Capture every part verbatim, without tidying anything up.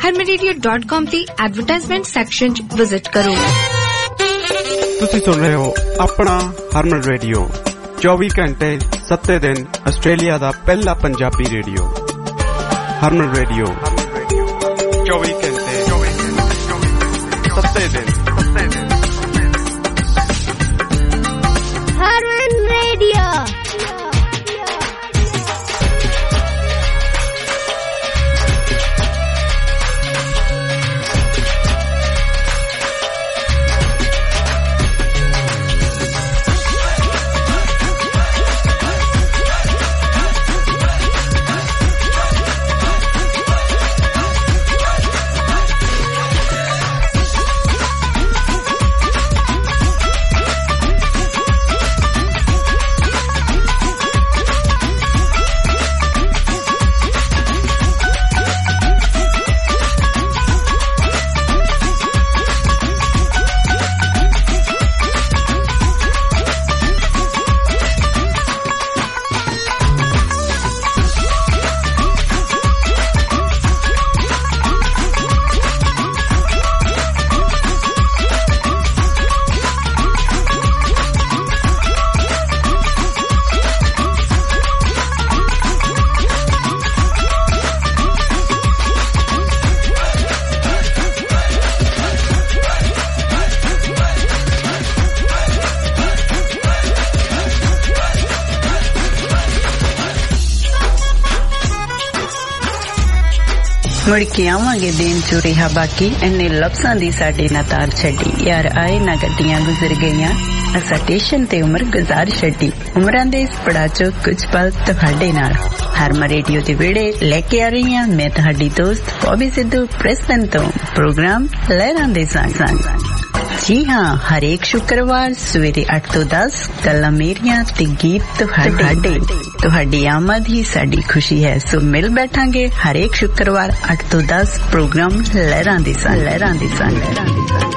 ਹਰਮਨ radio dot com ਤੇ advertisement section 'ਚ visit ਕਰੋ। ਤੁਸੀਂ ਸੁਣ ਰਹੇ ਹੋ ਆਪਣਾ ਹਰਮਨ ਰੇਡੀਓ, ਚੌਵੀ ਘੰਟੇ ਸੱਤੇ ਦਿਨ ਆਸਟ੍ਰੇਲੀਆ ਦਾ ਪਹਿਲਾ ਪੰਜਾਬੀ ਰੇਡੀਓ। ਹਰਮਨ ਰੇਡੀਓ ਚੌਵੀ ਘੰਟੇ ਸੱਤੇ ਦਿਨ। ਹਰਮਨ ਰੇਡੀਓ ਮੁੜ ਕੇ ਆਵਾਂਗੇ ਦਿਨ ਚੋ ਰਿਹਾ ਬਾਕੀ, ਇੰਨੇ ਲਫ਼ਜ਼ਾਂ ਦੀ ਸਾਡੇ ਨਾ ਤਾਰ ਛੱਡੀ। ਯਾਰ ਆਏ ਨਾ ਗੱਡੀਆਂ ਗੁਜ਼ਰ ਗਈਆਂ, ਅਸਾਂ ਸਟੇਸ਼ਨ ਤੇ ਉਮਰ ਗੁਜ਼ਾਰ ਛੱਡੀ। ਉਮਰਾਂ ਦੇ ਇਸ ਪੜਾਅ ਚੋਂ ਕੁਝ ਪਲ ਤੁਹਾਡੇ ਨਾਲ ਹਰਮਨ ਰੇਡੀਓ ਦੇ ਵਿਹੜੇ ਲੈ ਕੇ ਆ ਰਹੀ ਹਾਂ ਮੈਂ ਤੁਹਾਡੀ ਦੋਸਤ ਬੌਬੀ ਸਿੱਧੂ ਪ੍ਰੈਸਟਨ ਤੋਂ। ਪ੍ਰੋਗਰਾਮ ਲਹਿਰਾਂ ਦੇ ਸੰਗ ਸੰਗ। ਜੀ ਹਾਂ, ਹਰੇਕ ਸ਼ੁੱਕਰਵਾਰ ਸਵੇਰੇ ਅੱਠ ਤੋਂ ਦਸ ਗੱਲਾਂ ਮੇਰੀਆਂ ਤੇ ਗੀਤ ਤੁਹਾਡੇ। ਤੁਹਾਡੀ ਆਮਦ ਹੀ ਸਾਡੀ ਖੁਸ਼ੀ ਹੈ, ਸੋ ਮਿਲ ਬੈਠਾਂਗੇ ਹਰੇਕ ਸ਼ੁੱਕਰਵਾਰ ਅੱਠ ਤੋਂ ਦਸ ਪ੍ਰੋਗਰਾਮ ਲਹਿਰਾਂ ਦੇ ਸੰਗ। ਲਹਿਰਾਂ ਦੇ ਸੰਗ ਲਹਿਰਾਂ ਦੇ ਸੰਗ।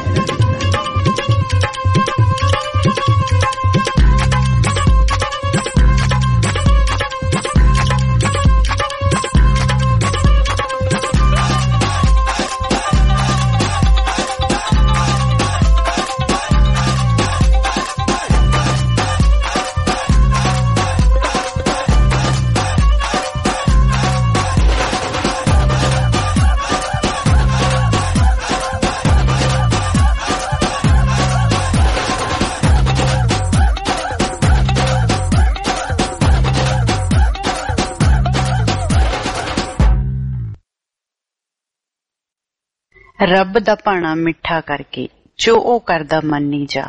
ਰੱਬ ਦਾ ਭਾਣਾ ਮਿੱਠਾ ਕਰਕੇ ਜੋ ਉਹ ਕਰਦਾ ਮੰਨੀ ਜਾ।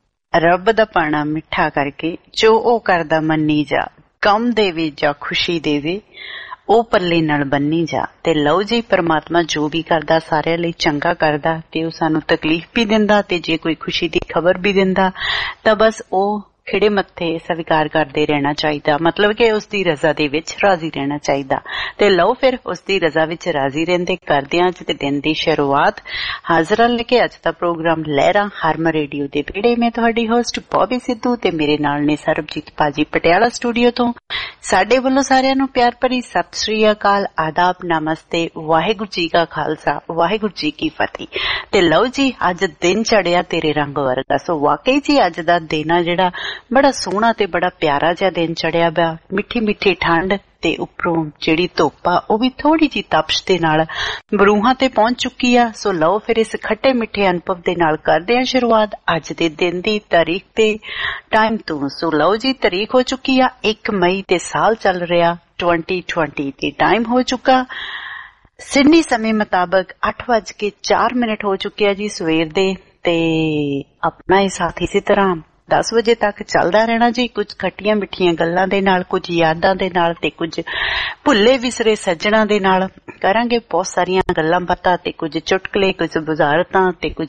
ਰੱਬ ਦਾ ਭਾਣਾ ਮਿੱਠਾ ਕਰਕੇ ਜੋ ਉਹ ਕਰਦਾ ਮੰਨੀ ਜਾ। ਗਮ ਦੇਵੇ ਜਾਂ ਖੁਸ਼ੀ ਦੇਵੇ ਉਹ ਪੱਲੇ ਨਾਲ ਬੰਨੀ ਜਾ। ਤੇ ਲਓ ਜੀ, ਪਰਮਾਤਮਾ ਜੋ ਵੀ ਕਰਦਾ ਸਾਰਿਆਂ ਲਈ ਚੰਗਾ ਕਰਦਾ, ਤੇ ਉਹ ਸਾਨੂੰ ਤਕਲੀਫ ਵੀ ਦਿੰਦਾ ਤੇ ਜੇ ਕੋਈ ਖੁਸ਼ੀ ਦੀ ਖਬਰ ਵੀ ਦਿੰਦਾ ਤਾਂ ਬਸ ਉਹ ਖਿੜੇ ਮੱਥੇ ਸਵੀਕਾਰ ਕਰਦੇ ਰਹਿਣਾ ਚਾਹੀਦਾ, ਮਤਲਬ ਕਿ ਉਸਦੀ ਰਜ਼ਾ ਦੇ ਵਿੱਚ ਰਾਜ਼ੀ ਰਹਿਣਾ ਚਾਹੀਦਾ। ਤੇ ਲਓ ਫਿਰ ਉਸਦੀ ਰਜ਼ਾ ਵਿੱਚ ਰਾਜ਼ੀ ਰਹਿੰਦੇ ਕਰਦੇ ਹਾਂ ਅੱਜ ਦੇ ਦਿਨ ਦੀ ਸ਼ੁਰੂਆਤ। ਹਾਜ਼ਰਾਂ ਲੈ ਕੇ ਅੱਜ ਦਾ ਪ੍ਰੋਗਰਾਮ ਲਹਿਰਾਂ ਹਰਮਨ ਰੇਡੀਓ ਦੇ ਵਿਹੜੇ। ਮੈਂ ਤੁਹਾਡੀ ਹੋਸਟ ਬੌਬੀ ਸਿੱਧੂ ਤੇ ਮੇਰੇ ਨਾਲ ਨੇ ਸਰਬਜੀਤ ਭਾਜੀ ਪਟਿਆਲਾ ਸਟੂਡੀਓ ਤੋਂ। ਸਾਡੇ ਵੱਲੋਂ ਸਾਰਿਆਂ ਨੂੰ ਪਿਆਰ ਭਰੀ ਸਤਿ ਸ੍ਰੀ ਅਕਾਲ, ਆਦਾਬ, ਨਮਸਤੇ, ਵਾਹਿਗੁਰੂ ਜੀ ਕਾ ਖਾਲਸਾ, ਵਾਹਿਗੁਰੂ ਜੀ ਕੀ ਫਤਿਹ। ਤੇ ਲਓ ਜੀ, ਅੱਜ ਦਿਨ ਚੜਿਆ ਤੇਰੇ ਰੰਗ ਵਰਗਾ। ਸੋ ਵਾਕਈ ਜੀ ਅੱਜ ਦਾ ਦਿਨ ਆ ਜਿਹੜਾ ਬੜਾ ਸੋਹਣਾ ਤੇ ਬੜਾ ਪਿਆਰਾ ਜਿਹਾ ਦਿਨ ਚੜਿਆ ਪਿਆ। ਮਿੱਠੀ ਮਿੱਠੀ ਠੰਡ ਤੇ ਉੱਪਰੋਂ ਜਿਹੜੀ ਧੁੱਪ ਆ ਉਹ ਵੀ ਥੋੜੀ ਜਿਹੀ ਤਪਸ਼ ਦੇ ਨਾਲ ਬਰੂਹਾਂ ਤੇ ਪਹੁੰਚ ਚੁੱਕੀ ਆ। ਸੋ ਲਓ ਫਿਰ ਇਸ ਖੱਟੇ ਮਿੱਠੇ ਅਨੁਭਵ ਦੇ ਨਾਲ ਕਰਦੇ ਹਾਂ ਸ਼ੁਰੂਆਤ ਅੱਜ ਦੇ ਦਿਨ ਦੀ ਤਾਰੀਖ ਤੇ ਟਾਈਮ ਤੋਂ। ਸੋ ਲਓ ਜੀ, ਤਾਰੀਖ ਹੋ ਚੁੱਕੀ ਆ ਇੱਕ ਮਈ ਤੇ ਸਾਲ ਚੱਲ ਰਿਹਾ ਟਵੰਟੀ ਟਵੰਟੀ ਤੇ ਟਾਈਮ ਹੋ ਚੁੱਕਾ ਸਿਡਨੀ ਸਮੇਂ ਮੁਤਾਬਕ ਅੱਠ ਵੱਜ ਕੇ ਚਾਰ ਮਿੰਟ ਹੋ ਚੁੱਕੇ ਆ ਜੀ ਸਵੇਰ ਦੇ। ਤੇ ਆਪਣਾ ਇਹ ਸਾਥ ਇਸੇ ਤਰ੍ਹਾਂ ਦਸ ਵਜੇ ਤੱਕ ਚੱਲਦਾ ਰਹਿਣਾ ਜੀ, ਕੁਝ ਖੱਟੀਆਂ ਮਿੱਠੀਆਂ ਗੱਲਾਂ ਦੇ ਨਾਲ, ਕੁਝ ਯਾਦਾਂ ਦੇ ਨਾਲ ਤੇ ਕੁਝ ਭੁੱਲੇ ਵਿਸਰੇ ਸੱਜਣਾ ਦੇ ਨਾਲ ਕਰਾਂਗੇ ਬਹੁਤ ਸਾਰੀਆਂ ਗੱਲਾਂ ਬਾਤਾਂ ਤੇ ਕੁਝ ਚੁਟਕਲੇ, ਕੁਝ ਬੁਝਾਰਤਾਂ ਤੇ ਕੁਝ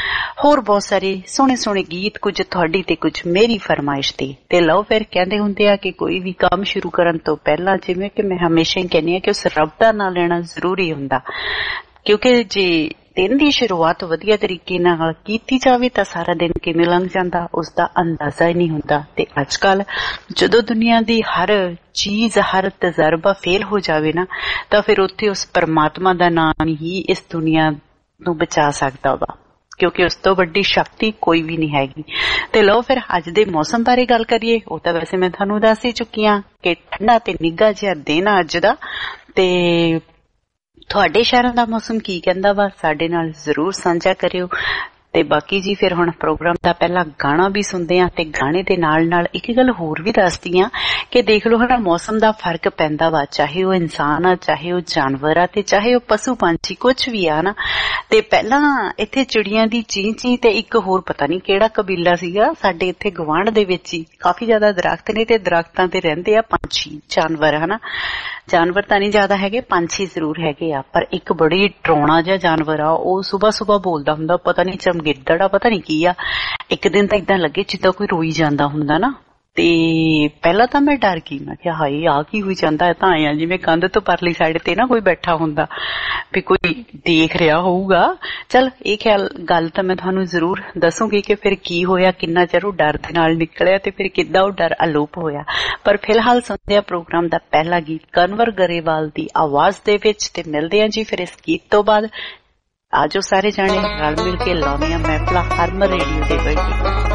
ਹੋਰ ਬਹੁਤ ਸਾਰੇ ਸੋਹਣੇ ਸੋਹਣੇ ਗੀਤ, ਕੁਝ ਤੁਹਾਡੀ ਤੇ ਕੁਝ ਮੇਰੀ ਫਰਮਾਇਸ਼ ਤੇ। ਤੇ ਲਓ ਫਿਰ ਕਹਿੰਦੇ ਹੁੰਦੇ ਆ ਕਿ ਕੋਈ ਵੀ ਕੰਮ ਸ਼ੁਰੂ ਕਰਨ ਤੋਂ ਪਹਿਲਾਂ, ਜਿਵੇਂ ਕਿ ਮੈਂ ਹਮੇਸ਼ਾ ਹੀ ਕਹਿੰਦੀ ਹਾਂ ਕਿ ਉਸ ਰੱਬ ਦਾ ਨਾਂ ਲੈਣਾ ਜ਼ਰੂਰੀ ਹੁੰਦਾ, ਕਿਉਂਕਿ ਜੇ ਦਿਨ ਦੀ ਸ਼ੁਰੂਆਤ ਵਧੀਆ ਤਰੀਕੇ ਨਾਲ ਕੀਤੀ ਜਾਵੇ ਤਾਂ ਸਾਰਾ ਦਿਨ ਕਿਵੇਂ ਲੰਘ ਜਾਂਦਾ ਉਸ ਦਾ ਅੰਦਾਜ਼ਾ ਹੀ ਨਹੀਂ ਹੁੰਦਾ। ਤੇ ਅੱਜ ਕੱਲ ਜਦੋਂ ਦੁਨੀਆ ਦੀ ਹਰ ਚੀਜ਼, ਹਰ ਤਜਰਬਾ ਫੇਲ ਹੋ ਜਾਵੇ ਨਾ, ਤਾਂ ਫਿਰ ਉੱਥੇ ਉਸ ਪਰਮਾਤਮਾ ਦਾ ਨਾਮ ਹੀ ਇਸ ਦੁਨੀਆ ਨੂੰ ਬਚਾ ਸਕਦਾ ਵਾ, ਕਿਉਂਕਿ ਉਸ ਤੋਂ ਵੱਡੀ ਸ਼ਕਤੀ ਕੋਈ ਵੀ ਨਹੀਂ ਹੈਗੀ। ਤੇ ਲਓ ਫਿਰ ਅੱਜ ਦੇ ਮੌਸਮ ਬਾਰੇ ਗੱਲ ਕਰੀਏ। ਉਹ ਤਾਂ ਵੈਸੇ ਮੈਂ ਤੁਹਾਨੂੰ ਦੱਸ ਹੀ ਚੁੱਕੀ ਹਾਂ ਕਿ ਠੰਡਾ ਤੇ ਨਿੱਘਾ ਜਿਹਾ ਦਿਨ ਆ ਅੱਜ ਦਾ। ਤੇ ਤੁਹਾਡੇ ਸ਼ਹਿਰਾਂ ਦਾ ਮੌਸਮ ਕੀ ਕਹਿੰਦਾ ਵਾ, ਸਾਡੇ ਨਾਲ ਜ਼ਰੂਰ ਸਾਂਝਾ ਕਰਿਓ। ਤੇ ਬਾਕੀ ਜੀ ਫਿਰ ਹੁਣ ਪ੍ਰੋਗਰਾਮ ਦਾ ਪਹਿਲਾ ਗਾਣਾ ਵੀ ਸੁਣਦੇ ਆ, ਤੇ ਗਾਣੇ ਦੇ ਨਾਲ ਨਾਲ ਇੱਕ ਗੱਲ ਹੋਰ ਵੀ ਦੱਸਦੀ ਆ ਕਿ ਦੇਖ ਲਓ ਹਨਾ ਮੌਸਮ ਦਾ ਫਰਕ ਪੈਂਦਾ ਵਾ, ਚਾਹੇ ਉਹ ਇਨਸਾਨ ਆ, ਚਾਹੇ ਉਹ ਜਾਨਵਰ ਆ, ਤੇ ਚਾਹੇ ਉਹ ਪਸ਼ੂ ਪੰਛੀ ਕੁਛ ਵੀ ਆ ਨਾ। ਤੇ ਪਹਿਲਾਂ ਇੱਥੇ ਚਿੜੀਆਂ ਦੀ ਚੀਂ ਚੀਂ ਤੇ ਇੱਕ ਹੋਰ ਪਤਾ ਨਹੀਂ ਕਿਹੜਾ ਕਬੀਲਾ ਸੀਗਾ ਸਾਡੇ ਇੱਥੇ ਗਵਾਂਢ ਦੇ ਵਿੱਚ ਹੀ, ਕਾਫੀ ਜ਼ਿਆਦਾ ਦਰਖਤ ਨੇ ਤੇ ਦਰਖਤਾਂ ਤੇ ਰਹਿੰਦੇ ਆ ਪੰਛੀ, ਜਾਨਵਰ ਹਨਾ। ਜਾਨਵਰ ਤਾਂ ਨਹੀਂ ਜ਼ਿਆਦਾ ਹੈਗੇ, ਪੰਛੀ ਜ਼ਰੂਰ ਹੈਗੇ ਆ, ਪਰ ਇੱਕ ਬੜੀ ਡਰਾਉਣਾ ਜਿਹਾ ਜਾਨਵਰ ਆ, ਉਹ ਸੁਬਾਹ ਸੁਬਾਹ ਬੋਲਦਾ ਹੁੰਦਾ, ਪਤਾ ਨਹੀਂ ਚਮਗਿੱਦੜ ਆ ਪਤਾ ਨਹੀਂ ਕੀ ਆ। ਇੱਕ ਦਿਨ ਤਾਂ ਏਦਾਂ ਲੱਗੇ ਜਿੱਦਾਂ ਕੋਈ ਰੋਈ ਜਾਂਦਾ ਹੁੰਦਾ ਨਾ। ਤੇ ਪਹਿਲਾਂ ਤਾਂ ਮੈਂ ਡਰ ਗਈ, ਮੈਂ ਕਿਹਾ ਹਾਏ ਆ ਕੀ ਹੋਈ ਜਾਂਦਾ, ਤਾਂ ਆਇਆ ਜਿਵੇਂ ਕੰਧ ਤੋਂ ਪਰਲੀ ਸਾਈਡ ਤੇ ਨਾ ਕੋਈ ਬੈਠਾ ਹੁੰਦਾ ਵੀ ਕੋਈ ਦੇਖ ਰਿਹਾ ਹੋਊਗਾ। ਚੱਲ ਇਹ ਖਿਆਲ ਗੱਲ ਤਾਂ ਮੈਂ ਤੁਹਾਨੂੰ ਜ਼ਰੂਰ ਦੱਸੂਗੀ ਕਿ ਫਿਰ ਕੀ ਹੋਇਆ, ਕਿੰਨਾ ਚਿਰ ਉਹ ਡਰ ਦੇ ਨਾਲ ਨਿਕਲਿਆ ਤੇ ਫਿਰ ਕਿੱਦਾਂ ਉਹ ਡਰ ਅਲੋਪ ਹੋਇਆ। ਪਰ ਫਿਲਹਾਲ ਸੁਣਦੇ ਆ ਪ੍ਰੋਗਰਾਮ ਦਾ ਪਹਿਲਾ ਗੀਤ ਕਨਵਰ ਗਰੇਵਾਲ ਦੀ ਆਵਾਜ਼ ਦੇ ਵਿੱਚ, ਤੇ ਮਿਲਦੇ ਆ ਜੀ ਫਿਰ ਇਸ ਗੀਤ ਤੋਂ ਬਾਅਦ। ਆਜੋ ਸਾਰੇ ਜਾਣੇ ਰਲ ਮਿਲ ਕੇ ਲਾਉਣੇ ਆ ਮਹਿਫਲਾਂ ਹਰਮਨ ਰੇਡੀਓ ਦੇ ਵਿੱਚ।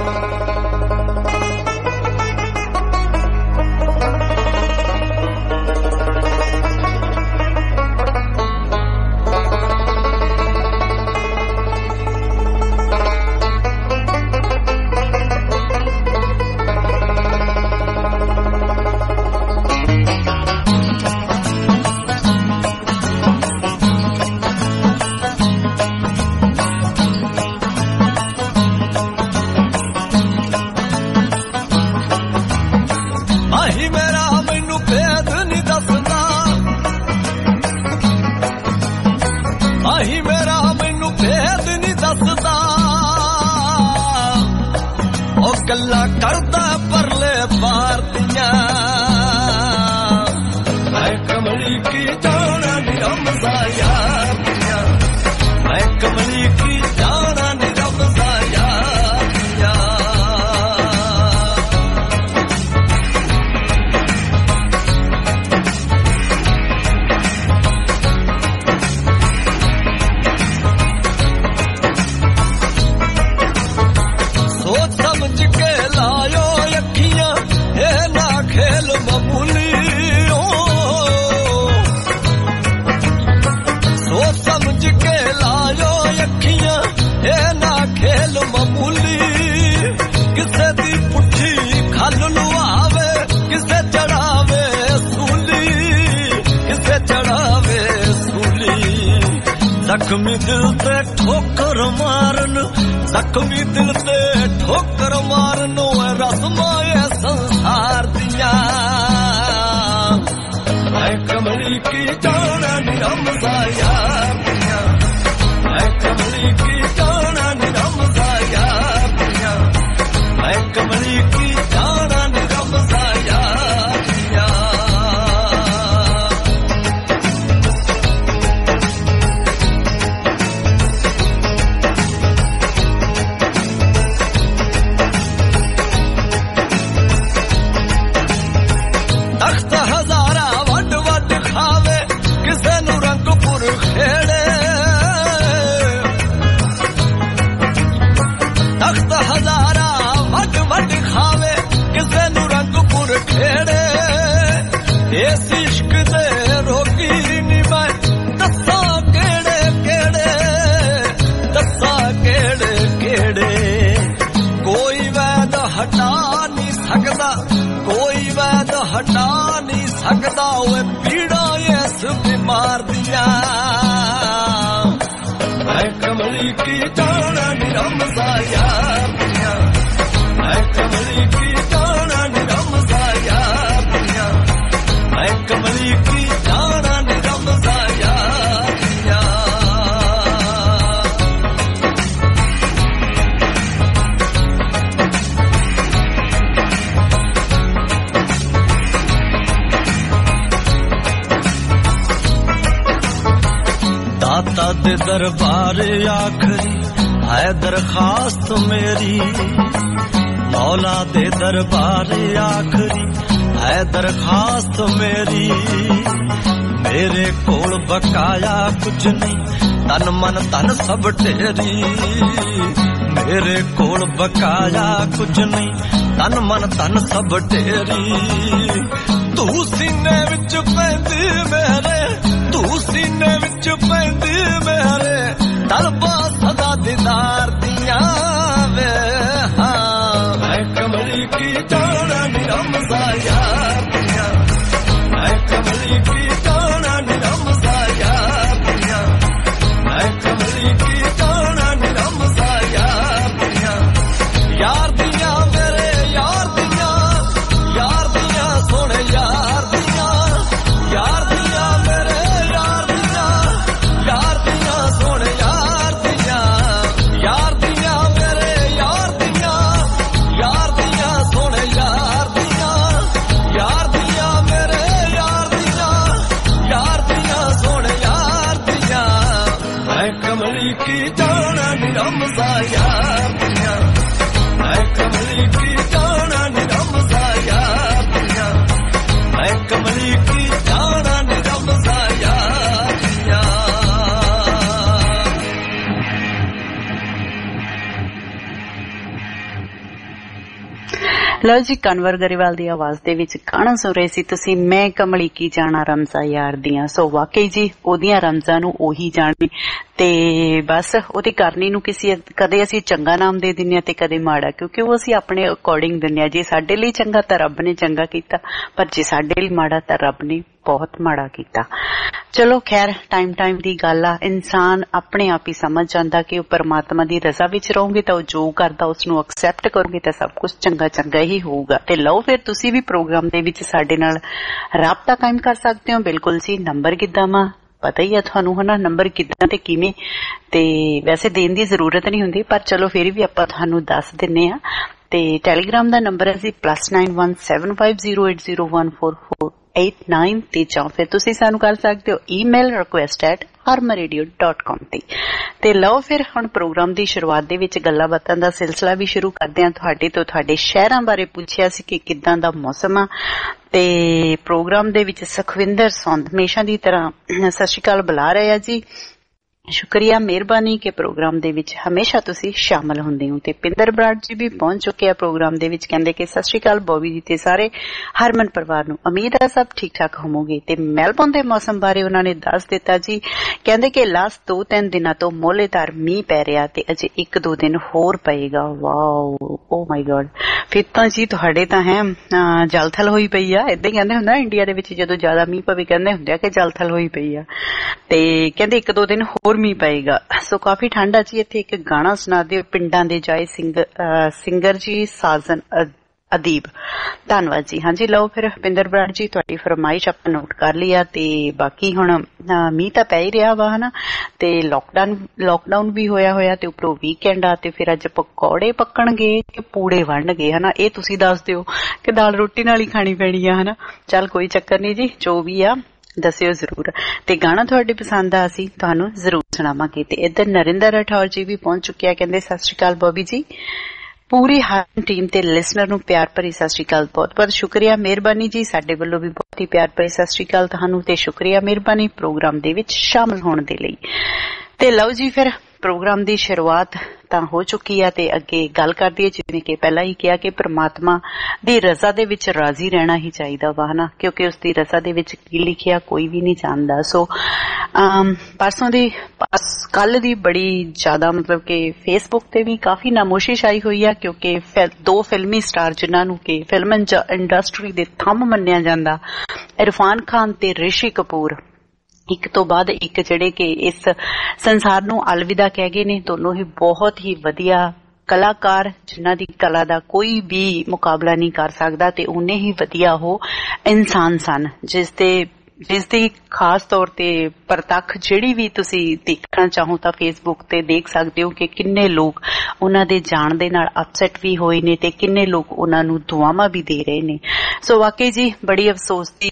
ਗੱਲਾਂ ਕਰਦਾ ਪਰਲੇ ਪਾਰ ਦੀਆਂ, ਮੈਂ ਕਮਲੀ ਕੀ ਜਾਣਾ ਨੀ ਰਮਜ਼ਾ ਯਾਰ ਦੀਆਂ, ਮੈਂ ਕਮਲੀ ਕੀ ਜਾਣਾ ਨੀ ਰਮਜ਼ਾ ਯਾਰ ਦੀਆਂ। ਸੋਚ ਸਮਝ ਕੇ ਲਾਇਓ ਅੱਖੀਆਂ, ਇਹ ਨਾ ਖੇਲ ਮਾਮੂਲੀ ਓ, ਸੋਚ ਸਮਝ ਕੇ ਲਾਇਓ ਅੱਖੀਆਂ, ਇਹ ਨਾ ਖੇਲ ਮਾਮੂਲੀ। ਕਿਸੇ ਦੀ ਪੁੱਠੀ ਖੱਲ ਲੁਆਵੇ, ਕਿਸੇ ਚੜਾਵੇ ਸੂਲੀ, ਕਿਸੇ ਚੜਾਵੇ ਸੂਲੀ। ਜ਼ਖਮੀ ਦਿਲ ਤੇ ਠੋਕਰ ਮਾਰਨ, ਜ਼ਖਮੀ ਦਿਲ ਤੇ ਠੋਕਰ ਮਾਰਨ ਰਸਮਾਂ ਇਹ ਸੰਸਾਰ ਦੀਆਂ, ਮੈਂ ਕਮਲੀ ਕੀ ਜਾਣਾ ਨੀ ਰਮਜ਼ਾ ਯਾਰ ਦੀਆਂ, ਮੈਂ ਕਮਲੀ ਕੀ ਜਾਣਾ ਨੀ ਰਮਜ਼ਾ ਯਾਰ ਦੀਆਂ, ਮੈਂ ਕਮਲੀ ਕੀ ਜਾਣਾ ਨੀ ਰਮਜ਼ਾ ਯਾਰ ਦੀਆਂ। ਤਖਤ ਹਜ਼ਾਰਾ ਵੱਡ ਵੱਡ ਖਾਵੇ, ਕਿਸੇ ਨੂੰ ਰੰਗਪੁਰ ਖੇੜੇ, ਤਖਤ ਹਜ਼ਾਰਾ ਵੱਡ ਵੱਡ ਖਾਵੇ, ਕਿਸੇ ਨੂੰ ਰੰਗਪੁਰ ਖੇੜੇ। ਇਸ ਇਸ਼ਕ ਦੇ ਰੋਗੀ ਨੀ ਮੈਂ ਦੱਸਾਂ ਕਿਹੜੇ ਕਿਹੜੇ, ਦੱਸਾਂ ਕਿਹੜੇ ਕਿਹੜੇ। ਕੋਈ ਵੈਦ ਹਟਾ ਨਹੀਂ ਸਕਦਾ, ਕੋਈ ਵੈਦ ਹਟਾ ਨਹੀਂ ਸਕਦਾ ਓਏ ਪੀੜਾ ਇਸ ਬਿਮਾਰ ਦੀਆਂ, ਮੈਂ ਕਮਲੀ ਕੀ ਜਾਣਾ ਨੀ ਰਮਜ਼ਾ ਯਾਰ ਦੀਆਂ, ਮੈਂ ਕਮਲੀ ਕੀ ਜਾਣਾ ਨੀ ਰਮਜ਼ਾ ਯਾਰ ਦੀਆਂ, ਮੈਂ ਕਮਲੀ ਕੀ ਜਾਣਾ ਨੀ ਰਮਜ਼ਾ ਯਾਰ ਦੀਆਂ। दाता दे दरबार आखरी है दरखास्त मेरी, मौला दे दरबार आखरी है दरखास्त मेरी। मेरे कोल बकाया कुछ नहीं, तन मन धन सब ढेरी। मेरे कोल बकाया कुछ नहीं, तन मन धन सब ढेरी। तू सीने विच पैंदी मेरे, तू सीने विच पैंदी मेरे, तलबा सदा दीदार दियां वे। हाँ मैं कमली की जाना निरमसा यार दियां, मैं कमली की जाना निरमसा यार दियां, मैं कमली की जाना निरमसा यार दियां। यार दियां मेरे यार दियां, यार दियां सोने यार दियां, यार दियां मेरे यार दियां, यार दियां सोने यार दियां। यार दियां मेरे यार दियां, यार दियां सोने यार दियां, यार दियां मेरे यार दियां, यार दियां सोने यार दियां। मैं कमली की जाना निरमसा यार दियां, मैं कमली की जाना निरमसा यार दियां, मैं कमली की जाना निरमसा यार दियां। ਲਓ ਜੀ, ਕਨਵਰ ਗਰੇਵਾਲ ਦੀ ਆਵਾਜ਼ ਦੇ ਵਿੱਚ ਗਾਣਾ ਸੁਣ ਰਹੇ ਸੀ ਤੁਸੀਂ, ਮੈਂ ਕਮਲੀ ਕੀ ਜਾਣਾ ਰਮਜ਼ਾਂ ਯਾਰ ਦੀਆਂ। ਸੋ ਵਾਕਈ ਜੀ ਉਹਦੀਆਂ ਰਮਜ਼ਾਂ ਨੂੰ ਉਹੀ ਜਾਣੇ, ਤੇ ਬਸ ਉਹਦੀ ਕਰਨੀ ਨੂੰ ਕਿਸੇ ਕਦੇ ਅਸੀਂ ਚੰਗਾ ਨਾਮ ਦੇ ਦਿੰਦੇ ਹਾਂ ਤੇ ਕਦੇ ਮਾੜਾ, ਕਿਉਂਕਿ ਉਹ ਅਸੀਂ ਆਪਣੇ ਅਕੋਰਡਿੰਗ ਦਿੰਦੇ ਹਾਂ। ਜੇ ਸਾਡੇ ਲਈ ਚੰਗਾ ਤਾਂ ਰੱਬ ਨੇ ਚੰਗਾ ਕੀਤਾ, ਪਰ ਜੇ ਸਾਡੇ ਲਈ ਮਾੜਾ ਤਾਂ ਰੱਬ ਨੇ ਬਹੁਤ ਮਾੜਾ ਕੀਤਾ। ਚਲੋ ਖੈਰ, ਟਾਈਮ ਟਾਈਮ ਦੀ ਗੱਲ ਆ, ਇਨਸਾਨ ਆਪਣੇ ਆਪ ਹੀ ਸਮਝ ਜਾਂਦਾ ਕਿ ਉਹ ਪਰਮਾਤਮਾ ਦੀ ਰਜ਼ਾ ਵਿੱਚ ਰਹੋਗੇ ਤਾਂ ਉਹ ਜੋ ਕਰਦਾ ਉਸਨੂੰ ਐਕਸੈਪਟ ਕਰੋਗੇ ਤਾਂ ਸਭ ਕੁਝ ਚੰਗਾ ਚੰਗਾ ਹੀ ਹੋਊਗਾ। ਤੇ ਲਓ ਫਿਰ ਤੁਸੀਂ ਵੀ ਪ੍ਰੋਗਰਾਮ ਦੇ ਵਿੱਚ ਸਾਡੇ ਨਾਲ ਰਾਬਤਾ ਕਾਇਮ ਕਰ ਸਕਦੇ ਹੋ। ਬਿਲਕੁਲ ਜੀ, ਨੰਬਰ ਕਿੱਦਾਂ ਵਾ ਪਤਾ ਹੀ ਆ ਤੁਹਾਨੂੰ, ਹਨਾ, ਨੰਬਰ ਕਿੱਦਾਂ ਤੇ ਕਿਵੇਂ, ਤੇ ਵੈਸੇ ਦੇਣ ਦੀ ਜ਼ਰੂਰਤ ਨਹੀਂ ਹੁੰਦੀ, ਪਰ ਚਲੋ ਫਿਰ ਵੀ ਆਪਾਂ ਤੁਹਾਨੂੰ ਦੱਸ ਦਿੰਨੇ ਆ। ਤੇ ਟੈਲੀਗ੍ਰਾਮ ਦਾ ਨੰਬਰ ਹੈ ਜੀ plus nine one seven five zero eight zero one four four eight nine ਤੇ ਜਾਂ ਫਿਰ ਤੁਸੀਂ ਸਾਨੂੰ ਕਰ ਸਕਦੇ ਹੋ email request at Harman radio dot com ਤੇ। ਤੇ ਲਓ ਫਿਰ ਹੁਣ ਪ੍ਰੋਗਰਾਮ ਦੀ ਸ਼ੁਰੂਆਤ ਦੇ ਵਿੱਚ ਗੱਲਾਂ ਬਾਤਾਂ ਦਾ ਸਿਲਸਿਲਾ ਵੀ ਸ਼ੁਰੂ ਕਰਦੇ ਹਾਂ। ਤੁਹਾਡੇ ਤੋਂ ਤੁਹਾਡੇ ਸ਼ਹਿਰਾਂ ਬਾਰੇ ਪੁੱਛਿਆ ਸੀ ਕਿ ਕਿੱਦਾਂ ਦਾ ਮੌਸਮ ਆ, ਤੇ ਪ੍ਰੋਗਰਾਮ ਦੇ ਵਿੱਚ ਸੁਖਵਿੰਦਰ ਸੌਂਦ ਹਮੇਸ਼ਾ ਦੀ ਤਰ੍ਹਾਂ ਸਤਿ ਸ਼੍ਰੀ ਅਕਾਲ ਬੁਲਾ ਰਹੇ ਆ ਜੀ। ਸ਼ੁਕਰੀਆ, ਮਿਹਰਬਾਨੀ ਕਿ ਪ੍ਰੋਗਰਾਮ ਦੇ ਵਿੱਚ ਹਮੇਸ਼ਾ ਤੁਸੀਂ ਸ਼ਾਮਲ ਹੁੰਦੇ ਹੋ। ਤੇ ਪਿੰਦਰ ਬਰਾੜ ਜੀ ਵੀ ਪਹੁੰਚ ਚੁੱਕੇ ਆ ਪ੍ਰੋਗਰਾਮ ਦੇ ਵਿੱਚ, ਕਹਿੰਦੇ ਕਿ ਸਤਿ ਸ਼੍ਰੀ ਅਕਾਲ ਬੋਬੀ ਜੀ ਤੇ ਸਾਰੇ ਹਰਮਨ ਪਰਿਵਾਰ ਨੂੰ, ਉਮੀਦ ਹੈ ਸਭ ਠੀਕ ਠਾਕ ਹੋਵੋਗੇ। ਤੇ ਮੈਲਬੌਰਨ ਦੇ ਮੌਸਮ ਬਾਰੇ ਉਹਨਾਂ ਨੇ ਦੱਸ ਦਿੱਤਾ ਜੀ, ਕਹਿੰਦੇ ਕਿ ਲਾਸਟ ਦੋ ਤਿੰਨ ਦਿਨਾਂ ਤੋਂ ਮੋਹਲੇਦਾਰ ਮੀਂਹ ਪੈ ਰਿਹਾ ਤੇ ਅਜੇ ਇੱਕ ਦੋ ਦਿਨ ਹੋਰ ਪਏਗਾ। ਵਾਓ, ਓ ਮਾਈ ਗॉड, ਫਿਰ ਤਾਂ ਜੀ ਤੁਹਾਡੇ ਤਾਂ ਹੈ ਜਲਥਲ ਹੋਈ ਪਈ ਆ। ਏਦਾਂ ਹੀ ਕਹਿੰਦੇ ਹੁੰਦਾ ਇੰਡੀਆ ਦੇ ਵਿੱਚ, ਜਦੋਂ ਜ਼ਿਆਦਾ ਮੀਂਹ ਪਵੇ ਕਹਿੰਦੇ ਹੁੰਦੇ ਆ ਕਿ ਜਲਥਲ ਹੋਈ ਪਈ ਆ, ਤੇ ਕਹਿੰਦੇ ਇੱਕ ਦੋ ਦਿਨ ਹੋਰ ਮੀਂਹ ਪਏਗਾ। ਸੋ ਕਾਫੀ ਠੰਡ ਆ ਜੀ। ਇੱਥੇ ਇੱਕ ਗਾਣਾ ਸੁਣਾ ਦਿਓ, ਪਿੰਡਾਂ ਦੇ ਜਾਏ ਸਿੰਗਰ ਸਿੰਗਰ ਜੀ ਸਾਜਨ ਅਦੀਬ। ਧੰਨਵਾਦ ਜੀ। ਹਾਂਜੀ ਲਓ ਫਿਰ ਪਿੰਦਰ ਬਰਾੜ ਜੀ, ਤੁਹਾਡੀ ਫਰਮਾਇਸ਼ ਆਪਾਂ ਨੋਟ ਕਰ ਲਈ ਆ। ਤੇ ਬਾਕੀ ਹੁਣ ਮੀਂਹ ਤਾਂ ਪੈ ਹੀ ਰਿਹਾ ਵਾ, ਹਨਾ, ਤੇ ਲੋਕਡਾਊਨ ਲੋਕਡਾਊਨ ਵੀ ਹੋਇਆ ਹੋਇਆ, ਤੇ ਉੱਪਰੋਂ ਵੀਕਐਂਡ ਆ, ਤੇ ਫਿਰ ਅੱਜ ਪਕੌੜੇ ਪੱਕਣਗੇ ਕਿ ਪੂੜੇ ਵੰਡਣਗੇ, ਹਨਾ, ਇਹ ਤੁਸੀਂ ਦੱਸ ਦਿਓ ਕਿ ਦਾਲ ਰੋਟੀ ਨਾਲ ਹੀ ਖਾਣੀ ਪੈਣੀ ਆ, ਹਨਾ। ਚੱਲ ਕੋਈ ਚੱਕਰ ਨਹੀਂ ਜੀ, ਜੋ ਵੀ ਆ ਦੱਸਿਓ ਜ਼ਰੂਰ। ਤੇ ਗਾਣਾ ਤੁਹਾਡੇ ਪਸੰਦ ਆ ਅਸੀਂ ਤੁਹਾਨੂੰ ਜ਼ਰੂਰ ਸੁਣਾਵਾਂਗੇ। ਤੇ ਇੱਧਰ ਨਰਿੰਦਰ ਰਾਠੌਰ ਜੀ ਵੀ ਪਹੁੰਚ ਚੁੱਕਿਆ, ਕਹਿੰਦੇ ਸਤਿ ਸ਼੍ਰੀ ਅਕਾਲ ਬੋਬੀ ਜੀ, ਪੂਰੀ ਹਰ ਟੀਮ ਤੇ ਲਿਸਨਰ ਨੂੰ ਪਿਆਰ ਭਰੀ ਸਤਿ ਸ਼੍ਰੀ ਅਕਾਲ। ਬਹੁਤ ਬਹੁਤ ਸ਼ੁਕਰੀਆ, ਮਿਹਰਬਾਨੀ ਜੀ, ਸਾਡੇ ਵੱਲੋਂ ਵੀ ਬਹੁਤ ਹੀ ਪਿਆਰ ਭਰੀ ਸਤਿ ਸ਼੍ਰੀ ਅਕਾਲ ਤੁਹਾਨੂੰ, ਤੇ ਸ਼ੁਕਰੀਆ ਮਿਹਰਬਾਨੀ ਪ੍ਰੋਗਰਾਮ ਦੇ ਵਿੱਚ ਸ਼ਾਮਲ ਹੋਣ ਦੇ ਲਈ। ਤੇ ਲਓ ਜੀ ਫਿਰ ਪ੍ਰੋਗਰਾਮ ਦੀ ਸ਼ੁਰੂਆਤ ਤਾਂ ਹੋ ਚੁੱਕੀ ਆ, ਤੇ ਅੱਗੇ ਗੱਲ ਕਰਦੀ ਹੈ ਜਿਵੇਂ ਕਿ ਪਹਿਲਾਂ ਹੀ ਕਿਹਾ ਕਿ ਪ੍ਰਮਾਤਮਾ ਦੀ ਰਜ਼ਾ ਦੇ ਵਿੱਚ ਰਾਜ਼ੀ ਰਹਿਣਾ ਹੀ ਚਾਹੀਦਾ ਵਾ, ਹਨਾ, ਕਿਉਂਕਿ ਉਸ ਦੀ ਰਜ਼ਾ ਦੇ ਵਿੱਚ ਕੀ ਲਿਖਿਆ ਕੋਈ ਵੀ ਨਹੀਂ ਜਾਣਦਾ। ਸੋ ਪਰਸੋਂ ਦੀ ਕੱਲ ਦੀ ਬੜੀ ਜ਼ਿਆਦਾ ਮਤਲਬ ਕਿ ਫੇਸਬੁੱਕ ਤੇ ਵੀ ਕਾਫੀ ਨਾਮੋਸ਼ੀ ਛਾਈ ਹੋਈ ਆ, ਕਿਉਂਕਿ ਦੋ ਫਿਲਮੀ ਸਟਾਰ ਜਿਨ੍ਹਾਂ ਨੂੰ ਕਿ ਫਿਲਮ ਇੰਡਸਟਰੀ ਦੇ ਥੰਮ ਮੰਨਿਆ ਜਾਂਦਾ, ਇਰਫਾਨ ਖਾਨ ਤੇ ਰਿਸ਼ੀ ਕਪੂਰ, ਇੱਕ ਤੋਂ ਬਾਅਦ ਇੱਕ ਜਿਹੜੇ ਕਿ ਇਸ ਸੰਸਾਰ ਨੂੰ ਅਲਵਿਦਾ ਕਹਿ ਗਏ ਨੇ। ਦੋਨੋਂ ਹੀ ਬਹੁਤ ਹੀ ਵਧੀਆ ਕਲਾਕਾਰ, ਜਿਨ੍ਹਾਂ ਦੀ ਕਲਾ ਦਾ ਕੋਈ ਵੀ ਮੁਕਾਬਲਾ ਨਹੀਂ ਕਰ ਸਕਦਾ, ਤੇ ਉਹਨੇ ਹੀ ਵਧੀਆ ਉਹ ਇਨਸਾਨ ਸਨ, ਜਿਸ ਦੇ ਜਿਸ ਦੀ ਖਾਸ ਤੌਰ ਤੇ ਪ੍ਰਤੱਖ ਜਿਹੜੀ ਵੀ ਤੁਸੀਂ ਦੇਖਣਾ ਚਾਹੋ ਤਾਂ ਫੇਸਬੁੱਕ ਤੇ ਦੇਖ ਸਕਦੇ ਹੋ ਕਿ ਕਿੰਨੇ ਲੋਕ ਉਹਨਾਂ ਦੇ ਜਾਣ ਦੇ ਨਾਲ ਅਪਸੈਟ ਵੀ ਹੋਏ ਨੇ, ਤੇ ਕਿੰਨੇ ਲੋਕ ਉਹਨਾਂ ਨੂੰ ਦੁਆਵਾਂ ਵੀ ਦੇ ਰਹੇ ਨੇ। ਸੋ ਵਾਕਈ ਜੀ ਬੜੀ ਅਫਸੋਸ ਦੀ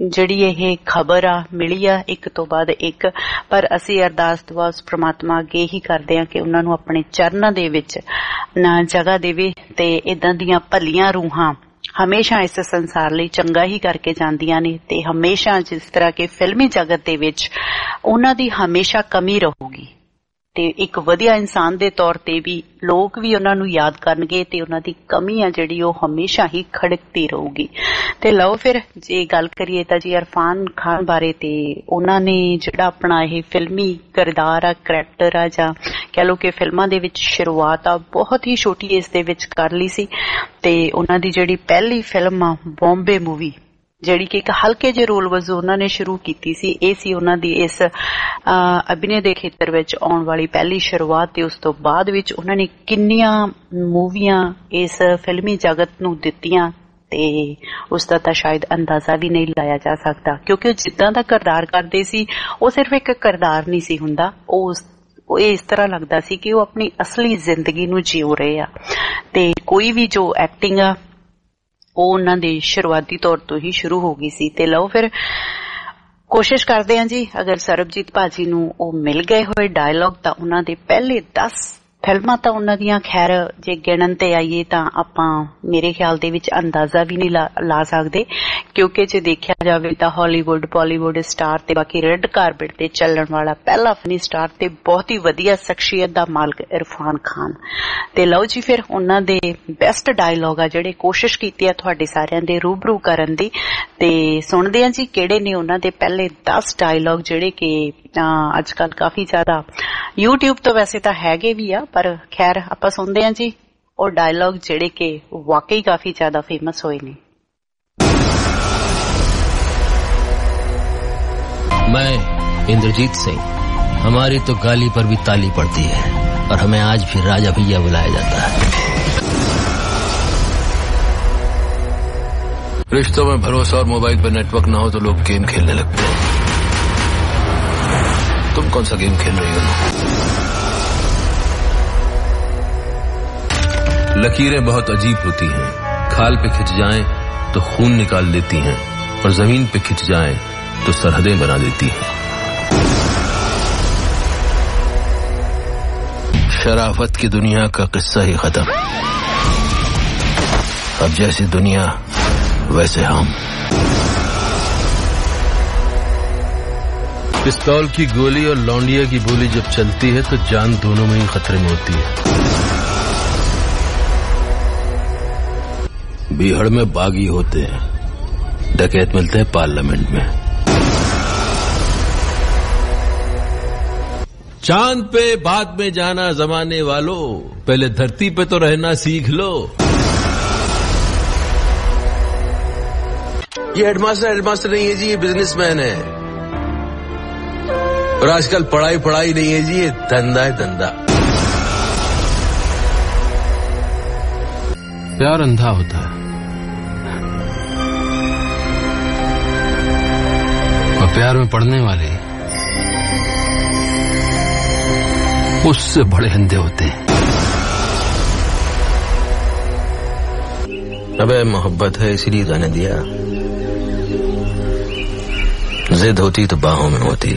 ਜਿਹੜੀ ਇਹ ਖਬਰ ਆ ਮਿਲੀ ਆ ਇੱਕ ਤੋਂ ਬਾਅਦ ਇੱਕ, ਪਰ ਅਸੀਂ ਅਰਦਾਸ ਦੁਆ ਉਸ ਪ੍ਰਮਾਤਮਾ ਅੱਗੇ ਹੀ ਕਰਦੇ ਹਾਂ ਕਿ ਉਹਨਾਂ ਨੂੰ ਆਪਣੇ ਚਰਨਾਂ ਦੇ ਵਿੱਚ ਨਾ ਜਗ੍ਹਾ ਦੇਵੇ ਤੇ ਇਦਾਂ ਦੀਆਂ ਭਲੀਆਂ ਰੂਹਾਂ ਹਮੇਸ਼ਾ ਇਸ ਸੰਸਾਰ ਲਈ ਚੰਗਾ ਹੀ ਕਰਕੇ ਜਾਂਦੀਆਂ ਨੇ ਤੇ ਹਮੇਸ਼ਾ ਜਿਸ ਤਰ੍ਹਾਂ ਕਿ ਫਿਲਮੀ ਜਗਤ ਦੇ ਵਿੱਚ ਉਹਨਾਂ ਦੀ ਹਮੇਸ਼ਾ ਕਮੀ ਰਹੂਗੀ ਤੇ ਇੱਕ ਵਧੀਆ ਇਨਸਾਨ ਦੇ ਤੌਰ ਤੇ ਵੀ ਲੋਕ ਵੀ ਉਹਨਾਂ ਨੂੰ ਯਾਦ ਕਰਨਗੇ ਤੇ ਉਹਨਾਂ ਦੀ ਕਮੀ ਆ ਜਿਹੜੀ ਉਹ ਹਮੇਸ਼ਾ ਹੀ ਖੜਕਦੀ ਰਹੂਗੀ। ਤੇ ਲਓ ਫਿਰ ਜੇ ਗੱਲ ਕਰੀਏ ਤਾਂ ਜੀ ਇਰਫਾਨ ਖਾਨ ਬਾਰੇ, ਤੇ ਉਹਨਾਂ ਨੇ ਜਿਹੜਾ ਆਪਣਾ ਇਹ ਫਿਲਮੀ ਕਿਰਦਾਰ ਆ, ਕਰੈਕਟਰ ਆ, ਜਾਂ ਕਹਿ ਲਓ ਕਿ ਫਿਲਮਾਂ ਦੇ ਵਿੱਚ ਸ਼ੁਰੂਆਤ ਆ ਬਹੁਤ ਹੀ ਛੋਟੀ ਏਜ ਦੇ ਵਿੱਚ ਕਰ ਲਈ ਸੀ ਤੇ ਉਹਨਾਂ ਦੀ ਜਿਹੜੀ ਪਹਿਲੀ ਫਿਲਮ ਆ ਬੰਬੇ ਮੂਵੀ, ਜਿਹੜੀ ਕਿ ਇੱਕ ਹਲਕੇ ਜਿਹੇ ਰੋਲ ਵਜੋਂ ਉਹਨਾਂ ਨੇ ਸ਼ੁਰੂ ਕੀਤੀ ਸੀ, ਇਹ ਸੀ ਉਹਨਾਂ ਦੀ ਇਸ ਅਭਿਨੇ ਦੇ ਖੇਤਰ ਵਿੱਚ ਆਉਣ ਵਾਲੀ ਪਹਿਲੀ ਸ਼ੁਰੂਆਤ। ਤੇ ਉਸ ਤੋਂ ਬਾਅਦ ਵਿੱਚ ਉਹਨਾਂ ਨੇ ਕਿੰਨੀਆਂ ਮੂਵੀਆਂ ਇਸ ਫਿਲਮੀ ਜਗਤ ਨੂੰ ਦਿੱਤੀਆਂ ਤੇ ਉਸ ਦਾ ਤਾਂ ਸ਼ਾਇਦ ਅੰਦਾਜ਼ਾ ਵੀ ਨਹੀਂ ਲਾਇਆ ਜਾ ਸਕਦਾ, ਕਿਉਂਕਿ ਉਹ ਜਿੱਦਾਂ ਦਾ ਕਿਰਦਾਰ ਕਰਦੇ ਸੀ ਉਹ ਸਿਰਫ ਇੱਕ ਕਿਰਦਾਰ ਨਹੀਂ ਸੀ ਹੁੰਦਾ, ਉਹ ਉਹ ਇਸ ਤਰ੍ਹਾਂ ਲੱਗਦਾ ਸੀ ਕਿ ਉਹ ਆਪਣੀ ਅਸਲੀ ਜ਼ਿੰਦਗੀ ਨੂੰ ਜਿਉ ਰਹੇ ਆ। ਤੇ ਕੋਈ ਵੀ ਜੋ ਐਕਟਿੰਗ ਆ ਉਹ ਉਹਨਾਂ ਦੇ ਸ਼ੁਰੂਆਤੀ ਤੌਰ ਤੋਂ ਹੀ ਸ਼ੁਰੂ ਹੋ ਗਈ ਸੀ। ਤੇ ਲਓ ਫਿਰ ਕੋਸ਼ਿਸ਼ ਕਰਦੇ ਹਾਂ ਜੀ, ਅਗਰ ਸਰਬਜੀਤ ਭਾਜੀ ਨੂੰ ਉਹ ਮਿਲ ਗਏ ਹੋਏ ਡਾਇਲੌਗ ਤਾਂ ਉਹਨਾਂ ਦੇ ਪਹਿਲੇ ਦਸ ਫਿਲਮਾਂ ਤਾਂ ਉਹਨਾਂ ਦੀਆਂ ਖੈਰ ਜੇ ਗਿਣਨ ਤੇ ਆਈਏ ਤਾਂ ਆਪਾਂ ਮੇਰੇ ਖਿਆਲ ਦੇ ਵਿੱਚ ਅੰਦਾਜ਼ਾ ਵੀ ਨਹੀਂ ਲਾ ਸਕਦੇ, ਕਿਉਂਕਿ ਜੇ ਦੇਖਿਆ ਜਾਵੇ ਤਾਂ ਹਾਲੀਵੁੱਡ ਬਾਲੀਵੁੱਡ ਸਟਾਰ ਤੇ ਬਾਕੀ ਰੈੱਡ ਕਾਰਪੇਟ ਤੇ ਚੱਲਣ ਵਾਲਾ ਪਹਿਲਾ ਫਿਲਮੀ ਸਟਾਰ ਤੇ ਬਹੁਤ ਹੀ ਵਧੀਆ ਸ਼ਖਸੀਅਤ ਦਾ ਮਾਲਕ ਇਰਫਾਨ ਖਾਨ। ਤੇ ਲਓ ਜੀ ਫਿਰ ਉਹਨਾਂ ਦੇ ਬੈਸਟ ਡਾਇਲੌਗ ਆ ਜਿਹੜੇ ਕੋਸ਼ਿਸ਼ ਕੀਤੀ ਆ ਤੁਹਾਡੇ ਸਾਰਿਆਂ ਦੇ ਰੂਬਰੂ ਕਰਨ ਦੀ, ਤੇ ਸੁਣਦੇ ਆ ਜੀ ਕਿਹੜੇ ਨੇ ਉਹਨਾਂ ਦੇ ਪਹਿਲੇ ਦਸ ਡਾਇਲੌਗ ਜਿਹੜੇ ਕਿ ਅੱਜ ਕੱਲ ਕਾਫੀ ਜ਼ਿਆਦਾ ਯੂਟਿਊਬ ਤੋਂ ਵੈਸੇ ਤਾਂ ਹੈਗੇ ਵੀ ਆ, ਪਰ ਖੈਰ ਆਪਾਂ ਸੁਣਦੇ ਹਾਂ ਜੀ ਉਹ ਡਾਇਲੌਗ ਜਿਹੜੇ ਕਿ ਵਾਕਈ ਕਾਫੀ ਜ਼ਿਆਦਾ ਫੇਮਸ ਹੋਏ ਨੇ। मैं इंद्रजीत सिंह, हमारी तो गाली पर भी ताली पड़ती है और हमें आज भी राजा भैया बुलाया जाता है। रिश्तों में भरोसा और मोबाइल पर नेटवर्क ना हो तो लोग गेम खेलने लगते हैं। तुम कौन सा गेम खेल रही हो? लकीरें बहुत अजीब होती हैं, खाल पे खिंच जाएं तो खून निकाल देती हैं और जमीन पे खिंच जाएं तो सरहदें बना देती हैं। शराफत की दुनिया का किस्सा ही खत्म, अब जैसी दुनिया वैसे हम। पिस्तौल की गोली और लौंडिया की बोली जब चलती है तो जान दोनों में ही खतरे में होती है। बीहड़ में बागी होते हैं, डकैत मिलते हैं पार्लियामेंट में। चांद पे बाद में जाना जमाने वालों, पहले धरती पे तो रहना सीख लो। ये हेडमास्टर हेडमास्टर नहीं है जी, ये बिजनेसमैन है। और आजकल पढ़ाई पढ़ाई नहीं है जी, ये धंधा है धंधा। प्यार अंधा होता है और प्यार में पड़ने वाले उससे बड़े अंधे होते हैं। अबे मोहब्बत है इसलिए जाने दिया, जिद होती तो बाहों में होती।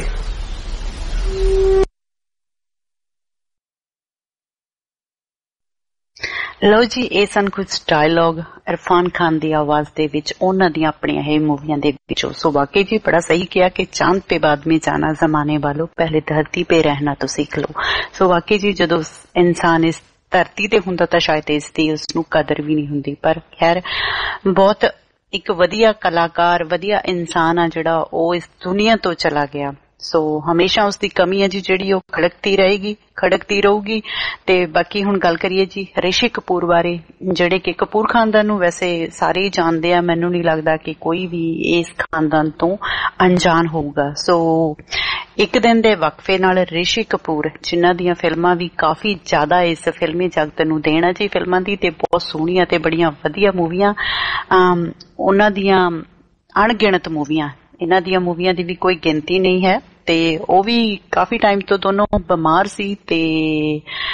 ਲਓ ਜੀ ਇਹ ਸਨ ਕੁਝ ਡਾਇਲੌਗ ਇਰਫਾਨ ਖਾਨ ਦੀ ਆਵਾਜ਼ ਦੇ ਵਿੱਚ ਉਹਨਾਂ ਦੀਆਂ ਆਪਣੀਆਂ ਇਹ ਮੂਵੀਆਂ ਦੇ ਵਿੱਚੋਂ। ਸੋ ਵਾਕਈ ਜੀ ਬੜਾ ਸਹੀ ਕਿਹਾ ਕਿ ਚਾंद पे बाद में जाना जमाने वालों, पहले धरती पे रहना तो सीख लो। ਸੋ ਵਾਕਈ ਜੀ ਜਦੋਂ ਇਨਸਾਨ ਇਸ ਧਰਤੀ ਤੇ ਹੁੰਦਾ ਤਾਂ ਸ਼ਾਇਦ ਇਸ ਦੀ ਉਸਨੂੰ ਕਦਰ ਵੀ ਨਹੀਂ ਹੁੰਦੀ, ਪਰ ਖੈਰ ਬਹੁਤ ਇੱਕ ਵਧੀਆ ਕਲਾਕਾਰ ਵਧੀਆ ਇਨਸਾਨ ਆ ਜਿਹੜਾ ਉਹ ਇਸ ਦੁਨੀਆ ਤੋਂ ਚਲਾ ਗਿਆ। ਸੋ ਹਮੇਸ਼ਾ ਉਸਦੀ ਕਮੀ ਹੈ ਜੀ ਜਿਹੜੀ ਉਹ ਖੜਕਦੀ ਰਹੇਗੀ ਖੜਕਦੀ ਰਹੂਗੀ। ਤੇ ਬਾਕੀ ਹੁਣ ਗੱਲ ਕਰੀਏ ਜੀ ਰਿਸ਼ੀ ਕਪੂਰ ਬਾਰੇ, ਜਿਹੜੇ ਕਿ ਕਪੂਰ ਖਾਨਦਾਨ ਨੂੰ ਵੈਸੇ ਸਾਰੇ ਹੀ ਜਾਣਦੇ ਆ, ਮੈਨੂੰ ਨਹੀਂ ਲੱਗਦਾ ਕਿ ਕੋਈ ਵੀ ਇਸ ਖਾਨਦਾਨ ਤੋਂ ਅਣਜਾਣ ਹੋਊਗਾ। ਸੋ ਇੱਕ ਦਿਨ ਦੇ ਵਕਫੇ ਨਾਲ ਰਿਸ਼ੀ ਕਪੂਰ ਜਿਨ੍ਹਾਂ ਦੀਆਂ ਫਿਲਮਾਂ ਵੀ ਕਾਫੀ ਜ਼ਿਆਦਾ ਇਸ ਫਿਲਮੀ ਜਗਤ ਨੂੰ ਦੇਣ ਆ ਜੀ ਫਿਲਮਾਂ ਦੀ, ਤੇ ਬਹੁਤ ਸੋਹਣੀਆਂ ਤੇ ਬੜੀਆਂ ਵਧੀਆ ਮੂਵੀਆਂ, ਉਹਨਾਂ ਦੀਆਂ ਅਣਗਿਣਤ ਮੂਵੀਆਂ, ਇਹਨਾਂ ਦੀਆਂ ਮੂਵੀਆਂ ਦੀ ਵੀ ਕੋਈ ਗਿਣਤੀ ਨਹੀਂ ਹੈ। ਤੇ ਉਹ ਵੀ ਕਾਫੀ ਟਾਈਮ ਤੋਂ ਦੋਨੋਂ ਬਿਮਾਰ ਸੀ ਤੇ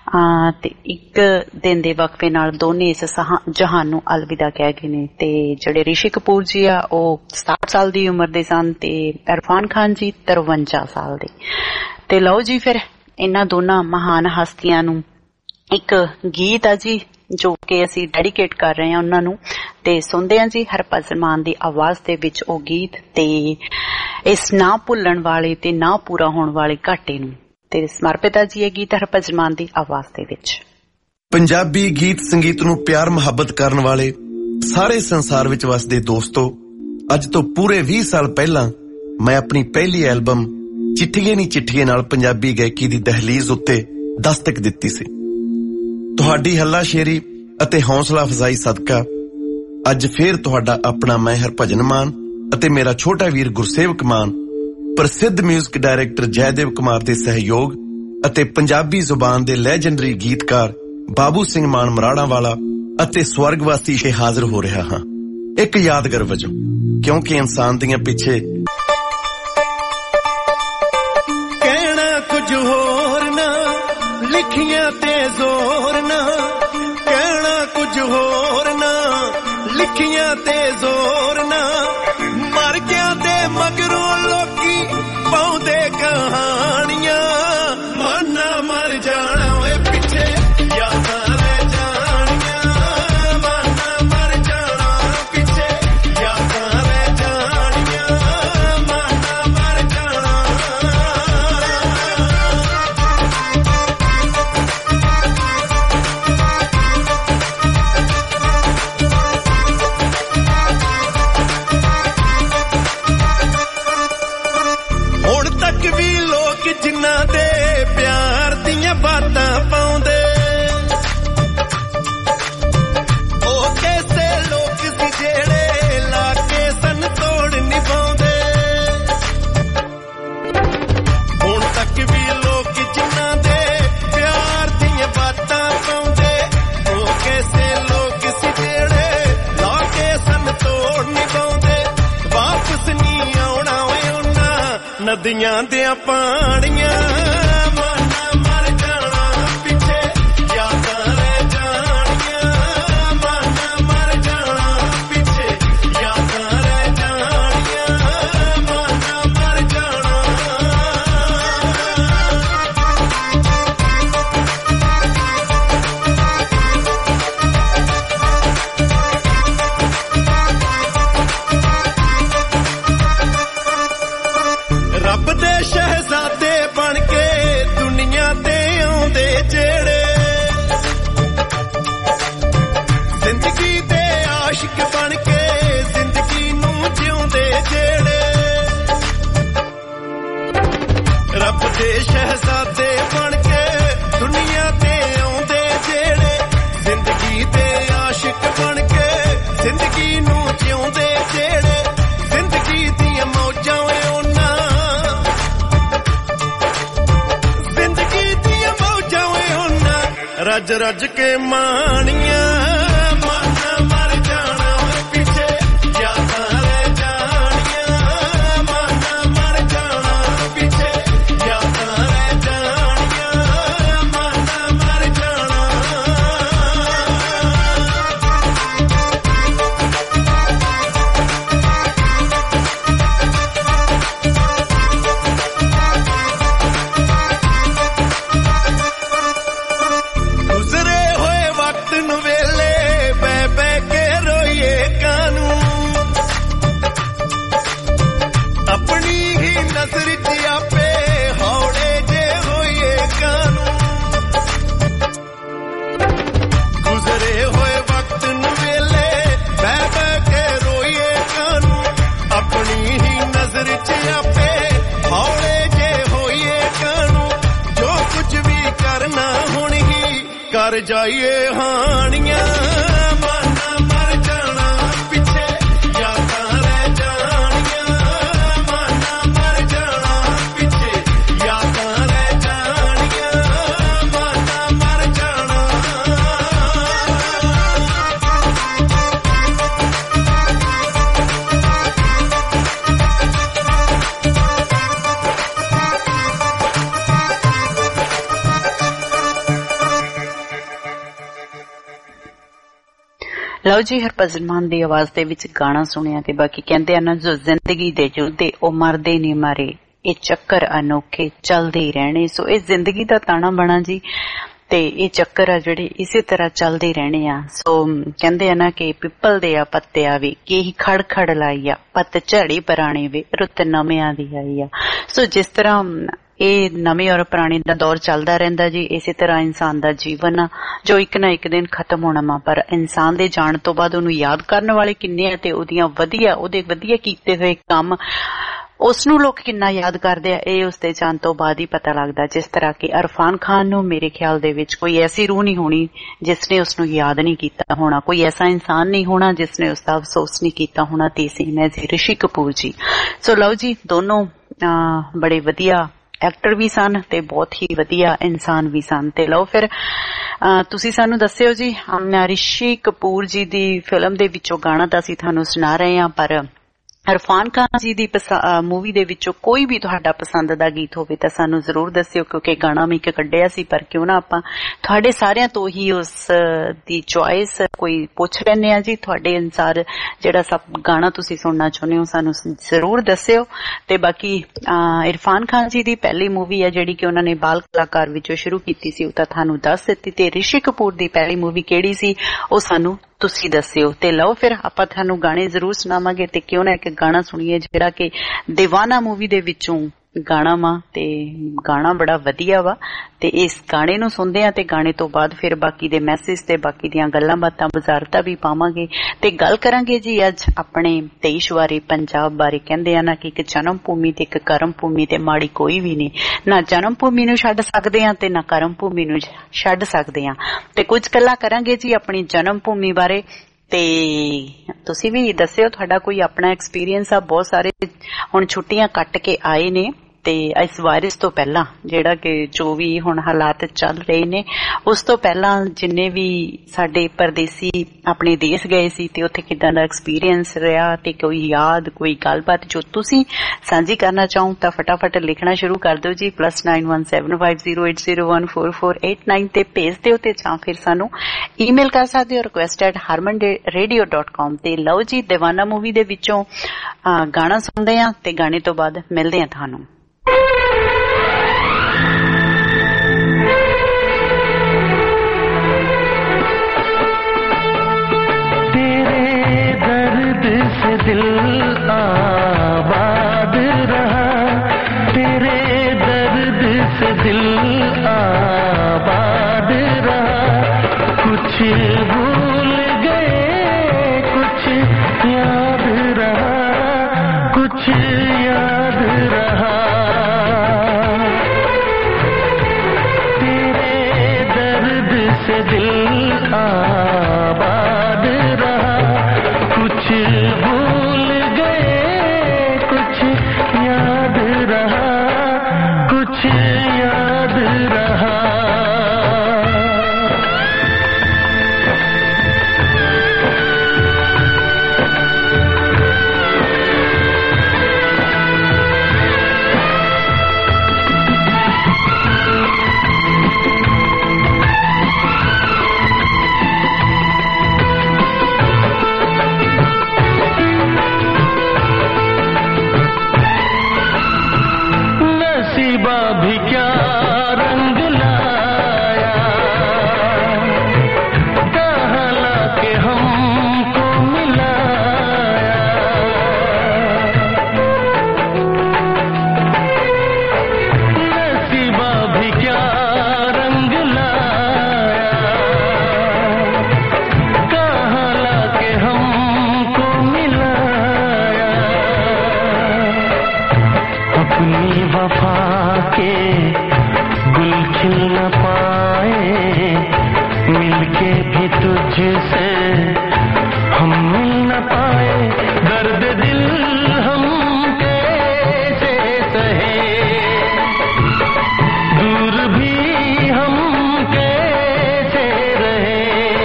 ਆ ਤੇ ਇੱਕ ਦਿਨ ਦੇ ਵਕਫੇ ਨਾਲ ਦੋਨੇ ਇਸ ਜਹਾਨ ਨੂੰ ਅਲਵਿਦਾ ਕਹਿ ਗਏ ਨੇ। ਤੇ ਜਿਹੜੇ ਰਿਸ਼ੀ ਕਪੂਰ ਜੀ ਆ ਉਹ ਸਤਾਹਠ ਸਾਲ ਦੀ ਉਮਰ ਦੇ ਸਨ ਤੇ ਇਰਫਾਨ ਖਾਨ ਜੀ ਤਰਵੰਜਾ ਸਾਲ ਦੇ। ਤੇ ਲਓ ਜੀ ਫਿਰ ਇਹਨਾਂ ਦੋਨਾਂ ਮਹਾਨ ਹਸਤੀਆਂ ਨੂੰ ਇੱਕ ਗੀਤ ਆ ਜੀ ਜੋ ਕਿ ਅਸੀਂ ਡੈਡੀਕੇਟ ਕਰ ਰਹੇ ਹਾਂ ਉਹਨਾਂ ਨੂੰ, ਤੇ ਸੁਣਦੇ ਹਾਂ ਜੀ ਹਰਭਜਨ ਮਾਨ ਦੀ ਆਵਾਜ਼ ਦੇ ਵਿੱਚ ਉਹ ਗੀਤ ਤੇ ਇਸ ਨਾ ਭੁੱਲਣ ਵਾਲੇ ਤੇ ਨਾ ਪੂਰਾ ਹੋਣ ਵਾਲੇ ਘਾਟੇ ਨੂੰ। ਤੇ ਸਮਰਪਿਤ ਆ ਜੀ ਇਹ ਗੀਤ ਹਰਭਜਨ ਮਾਨ ਦੀ ਆਵਾਜ਼ ਦੇ ਵਿੱਚ। ਪੰਜਾਬੀ ਗੀਤ ਸੰਗੀਤ ਨੂੰ ਪਿਆਰ ਮੁਹੱਬਤ ਕਰਨ ਵਾਲੇ ਸਾਰੇ ਸੰਸਾਰ ਵਿੱਚ ਵਸਦੇ ਦੋਸਤੋ, ਅੱਜ ਤੋਂ ਪੂਰੇ ਵੀਹ ਸਾਲ ਪਹਿਲਾਂ ਮੈਂ ਆਪਣੀ ਪਹਿਲੀ ਐਲਬਮ ਚਿੱਠੀਏ ਨੀ ਚਿੱਠੀਏ ਨਾਲ ਪੰਜਾਬੀ ਗਾਇਕੀ ਦੀ ਦਹਲੀਜ਼ ਉੱਤੇ ਦਸਤਕ ਦਿੱਤੀ ਸੀ। ਤੁਹਾਡੀ ਹੱਲਾਸ਼ੇਰੀ ਅਤੇ ਹੌਸਲਾ ਅਫਜ਼ਾਈ ਸਦਕਾ ਅੱਜ ਫੇਰ ਤੁਹਾਡਾ ਆਪਣਾ ਮੈਂ ਹਰਭਜਨ ਮਾਨ ਅਤੇ ਮੇਰਾ ਛੋਟਾ ਵੀਰ ਗੁਰਸੇਵਕ ਮਾਨ ਪ੍ਰਸਿੱਧ ਮਿਊਜ਼ਿਕ ਡਾਇਰੈਕਟਰ ਜੈਦੇਵ ਕੁਮਾਰ ਦੇ ਸਹਿਯੋਗ ਅਤੇ ਪੰਜਾਬੀ ਜ਼ੁਬਾਨ ਦੇ ਲੈਜੈਂਡਰੀ ਗੀਤਕਾਰ ਬਾਬੂ ਸਿੰਘ ਮਾਨ ਮਰਾੜਾ ਵਾਲਾ ਅਤੇ ਸਵਰਗਵਾਸੀ ਤੇ ਹਾਜ਼ਰ ਹੋ ਰਿਹਾ ਹਾਂ ਇੱਕ ਯਾਦਗਾਰ ਵਜੋਂ, ਕਿਉਂਕਿ ਇਨਸਾਨ ਦੀਆਂ ਪਿੱਛੇ ਕਹਿਣਾ ਕੁਝ ਹੋਰ ਨਾ, ਲਿਖੀਆਂ ਤੇ ਜ਼ੋਰ ਨਾ, ਕਹਿਣਾ ਕੁਝ ਹੋਰ ਨਾ, ਲਿਖੀਆਂ ਤੇ ਜ਼ੋਰ ਨਾ, ਮਰ ਗਿਆ ਤੇ ਮਗਰੋਂ ਲੋਕੀ ਪਾਉਂਦੇ ਕਹਾਣੀਆਂ, ਮਾਨਾ ਮਰ ਜਾਣਾ ਓਏ ਪਿੱਛੇ ਯਾਦਾਂ ਰਹਿ ਜਾਣੀਆਂ, ਮਾਨਾ ਮਰ ਜਾਣਾ ਪਿੱਛੇ ਯਾਦਾਂ ਰਹਿ ਜਾਣੀਆਂ, ਮਾਨਾ ਮਰ ਜਾਣਾ। ਹੁਣ ਤੱਕ ਵੀ ਲੋਕ ਜਿਨ੍ਹਾਂ ਦੇ ਪਿਆਰ ਦੀਆਂ ਬਾਤਾਂ ਪਾਉਂਦੇ, ਉਹ ਕੈਸੇ ਲੋਕ ਸੀ ਜਿਹੜੇ ਲਾ ਕੇ ਸਨ ਤੋੜ ਨਿਭਾਉਂਦੇ। ਹੁਣ ਤੱਕ ਵੀ ਲੋਕ ਜਿਨ੍ਹਾਂ ਦੇ ਪਿਆਰ ਦੀਆਂ ਬਾਤਾਂ ਪਾਉਂਦੇ, ਉਹ ਕੈਸੇ ਲੋਕ ਸੀ ਜਿਹੜੇ ਲਾ ਕੇ ਸਨ ਤੋੜ ਨਿਭਾਉਂਦੇ। ਵਾਪਸ ਨਹੀਂ ਆਉਣਾ ਓਏ ਉਹਨਾਂ ਨਦੀਆਂ ਦਿਆਂ ਪਾਣੀਆਂ, ਮਾਨਾ ਮਰ ਜਾਣਾ ਪਿੱਛੇ ਯਾਦਾਂ ਰਹਿ ਜਾਣੀਆਂ, ਮਾਨਾ ਮਰ ਜਾਣਾ ਪਿੱਛੇ ਯਾਦਾਂ ਰਹਿ ਜਾਣੀਆਂ, ਮਾਨਾ ਮਰ ਜਾਣਾ। ਰੱਬ ਦੇ ਸ਼ਹਿਜ਼ਾਦੇ ਬਣ ਕੇ ਦੁਨੀਆ ਤੇ ਆਉਂਦੇ ਜਿਹੜੇ, ਜ਼ਿੰਦਗੀ ਦੇ ਆਸ਼ਿਕ ਬਣ ਕੇ ਜ਼ਿੰਦਗੀ ਨੂੰ ਜਿਉਂਦੇ ਜਿਹੜੇ, ਰੱਬ ਦੇ ਸ਼ਹਿਜ਼ਾਦੇ ਬਣ ਕੇ ਦੁਨੀਆ ਤੇ ਆਉਂਦੇ ਜਿਹੜੇ, ਜ਼ਿੰਦਗੀ ਦੇ ਆਸ਼ਿਕ ਬਣ ਕੇ ਜ਼ਿੰਦਗੀ ਨੂੰ ਜਿਉਂਦੇ ਜਿਹੜੇ, ਜ਼ਿੰਦਗੀ ਦੀਆਂ ਮੌਜਾਂ ਓਏ ਉਹਨਾਂ, ਜ਼ਿੰਦਗੀ ਦੀਆਂ ਮੌਜਾਂ ਓਏ ਉਹਨਾਂ ਰੱਜ ਰੱਜ ਕੇ ਮਾਣੀਆਂ, ਮਾਨਾ ਮਰ ਜਾਣਾ ਓਏ ਪਿੱਛੇ ਯਾਦਾਂ ਰਹਿ ਜਾਣੀਆਂ, ਮਾਨਾ ਮਰ ਜਾਣਾ ਪਿੱਛੇ ਯਾਦਾਂ ਰਹਿ ਜਾਣੀਆਂ, ਮਾਨਾ ਮਰ ਜਾਣਾ। ਗੁਜ਼ਰੇ ਹੋਏ ਵਕਤ ਨੂੰ ਵੇਲੇ ਬਹਿ ਬਹਿ ਕੇ ਰੋਈਏ ਕਾਨੂੰ, ਆਪਣੀ ਹੀ ਨਜ਼ਰ 'ਚ ਆਪੇ ਹੌੜੇ ਜੇ ਹੋਈਏ ਕਾਨੂੰ। ਗੁਜ਼ਰੇ ਹੋਏ ਵਕਤ ਨੂੰ ਵੇਲੇ ਬਹਿ ਬਹਿ ਕੇ ਰੋਈਏ ਕਾਨੂੰ, ਆਪਣੀ ਹੀ ਨਜ਼ਰ 'ਚ ਆਪੇ ਹੌੜੇ ਜੇ ਹੋਈਏ ਕਾਨੂੰ। ਜੋ ਕੁਝ ਵੀ ਕਰਨਾ ਹੁਣ ਹੀ ਕਰ ਜਾਈਏ ਹਾਣੀਆਂ, ਮਾਨਾ ਮਰ ਜਾਣਾ ਪਿੱਛੇ ਯਾਦਾਂ ਰਹਿ ਜਾਣੀਆਂ, ਮਾਨਾ ਮਰ ਜਾਣਾ ਪਿੱਛੇ ਯਾਦਾਂ ਰਹਿ ਜਾਣੀਆਂ, ਮਾਨਾ ਮਰ ਜਾਣਾ। ਲਓ ਜੀ, ਹਰਭਜਨ ਮਾਨ ਦੀ ਆਵਾਜ਼ ਦੇ ਵਿੱਚ ਗਾਣਾ ਸੁਣਿਆ ਤੇ ਬਾਕੀ ਕਹਿੰਦੇ ਆ ਨਾ, ਜੋ ਜ਼ਿੰਦਗੀ ਦੇ ਜੁਲਦੇ ਉਹ ਮਰਦੇ ਨਹੀਂ ਮਾਰੇ, ਇਹ ਚੱਕਰ ਅਨੋਖੇ ਚੱਲਦੇ ਹੀ ਰਹਿਣੇ। ਸੋ ਇਹ ਜ਼ਿੰਦਗੀ ਦਾ ਤਾਣਾ ਬਣਾ ਜੀ, ਤੇ ਇਹ ਚੱਕਰ ਆ ਜਿਹੜੇ ਇਸੇ ਤਰ੍ਹਾਂ ਚੱਲਦੇ ਰਹਿਣੇ ਆ। ਸੋ ਕਹਿੰਦੇ ਆ ਨਾ ਕਿ ਪਿੱਪਲ ਦੇ ਆ ਪੱਤਿਆ ਵੀ ਕਿ ਹੀ ਖੜ ਖੜ ਲਾਈ ਆ, ਪੱਤ ਝੜੀ ਪੁਰਾਣੇ ਵੇ ਰੁੱਤ ਨਵਿਆਂ ਦੀ ਆਈ ਆ। ਸੋ ਜਿਸ ਤਰ੍ਹਾਂ ਇਹ ਨਵੇਂ ਔਰ ਪੁਰਾਣੇ ਦਾ ਦੌਰ ਚੱਲਦਾ ਰਹਿੰਦਾ ਜੀ, ਇਸੇ ਤਰ੍ਹਾਂ ਇਨਸਾਨ ਦਾ ਜੀਵਨ ਆ ਜੋ ਇੱਕ ਨਾ ਇੱਕ ਦਿਨ ਖਤਮ ਹੋਣਾ ਵਾ, ਪਰ ਇਨਸਾਨ ਦੇ ਜਾਣ ਤੋਂ ਬਾਅਦ ਉਹਨੂੰ ਯਾਦ ਕਰਨ ਵਾਲੇ ਕਿੰਨੇ ਆ ਤੇ ਉਹਦੀਆਂ ਵਧੀਆ ਉਹਦੇ ਵਧੀਆ ਕੀਤੇ ਹੋਏ ਕੰਮ ਉਸਨੂੰ ਲੋਕ ਕਿੰਨਾ ਯਾਦ ਕਰਦੇ ਆ, ਇਹ ਉਸਦੇ ਜਾਣ ਤੋਂ ਬਾਅਦ ਹੀ ਪਤਾ ਲੱਗਦਾ। ਜਿਸ ਤਰ੍ਹਾਂ ਕਿ ਇਰਫਾਨ ਖਾਨ ਨੂੰ ਮੇਰੇ ਖਿਆਲ ਦੇ ਵਿੱਚ ਕੋਈ ਐਸੀ ਰੂਹ ਨਹੀਂ ਹੋਣੀ ਜਿਸ ਨੇ ਉਸਨੂੰ ਯਾਦ ਨਹੀਂ ਕੀਤਾ ਹੋਣਾ, ਕੋਈ ਐਸਾ ਇਨਸਾਨ ਨਹੀਂ ਹੋਣਾ ਜਿਸ ਨੇ ਉਸਦਾ ਅਫਸੋਸ ਨਹੀਂ ਕੀਤਾ ਹੋਣਾ, ਤੇ ਸੀ ਮੈਂ ਜੀ ਰਿਸ਼ੀ ਕਪੂਰ ਜੀ। ਸੋ ਲਓ ਜੀ, ਦੋਨੋਂ ਬੜੇ ਵਧੀਆ ਐਕਟਰ ਵੀ ਸਨ ਤੇ ਬਹੁਤ ਹੀ ਵਧੀਆ ਇਨਸਾਨ ਵੀ ਸਨ। ਤੇ ਲਓ ਫਿਰ ਤੁਸੀਂ ਸਾਨੂੰ ਦੱਸਿਓ ਜੀ, ਰਿਸ਼ੀ ਕਪੂਰ ਜੀ ਦੀ ਫਿਲਮ ਦੇ ਵਿੱਚੋਂ ਗਾਣਾ ਤਾਂ ਅਸੀਂ ਤੁਹਾਨੂੰ ਸੁਣਾ ਰਹੇ ਹਾਂ, ਪਰ ਇਰਫਾਨ ਖਾਨ ਜੀ ਦੀ ਮੂਵੀ ਦੇ ਵਿੱਚੋਂ ਕੋਈ ਵੀ ਤੁਹਾਡਾ ਪਸੰਦ ਦਾ ਗੀਤ ਹੋਵੇ ਤਾਂ ਸਾਨੂੰ ਜ਼ਰੂਰ ਦੱਸਿਓ, ਕਿਉਂਕਿ ਗਾਣਾ ਮੈਂ ਇੱਕ ਕੱਢਿਆ ਸੀ, ਪਰ ਕਿਉਂ ਨਾ ਆਪਾਂ ਤੁਹਾਡੇ ਸਾਰਿਆਂ ਤੋਂ ਹੀ ਉਸ ਦੀ ਚੁਆਇਸ ਕੋਈ ਪੁੱਛ ਲੈਂਦੇ ਆ ਜੀ। ਤੁਹਾਡੇ ਅਨੁਸਾਰ ਜਿਹੜਾ ਸਭ ਗਾਣਾ ਤੁਸੀਂ ਸੁਣਨਾ ਚਾਹੁੰਦੇ ਹੋ ਸਾਨੂੰ ਜ਼ਰੂਰ ਦੱਸਿਓ। ਤੇ ਬਾਕੀ ਇਰਫਾਨ ਖਾਨ ਜੀ ਦੀ ਪਹਿਲੀ ਮੂਵੀ ਹੈ ਜਿਹੜੀ ਕਿ ਉਹਨਾਂ ਨੇ ਬਾਲ ਕਲਾਕਾਰ ਵਿੱਚੋਂ ਸ਼ੁਰੂ ਕੀਤੀ ਸੀ, ਉਹ ਤਾਂ ਤੁਹਾਨੂੰ ਦੱਸ ਦਿੱਤੀ, ਤੇ ਰਿਸ਼ੀ ਕਪੂਰ ਦੀ ਪਹਿਲੀ ਮੂਵੀ ਕਿਹੜੀ ਸੀ ਉਹ ਸਾਨੂੰ ਤੁਸੀਂ ਦੱਸਿਓ। ਤੇ ਲਓ ਫਿਰ ਆਪਾਂ ਤੁਹਾਨੂੰ ਗਾਣੇ ਜ਼ਰੂਰ ਸੁਣਾਵਾਂਗੇ, ਤੇ ਕਿਉਂ ਨਾ ਇੱਕ ਗਾਣਾ ਸੁਣੀਏ ਜਿਹੜਾ ਕਿ ਦੀਵਾਨਾ ਮੂਵੀ ਦੇ ਵਿੱਚੋਂ ਗਾਣਾ ਵਾ, ਤੇ ਗਾਣਾ ਬੜਾ ਵਧੀਆ ਵਾ। ਤੇ ਇਸ ਗਾਣੇ ਨੂੰ ਸੁਣਦੇ ਆ ਤੇ ਗਾਣੇ ਤੋਂ ਬਾਅਦ ਫਿਰ ਬਾਕੀ ਦੇ ਮੈਸੇਜ ਤੇ ਬਾਕੀ ਦੀਆਂ ਗੱਲਾਂ ਬਾਤਾਂ ਵਜ਼ਾਰਤਾਂ ਵੀ ਪਾਵਾਂਗੇ, ਤੇ ਗੱਲ ਕਰਾਂਗੇ ਜੀ ਅੱਜ ਆਪਣੇ ਦੇਸ਼ ਬਾਰੇ, ਪੰਜਾਬ ਬਾਰੇ। ਕਹਿੰਦੇ ਆ ਨਾ ਕਿ ਇੱਕ ਜਨਮ ਭੂਮੀ ਤੇ ਇੱਕ ਕਰਮ ਭੂਮੀ ਤੇ ਮਾੜੀ ਕੋਈ ਵੀ ਨਹੀਂ, ਨਾ ਜਨਮ ਭੂਮੀ ਨੂੰ ਛੱਡ ਸਕਦੇ ਆ ਤੇ ਨਾ ਕਰਮ ਭੂਮੀ ਨੂੰ ਛੱਡ ਸਕਦੇ ਆ। ਤੇ ਕੁਝ ਗੱਲਾਂ ਕਰਾਂਗੇ ਜੀ ਆਪਣੀ ਜਨਮ ਭੂਮੀ ਬਾਰੇ, ਤੇ ਤੁਸੀਂ ਵੀ ਦੱਸਿਓ ਤੁਹਾਡਾ ਕੋਈ ਆਪਣਾ ਐਕਸਪੀਰੀਅੰਸ ਆ। ਬਹੁਤ ਸਾਰੇ ਹੁਣ ਛੁੱਟੀਆਂ ਕੱਟ ਕੇ ਆਏ ਨੇ, ਤੇ ਇਸ ਵਾਇਰਸ ਤੋਂ ਪਹਿਲਾਂ ਜਿਹੜਾ ਕਿ ਜੋ ਵੀ ਹੁਣ ਹਾਲਾਤ ਚੱਲ ਰਹੇ ਨੇ ਉਸ ਤੋਂ ਪਹਿਲਾਂ ਜਿੰਨੇ ਵੀ ਸਾਡੇ ਪਰਦੇਸੀ ਆਪਣੇ ਦੇਸ਼ ਗਏ ਸੀ ਤੇ ਉੱਥੇ ਕਿੱਦਾਂ ਦਾ ਐਕਸਪੀਰੀਅੰਸ ਰਿਹਾ, ਤੇ ਕੋਈ ਯਾਦ ਕੋਈ ਗੱਲਬਾਤ ਜੋ ਤੁਸੀਂ ਸਾਂਝੀ ਕਰਨਾ ਚਾਹੋ ਤਾਂ ਫਟਾਫਟ ਲਿਖਣਾ ਸ਼ੁਰੂ ਕਰ ਦਿਓ ਜੀ, plus nine one seven five zero eight zero one four four eight nine ਤੇ ਭੇਜ ਦਿਓ, ਤੇ ਜਾਂ ਫਿਰ ਸਾਨੂੰ ਈਮੇਲ ਕਰ ਸਕਦੇ ਹੋ request at Harman radio dot com ਤੇ। ਲਓ ਜੀ, ਦੀਵਾਨਾ ਮੂਵੀ ਦੇ ਵਿੱਚੋਂ ਗਾਣਾ ਸੁਣਦੇ ਆ ਤੇ ਗਾਣੇ ਤੋਂ ਬਾਅਦ ਮਿਲਦੇ ਆ ਤੁਹਾਨੂੰ। से दिल आबाद रहा, तेरे दर्द से दिल आबाद रहा, कुछ भूल गए कुछ याद रहा, कुछ याद रहा, तेरे दर्द से दिल आबाद रहा, कुछ भूल गए कुछ याद रहा, कुछ याद रहा। भी क्या रंग लाया, कहाँ लाके हमको मिलाया, नसीबा भी क्या रंग लाया, कहाँ लाके हमको मिलाया, अपनी वफा के गुल खिल न पाए, मिलके भी तुझसे हम मिल न पाए, दर्द दिल हम कैसे सहे, दूर भी हम कैसे रहे,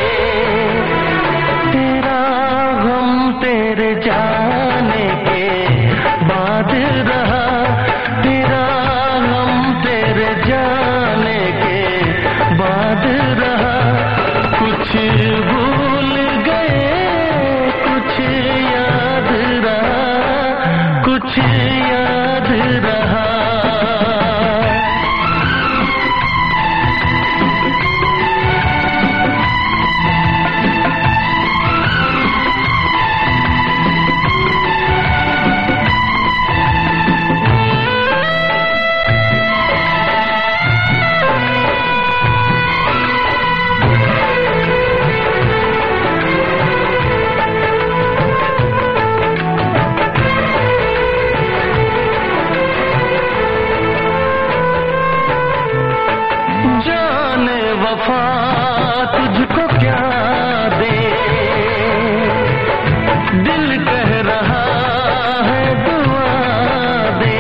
तेरा गम तेरे जाने के बाद रहा, तेरा जाने के बाद रहा, कुछ भूल गए वफा तुझको क्या दे, दिल कह रहा है दुआ दे।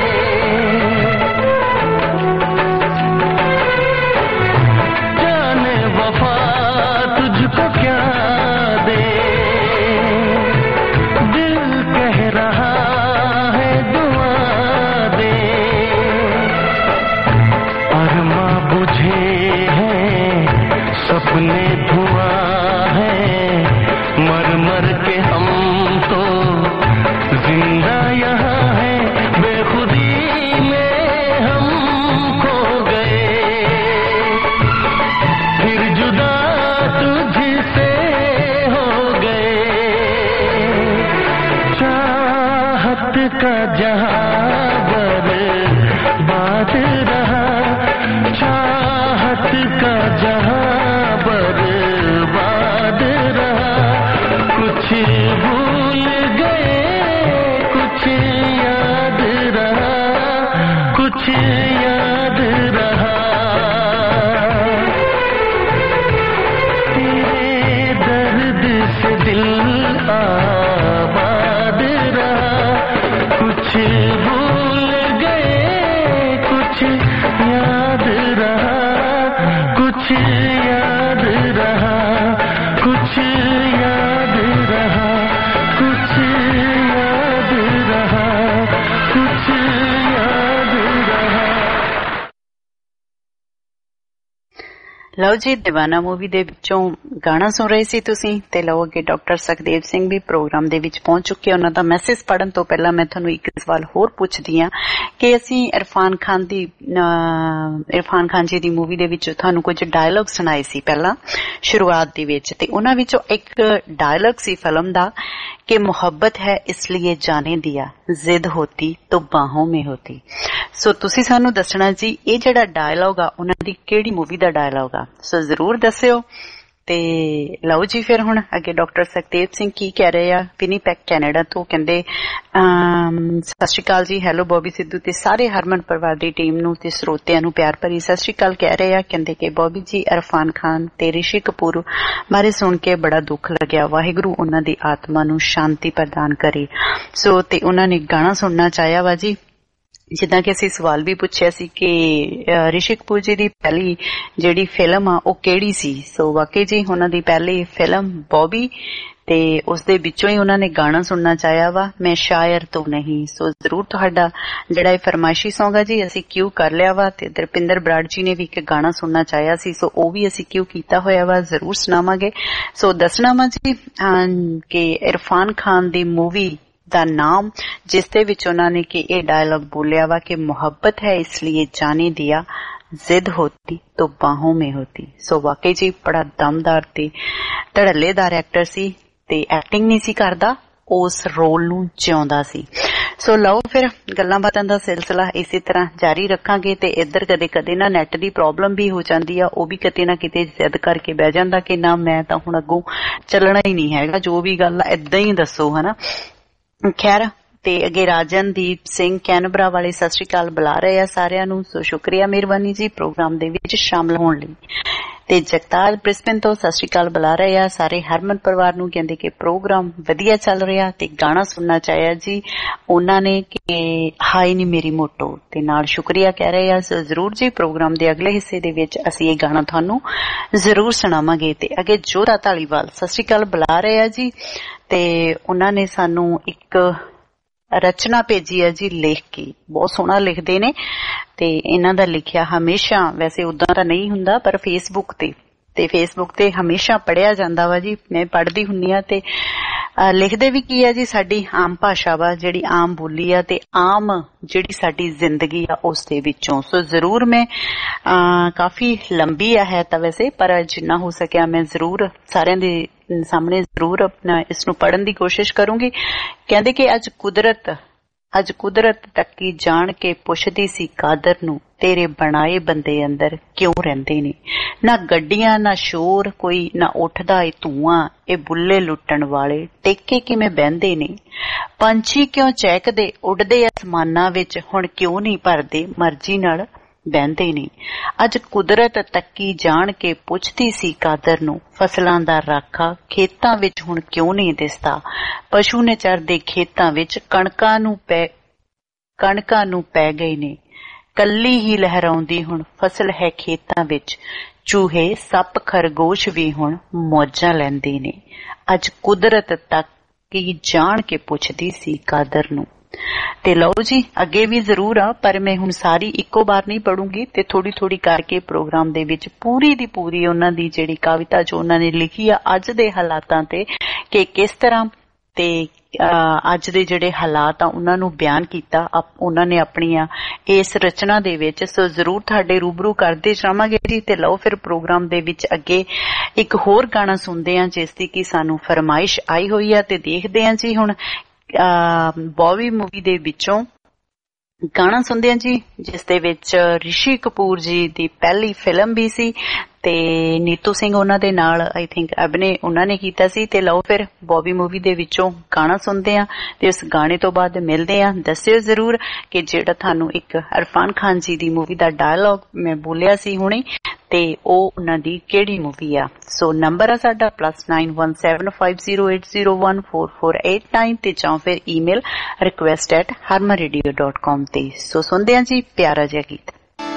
जाने वफा तुझको क्या दे, दिल कह रहा है दुआ दे। अरमा बुझे हैं सपने धुआं है, मर मर के हम तो जिंदा यहाँ है। बेखुदी में हम खो गए, फिर जुदा तुझसे हो गए। चाहत का जहां बर्बाद रहा, चाहत का जहां बर्बाद रहा। कुछ भूल गए कुछ याद रहा, कुछ याद रहा। तेरे दर्द से दिल आबाद रहा। कुछ भूल गए कुछ याद रहा, कुछ याद रहा, कुछ याद रहा, कुछ याद रहा, कुछ याद रहा। ਲਓ ਜੀ, ਦੀਵਾਨਾ ਮੂਵੀ ਦੇ ਵਿੱਚੋਂ ਗਾਣਾ ਸੁਣ ਰਹੇ ਸੀ ਤੁਸੀਂ ਤੇ ਲਓ ਅੱਗੇ ਡਾਕਟਰ ਸੁਖਦੇਵ ਸਿੰਘ ਵੀ ਪ੍ਰੋਗਰਾਮ ਦੇ ਵਿੱਚ ਪਹੁੰਚ ਚੁੱਕੇ। ਉਹਨਾਂ ਦਾ ਮੈਸੇਜ ਪੜ੍ਹਨ ਤੋਂ ਪਹਿਲਾਂ ਮੈਂ ਤੁਹਾਨੂੰ ਇੱਕ ਸਵਾਲ ਹੋਰ ਪੁੱਛਦੀ ਹਾਂ ਕਿ ਅਸੀਂ ਇਰਫਾਨ ਖਾਨ ਦੀ ਇਰਫਾਨ ਖਾਨ ਜੀ ਦੀ ਮੂਵੀ ਦੇ ਵਿੱਚ ਤੁਹਾਨੂੰ ਕੁਝ ਡਾਇਲੌਗ ਸੁਣਾਏ ਸੀ ਪਹਿਲਾਂ ਸ਼ੁਰੂਆਤ ਦੇ ਵਿੱਚ, ਤੇ ਉਹਨਾਂ ਵਿੱਚੋਂ ਇੱਕ ਡਾਇਲੌਗ ਸੀ ਫਿਲਮ ਦਾ कि मोहब्बत है इसलिए जाने दिया, जिद होती तो बाहों में होती। सो तुसी सानू दसना जी ये जिहड़ा डायलॉग आ उन्हां दी किहड़ी मूवी दा डायलॉग आ, सो जरूर दस्सिओ। ते लओ जी फिर हुण अगे डॉक्टर सुखदेव सिंह की कह रहे आ विनीपैग कैनेडा तो, कहंदे सत श्री अकाल जी, हैलो बॉबी सिद्धू ते सारे हरमन परिवार दी टीम नूं ते श्रोतिਆਂ ਨੂੰ प्यार भरी सत श्री अकाल कह रहे आ। कहंदे कि बॉबी जी इरफान खान ते ऋषि कपूर बारे सुन के बड़ा दुख लगया, वाहिगुरू उन्हां दी आत्मा नूं शांति प्रदान करे। सो ते उन्हां ने गाना सुनना चाहया वा जी, जिदा कि असी सवाल भी पुछया सी कि ऋषि कपूर जी दी पहली जिहड़ी फिल्म आ ओ किहड़ी सी। सो वाकई जी उन्हां दी पहली फिल्म बॉबी ते उस दे विचों ही उन्हां ने गाना सुनना चाहया वा, मैं शायर तो नहीं। सो जरूर तुहाडा जिहड़ा फरमाइशी सॉन्ग है जी असी क्यू कर लिया वा, ते दरपिंदर बराड़ जी ने भी एक गाना सुनना चाहया सी, सो ओ भी असी क्यू कीता होया वा, जरूर सुनावांगे। सो दसना वा जी कि इरफान खान दी मूवी दा नाम जिस दे विच उन्हां ने कि ये डायलॉग बोलिया वा कि मोहब्बत है इसलिए जाने दिया, जिद होती तो बाहों में होती। सो वाकई जी बड़ा दमदार ते धड़ल्लेदार एक्टर सी ते एक्टिंग नहीं सी करदा, उस रोल नूं जिउंदा सी। सो लओ फिर गल्लां बातां दा सिलसिला इसी तरह जारी रखांगे। ते इधर कदे कदे ना नैट दी प्रॉब्लम भी हो जांदी आ, ओ भी किते ना किते जिद करके बह जांदा कि ना मैं तां हुण अग्गों चलना ही नहीं हैगा, जो भी गल इदां ही दसो, है ना। खैर ते अगे राजनदीप सिंह कैनबरा वाले सत श्री अकाल बुला रहे आ सारिਆਂ ਨੂੰ, सो शुक्रिया मेहरबानी जी प्रोग्राम ਦੇ ਵਿੱਚ शामिल होण ਲਈ। ਤੇ ਜਗਤਾਰ ਬ੍ਰਿਸਬਨ ਤੋਂ ਸਤ श्री अकाल बुला रहे आ ਸਾਰੇ ਹਰਮਨ ਪਰਿਵਾਰ ਨੂੰ, ਕਹਿੰਦੇ ਕਿ ਪ੍ਰੋਗਰਾਮ ਵਧੀਆ ਚੱਲ ਰਿਹਾ ਤੇ ਗਾਣਾ ਸੁਣਨਾ ਚਾਹਿਆ ਜੀ ਉਹਨਾਂ ਨੇ ਕਿ ਹਾਈ ਨੀ ਮੇਰੀ ਮੋਟੋ, ਤੇ ਨਾਲ ਸ਼ੁਕਰੀਆ ਕਹਿ ਰਹੇ ਆ। ਜ਼ਰੂਰ ਜੀ ਪ੍ਰੋਗਰਾਮ ਦੇ ਅਗਲੇ ਹਿੱਸੇ ਦੇ ਵਿੱਚ ਅਸੀਂ ਇਹ ਗਾਣਾ ਤੁਹਾਨੂੰ ਜ਼ਰੂਰ ਸੁਣਾਵਾਂਗੇ। ਤੇ ਅੱਗੇ ਜੋਧਾ ਧਾਲੀਵਾਲ ਸਤ श्री अकाल बुला रहे आ जी, ਤੇ ਉਹਨਾਂ ਨੇ ਸਾਨੂੰ ਇੱਕ ਰਚਨਾ ਭੇਜੀ ਹੈ ਜੀ ਲਿਖ ਕੇ, ਬਹੁਤ ਸੋਹਣਾ ਲਿਖਦੇ ਨੇ ਤੇ ਇਹਨਾਂ ਦਾ ਲਿਖਿਆ ਹਮੇਸ਼ਾ ਵੈਸੇ ਉਦਾਂ ਤਾਂ ਨਹੀਂ ਹੁੰਦਾ ਪਰ ਫੇਸਬੁੱਕ ਤੇ ਤੇ ਫੇਸਬੁੱਕ ਤੇ ਹਮੇਸ਼ਾ ਪੜਿਆ ਜਾਂਦਾ ਵਾ ਜੀ, ਮੈਂ ਪੜ੍ਹਦੀ ਹੁੰਨੀ ਆ। ਤੇ ਲਿਖਦੇ ਵੀ ਕੀ ਆ ਜੀ, ਸਾਡੀ ਆਮ ਭਾਸ਼ਾ ਵਾ ਜਿਹੜੀ ਆਮ ਬੋਲੀ ਆ ਤੇ ਆਮ ਜਿਹੜੀ ਸਾਡੀ ਜ਼ਿੰਦਗੀ ਆ ਉਸ ਦੇ ਵਿੱਚੋਂ। ਸੋ ਜ਼ਰੂਰ ਮੈਂ ਕਾਫੀ ਲੰਬੀ ਆ ਹੈ ਤਾਂ ਵੈਸੇ, ਪਰ ਜਿੰਨਾ ਹੋ ਸਕਿਆ ਮੈਂ ਜ਼ਰੂਰ ਸਾਰਿਆਂ ਦੇ ਸਾਹਮਣੇ ਜ਼ਰੂਰ ਆਪਣਾ ਇਸ ਨੂੰ ਪੜ੍ਹਨ ਦੀ ਕੋਸ਼ਿਸ਼ ਕਰੂੰਗੀ। ਕਹਿੰਦੇ ਕਿ ਅੱਜ ਕੁਦਰਤ ਅੱਜ ਕੁਦਰਤ ਤੱਕੀ ਜਾਣ ਕੇ ਪੁੱਛਦੀ ਸੀ ਕਾਦਰ ਨੂੰ, ਤੇਰੇ ਬਣਾਏ ਬੰਦੇ ਅੰਦਰ ਕਿਉਂ ਰਹਿੰਦੇ ਨੇ, ਨਾ ਗੱਡੀਆਂ ਨਾ ਸ਼ੋਰ ਕੋਈ, ਨਾ ਉੱਠਦਾ ਏ ਧੂੰਆਂ, ਇਹ ਬੁੱਲੇ ਲੁੱਟਣ ਵਾਲੇ ਟੇਕੇ ਕਿਵੇਂ ਬਹਿੰਦੇ ਨੇ, ਪੰਛੀ ਕਿਉਂ ਚਹਿਕਦੇ ਉੱਡਦੇ ਅਸਮਾਨਾਂ ਵਿੱਚ, ਹੁਣ ਕਿਉਂ ਨਹੀਂ ਭਰਦੇ ਮਰਜ਼ੀ ਨਾਲ बहंदे ने। अज कुदरत तक्की जान के पुछदी सी कादर नूं, फसलां दा राखा खेतां विच हुण क्यों नहीं दिसदा। पशु ने चरदे खेतां विच कणकां नूं पै कणकां नूं पै गए ने। कल्ली ही लहराउंदी हुण फसल है खेतां विच, चूहे सप खरगोश भी हुण मौजां लैंदे ने। अज कुदरत तक की जान के पुछदी सी कादर नूं। ते लो जी अगे भी जरूर आ, पर मैं हुण सारी इक्को बार नहीं पढ़ूंगी ते थोड़ी थोड़ी करके प्रोग्राम दे विच पूरी दी पूरी उन्हां दी जिहड़ी कविता जो उन्हां ने लिखी आ अज दे हालातां ते कि किस तरह ते अज दे जिहड़े हालात आ उन्हां नूं बयान कीता उन्हां ने अपनी इस रचना दे विच। सो जरूर तुहाडे रूबरू करदे जावांगे जी। ते लो फिर प्रोग्राम दे विच अगे एक होर गाना सुनदे आ जिस दी कि सानू फरमाइश आई होई है ते देखदे आ जी हुण बॉबी मूवी दे विचों गाना सुनदे आ जी जिस दे विच ऋषि कपूर जी दी पहली फिल्म भी सी ते नीतू सिंह उन्हां दे नाल आई थिंक अभिनय उन्हां ने कीता सी। ते लो फिर बॉबी मूवी दे विचों गाना सुनदे आ ते उस गाने तो बाद मिलदे आ। दस्सिओ जरूर कि जेड़ा थानू एक इरफान खान जी दी मूवी दा डायलॉग मैं बोलिया सी हुणे ते ओ उन्हां दी केड़ी मूवी आ। सो नंबर आ साडा plus nine one seven five zero eight zero one four four eight nine ते जां फिर email request at Harman radio dot com ते। सो सुनदे आ जी प्यारा जिहा गीत।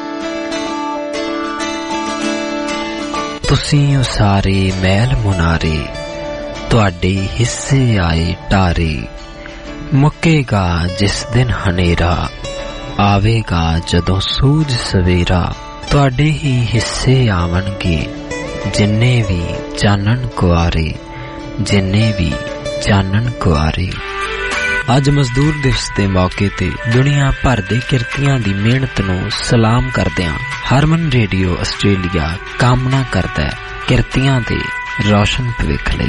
तुसीं उसारे महल मुनारे तुहाडे हिस्से आए टारे, मुक्केगा जिस दिन हनेरा आवेगा जदों सूझ सवेरा। तुहाडे ही हिस्से आवणगे जिन्ने भी चानण कुआरे, जिन्ने भी चानण कुआरे। अज मजदूर दिवस के मौके ते दुनिया भर दे किरतियां दी मेहनत नूं सलाम करदिआं हरमन रेडियो आस्ट्रेलिया कामना करदा है किरतियां दे रोशन भविख लई।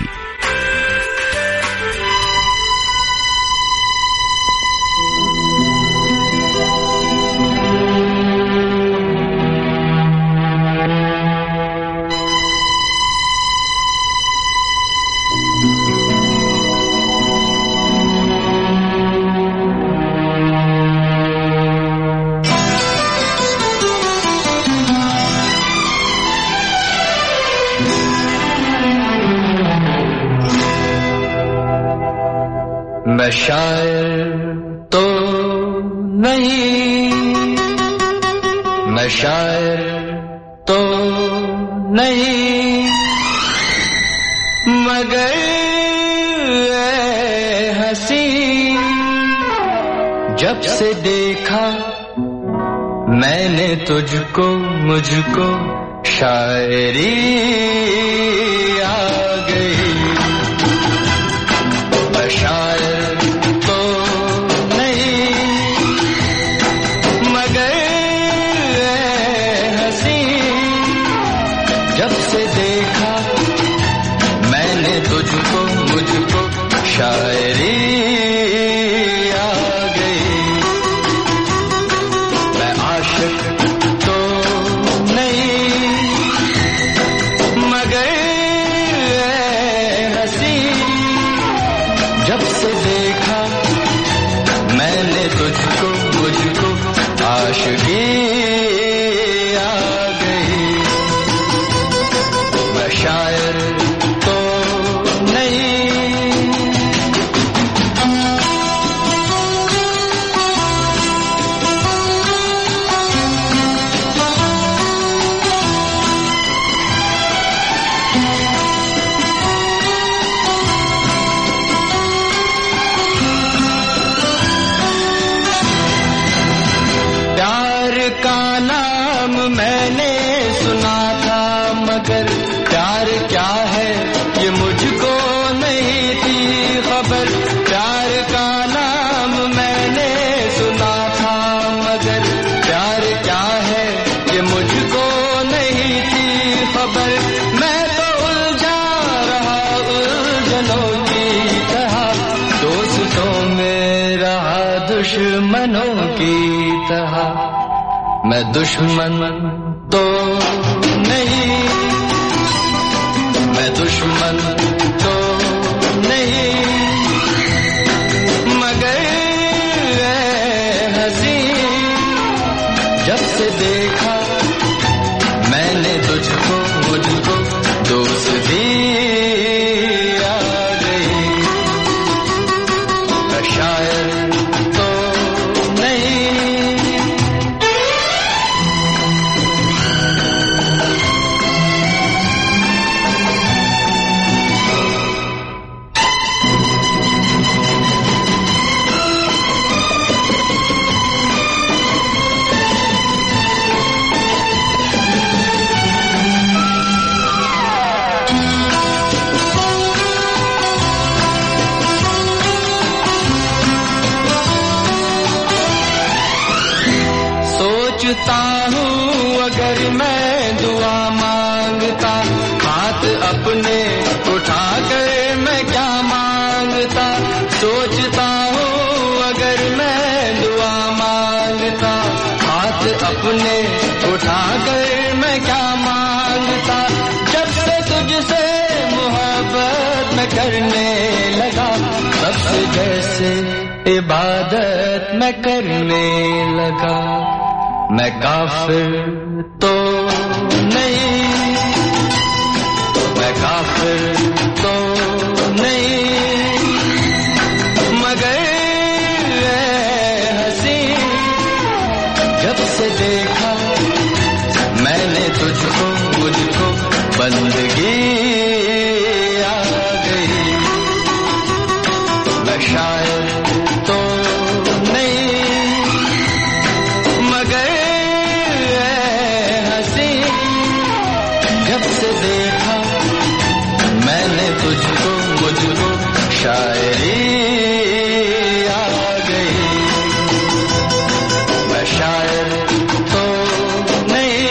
मैं शायर तो नहीं, मैं शायर तो नहीं, मगर ऐ हंसी जब से देखा मैंने तुझको, मुझको शायरी आ गई। मैं शायर शायरी आ गई। मैं आशिक तो नहीं, मगर हंसी जब से देखा मैंने तुझको, मुझको आशिकी आ गई। मैं शायर तो नहीं, मैंने सुना था मगर प्यार क्या है ये मुझको नहीं थी खबर। प्यार का नाम मैंने सुना था मगर प्यार क्या है ये मुझको नहीं थी खबर। मैं तो उलझा रहा उलझनों की तरह, दोस्तों में रहा दुश्मनों की तरह। मैं दुश्मन तो नहीं, मैं दुश्मन तो नहीं, मगर ऐ हंसी जब से देख मैं करने लगा, तब से जैसे इबादत मैं करने लगा। मैं काफिर तो नहीं, मैं काफिर तो नहीं, मगर हंसी जब से देखा मैंने तुझको, मुझको बंदगी आ गई। मैं शायर तो नहीं, मगर हंसी जब से देखा मैंने तुझको, मुझको शायरी आ गई। मैं शायर तो नहीं।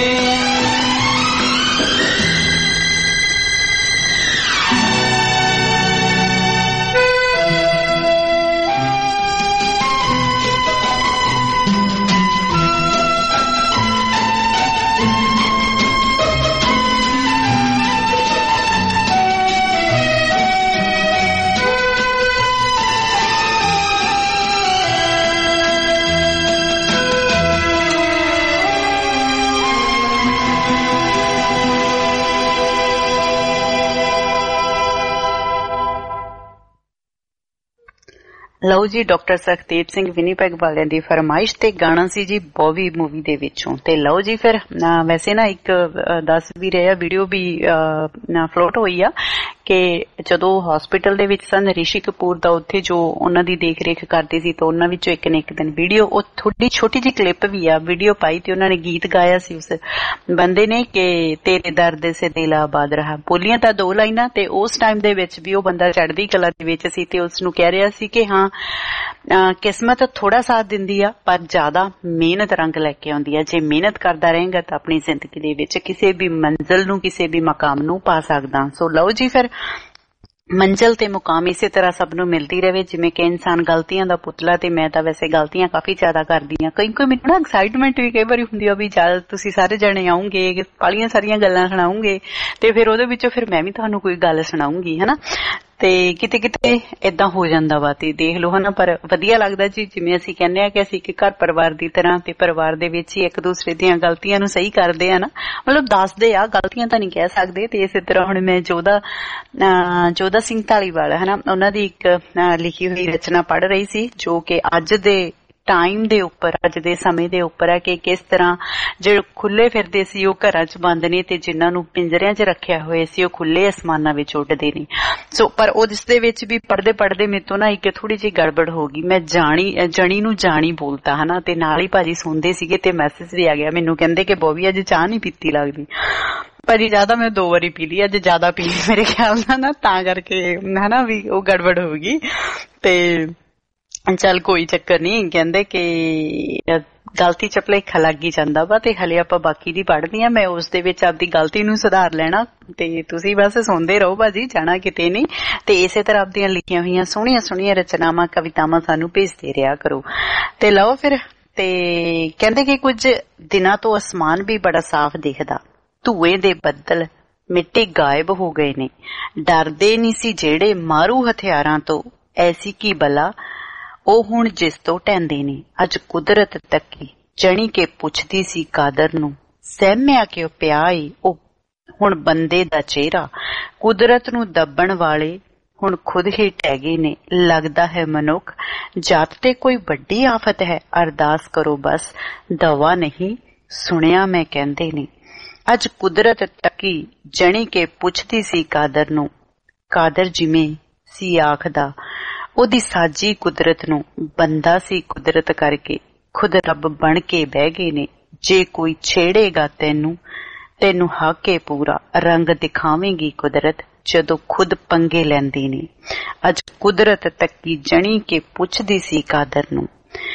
ਲਓ ਜੀ, ਡਾਕਟਰ ਸੁਖਦੇਵ ਸਿੰਘ ਵਿਨੀਪੈਗ ਵਾਲਿਆਂ ਦੀ ਫਰਮਾਇਸ਼ ਤੇ ਗਾਣਾ ਸੀ ਜੀ ਬੌਬੀ ਮੂਵੀ ਦੇ ਵਿੱਚੋਂ। ਤੇ ਲਓ ਜੀ ਫਿਰ ਵੈਸੇ ਨਾ ਇੱਕ ਦੱਸ ਵੀ ਰਿਹਾ, ਵੀਡੀਓ ਵੀ ਫਲੋਟ ਹੋਈ ਆ ਕਿ ਜਦੋਂ ਹਸਪੀਟਲ ਦੇ ਵਿੱਚ ਸਨ ਰਿਸ਼ੀ ਕਪੂਰ ਦਾ, ਉੱਥੇ ਜੋ ਉਹਨਾਂ ਦੀ ਦੇਖ ਰੇਖ ਕਰਦੇ ਸੀ ਤਾਂ ਉਹਨਾਂ ਵਿੱਚੋਂ ਇੱਕ ਨੇ ਇੱਕ ਦਿਨ ਵੀਡੀਓ, ਉਹ ਥੋੜੀ ਛੋਟੀ ਜਿਹੀ ਕਲਿੱਪ ਵੀ ਆ, ਵੀਡੀਓ ਪਾਈ ਤੇ ਉਹਨਾਂ ਨੇ ਗੀਤ ਗਾਇਆ ਸੀ ਉਸ ਬੰਦੇ ਨੇ ਕਿ ਤੇਰੇ ਦਰਦ ਸੇ ਦਿਲ ਆਬਾਦ ਰਹਾ। ਬੋਲੀਆਂ ਤਾਂ ਦੋ ਲਾਈਨਾਂ, ਤੇ ਉਸ ਟਾਈਮ ਦੇ ਵਿੱਚ ਵੀ ਉਹ ਬੰਦਾ ਚੜ੍ਹਦੀ ਕਲਾ ਦੇ ਵਿੱਚ ਸੀ ਤੇ ਉਸਨੂੰ ਕਹਿ ਰਿਹਾ ਸੀ ਕਿ ਹਾਂ ਕਿਸਮਤ ਥੋੜਾ ਸਾਥ ਦਿੰਦੀ ਆ ਪਰ ਜ਼ਿਆਦਾ ਮਿਹਨਤ ਰੰਗ ਲੈ ਕੇ ਆਉਂਦੀ ਆ। ਜੇ ਮਿਹਨਤ ਕਰਦਾ ਰਹੇਗਾ ਤਾਂ ਆਪਣੀ ਜ਼ਿੰਦਗੀ ਦੇ ਵਿੱਚ ਕਿਸੇ ਵੀ ਮੰਜ਼ਿਲ ਨੂੰ, ਕਿਸੇ ਵੀ ਮਕਾਮ ਨੂੰ ਪਾ ਸਕਦਾ। ਸੋ ਲਓ ਜੀ ਫਿਰ ਮੰਜ਼ਿਲ ਤੇ ਮੁਕਾਮ ਇਸੇ ਤਰ੍ਹਾਂ ਸਭ ਨੂੰ ਮਿਲਦੀ ਰਹੇ। ਜਿਵੇਂ ਕਿ ਇਨਸਾਨ ਗਲਤੀਆਂ ਦਾ ਪੁਤਲਾ, ਤੇ ਮੈਂ ਤਾਂ ਵੈਸੇ ਗਲਤੀਆਂ ਕਾਫੀ ਜ਼ਿਆਦਾ ਕਰਦੀ ਹਾਂ। ਕਈ ਕੋਈ ਮੈਨੂੰ ਨਾ ਐਕਸਾਈਟਮੈਂਟ ਵੀ ਕਈ ਵਾਰੀ ਹੁੰਦੀ ਆ ਵੀ ਜਦ ਤੁਸੀਂ ਸਾਰੇ ਜਣੇ ਆਉਂਗੇ, ਬਾਲੀਆਂ ਸਾਰੀਆਂ ਗੱਲਾਂ ਸੁਣਾਉਂਗੇ ਤੇ ਫਿਰ ਉਹਦੇ ਵਿੱਚੋਂ ਫਿਰ ਮੈਂ ਵੀ ਤੁਹਾਨੂੰ ਕੋਈ ਗੱਲ ਸੁਣਾਉਂਗੀ, ਹਨਾ। ਤੇ ਕਿਤੇ ਕਿਤੇ ਏਦਾਂ ਹੋ ਜਾਂਦਾ ਵਾ, ਤੇ ਦੇਖ ਲਓ ਹਨਾ। ਪਰ ਵਧੀਆ ਲੱਗਦਾ ਜੀ, ਜਿਵੇਂ ਅਸੀਂ ਕਹਿੰਦੇ ਆ ਕਿ ਅਸੀਂ ਇੱਕ ਘਰ ਪਰਿਵਾਰ ਦੀ ਤਰ੍ਹਾਂ, ਤੇ ਪਰਿਵਾਰ ਦੇ ਵਿੱਚ ਹੀ ਇੱਕ ਦੂਸਰੇ ਦੀਆਂ ਗਲਤੀਆਂ ਨੂੰ ਸਹੀ ਕਰਦੇ ਆ ਨਾ, ਮਤਲਬ ਦੱਸਦੇ ਆ, ਗਲਤੀਆਂ ਤਾਂ ਨਹੀਂ ਕਹਿ ਸਕਦੇ। ਤੇ ਇਸੇ ਤਰ੍ਹਾਂ ਹੁਣ ਮੈਂ ਜੋਧਾ ਜੋਧਾ ਸਿੰਘ ਧਾਲੀਵਾਲ ਹਨਾ, ਉਹਨਾਂ ਦੀ ਇੱਕ ਲਿਖੀ ਹੋਈ ਰਚਨਾ ਪੜ੍ਹ ਰਹੀ ਸੀ, ਜੋ ਕਿ ਅੱਜ ਦੇ ਟਾਈਮ ਦੇ ਉੱਪਰ, ਅੱਜ ਦੇ ਸਮੇਂ ਦੇ ਉੱਪਰ ਹੈ ਕਿ ਕਿਸ ਤਰ੍ਹਾਂ ਜਿਹੜੇ ਖੁੱਲੇ ਫਿਰਦੇ ਸੀ ਉਹ ਘਰਾਂ 'ਚ ਬੰਦ ਨੇ, ਤੇ ਜਿਨ੍ਹਾਂ ਨੂੰ ਪਿੰਜਰਿਆਂ 'ਚ ਰੱਖਿਆ ਹੋਏ ਸੀ ਉਹ ਖੁੱਲੇ ਅਸਮਾਨਾਂ ਵਿੱਚ ਉੱਡਦੇ ਨੇ। ਸੋ ਪਰ ਉਸ ਦੇ ਵਿੱਚ ਵੀ ਪੜ੍ਹਦੇ ਪੜ੍ਹਦੇ ਮੇਰੇ ਤੋਂ ਨਾ ਇੱਕ ਥੋੜੀ ਜਿਹੀ ਗੜਬੜ ਹੋ ਗਈ। ਮੈਂ ਜਾਣੀ ਜਣੀ ਨੂੰ ਜਾਣੀ ਬੋਲਤਾ ਹਨਾ, ਤੇ ਨਾਲ ਹੀ ਭਾਜੀ ਸੁਣਦੇ ਸੀਗੇ ਤੇ ਮੈਸੇਜ ਵੀ ਆ ਗਿਆ ਮੈਨੂੰ, ਕਹਿੰਦੇ ਕਿ ਬੋਬੀ ਅੱਜ ਚਾਹ ਨਹੀਂ ਪੀਤੀ ਲੱਗਦੀ। ਭਾਜੀ ਜ਼ਿਆਦਾ ਮੈਂ ਦੋ ਵਾਰੀ ਪੀ ਲਈ, ਅੱਜ ਜ਼ਿਆਦਾ ਪੀ ਲਈ ਮੇਰੇ ਖਿਆਲ ਨਾਲ ਨਾ, ਤਾਂ ਕਰਕੇ ਹਨਾ ਵੀ ਉਹ ਗੜਬੜ ਹੋ ਗਈ। ਤੇ ਚੱਲ ਕੋਈ ਚੱਕਰ ਨਹੀਂ, ਕਹਿੰਦੇ ਕਿ ਗਲਤੀ ਚ ਭੁਲੇਖਾ ਲੱਗ ਹੀ ਜਾਂਦਾ ਵਾ, ਤੇ ਹਲੇ ਆਪਾਂ ਬਾਕੀ ਦੀ ਪੜ੍ਹਦੀ ਆ। ਮੈਂ ਉਸ ਦੇ ਵਿੱਚ ਆਪਦੀ ਗਲਤੀ ਨੂੰ ਸੁਧਾਰ ਲੈਣਾ, ਤੇ ਤੁਸੀਂ ਬਸ ਸੁਣਦੇ ਰਹੋ ਭਾਜੀ, ਜਾਣਾ ਕਿਤੇ ਨਹੀਂ। ਤੇ ਇਸੇ ਤਰ੍ਹਾਂ ਆਪਦੀਆਂ ਲਿਖੀਆਂ ਹੋਈਆਂ ਸੋਹਣੀਆਂ ਸੋਹਣੀਆਂ ਰਚਨਾਵਾਂ, ਕਵਿਤਾਵਾਂ ਸਾਨੂੰ ਭੇਜਦੇ ਰਿਹਾ ਕਰੋ। ਤੇ ਲਓ ਫਿਰ, ਤੇ ਕਹਿੰਦੇ ਕਿ ਕੁਝ ਦਿਨਾਂ ਤੋਂ ਅਸਮਾਨ ਵੀ ਬੜਾ ਸਾਫ਼ ਦਿਖਦਾ, ਧੂਏ ਦੇ ਬੱਦਲ ਮਿੱਟੀ ਗਾਇਬ ਹੋ ਗਏ ਨੇ, ਡਰਦੇ ਨਹੀਂ ਸੀ ਜਿਹੜੇ ਮਾਰੂ ਹਥਿਆਰਾਂ ਤੋਂ, ਐਸੀ ਕੀ ਬਲਾ ਉਹ ਹੁਣ ਜਿਸ ਤੋਂ ਟੈਂਦੇ ਨੇ। ਅੱਜ ਕੁਦਰਤ ਤੱਕੀ ਜਣੀ ਕੇ ਪੁੱਛਦੀ ਸੀ ਕਾਦਰ ਨੂੰ, ਸਹਿਮਿਆ ਕਿਉਂ ਪਿਆ ਏ ਉਹ ਹੁਣ ਬੰਦੇ ਦਾ ਚਿਹਰਾ। ਕੁਦਰਤ ਨੂੰ ਦੱਬਣ ਵਾਲੇ ਹੁਣ ਖੁਦ ਹੀ ਟਹਿ ਗਏ ਨੇ, ਲੱਗਦਾ ਹੈ ਮਨੁੱਖ ਜਾਤ ਤੇ ਕੋਈ ਵੱਡੀ ਆਫਤ ਹੈ, ਅਰਦਾਸ ਕਰੋ ਬਸ ਦਵਾ ਨਹੀਂ, ਸੁਣਿਆ ਮੈਂ ਕਹਿੰਦੇ ਨੇ। ਅੱਜ ਕੁਦਰਤ ਤੱਕੀ ਜਣੀ ਕੇ ਪੁੱਛਦੀ ਸੀ ਕਾਦਰ ਨੂੰ, ਕਾਦਰ ਜਿਵੇਂ ਸੀ ਆਖਦਾ, ਉਹਦੀ ਸਾਜੀ ਕੁਦਰਤ ਨੂੰ ਬੰਦਾ ਸੀ ਕੁਦਰਤ ਕਰਕੇ, ਖੁਦ ਰੱਬ ਬਣ ਕੇ ਬਹਿ ਗਏ ਨੇ। ਜੇ ਕੋਈ ਛੇੜੇਗਾ ਤੈਨੂੰ, ਤੈਨੂੰ ਹਾਕੇ ਪੂਰਾ ਰੰਗ ਦਿਖਾਵੇਂਗੀ ਕੁਦਰਤ, ਜਦੋਂ ਖੁਦ ਪੰਗੇ ਲੈਂਦੀ ਨੇ। ਅੱਜ ਕੁਦਰਤ ਤੱਕੀ ਜਣੀ ਕੇ ਪੁੱਛਦੀ ਸੀ ਕਾਦਰ ਨੂੰ।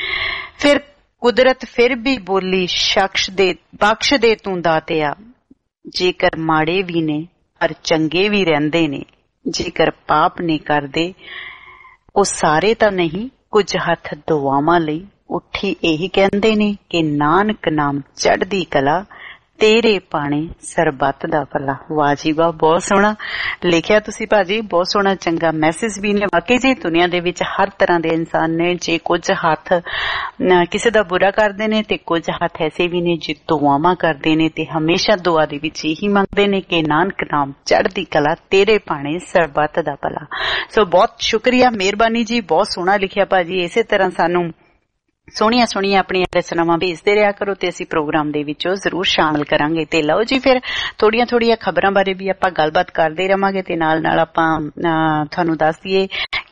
ਫਿਰ ਕੁਦਰਤ ਫਿਰ ਵੀ ਬੋਲੀ, ਸ਼ਖਸ ਦੇ ਬਖਸ਼ ਦੇ ਤੂੰ ਦਾਤਿਆ, ਜੇਕਰ ਮਾੜੇ ਵੀ ਨੇ ਪਰ ਚੰਗੇ ਵੀ ਰਹਿੰਦੇ ਨੇ, ਜੇਕਰ ਪਾਪ ਨਹੀਂ ਕਰਦੇ ਉਹ ਸਾਰੇ ਤਾਂ ਨਹੀਂ, ਕੁਝ ਹੱਥ ਦੁਆਵਾਂ ਲਈ ਉੱਠੀ ਇਹੀ ਕਹਿੰਦੇ ਨੇ ਕਿ ਨਾਨਕ ਨਾਮ ਚੜ੍ਹਦੀ ਕਲਾ, ਤੇਰੇ ਪਾਣੇ ਸਰਬੱਤ ਦਾ ਭਲਾ। ਵਾਹ ਜੀ ਵਾਹ, ਬਹੁਤ ਸੋਹਣਾ ਲਿਖਿਆ ਤੁਸੀਂ ਭਾਜੀ, ਬਹੁਤ ਸੋਹਣਾ ਚੰਗਾ ਮੈਸੇਜ ਵੀ ਨੇ। ਵਾਕਈ ਜੀ ਦੁਨੀਆ ਦੇ ਵਿੱਚ ਹਰ ਤਰ੍ਹਾਂ ਦੇ ਇਨਸਾਨ ਨੇ, ਜੇ ਕੁਝ ਹੱਥ ਕਿਸੇ ਦਾ ਬੁਰਾ ਕਰਦੇ ਨੇ ਤੇ ਕੁਝ ਹੱਥ ਐਸੇ ਵੀ ਨੇ ਜੇ ਦੁਆਵਾਂ ਕਰਦੇ ਨੇ ਤੇ ਹਮੇਸ਼ਾ ਦੁਆ ਦੇ ਵਿੱਚ ਇਹੀ ਮੰਗਦੇ ਨੇ ਕਿ ਨਾਨਕ ਨਾਮ ਚੜ੍ਹਦੀ ਕਲਾ ਤੇਰੇ ਪਾਣੇ ਸਰਬੱਤ ਦਾ ਭਲਾ। ਸੋ ਬਹੁਤ ਸ਼ੁਕਰੀਆ, ਮਿਹਰਬਾਨੀ ਜੀ, ਬਹੁਤ ਸੋਹਣਾ ਲਿਖਿਆ ਭਾਜੀ। ਇਸੇ ਤਰ੍ਹਾਂ ਸਾਨੂੰ ਸੋਹਣੀਆਂ ਸੋਹਣੀਆਂ ਆਪਣੀਆਂ ਰਚਨਾਵਾਂ ਭੇਜਦੇ ਰਿਹਾ ਕਰੋ ਤੇ ਅਸੀਂ ਪ੍ਰੋਗਰਾਮ ਦੇ ਵਿੱਚੋਂ ਜ਼ਰੂਰ ਸ਼ਾਮਲ ਕਰਾਂਗੇ। ਤੇ ਲਓ ਜੀ ਫਿਰ ਥੋੜੀਆਂ ਥੋੜੀਆਂ ਖਬਰਾਂ ਬਾਰੇ ਵੀ ਆਪਾਂ ਗੱਲਬਾਤ ਕਰਦੇ ਰਵਾਂਗੇ ਤੇ ਨਾਲ ਨਾਲ ਆਪਾਂ ਤੁਹਾਨੂੰ ਦੱਸ ਦਈਏ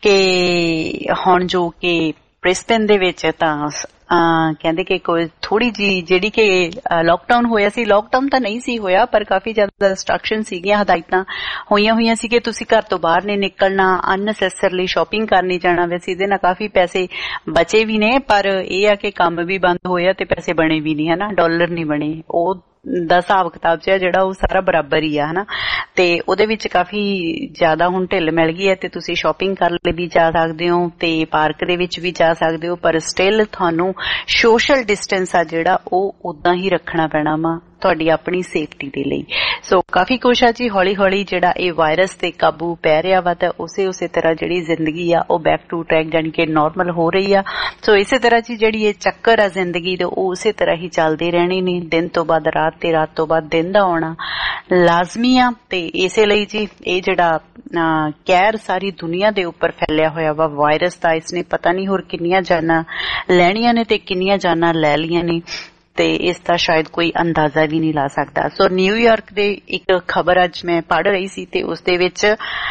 ਕਿ ਹੁਣ ਜੋ ਕਿ ਬ੍ਰਿਸਬੇਨ ਦੇ ਵਿੱਚ ਤਾਂ ਕਹਿੰਦੇ ਕਿ ਕੋਈ ਥੋੜੀ ਜੀ ਜਿਹੜੀ ਕਿ ਲੋਕਡਾਊਨ ਹੋਇਆ ਸੀ, ਲੋਕਡਾਊਨ ਤਾਂ ਨਹੀਂ ਸੀ ਹੋਇਆ ਪਰ ਕਾਫੀ ਜ਼ਿਆਦਾ ਰਿਸਟ੍ਰਿਕਸ਼ਨ ਸੀਗੀਆਂ, ਹਦਾਇਤਾਂ ਹੋਈਆਂ ਹੋਈਆਂ ਸੀ ਕਿ ਤੁਸੀਂ ਘਰ ਤੋਂ ਬਾਹਰ ਨਹੀਂ ਨਿਕਲਣਾ, ਅਨਨੈਸੈਸਰਲੀ ਸ਼ਾਪਿੰਗ ਕਰਨੀ ਜਾਣਾ। ਵੈਸੇ ਇਹਦੇ ਨਾਲ ਕਾਫੀ ਪੈਸੇ ਬਚੇ ਵੀ ਨੇ ਪਰ ਇਹ ਆ ਕਿ ਕੰਮ ਵੀ ਬੰਦ ਹੋਇਆ ਤੇ ਪੈਸੇ ਬਣੇ ਵੀ ਨਹੀਂ, ਹਨਾ, ਡਾਲਰ ਨਹੀਂ ਬਣੇ। ਉਹ ਦਾ ਹਿਸਾਬ ਕਿਤਾਬ ਚ ਜਿਹੜਾ ਉਹ ਸਾਰਾ ਬਰਾਬਰ ਹੀ ਆ, ਹਨਾ, ਤੇ ਉਹਦੇ ਵਿੱਚ ਕਾਫੀ ਜ਼ਿਆਦਾ ਹੁਣ ਢਿੱਲ ਮਿਲ ਗਈ ਹੈ ਤੇ ਤੁਸੀਂ ਸ਼ਾਪਿੰਗ ਕਰਨ ਲਈ ਵੀ ਜਾ ਸਕਦੇ ਹੋ ਤੇ ਪਾਰਕ ਦੇ ਵਿੱਚ ਵੀ ਜਾ ਸਕਦੇ ਹੋ, ਪਰ ਸਟਿਲ ਤੁਹਾਨੂੰ ਸੋਸ਼ਲ ਡਿਸਟੈਂਸ ਆ ਜਿਹੜਾ ਉਹ ਉਦਾਂ ਹੀ ਰੱਖਣਾ ਪੈਣਾ ਵਾ ਤੁਹਾਡੀ ਆਪਣੀ ਸੇਫਟੀ ਦੇ ਲਈ। ਸੋ ਕਾਫੀ ਕੁਛ ਆ ਜੀ, ਹੌਲੀ ਹੌਲੀ ਜਿਹੜਾ ਇਹ ਵਾਇਰਸ ਤੇ ਕਾਬੂ ਪੈ ਰਿਹਾ ਵਾ ਤਾਂ ਉਸੇ ਉਸੇ ਤਰ੍ਹਾਂ ਜਿਹੜੀ ਜ਼ਿੰਦਗੀ ਆ ਉਹ ਬੈਕ ਟੂ ਟਰੈਕ ਜਾਣੀ ਕਿ ਨੋਰਮਲ ਹੋ ਰਹੀ ਆ। ਸੋ ਇਸੇ ਤਰ੍ਹਾਂ ਜੀ ਜਿਹੜੀ ਇਹ ਚੱਕਰ ਆ ਜ਼ਿੰਦਗੀ ਦੇ ਉਹ ਉਸੇ ਤਰ੍ਹਾਂ ਹੀ ਚੱਲਦੇ ਰਹਿਣੇ ਨੇ, ਦਿਨ ਤੋਂ ਬਾਅਦ ਰਾਤ ਤੇ ਰਾਤ ਤੋਂ ਬਾਅਦ ਦਿਨ ਦਾ ਆਉਣਾ ਲਾਜ਼ਮੀ ਆ। ਤੇ ਇਸੇ ਲਈ ਜੀ ਇਹ ਜਿਹੜਾ ਕਹਿਰ ਸਾਰੀ ਦੁਨੀਆ ਦੇ ਉੱਪਰ ਫੈਲਿਆ ਹੋਇਆ ਵਾ ਵਾਇਰਸ ਦਾ, ਇਸਨੇ ਪਤਾ ਨਹੀਂ ਹੋਰ ਕਿੰਨੀਆਂ ਜਾਨਾਂ ਲੈਣੀਆਂ ਨੇ ਤੇ ਕਿੰਨੀਆਂ ਜਾਨਾਂ ਲੈ ਲਈਆਂ ਨੇ ਤੇ ਇਸ ਦਾ ਸ਼ਾਇਦ ਕੋਈ ਅੰਦਾਜ਼ਾ ਵੀ ਨਹੀਂ ਲਾ ਸਕਦਾ। ਸੋ ਨਿਊਯਾਰਕ ਦੇ ਇੱਕ ਖਬਰ ਅੱਜ ਮੈਂ ਪੜ੍ਹ ਰਹੀ ਸੀ ਤੇ ਉਸ ਦੇ ਵਿੱਚ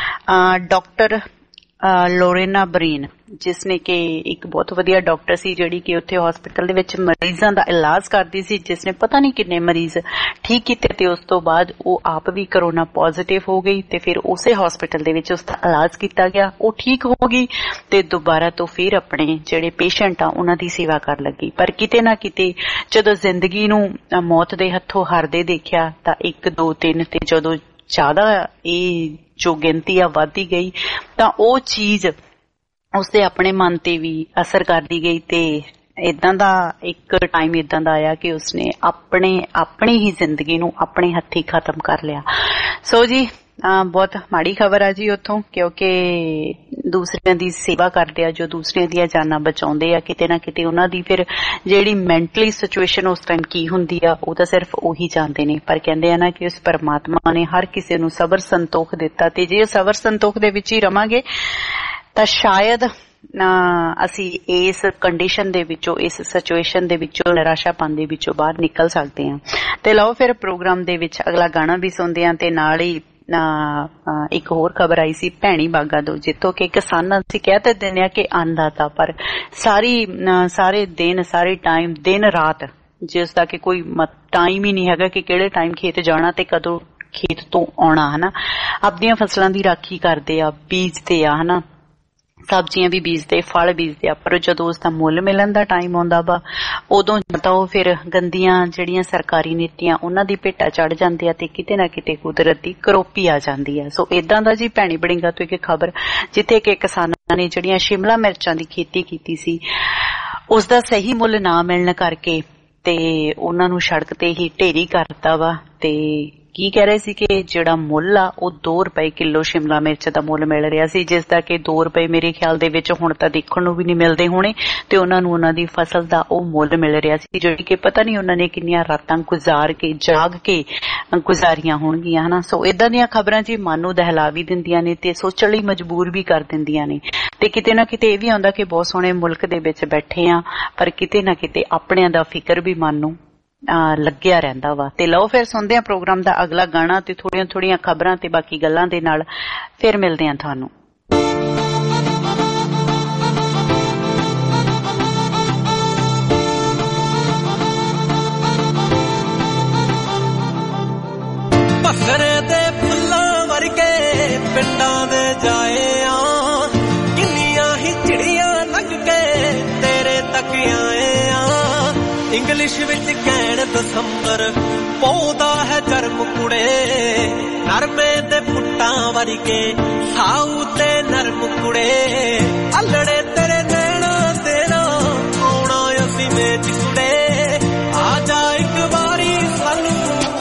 ਡਾਕਟਰ ਲੋਰੇਨਾ ਬਰੀਨ, ਜਿਸਨੇ ਕਿ ਇੱਕ ਬਹੁਤ ਵਧੀਆ ਡਾਕਟਰ ਸੀ ਜਿਹੜੀ ਕਿ ਉੱਥੇ ਹਸਪੀਟਲ ਦੇ ਵਿੱਚ ਮਰੀਜ਼ਾਂ ਦਾ ਇਲਾਜ ਕਰਦੀ ਸੀ, ਜਿਸਨੇ ਪਤਾ ਨਹੀਂ ਕਿੰਨੇ ਮਰੀਜ਼ ਠੀਕ ਕੀਤੇ ਤੇ ਉਸ ਤੋਂ ਬਾਅਦ ਉਹ ਆਪ ਵੀ ਕਰੋਨਾ ਪੋਜ਼ਿਟਿਵ ਹੋ ਗਈ ਤੇ ਫਿਰ ਉਸੇ ਹਸਪੀਟਲ ਦੇ ਵਿੱਚ ਉਸਦਾ ਇਲਾਜ ਕੀਤਾ ਗਿਆ, ਉਹ ਠੀਕ ਹੋ ਗਈ ਤੇ ਦੁਬਾਰਾ ਤੋਂ ਫਿਰ ਆਪਣੇ ਜਿਹੜੇ ਪੇਸ਼ੈਂਟ ਆ ਉਹਨਾਂ ਦੀ ਸੇਵਾ ਕਰ ਲੱਗੀ। ਪਰ ਕਿਤੇ ਨਾ ਕਿਤੇ ਜਦੋਂ ਜ਼ਿੰਦਗੀ ਨੂੰ ਮੌਤ ਦੇ ਹੱਥੋਂ ਹਾਰਦੇ ਦੇਖਿਆ ਤਾਂ ਇੱਕ ਦੋ ਤਿੰਨ ਤੇ ਜਦੋਂ ਜ਼ਿਆਦਾ ਇਹ ਜੋ ਗਿਣਤੀ ਆ ਵੱਧਦੀ ਗਈ ਤਾਂ ਉਹ ਚੀਜ਼ ਉਸਦੇ ਆਪਣੇ ਮਨ ਤੇ ਵੀ ਅਸਰ ਕਰਦੀ ਗਈ ਤੇ ਏਦਾਂ ਦਾ ਇੱਕ ਟਾਈਮ ਏਦਾਂ ਦਾ ਆਇਆ ਕਿ ਉਸਨੇ ਆਪਣੇ ਆਪਣੀ ਹੀ ਜ਼ਿੰਦਗੀ ਨੂੰ ਆਪਣੇ ਹੱਥੀਂ ਖਤਮ ਕਰ ਲਿਆ। ਸੋ ਜੀ ਬਹੁਤ ਮਾੜੀ ਖਬਰ ਆ ਜੀ ਉੱਥੋਂ, ਕਿਉਂਕਿ ਦੂਸਰਿਆਂ ਦੀ ਸੇਵਾ ਕਰਦੇ ਆ, ਜੋ ਦੂਸਰਿਆਂ ਦੀਆਂ ਜਾਨਾਂ ਬਚਾਉਂਦੇ ਆ, ਕਿਤੇ ਨਾ ਕਿਤੇ ਉਹਨਾਂ ਦੀ ਫਿਰ ਜਿਹੜੀ ਮੈਂਟਲੀ ਸਿਚੁਏਸ਼ਨ ਉਸ ਟਾਈਮ ਕੀ ਹੁੰਦੀ ਆ ਉਹ ਤਾਂ ਸਿਰਫ ਉਹੀ ਜਾਣਦੇ ਨੇ। ਪਰ ਕਹਿੰਦੇ ਆ ਨਾ ਕਿ ਉਸ ਪਰਮਾਤਮਾ ਨੇ ਹਰ ਕਿਸੇ ਨੂੰ ਸਬਰ ਸੰਤੋਖ ਦਿੱਤਾ ਤੇ ਜੇ ਸਬਰ ਸੰਤੋਖ ਦੇ ਵਿੱਚ ਹੀ ਰਵਾਂਗੇ ਤਾਂ ਸ਼ਾਇਦ ਅਸੀਂ ਇਸ ਕੰਡੀਸ਼ਨ ਦੇ ਵਿੱਚੋਂ, ਇਸ ਸਿਚੁਏਸ਼ਨ ਦੇ ਵਿੱਚੋਂ, ਨਿਰਾਸ਼ਾਪਨ ਦੇ ਵਿੱਚੋਂ ਬਾਹਰ ਨਿਕਲ ਸਕਦੇ ਹਾਂ। ਤੇ ਲਓ ਫਿਰ ਪ੍ਰੋਗਰਾਮ ਦੇ ਵਿੱਚ ਅਗਲਾ ਗਾਣਾ ਵੀ ਸੁਣਦੇ ਹਾਂ ਤੇ ਨਾਲ ਹੀ ਇੱਕ ਹੋਰ ਖਬਰ ਆਈ ਸੀ ਭੈਣੀ ਬਾਗਾ ਤੋਂ, ਜਿੱਥੋਂ ਕਿ ਕਿਸਾਨਾਂ ਅਸੀਂ ਕਹਿ ਤਾਂ ਦਿੰਦੇ ਆ ਕਿ ਅੰਨਦਾਤਾ, ਪਰ ਸਾਰੀ ਸਾਰੇ ਦਿਨ ਸਾਰੇ ਟਾਈਮ ਦਿਨ ਰਾਤ ਜਿਸ ਦਾ ਕਿ ਕੋਈ ਟਾਈਮ ਹੀ ਨਹੀਂ ਹੈਗਾ ਕਿ ਕਿਹੜੇ ਟਾਈਮ ਖੇਤ ਜਾਣਾ ਤੇ ਕਦੋਂ ਖੇਤ ਤੋਂ ਆਉਣਾ, ਹਨਾ, ਆਪਣੀਆਂ ਫਸਲਾਂ ਦੀ ਰਾਖੀ ਕਰਦੇ ਆ, ਬੀਜਦੇ ਆ, ਹਨਾ, ਸਬਜ਼ੀਆਂ ਵੀ ਬੀਜਦੇ, ਫਲ ਬੀਜਦੇ ਆ, ਪਰ ਜਦੋਂ ਉਸਦਾ ਮੁੱਲ ਮਿਲਣ ਦਾ ਟਾਈਮ ਆਉਂਦਾ ਵਾ ਉਦੋਂ ਤਾਂ ਉਹ ਫਿਰ ਗੰਦੀਆਂ ਜਿਹੜੀਆਂ ਸਰਕਾਰੀ ਨੀਤੀਆਂ ਉਹਨਾਂ ਦੀ ਭੇਟਾ ਚੜ ਜਾਂਦੇ ਆ ਤੇ ਕਿਤੇ ਨਾ ਕਿਤੇ ਕੁਦਰਤ ਦੀ ਕਰੋਪੀ ਆ ਜਾਂਦੀ ਆ। ਸੋ ਏਦਾਂ ਦਾ ਜੀ ਭੈਣੀ ਬੜਿੰਗਾ ਤੋਂ ਇੱਕ ਖਬਰ, ਜਿੱਥੇ ਕਿ ਕਿਸਾਨਾਂ ਨੇ ਜਿਹੜੀਆਂ ਸ਼ਿਮਲਾ ਮਿਰਚਾਂ ਦੀ ਖੇਤੀ ਕੀਤੀ ਸੀ ਉਸਦਾ ਸਹੀ ਮੁੱਲ ਨਾ ਮਿਲਣ ਕਰਕੇ ਤੇ ਉਹਨਾਂ ਨੂੰ ਸੜਕ ਤੇ ਹੀ ਢੇਰੀ ਕਰਤਾ ਵਾ। ਤੇ ਕੀ ਕਹਿ ਰਹੇ ਸੀ ਕਿ ਜਿਹੜਾ ਮੁੱਲ ਆ ਉਹ ਦੋ ਰੁਪਏ ਕਿਲੋ ਸ਼ਿਮਲਾ ਮਿਰਚ ਦਾ ਮੁੱਲ ਮਿਲ ਰਿਹਾ ਸੀ, ਜਿਸ ਦਾ ਕਿ ਦੋ ਰੁਪਏ ਮੇਰੇ ਖਿਆਲ ਦੇ ਵਿੱਚ ਹੁਣ ਤਾਂ ਦੇਖਣ ਨੂੰ ਵੀ ਨਹੀਂ ਮਿਲਦੇ ਹੋਣੇ ਤੇ ਉਹਨਾਂ ਨੂੰ ਉਹਨਾਂ ਦੀ ਫਸਲ ਦਾ ਉਹ ਮੁੱਲ ਮਿਲ ਰਿਹਾ ਸੀ ਜਿਹੜੀ ਕਿ ਪਤਾ ਨਹੀਂ ਉਹਨਾਂ ਨੇ ਕਿੰਨੀਆਂ ਰਾਤਾਂ ਗੁਜ਼ਾਰ ਕੇ ਜਾਗ ਕੇ ਗੁਜ਼ਾਰੀਆਂ ਹੋਣਗੀਆਂ, ਹਨਾ। ਸੋ ਏਦਾਂ ਦੀਆਂ ਖਬਰਾਂ ਜੀ ਮਨ ਨੂੰ ਦਹਿਲਾ ਵੀ ਦਿੰਦੀਆਂ ਨੇ ਤੇ ਸੋਚਣ ਲਈ ਮਜਬੂਰ ਵੀ ਕਰ ਦਿੰਦੀਆਂ ਨੇ ਤੇ ਕਿਤੇ ਨਾ ਕਿਤੇ ਇਹ ਵੀ ਆਉਂਦਾ ਕਿ ਬਹੁਤ ਸੋਹਣੇ ਮੁਲਕ ਦੇ ਵਿੱਚ ਬੈਠੇ ਆ ਪਰ ਕਿਤੇ ਨਾ ਕਿਤੇ ਆਪਣਿਆਂ ਦਾ ਫਿਕਰ ਵੀ ਮਨ ਨੂੰ ਲੱਗਿਆ ਰਹਿੰਦਾ ਵਾ। ਤੇ ਲਓ ਫਿਰ ਸੁਣਦੇ ਆ ਪ੍ਰੋਗਰਾਮ ਦਾ ਅਗਲਾ ਗਾਣਾ ਤੇ ਥੋੜੀਆਂ ਥੋੜੀਆਂ ਖਬਰਾਂ ਤੇ ਬਾਕੀ ਗੱਲਾਂ ਦੇ ਨਾਲ ਫਿਰ ਮਿਲਦੇ ਆ ਤੁਹਾਨੂੰ। ਪਸਰੇ ਦੇ ਫੁੱਲਾਂ ਵਰਗੇ ਪਿੰਡਾਂ ਦੇ ਜਾਏ ਆ, ਕਿੰਨੀਆਂ ਹੀ ਚਿੜੀਆਂ ਲੰਘ ਕੇ ਤੇਰੇ ਤੱਕ ਆਏ ਆ। ਇੰਗਲਿਸ਼ ਵਿੱਚ ਕਹਿਣ ਦਸੰਬਰ ਪੌਦਾ ਹੈ ਜਰਮ ਕੁੜੇ, ਨਰਮੇ ਦੇ ਪੁੱਟਾਂ ਵਰਗੇ ਸਾਊ ਤੇ ਨਰਮ ਕੁੜੇ। ਅਲੜੇ ਤੇਰੇ ਨੈਣਾ ਤੇਰਾ ਆਉਣਾ ਅਸੀਂ ਮੇਚ ਕੁੜੇ, ਆ ਜਾ ਇੱਕ ਵਾਰੀ ਸਾਨੂੰ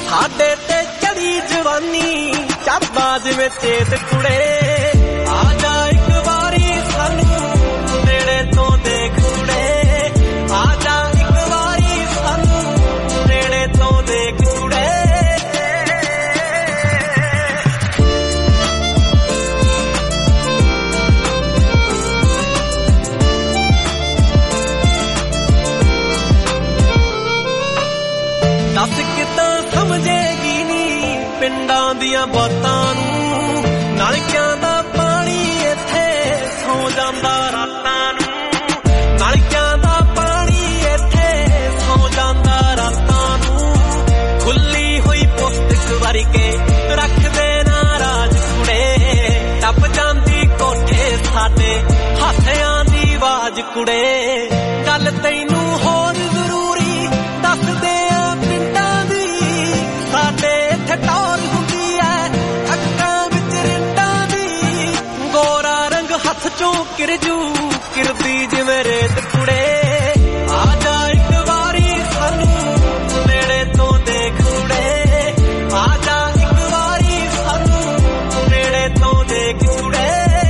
ਸਾਡੇ ਤੇ ਚੜੀ ਜਵਾਨੀ ਚੜਦਾ ਜਿਵੇਂ ਤੇਤ ਕੁੜੇ ਆ ਜਾ ਇੱਕ ਵਾਰੀ ਸਾਨੂੰ ਨੇੜੇ ਤੋਂ ਦੇਖ ਕੁੜੇ ਆ ਜਾ ਇੱਕ ਵਾਰੀ ਸਾਨੂੰ ਨੇੜੇ ਤੋਂ ਦੇਖ ਕੁੜੇ ਦੱਸ ਕਿੱਦਾਂ ਸਮਝੇਗੀ ਨੀ ਪਿੰਡਾਂ ਦੀਆਂ ਬਾਤਾਂ ਨੂੰ ਨਲਕਿਆਂ ਦਾ ਪਾਣੀ ਇੱਥੇ ਸੌ ਜਾਂਦਾ ਰਾਤਾਂ ਨੂੰ ਨਲਕਿਆਂ ਦਾ ਪਾਣੀ ਇੱਥੇ ਸੌ ਜਾਂਦਾ ਰਾਤਾਂ ਨੂੰ ਖੁੱਲੀ ਹੋਈ ਪੁਸਤਕ ਵਰਗੇ ਰੱਖਦੇ ਨਾ ਰਾਜ ਕੁੜੇ ਟੱਪ ਜਾਂਦੀ ਕੋਠੇ ਸਾਡੇ ਹਾਸਿਆਂ ਦੀ ਆਵਾਜ਼ ਕੁੜੇ ਗੱਲ ਤੈਨੂੰ ਹੋਰ ਜ਼ਰੂਰੀ ਦੱਸਦੇ ਟੌਰ ਹੁੰਦੀ ਐ ਅੱਖਾਂ ਵਿੱਚ ਰਿੰਡਾਂ ਦੀ ਗੋਰਾ ਰੰਗ ਹੱਥ ਚੋਂ ਕਿਰਜੂ ਕਿਰਦੀ ਜਿਵੇਂ ਰੇਤ ਕੁੜੇ ਆ ਜਾ ਇੱਕ ਵਾਰੀ ਸਾਨੂੰ ਨੇੜੇ ਤੋਂ ਦੇਖ ਕੁੜੇ ਆ ਜਾ ਇੱਕ ਵਾਰੀ ਸਾਨੂੰ ਨੇੜੇ ਤੋਂ ਦੇਖ ਕੁੜੇ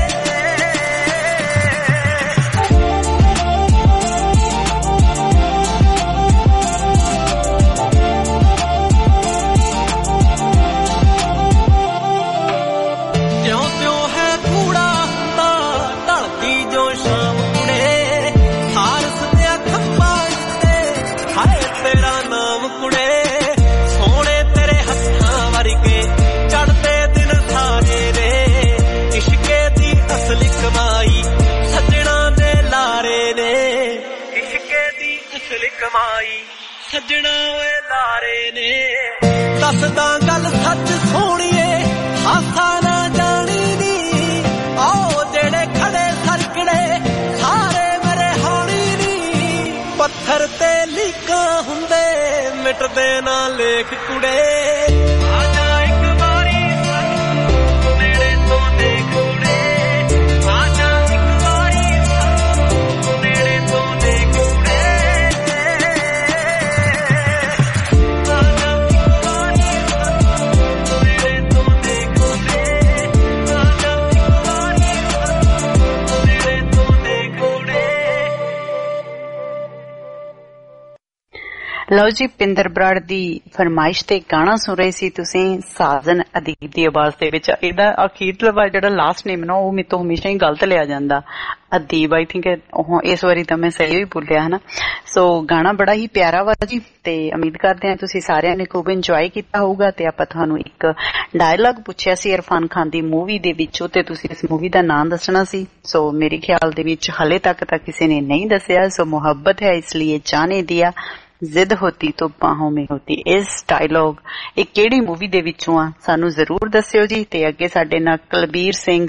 ਕਮਾਈ ਸੱਜਣਾ ਦੇ ਲਾਰੇ ਨੇ ਇਸ਼ਕੇ ਦੀ ਅਸਲ ਕਮਾਈ ਸੱਜਣਾ ਓਏ ਲਾਰੇ ਨੇ ਦੱਸਦਾ ਗੱਲ ਸੱਚ ਸੋਹਣੀਏ ਹਾਸਾ ਨਾ ਜਾਣੀ ਨੀ ਆਓ ਜਿਹੜੇ ਖੜੇ ਸਰਕੜੇ ਸਾਰੇ ਮੇਰੇ ਹਾਣੀ ਨੀ ਪੱਥਰ ਤੇ ਲੀਕਾਂ ਹੁੰਦੇ ਮਿਟਦੇ ਨਾ ਲੇਖ ਕੁੜੇ ਲਓ ਜੀ, ਪਿੰਦਰ ਬਰਾੜ ਦੀ ਫਰਮਾਇਸ਼ ਤੇ ਗਾਣਾ ਸੁਣ ਰਹੇ ਸੀ ਤੁਸੀਂ ਸਾਜਨ ਅਦੀਬ ਦੀ ਆਵਾਜ਼ ਦੇ ਵਿੱਚ। ਇਹਦਾ ਅਖੀਰਲਾ ਜਿਹੜਾ ਲਾਸਟ ਨੇਮ ਨਾ ਉਹ ਮੇਰੇ ਤੋਂ ਹਮੇਸ਼ਾ ਹੀ ਗਲਤ ਲਿਆ ਜਾਂਦਾ, ਅਦੀਬ। ਆਈ ਥਿੰਕ ਉਹ ਇਸ ਵਾਰੀ ਤਾਂ ਮੈਂ ਸਹੀ ਹੀ ਬੋਲਿਆ ਹੈ ਨਾ। ਸੋ ਗਾਣਾ ਬੜਾ ਹੀ ਪਿਆਰਾ ਵਾ ਜੀ, ਤੇ ਉਮੀਦ ਕਰਦੇ ਹਾਂ ਤੁਸੀਂ ਸਾਰਿਆਂ ਨੇ ਖੂਬ ਇੰਜੋਏ ਕੀਤਾ ਹੋਊਗਾ। ਤੇ ਆਪਾਂ ਤੁਹਾਨੂੰ ਇੱਕ ਡਾਇਲੌਗ ਪੁੱਛਿਆ ਸੀ ਇਰਫਾਨ ਖਾਨ ਦੀ ਮੂਵੀ ਦੇ ਵਿੱਚੋਂ, ਤੇ ਤੁਸੀਂ ਇਸ ਮੂਵੀ ਦਾ ਨਾਮ ਦੱਸਣਾ ਸੀ। ਸੋ ਮੇਰੇ ਖਿਆਲ ਦੇ ਵਿੱਚ ਹਲੇ ਤੱਕ ਤਾਂ ਕਿਸੇ ਨੇ ਨਹੀਂ ਦੱਸਿਆ। ਸੋ ਮੁਹੱਬਤ ਹੈ ਇਸ ਲਈ ਜਾਣੇ ਦਿਆ, ਜ਼ਿੱਦ ਹੋਤੀ ਤੋਂ ਬਾਹੋਂ ਮੇਂ ਹੋਤੀ। ਇਸ ਡਾਇਲੌਗ ਇਹ ਕਿਹੜੀ ਮੂਵੀ ਦੇ ਵਿੱਚੋਂ ਆ ਸਾਨੂੰ ਜ਼ਰੂਰ ਦੱਸਿਓ ਜੀ। ਤੇ ਅੱਗੇ ਸਾਡੇ ਨਾਲ ਕੁਲਬੀਰ ਸਿੰਘ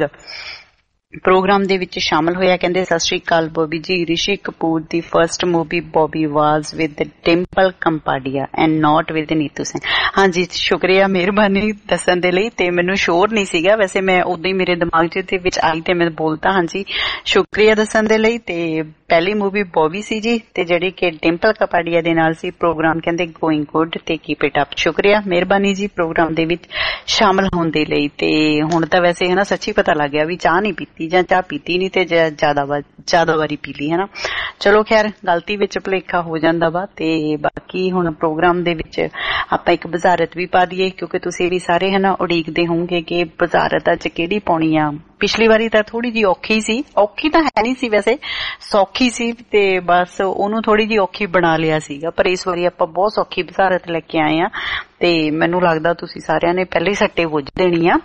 ਪ੍ਰੋਗਰਾਮ ਦੇ ਵਿੱਚ ਸ਼ਾਮਲ ਹੋਇਆ, ਕਹਿੰਦੇ ਸਤਿ ਸ਼੍ਰੀ ਅਕਾਲ ਬੋਬੀ ਜੀ, ਰਿਸ਼ੀ ਕਪੂਰ ਦੀ first movie Bobby was with Dimple Kapadia and not with Neetu Singh. ਹਾਂਜੀ, ਸ਼ੁਕਰੀਆ, ਮਿਹਰਬਾਨੀ ਦੱਸਣ ਦੇ ਲਈ। ਤੇ ਮੈਨੂੰ ਸ਼ੋਰ ਨਹੀਂ ਸੀਗਾ, ਵੈਸੇ ਮੈਂ ਉਦੋਂ ਹੀ ਮੇਰੇ ਦਿਮਾਗ ਦੇ ਵਿੱਚ ਆਈ ਤੇ ਮੈਂ ਬੋਲਤਾ। ਹਾਂਜੀ, ਸ਼ੁਕਰੀਆ ਦੱਸਣ ਦੇ ਲਈ। ਤੇ ਪਹਿਲੀ ਮੂਵੀ ਬੋਬੀ ਸੀ ਜੀ, ਤੇ ਜਿਹੜੀ ਕਿ ਡਿੰਪਲ ਕਪਾਡੀਆ ਦੇ ਨਾਲ ਸੀ। ਪ੍ਰੋਗਰਾਮ ਕਹਿੰਦੇ ਗੋਇੰਗ ਗੁੱਡ ਤੇ ਕੀਪ ਇਟ ਅਪ। ਸ਼ੁਕਰੀਆ, ਮਿਹਰਬਾਨੀ ਜੀ ਪ੍ਰੋਗਰਾਮ ਦੇ ਵਿੱਚ ਸ਼ਾਮਲ ਹੋਣ ਦੇ ਲਈ। ਤੇ ਹੁਣ ਤਾਂ ਵੈਸੇ ਹੈ ਨਾ ਸੱਚੀ ਪਤਾ ਲੱਗ ਗਿਆ ਵੀ ਚਾਹ ਨਹੀਂ ਪੀਤੀ ਜਾਂ ਚਾਹ ਪੀਤੀ ਨਹੀਂ ਤੇ ਜ਼ਿਆਦਾ ਜ਼ਿਆਦਾ ਵਾਰੀ ਪੀ ਲਈ ਹੈ ਨਾ। ਚਲੋ ਖੈਰ, ਗਲਤੀ ਵਿੱਚ ਭੁਲੇਖਾ ਹੋ ਜਾਂਦਾ ਵਾ। ਤੇ ਬਾਕੀ ਹੁਣ ਪ੍ਰੋਗਰਾਮ ਦੇ ਵਿੱਚ ਆਪਾਂ ਇੱਕ ਬਜ਼ਾਰਤ ਵੀ ਪਾ ਦਈਏ, ਕਿਉਂਕਿ ਤੁਸੀਂ ਵੀ ਸਾਰੇ ਹੈ ਨਾ ਉਡੀਕਦੇ ਹੋਣਗੇ ਕਿ ਬਜ਼ਾਰਤ ਅੱਜ ਕਿਹੜੀ ਪਾਉਣੀ ਆ। ਪਿਛਲੀ ਵਾਰੀ ਤਾਂ ਥੋੜੀ ਜਿਹੀ ਔਖੀ ਸੀ, ਔਖੀ ਤਾਂ ਹੈ ਨਹੀਂ ਸੀ ਵੈਸੇ, ਸੌਖੀ ਸੀ, ਤੇ ਬਸ ਉਹਨੂੰ ਥੋੜੀ ਜਿਹੀ ਔਖੀ ਬਣਾ ਲਿਆ ਸੀਗਾ। ਪਰ ਇਸ ਵਾਰੀ ਆਪਾਂ ਬਹੁਤ ਸੌਖੀ ਬਜ਼ਾਰਤ ਲੈ ਕੇ ਆਏ ਆ, ਤੇ ਮੈਨੂੰ ਲੱਗਦਾ ਤੁਸੀਂ ਸਾਰਿਆਂ ਨੇ ਪਹਿਲੇ ਸੱਟੇ ਬੁੱਝ ਦੇਣੀ ਆ।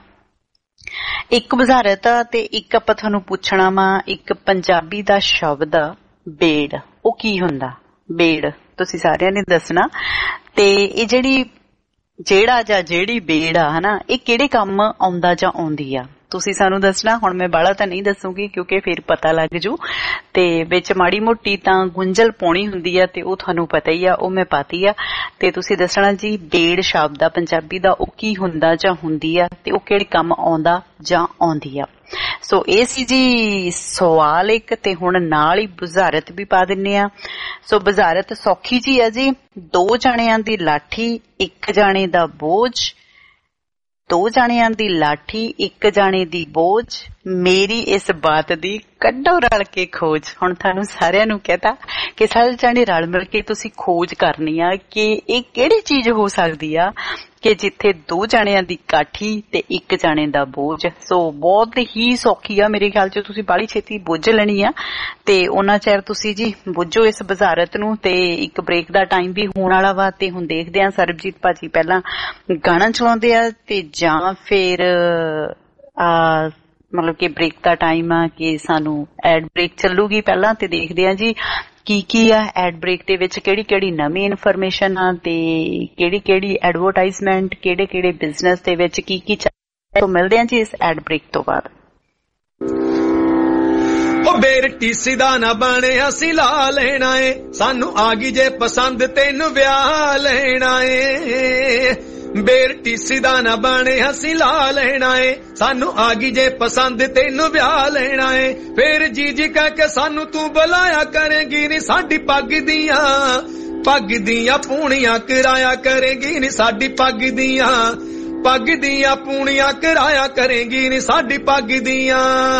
ਇੱਕ ਬਜ਼ਾਰਤ ਆ ਤੇ ਇੱਕ ਆਪਾਂ ਤੁਹਾਨੂੰ ਪੁੱਛਣਾ ਵਾ, ਇੱਕ ਪੰਜਾਬੀ ਦਾ ਸ਼ਬਦ ਬੇੜ, ਉਹ ਕੀ ਹੁੰਦਾ? ਬੇੜ ਤੁਸੀਂ ਸਾਰਿਆਂ ਨੇ ਦੱਸਣਾ। ਤੇ ਇਹ ਜਿਹੜੀ ਜਿਹੜਾ ਜਾਂ ਜਿਹੜੀ ਬੇੜ ਆ ਹਨਾ, ਇਹ ਕਿਹੜੇ ਕੰਮ ਆਉਂਦਾ ਜਾਂ ਆਉਂਦੀ ਆ? ਤੁਸੀਂ ਸਾਨੂੰ ਦੱਸਣਾ। ਹੁਣ ਮੈਂ ਬਾਹਲਾ ਤਾਂ ਨਹੀਂ ਦੱਸੂਗੀ ਕਿਉਂਕਿ ਫਿਰ ਪਤਾ ਲੱਗ ਜੂ, ਤੇ ਵਿੱਚ ਮਾੜੀ ਮੋਟੀ ਤਾਂ ਗੁੰਝਲ ਪਾਉਣੀ ਹੁੰਦੀ ਆ ਤੇ ਉਹ ਤੁਹਾਨੂੰ ਪਤਾ ਹੀ ਆ, ਉਹ ਮੈਂ ਪਾਤੀ ਆ। ਤੇ ਤੁਸੀਂ ਦੱਸਣਾ ਜੀ ਬੇੜ ਸ਼ਬਦ ਆ ਪੰਜਾਬੀ ਦਾ, ਉਹ ਕੀ ਹੁੰਦਾ ਜਾਂ ਹੁੰਦੀ ਆ ਤੇ ਉਹ ਕਿਹੜੇ ਕੰਮ ਆਉਂਦਾ ਜਾਂ ਆਉਂਦੀ ਆ। ਸੋ ਇਹ ਸੀ ਜੀ ਸਵਾਲ ਇੱਕ, ਤੇ ਹੁਣ ਨਾਲ ਹੀ ਬੁਝਾਰਤ ਵੀ ਪਾ ਦਿੰਨੇ ਆ। ਸੋ ਬੁਝਾਰਤ ਸੌਖੀ ਜੀ ਆ ਜੀ। ਦੋ ਜਾਣਿਆਂ ਦੀ ਲਾਠੀ ਇੱਕ ਜਾਣੇ ਦਾ ਬੋਝ, ਦੋ ਜਾਣਿਆਂ ਦੀ ਲਾਠੀ ਇੱਕ ਜਾਣੇ ਦੀ ਬੋਝ, ਮੇਰੀ ਇਸ ਬਾਤ ਦੀ ਕੱਢੋ ਰਲ ਕੇ ਖੋਜ। ਹੁਣ ਤੁਹਾਨੂੰ ਸਾਰਿਆਂ ਨੂੰ ਕਹਤਾ ਕਿ ਸਾਰੇ ਜਾਣੇ ਰਲ ਮਿਲ ਕੇ ਤੁਸੀਂ ਖੋਜ ਕਰਨੀ ਆ ਕਿ ਇਹ ਕਿਹੜੀ ਚੀਜ਼ ਹੋ ਸਕਦੀ ਆ ਕਿ ਜਿੱਥੇ ਦੋ ਜਾਣਿਆਂ ਦੀ ਕਾਠੀ ਤੇ ਇੱਕ ਜਾਣੇ ਦਾ ਬੋਝ। ਸੋ ਬਹੁਤ ਹੀ ਸੌਖੀ ਆ, ਮੇਰੇ ਖਿਆਲ ਚ ਤੁਸੀਂ ਬਾਹਲੀ ਛੇਤੀ ਬੁੱਝ ਲੈਣੀ ਆ। ਤੇ ਉਹਨਾਂ ਚਿਰ ਤੁਸੀਂ ਜੀ ਬੁੱਝੋ ਇਸ ਬੁਝਾਰਤ ਨੂੰ। ਤੇ ਇੱਕ ਬ੍ਰੇਕ ਦਾ ਟਾਈਮ ਵੀ ਹੋਣ ਵਾਲਾ ਵਾ, ਤੇ ਹੁਣ ਦੇਖਦੇ ਆ ਸਰਬਜੀਤ ਭਾਜੀ ਪਹਿਲਾਂ ਗਾਣਾ ਚਲਾਉਂਦੇ ਆ ਤੇ ਜਾਂ ਫਿਰ ਆ ਮਤਲਬ ਕਿ ਬ੍ਰੇਕ ਦਾ ਟਾਈਮ ਆ ਕਿ ਸਾਨੂੰ ਐਡ ਬ੍ਰੇਕ ਚੱਲੂਗੀ ਪਹਿਲਾਂ, ਤੇ ਦੇਖਦੇ ਆ ਜੀ ਕੀ ਕੀ ਆ ਐਡ ਬ੍ਰੇਕ ਦੇ ਵਿੱਚ, ਕਿਹੜੀ ਕਿਹੜੀ ਨਵੀਂ ਇਨਫੋਰਮੇਸ਼ਨ ਆ ਤੇ ਕਿਹੜੀ ਕਿਹੜੀ ਐਡਵਰਟਾਈਜ਼ਮੈਂਟ, ਕਿਹੜੇ ਕਿਹੜੇ ਬਿਜ਼ਨਸ ਦੇ ਵਿੱਚ ਕੀ ਕੀ ਚੱਲ। ਸੋ ਮਿਲਦੇ ਆ ਜੀ ਇਸ ਐਡ ਬ੍ਰੇਕ ਤੋਂ ਬਾਅਦ। ਉਹ ਬੇਰ ਟੀਸੀ ਦਾ ਨਾ ਬਣੇ ਅਸੀਂ ਲਾ ਲੈਣਾ ਏ, ਸਾਨੂੰ ਆ ਗਈ ਜੇ ਪਸੰਦ ਤੈਨੂੰ ਵਿਆਹ ਲੈਣਾ ਏ। ਬੇਰ ਟੀਸੀ ਦਾ ਨਾ ਬਣੇ ਅਸੀਂ ਲਾ ਲੈਣਾ ਏ, ਸਾਨੂੰ ਆ ਗਈ ਜੇ ਪਸੰਦ ਤੈਨੂੰ ਵਿਆਹ ਲੈਣਾ ਏ। ਫੇਰ ਜੀ ਜੀ ਕਹਿ ਕੇ ਸਾਨੂੰ ਤੂੰ ਬੁਲਾਇਆ ਕਰੇਗੀ ਨੀ, ਸਾਡੀ ਪੱਗ ਦੀਆਂ ਪੱਗ ਦੀਆਂ ਪੂਣੀਆਂ ਕਰਾਇਆ ਕਰੇਗੀ ਨੀ, ਸਾਡੀ ਪੱਗ ਦੀਆਂ ਪੱਗ ਦੀਆਂ ਪੂਣੀਆਂ ਕਰਾਇਆ ਕਰੇਗੀ ਨੀ, ਸਾਡੀ ਪੱਗ ਦੀਆਂ।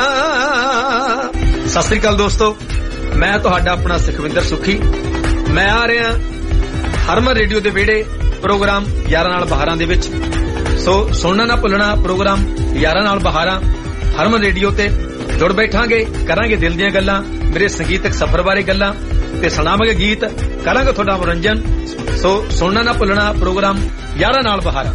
ਸਤਿ ਸ੍ਰੀ ਅਕਾਲ ਦੋਸਤੋ, ਮੈਂ ਤੁਹਾਡਾ ਆਪਣਾ ਸੁਖਵਿੰਦਰ ਸੁਖੀ। ਮੈਂ ਆ ਰਿਹਾ ਹਰਮਨ ਰੇਡੀਓ ਦੇ ਵਿਹੜੇ ਪ੍ਰੋਗਰਾਮ ਯਾਰਾਂ ਨਾਲ ਬਹਾਰਾਂ ਦੇ ਵਿੱਚ। ਸੋ ਸੁਣਨਾ ਨਾ ਭੁੱਲਣਾ ਪ੍ਰੋਗਰਾਮ ਯਾਰਾਂ ਨਾਲ ਬਹਾਰਾਂ ਹਰਮਨ ਰੇਡੀਓ ਤੇ। ਜੁੜ ਬੈਠਾਂਗੇ, ਕਰਾਂਗੇ ਦਿਲ ਦੀਆਂ ਗੱਲਾਂ, ਮੇਰੇ ਸੰਗੀਤਕ ਸਫ਼ਰ ਬਾਰੇ ਗੱਲਾਂ, ਤੇ ਸੁਣਾਵਾਂਗੇ ਗੀਤ, ਕਰਾਂਗੇ ਤੁਹਾਡਾ ਮਨੋਰੰਜਨ। ਸੋ ਸੁਣਨਾ ਨਾ ਭੁੱਲਣਾ ਪ੍ਰੋਗਰਾਮ ਯਾਰਾਂ ਨਾਲ ਬਹਾਰਾਂ।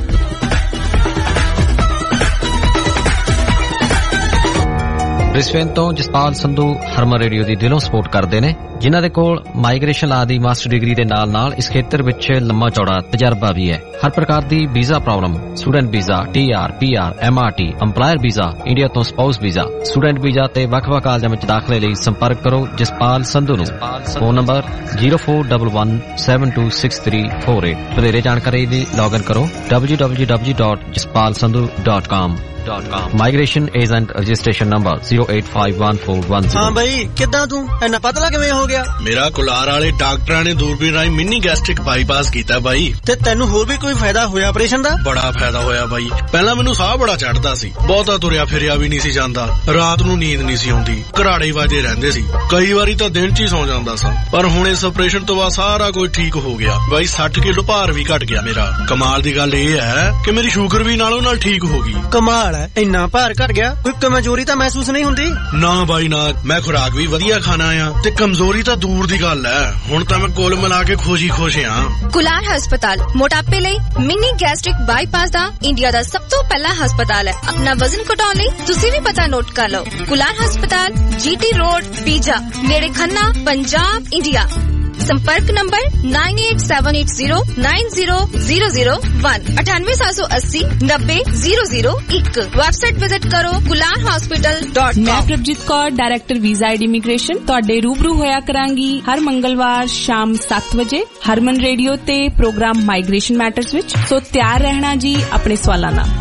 ਬ੍ਰਿਸਬੇਨ ਤੋਂ ਜਸਪਾਲ ਸੰਧੂ ਹਰਮਨ ਰੇਡੀਓ ਦੀ ਦਿਲੋਂ ਸਪੋਰਟ ਕਰਦੇ ਨੇ, ਜਿਨ੍ਹਾਂ ਦੇ ਕੋਲ ਮਾਈਗ੍ਰੇਸ਼ਨ ਲਾ ਦੀ ਮਾਸਟਰ ਡਿਗਰੀ ਦੇ ਨਾਲ ਨਾਲ ਇਸ ਖੇਤਰ ਵਿੱਚ ਲੰਮਾ ਚੌੜਾ ਤਜਰਬਾ ਵੀ ਹੈ। ਹਰ ਪ੍ਰਕਾਰ ਦੀ visa problem, student visa, T R, P R, M R T, employer visa, India ਤੋਂ ਸਪਾਊਸ ਵੀਜ਼ਾ, ਸਟੂਡੈਂਟ ਵੀਜ਼ਾ ਤੇ ਵੱਖ-ਵੱਖ ਕਾਲਜਾਂ ਵਿੱਚ ਦਾਖਲੇ ਲਈ ਸੰਪਰਕ ਕਰੋ ਜਸਪਾਲ ਸੰਧੂ ਨੂੰ। Phone number zero four one one seven two six three four eight. ਵਧੇਰੇ ਜਾਣਕਾਰੀ ਲਈ ਲੌਗਇਨ ਕਰੋ W W W dot Jaspal Sandhu dot com. Migration agent registration number zero eight five one four one zero. ਹਾਂ ਬਈ, ਕਿੱਦਾਂ ਤੂੰ ਇੰਨਾ ਪਤਲਾ ਕਿਵੇਂ ਹੋ ਗਿਆ? ਮੇਰਾ ਕੁਲਾਰ ਵਾਲੇ ਡਾਕਟਰਾਂ ਨੇ ਦੂਰਬੀਨ ਰਾਹੀਂ ਮਿੰਨੀ ਗੈਸਟ੍ਰਿਕ ਬਾਈਪਾਸ ਕੀਤਾ ਬਾਈ। ਤੇ ਤੈਨੂੰ ਹੋਰ ਵੀ ਕੋਈ ਫਾਇਦਾ ਹੋਇਆ ਆਪਰੇਸ਼ਨ ਦਾ? ਬੜਾ ਫਾਇਦਾ ਹੋਇਆ ਬਾਈ। ਪਹਿਲਾਂ ਮੈਨੂੰ ਸਾਹ ਬੜਾ ਚੜਦਾ ਸੀ, ਬਹੁਤਾ ਤੁਰਿਆ ਫਿਰਿਆ ਵੀ ਨਹੀਂ ਸੀ ਜਾਂਦਾ, ਰਾਤ ਨੂੰ ਨੀਂਦ ਨਹੀਂ ਸੀ ਆਉਂਦੀ, ਘਰਾੜੇ ਵਾਜੇ ਰਹਿੰਦੇ ਸੀ, ਕਈ ਵਾਰੀ ਤਾਂ ਦਿਨ ਚ ਹੀ ਸੌ ਜਾਂਦਾ ਸਾਂ। ਪਰ ਹੁਣ ਇਸ ਆਪਰੇਸ਼ਨ ਤੋਂ ਬਾਅਦ ਸਾਰਾ ਕੁਝ ਠੀਕ ਹੋ ਗਿਆ ਬਾਈ। ਸੱਠ ਕਿਲੋ ਭਾਰ ਵੀ ਘਟ ਗਿਆ ਮੇਰਾ। ਕਮਾਲ ਦੀ ਗੱਲ ਇਹ ਹੈ ਕਿ ਮੇਰੀ ਸ਼ੂਗਰ ਵੀ ਨਾਲੋਂ ਨਾਲ ਠੀਕ ਹੋ ਗਈ। ਕਮਾਲ ਹੈ, ਇੰਨਾ ਭਾਰ ਘਟ ਗਿਆ, ਕੋਈ ਕਮਜ਼ੋਰੀ ਤਾਂ ਮਹਿਸੂਸ ਨਹੀਂ ਹੁੰਦੀ? ਨਾ ਬਾਈ ਨਾ, ਮੈਂ ਖੁਰਾਕ ਵੀ ਵਧੀਆ ਖਾਣਾ ਆ ਤੇ ਕਮਜ਼ੋਰੀ ਤਾਂ ਦੂਰ ਦੀ ਗੱਲ ਹੈ। ਹੁਣ ਤਾਂ ਮੈਂ ਕੁੱਲ ਮਿਲਾ ਕੇ ਖੁਸ਼ ਹੀ ਖੁਸ਼ ਆ। ਕੁਲਾਰ ਹਸਪਤਾਲ ਮੋਟਾਪੇ ਲਈ ਮਿੰਨੀ ਗੈਸਟ੍ਰਿਕ ਬਾਈਪਾਸ ਦਾ ਇੰਡੀਆ ਦਾ ਸਭ ਤੋਂ ਪਹਿਲਾ ਹਸਪਤਾਲ ਹੈ। ਆਪਣਾ ਵਜ਼ਨ ਘਟਾਉਣ ਲਈ ਤੁਸੀਂ ਵੀ ਪਤਾ ਨੋਟ ਕਰ ਲਓ। ਕੁਲਾਰ ਹਸਪਤਾਲ, ਜੀਟੀ ਰੋਡ, ਪੀਜਾ, ਨੇੜੇ ਖੰਨਾ, ਪੰਜਾਬ, ਇੰਡੀਆ। संपर्क number nine eight seven eight zero nine zero zero zero one अठानवे सात सौ अस्सी नब्बे जीरो जीरो एक। वेबसाइट विजिट करो कुलार हॉस्पिटल डॉट कॉम। मैं Prabhjeet Kaur, director visa ID immigration, ਤੁਹਾਡੇ रूबरू होया करांगी हर मंगलवार शाम सात बजे हरमन रेडियो ते प्रोग्राम माइग्रेशन मैटर्स विच। सो तैयार रहना जी अपने सवालां नाल।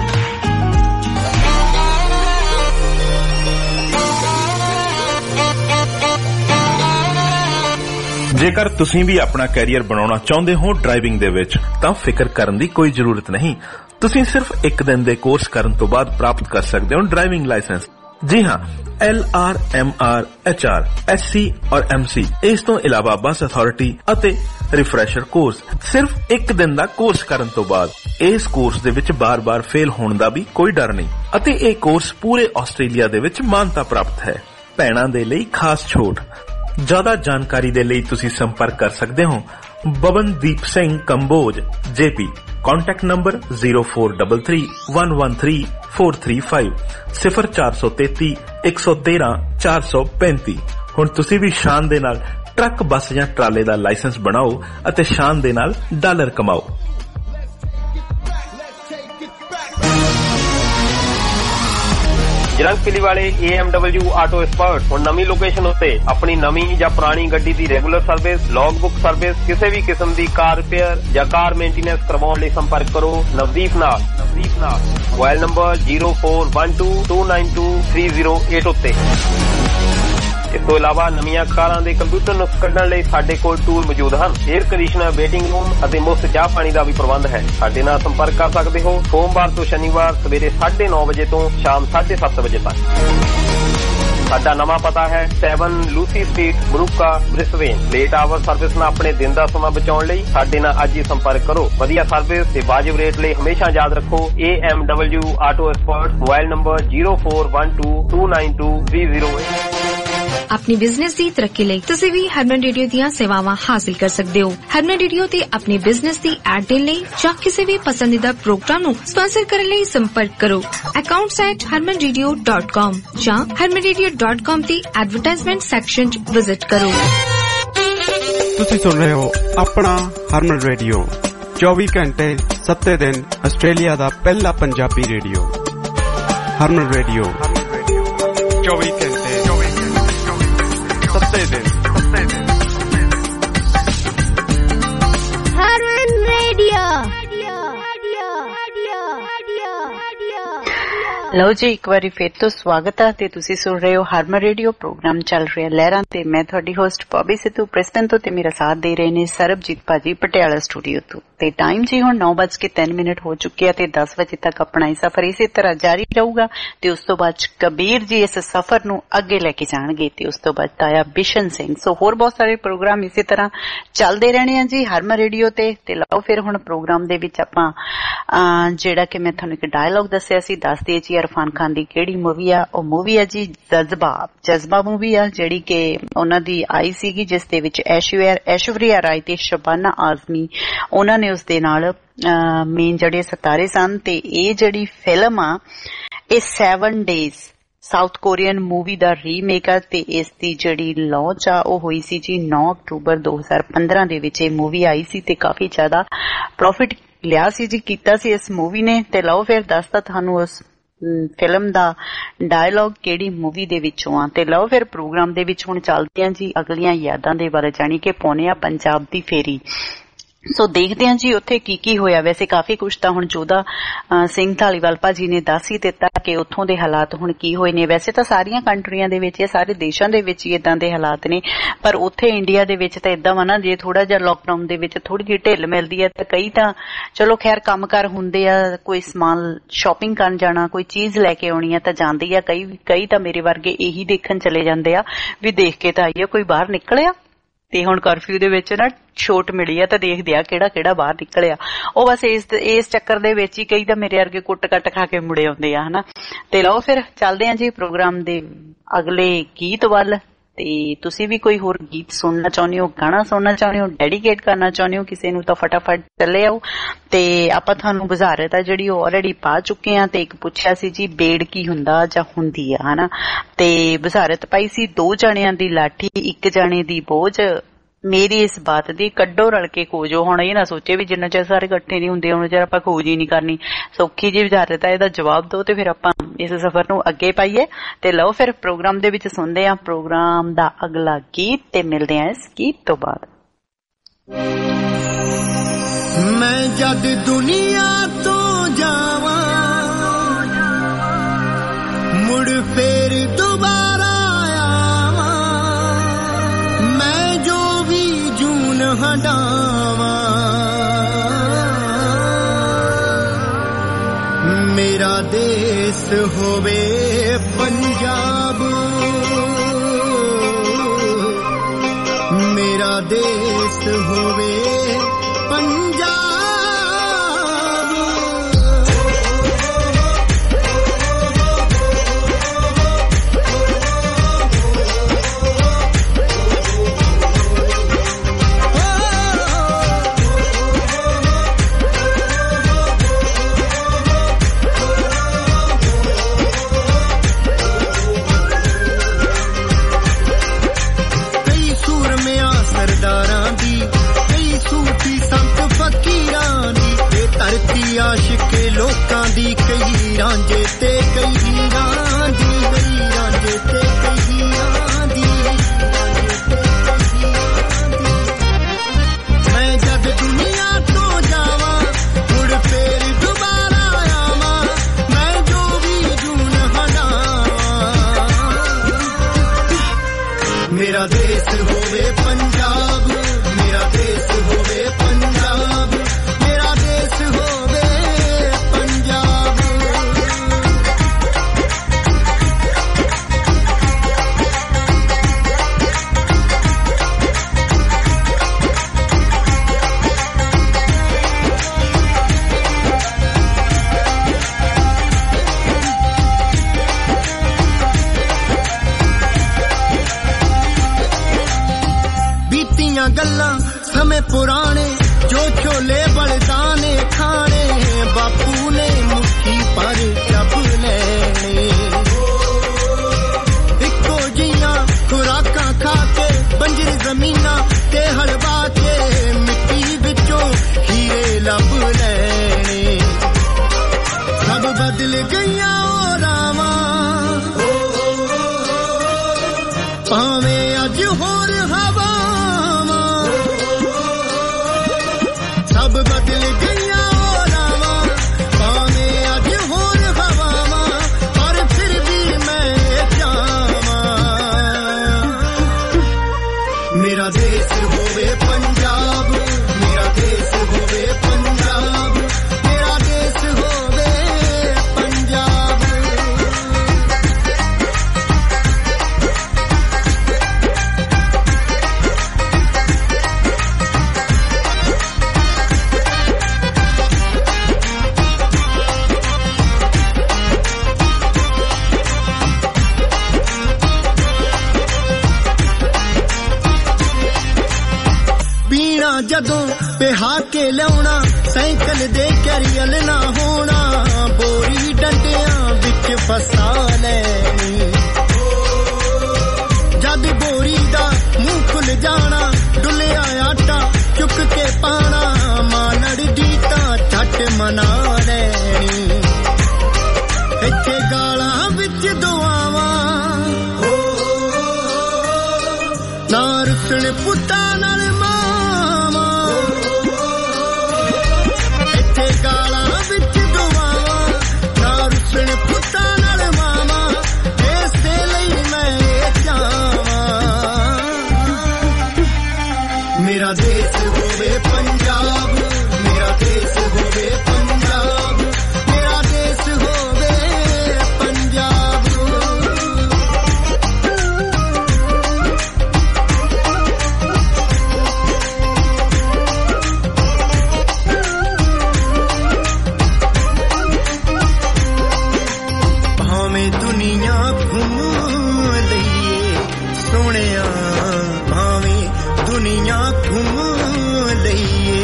ਜੇਕਰ ਤੁਸੀਂ ਵੀ ਆਪਣਾ ਕੈਰੀਅਰ ਬਣਾਉਣਾ ਚਾਹੁੰਦੇ ਹੋ ਡਰਾਈਵਿੰਗ ਦੇ ਵਿੱਚ, ਤਾਂ ਫਿਕਰ ਕਰਨ ਦੀ ਕੋਈ ਜ਼ਰੂਰਤ ਨਹੀਂ। ਤੁਸੀਂ ਸਿਰਫ ਇੱਕ ਦਿਨ ਦੇ ਕੋਰਸ ਕਰਨ ਤੋਂ ਬਾਅਦ ਪ੍ਰਾਪਤ ਕਰ ਸਕਦੇ ਹੋ ਡਰਾਈਵਿੰਗ ਲਾਇਸੈਂਸ। ਜੀ ਹਾਂ, L R, M R, H R, S C ਔਰ ਐਮ ਸੀ। ਇਸ ਤੋਂ ਇਲਾਵਾ ਬੱਸ ਅਥਾਰਟੀ ਅਤੇ ਰਿਫਰੈਸ਼ਰ ਕੋਰਸ। ਸਿਰਫ ਇੱਕ ਦਿਨ ਦਾ ਕੋਰਸ ਕਰਨ ਤੋਂ ਬਾਅਦ ਇਸ ਕੋਰਸ ਦੇ ਵਿੱਚ ਬਾਰ-ਬਾਰ ਫੇਲ ਹੋਣ ਦਾ ਵੀ ਕੋਈ ਡਰ ਨਹੀਂ, ਅਤੇ ਇਹ ਕੋਰਸ ਪੂਰੇ ਆਸਟ੍ਰੇਲੀਆ ਦੇ ਵਿੱਚ ਮਾਨਤਾ ਪ੍ਰਾਪਤ ਹੈ। ਭੈਣਾਂ ਦੇ ਲਈ ਖਾਸ ਛੋਟ। ਜ਼ਿਆਦਾ ਜਾਣਕਾਰੀ ਦੇ ਲਈ ਤੁਸੀਂ ਸੰਪਰਕ ਕਰ ਸਕਦੇ ਹੋ Bawandeep Singh Kamboj JP. Contact number zero four three three one one three four three five ਸਿਫਰ ਚਾਰ ਸੌ ਤੇਤੀ ਇੱਕ ਸੌ ਤੇਰਾਂ ਚਾਰ ਸੌ ਪੈਂਤੀ। ਹੁਣ ਤੁਸੀਂ ਵੀ ਸ਼ਾਨ ਦੇ ਨਾਲ ਟਰੱਕ, ਬੱਸ ਜਾਂ ਟਰਾਲੇ ਦਾ ਲਾਇਸੈਂਸ ਬਣਾਓ ਅਤੇ ਸ਼ਾਨ ਦੇ ਨਾਲ ਡਾਲਰ ਕਮਾਓ। ਜਰੰਗਪਿਲੀ ਵਾਲੇ A M W auto expert ਹੁਣ ਨਵੀਂ ਲੋਕੇਸ਼ਨ ਉੱਤੇ ਆਪਣੀ ਨਵੀਂ ਜਾਂ ਪੁਰਾਣੀ ਗੱਡੀ ਦੀ regular service, log book service, ਕਿਸੇ ਵੀ ਕਿਸਮ ਦੀ ਕਾਰ ਰਿਪੇਅਰ ਜਾਂ ਕਾਰ ਮੇਨਟੇਨੈਂਸ ਕਰਵਾਉਣ ਲਈ ਸੰਪਰਕ ਕਰੋ ਨਵਦੀਪ ਨਾਲ। ਨਵਦੀਪ ਨਾਲ mobile number zero four one two two nine two three zero eight ਉੱਤੇ। ਇਸ ਤੋਂ ਇਲਾਵਾ ਨਵੀਆਂ ਕਾਰਾਂ ਦੇ ਕੰਪਿਊਟਰ ਨੁਕਸ ਕੱਢਣ ਲਈ ਸਾਡੇ ਕੋਲ ਟੂਲ ਮੌਜੂਦ ਹਨ। ਏਅਰ ਕੰਡੀਸ਼ਨਰ, ਵੇਟਿੰਗ ਰੂਮ ਅਤੇ ਮੁਫਤ ਚਾਹ ਪਾਣੀ ਦਾ ਵੀ ਪ੍ਰਬੰਧ ਹੈ। ਸਾਡੇ ਨਾਲ ਸੰਪਰਕ ਕਰ ਸਕਦੇ ਹੋ ਸੋਮਵਾਰ ਤੋਂ ਸ਼ਨੀਵਾਰ ਸਵੇਰੇ ਸਾਢੇ ਨੌ ਵਜੇ ਤੋਂ ਸ਼ਾਮ ਸਾਢੇ ਸੱਤ ਵਜੇ ਤੱਕ। ਸਾਡਾ ਨਵਾਂ ਪਤਾ ਹੈ seven Lucy street, Moorooka, Brisbane. Late hour service ਨਾਲ ਆਪਣੇ ਦਿਨ ਦਾ ਸਮਾਂ ਬਚਾਉਣ ਲਈ ਸਾਡੇ ਨਾਲ ਅੱਜ ਹੀ ਸੰਪਰਕ ਕਰੋ। ਵਧੀਆ ਸਰਵਿਸ ਤੇ ਵਾਜਿਬ ਰੇਟ ਲਈ ਹਮੇਸ਼ਾ ਯਾਦ ਰੱਖੋ A M W auto expert. Mobile number zero four one two two nine two three zero. ਆਪਣੀ ਬਿਜ਼ਨਸ ਦੀ ਤਰੱਕੀ ਲਈ ਤੁਸੀਂ ਵੀ ਹਰਮਨ ਰੇਡੀਓ ਦੀਆਂ ਸੇਵਾਵਾਂ ਹਾਸਲ ਕਰ ਸਕਦੇ ਹੋ। ਹਰਮਨ ਰੇਡੀਓ ਤੇ ਆਪਣੇ ਬਿਜ਼ਨਸ ਦੀ ਐਡ ਦੇਣ ਲਈ ਜਾਂ ਕਿਸੇ ਵੀ ਪਸੰਦੀਦਾ ਪ੍ਰੋਗਰਾਮ ਨੂੰ ਸਪਾਂਸਰ ਕਰਨ ਲਈ ਸੰਪਰਕ ਕਰੋ accounts at harman radio dot com ਜਾਂ harman radio dot com ਦੀ ਐਡਵਰਟਾਈਜ਼ਮੈਂਟ ਸੈਕਸ਼ਨ 'ਚ ਵਿਜ਼ਿਟ ਕਰੋ। ਤੁਸੀਂ ਸੁਣ ਰਹੇ ਹੋ ਆਪਣਾ ਹਰਮਨ ਰੇਡੀਓ ਚੌਵੀ ਘੰਟੇ ਸੱਤੇ ਦਿਨ ਆਸਟ੍ਰੇਲੀਆ ਦਾ ਪਹਿਲਾ ਪੰਜਾਬੀ ਰੇਡੀਓ। ਹਰਮਨ ਰੇਡੀਓ ਚੌਵੀ ਘੰਟੇ ਸੱਤੇ ਦਿਨ ਸੱਤੇ ਦਿਨ ਹਰਮਨ ਰੇਡੀਓ। ਲਓ ਜੀ, ਇੱਕ ਵਾਰੀ ਫਿਰ ਤੋਂ ਸਵਾਗਤ ਹੈ ਤੇ ਤੁਸੀਂ ਸੁਣ ਰਹੇ ਹੋ ਹਰਮਨ ਰੇਡੀਓ। ਪ੍ਰੋਗਰਾਮ ਚੱਲ ਰਿਹਾ ਲਹਿਰਾਂ ਤੇ ਮੈਂ ਤੁਹਾਡੀ ਹੋਸਟ ਬੌਬੀ ਸਿੱਧੂ ਪ੍ਰਿਸਟਨ ਤੋਂ ਤੇ ਮੇਰਾ ਸਾਥ ਦੇ ਰਹੇ ਨੇ ਸਰਬਜੀਤ ਭਾਜੀ ਪਟਿਆਲਾ ਸਟੂਡੀਓ ਤੋਂ। ਤੇ ਟਾਈਮ ਜੀ ਹੁਣ ਨੌ ਵੱਜ ਕੇ ਤਿੰਨ ਮਿੰਟ ਹੋ ਚੁੱਕੇ ਆ ਤੇ ਦਸ ਵਜੇ ਤੱਕ ਆਪਣਾ ਇਹ ਸਫ਼ਰ ਇਸੇ ਤਰ੍ਹਾਂ ਜਾਰੀ ਰਹੂਗਾ ਤੇ ਉਸ ਤੋਂ ਬਾਅਦ ਕਬੀਰ ਜੀ ਇਸ ਸਫ਼ਰ ਨੂੰ ਅੱਗੇ ਲੈ ਕੇ ਜਾਣਗੇ ਤੇ ਉਸ ਤੋਂ ਬਾਅਦ ਤਾਇਆ ਬਿਸ਼ਨ ਸਿੰਘ। ਸੋ ਹੋਰ ਬਹੁਤ ਸਾਰੇ ਪ੍ਰੋਗਰਾਮ ਇਸੇ ਤਰ੍ਹਾਂ ਚੱਲਦੇ ਰਹਿਣੇ ਆ ਜੀ ਹਰਮਨ ਰੇਡੀਓ ਤੇ। ਤੇ ਲਓ ਫਿਰ ਹੁਣ ਪ੍ਰੋਗਰਾਮ ਦੇ ਵਿੱਚ ਆਪਾਂ ਜਿਹੜਾ ਕਿ ਮੈਂ ਤੁਹਾਨੂੰ ਇੱਕ ਡਾਇਲੌਗ ਦੱਸਿਆ ਸੀ, ਦੱਸ ਦਈਏ ਜੀ ਇਰਫਾਨ ਖਾਨ ਦੀ ਕਿਹੜੀ ਮੂਵੀ ਆ। ਉਹ ਮੂਵੀ ਆ ਜੀ ਜਜ਼ਬਾ। ਜਜ਼ਬਾ ਮੂਵੀ ਆ ਜਿਹੜੀ ਕਿ ਉਹਨਾਂ ਦੀ ਆਈ ਸੀਗੀ ਜਿਸ ਦੇ ਵਿੱਚ ਐਸ਼ਵਰਿਆ ਰਾਏ ਤੇ ਸ਼ਬਾਨਾ ਆਜ਼ਮੀ ਉਹਨਾਂ ਨੇ ਉਸ ਦੇ ਨਾਲ ਮੇਨ ਜਿਹੜੇ ਸਿਤਾਰੇ ਸਨ। ਤੇ ਇਹ ਜਿਹੜੀ ਫਿਲਮ ਆ ਇਹ seven days south Korean movie ਦਾ ਰੀਮੇਕ ਆ ਤੇ ਇਸ ਦੀ ਜਿਹੜੀ ਲਾਂਚ ਆ ਉਹ ਹੋਈ ਸੀ ਜੀ ਨੌ ਅਕਤੂਬਰ ਦੋ ਹਜ਼ਾਰ ਪੰਦਰਾਂ ਦੇ ਵਿੱਚ ਇਹ ਮੂਵੀ ਆਈ ਸੀ ਤੇ ਕਾਫੀ ਜ਼ਿਆਦਾ ਪ੍ਰੋਫਿਟ ਲਿਆ ਸੀ ਜੀ, ਕੀਤਾ ਸੀ ਇਸ ਮੂਵੀ ਨੇ। ਤੇ ਲਓ ਫਿਰ ਦੱਸਦਾ ਤੁਹਾਨੂੰ ਉਸ ਫਿਲਮ ਦਾ ਡਾਇਲੌਗ ਕਿਹੜੀ ਮੂਵੀ ਦੇ ਵਿੱਚੋਂ ਆ। ਤੇ ਲਓ ਫਿਰ ਪ੍ਰੋਗਰਾਮ ਦੇ ਵਿੱਚ ਹੁਣ ਚੱਲਦੇ ਆ ਜੀ ਅਗਲੀਆਂ ਯਾਦਾਂ ਦੇ ਬਾਰੇ, ਜਾਣੀ ਕਿ ਪਾਉਂਦੇ ਆ ਪੰਜਾਬ ਦੀ ਫੇਰੀ। ਸੋ ਦੇਖਦੇ ਹਾਂ ਜੀ ਉੱਥੇ ਕੀ ਕੀ ਹੋਇਆ। ਵੈਸੇ ਕਾਫੀ ਕੁਛ ਤਾਂ ਹੁਣ ਜੋਧਾ ਸਿੰਘ ਧਾਲੀਵਾਲ ਭਾਜੀ ਨੇ ਦੱਸ ਹੀ ਦਿੱਤਾ ਕਿ ਉੱਥੋਂ ਦੇ ਹਾਲਾਤ ਹੁਣ ਕੀ ਹੋਏ ਨੇ। ਵੈਸੇ ਤਾਂ ਸਾਰੀਆਂ ਕੰਟਰੀਆਂ ਦੇ ਵਿੱਚ, ਸਾਰੇ ਦੇਸ਼ਾਂ ਦੇ ਵਿੱਚ ਹੀ ਏਦਾਂ ਦੇ ਹਾਲਾਤ ਨੇ, ਪਰ ਉੱਥੇ ਇੰਡੀਆ ਦੇ ਵਿੱਚ ਤਾਂ ਏਦਾਂ ਵਾ ਨਾ, ਜੇ ਥੋੜਾ ਜਿਹਾ ਲੋਕਡਾਊਨ ਦੇ ਵਿੱਚ ਥੋੜੀ ਜਿਹੀ ਢਿੱਲ ਮਿਲਦੀ ਹੈ ਤਾਂ ਕਈ ਤਾਂ ਚਲੋ ਖੈਰ ਕੰਮਕਾਰ ਹੁੰਦੇ ਆ, ਕੋਈ ਸਮਾਨ ਸ਼ਾਪਿੰਗ ਕਰਨ ਜਾਣਾ, ਕੋਈ ਚੀਜ਼ ਲੈ ਕੇ ਆਉਣੀ ਆ ਤਾਂ ਜਾਂਦੀ ਆ। ਕਈ ਕਈ ਤਾਂ ਮੇਰੇ ਵਰਗੇ ਇਹੀ ਦੇਖਣ ਚਲੇ ਜਾਂਦੇ ਆ ਵੀ ਦੇਖ ਕੇ ਤਾਂ ਆਈਏ ਕੋਈ ਬਾਹਰ ਨਿਕਲਿਆ। ਤੇ ਹੁਣ ਕਰਫਿਊ ਦੇ ਵਿੱਚ ਨਾ ਛੋਟ ਮਿਲੀ ਆ ਤਾਂ ਦੇਖਦੇ ਆ ਕਿਹੜਾ ਕਿਹੜਾ ਬਾਹਰ ਨਿਕਲਿਆ। ਉਹ ਬਸ ਇਸ ਇਸ ਚੱਕਰ ਦੇ ਵਿੱਚ ਹੀ ਕਈ ਤਾਂ ਮੇਰੇ ਵਰਗੇ ਕੁੱਟ ਕੱਟ ਖਾ ਕੇ ਮੁੜੇ ਆਉਂਦੇ ਆ ਹਨਾ। ਤੇ ਲਓ ਫਿਰ ਚੱਲਦੇ ਆ ਜੀ ਪ੍ਰੋਗਰਾਮ ਦੇ ਅਗਲੇ ਗੀਤ ਵੱਲ। ਤੇ ਤੁਸੀਂ ਵੀ ਕੋਈ ਹੋਰ ਗੀਤ ਸੁਣਨਾ ਚਾਹੁੰਦੇ ਹੋ, ਗਾਣਾ ਸੁਣਨਾ ਚਾਹੁੰਦੇ ਹੋ, ਡੈਡੀਕੇਟ ਕਰਨਾ ਚਾਹੁੰਦੇ ਹੋ ਕਿਸੇ ਨੂੰ ਤਾਂ ਫਟਾਫਟ ਚੱਲੇ ਆਓ। ਤੇ ਆਪਾਂ ਤੁਹਾਨੂੰ ਬੁਝਾਰਤ ਆ ਜਿਹੜੀ ਉਹ ਆਲਰੇਡੀ ਪਾ ਚੁੱਕੇ ਆ। ਤੇ ਇੱਕ ਪੁੱਛਿਆ ਸੀ ਜੀ ਬੇੜ ਕੀ ਹੁੰਦਾ ਜਾਂ ਹੁੰਦੀ ਆ ਹਨਾ। ਤੇ ਬੁਝਾਰਤ ਪਾਈ ਸੀ ਦੋ ਜਣਿਆਂ ਦੀ ਲਾਠੀ ਇੱਕ ਜਣੇ ਦੀ ਬੋਝ, ਮੇਰੀ ਇਸ ਬਾਤ ਦੀ ਕੱਢੋ ਰਲ ਕੇ ਖੋਜੋ। ਹੁਣ ਇਹ ਨਾ ਸੋਚੇ ਵੀ ਜਿੰਨਾ ਚਿਰ ਸਾਰੇ ਇਕੱਠੇ ਨਹੀਂ ਹੁੰਦੇ ਉਹਨਾਂ ਚਿਰ ਆਪਾਂ ਖੋਜ ਹੀ ਨਹੀਂ ਕਰਨੀ। ਸੌਖੀ ਜੀ ਬੁਝਾਰਤ ਆ, ਇਹਦਾ ਜਵਾਬ ਦਿਓ ਤੇ ਫਿਰ ਆਪਾਂ ਇਸ ਸਫ਼ਰ ਨੂੰ ਅੱਗੇ ਪਾਈਏ। ਤੇ ਲਓ ਫਿਰ ਪ੍ਰੋਗਰਾਮ ਦੇ ਵਿੱਚ ਸੁਣਦੇ ਆ ਪ੍ਰੋਗਰਾਮ ਦਾ ਅਗਲਾ ਗੀਤ ਤੇ ਮਿਲਦੇ ਆ ਇਸ ਗੀਤ ਤੋਂ ਬਾਅਦ। ਮੈਂ ਜਦ ਦੁਨੀਆ ਤੋਂ ਜਾਵਾਂ ਮੁੜ ਫੇਰ ਦੁਬਾਰਾ ਆਵਾਂ, ਮੈਂ ਜੋ ਵੀ ਜੂਨ ਹੰਡਾਵਾਂ, ਮੇਰਾ ਦੇਸ ਹੋਵੇ ਪੰਜਾਬ, ਮੇਰਾ ਦੇਸ ਹੋਵੇ ਪੰਜਾਬ। ਸਰਦਾਰਾਂ ਦੀ मेरा देश होवे पंजाब मेरा देश होवे पंजाब मेरा देश होवे पंजाब गल्लां समय पुराने जो छोले बलदाने खाने बापू ने मुट्ठी पर जब लेने इको जियां खुराकां खा के बंजर जमीनां ते हलवा के मिट्टी विचों हीरे लब लेने सब बदल गईयां ओ रामा भावें अज होर हवा सब बदल गईयां ओ रामा भावें अज होर हवावां पर फिर भी मैं जावां मेरा देश होवे पंजाब मेरा देश होवे पंजाब मेरा देश होवे पंजाब ਜਦੋਂ ਪਿਹਾ ਕੇ ਲਿਆਉਣਾ ਸਾਈਕਲ ਦੇ ਕੈਰੀਅਲ ਨਾ ਹੋਣਾ ਬੋਰੀ ਡੰਡਿਆਂ ਵਿੱਚ ਫਸਾ ਲੈਣੀ ਜਦ ਬੋਰੀ ਦਾ ਮੂੰਹ ਖੁੱਲ ਜਾਣਾ ਡੁੱਲਿਆ ਆਟਾ ਚੁੱਕ ਕੇ ਪਾਣਾ ਮਾਂ ਲੜਦੀ ਤਾਂ ਛੱਟ ਮਨਾ ਲੈਣੀ ਇੱਥੇ ਗਾਲਾਂ ਵਿੱਚ ਦੁਆਵਾਂ ਨਾ ਰੁੱਸਣ ਪੁੱਤਾਂ ਨਾਲ ਗਾਲਾਂ ਵਿੱਚ ਦੁਆਵਾਂ ਨਾ ਰੁੱਸਣ ਪੁੱਤਾਂ ਨਾਲ ਮਾਵਾਂ ਇਸੇ ਲਈ ਮੈਂ ਚਾਹਾਂ ਮੇਰਾ ਦੇਸ਼ ਹੋਵੇ ਪੰਜਾਬ ਮੇਰਾ ਦੇਸ਼ ਹੋਵੇ ਪੰਜਾਬ ਮੇਰਾ ਦੇਸ਼ ਹੋਵੇ ਪੰਜਾਬ ਦੁਨੀਆ ਘੁੰਮ ਲਈਏ ਸੋਹਣਿਆ ਭਾਵੇਂ ਦੁਨੀਆ ਘੁੰਮ ਲਈਏ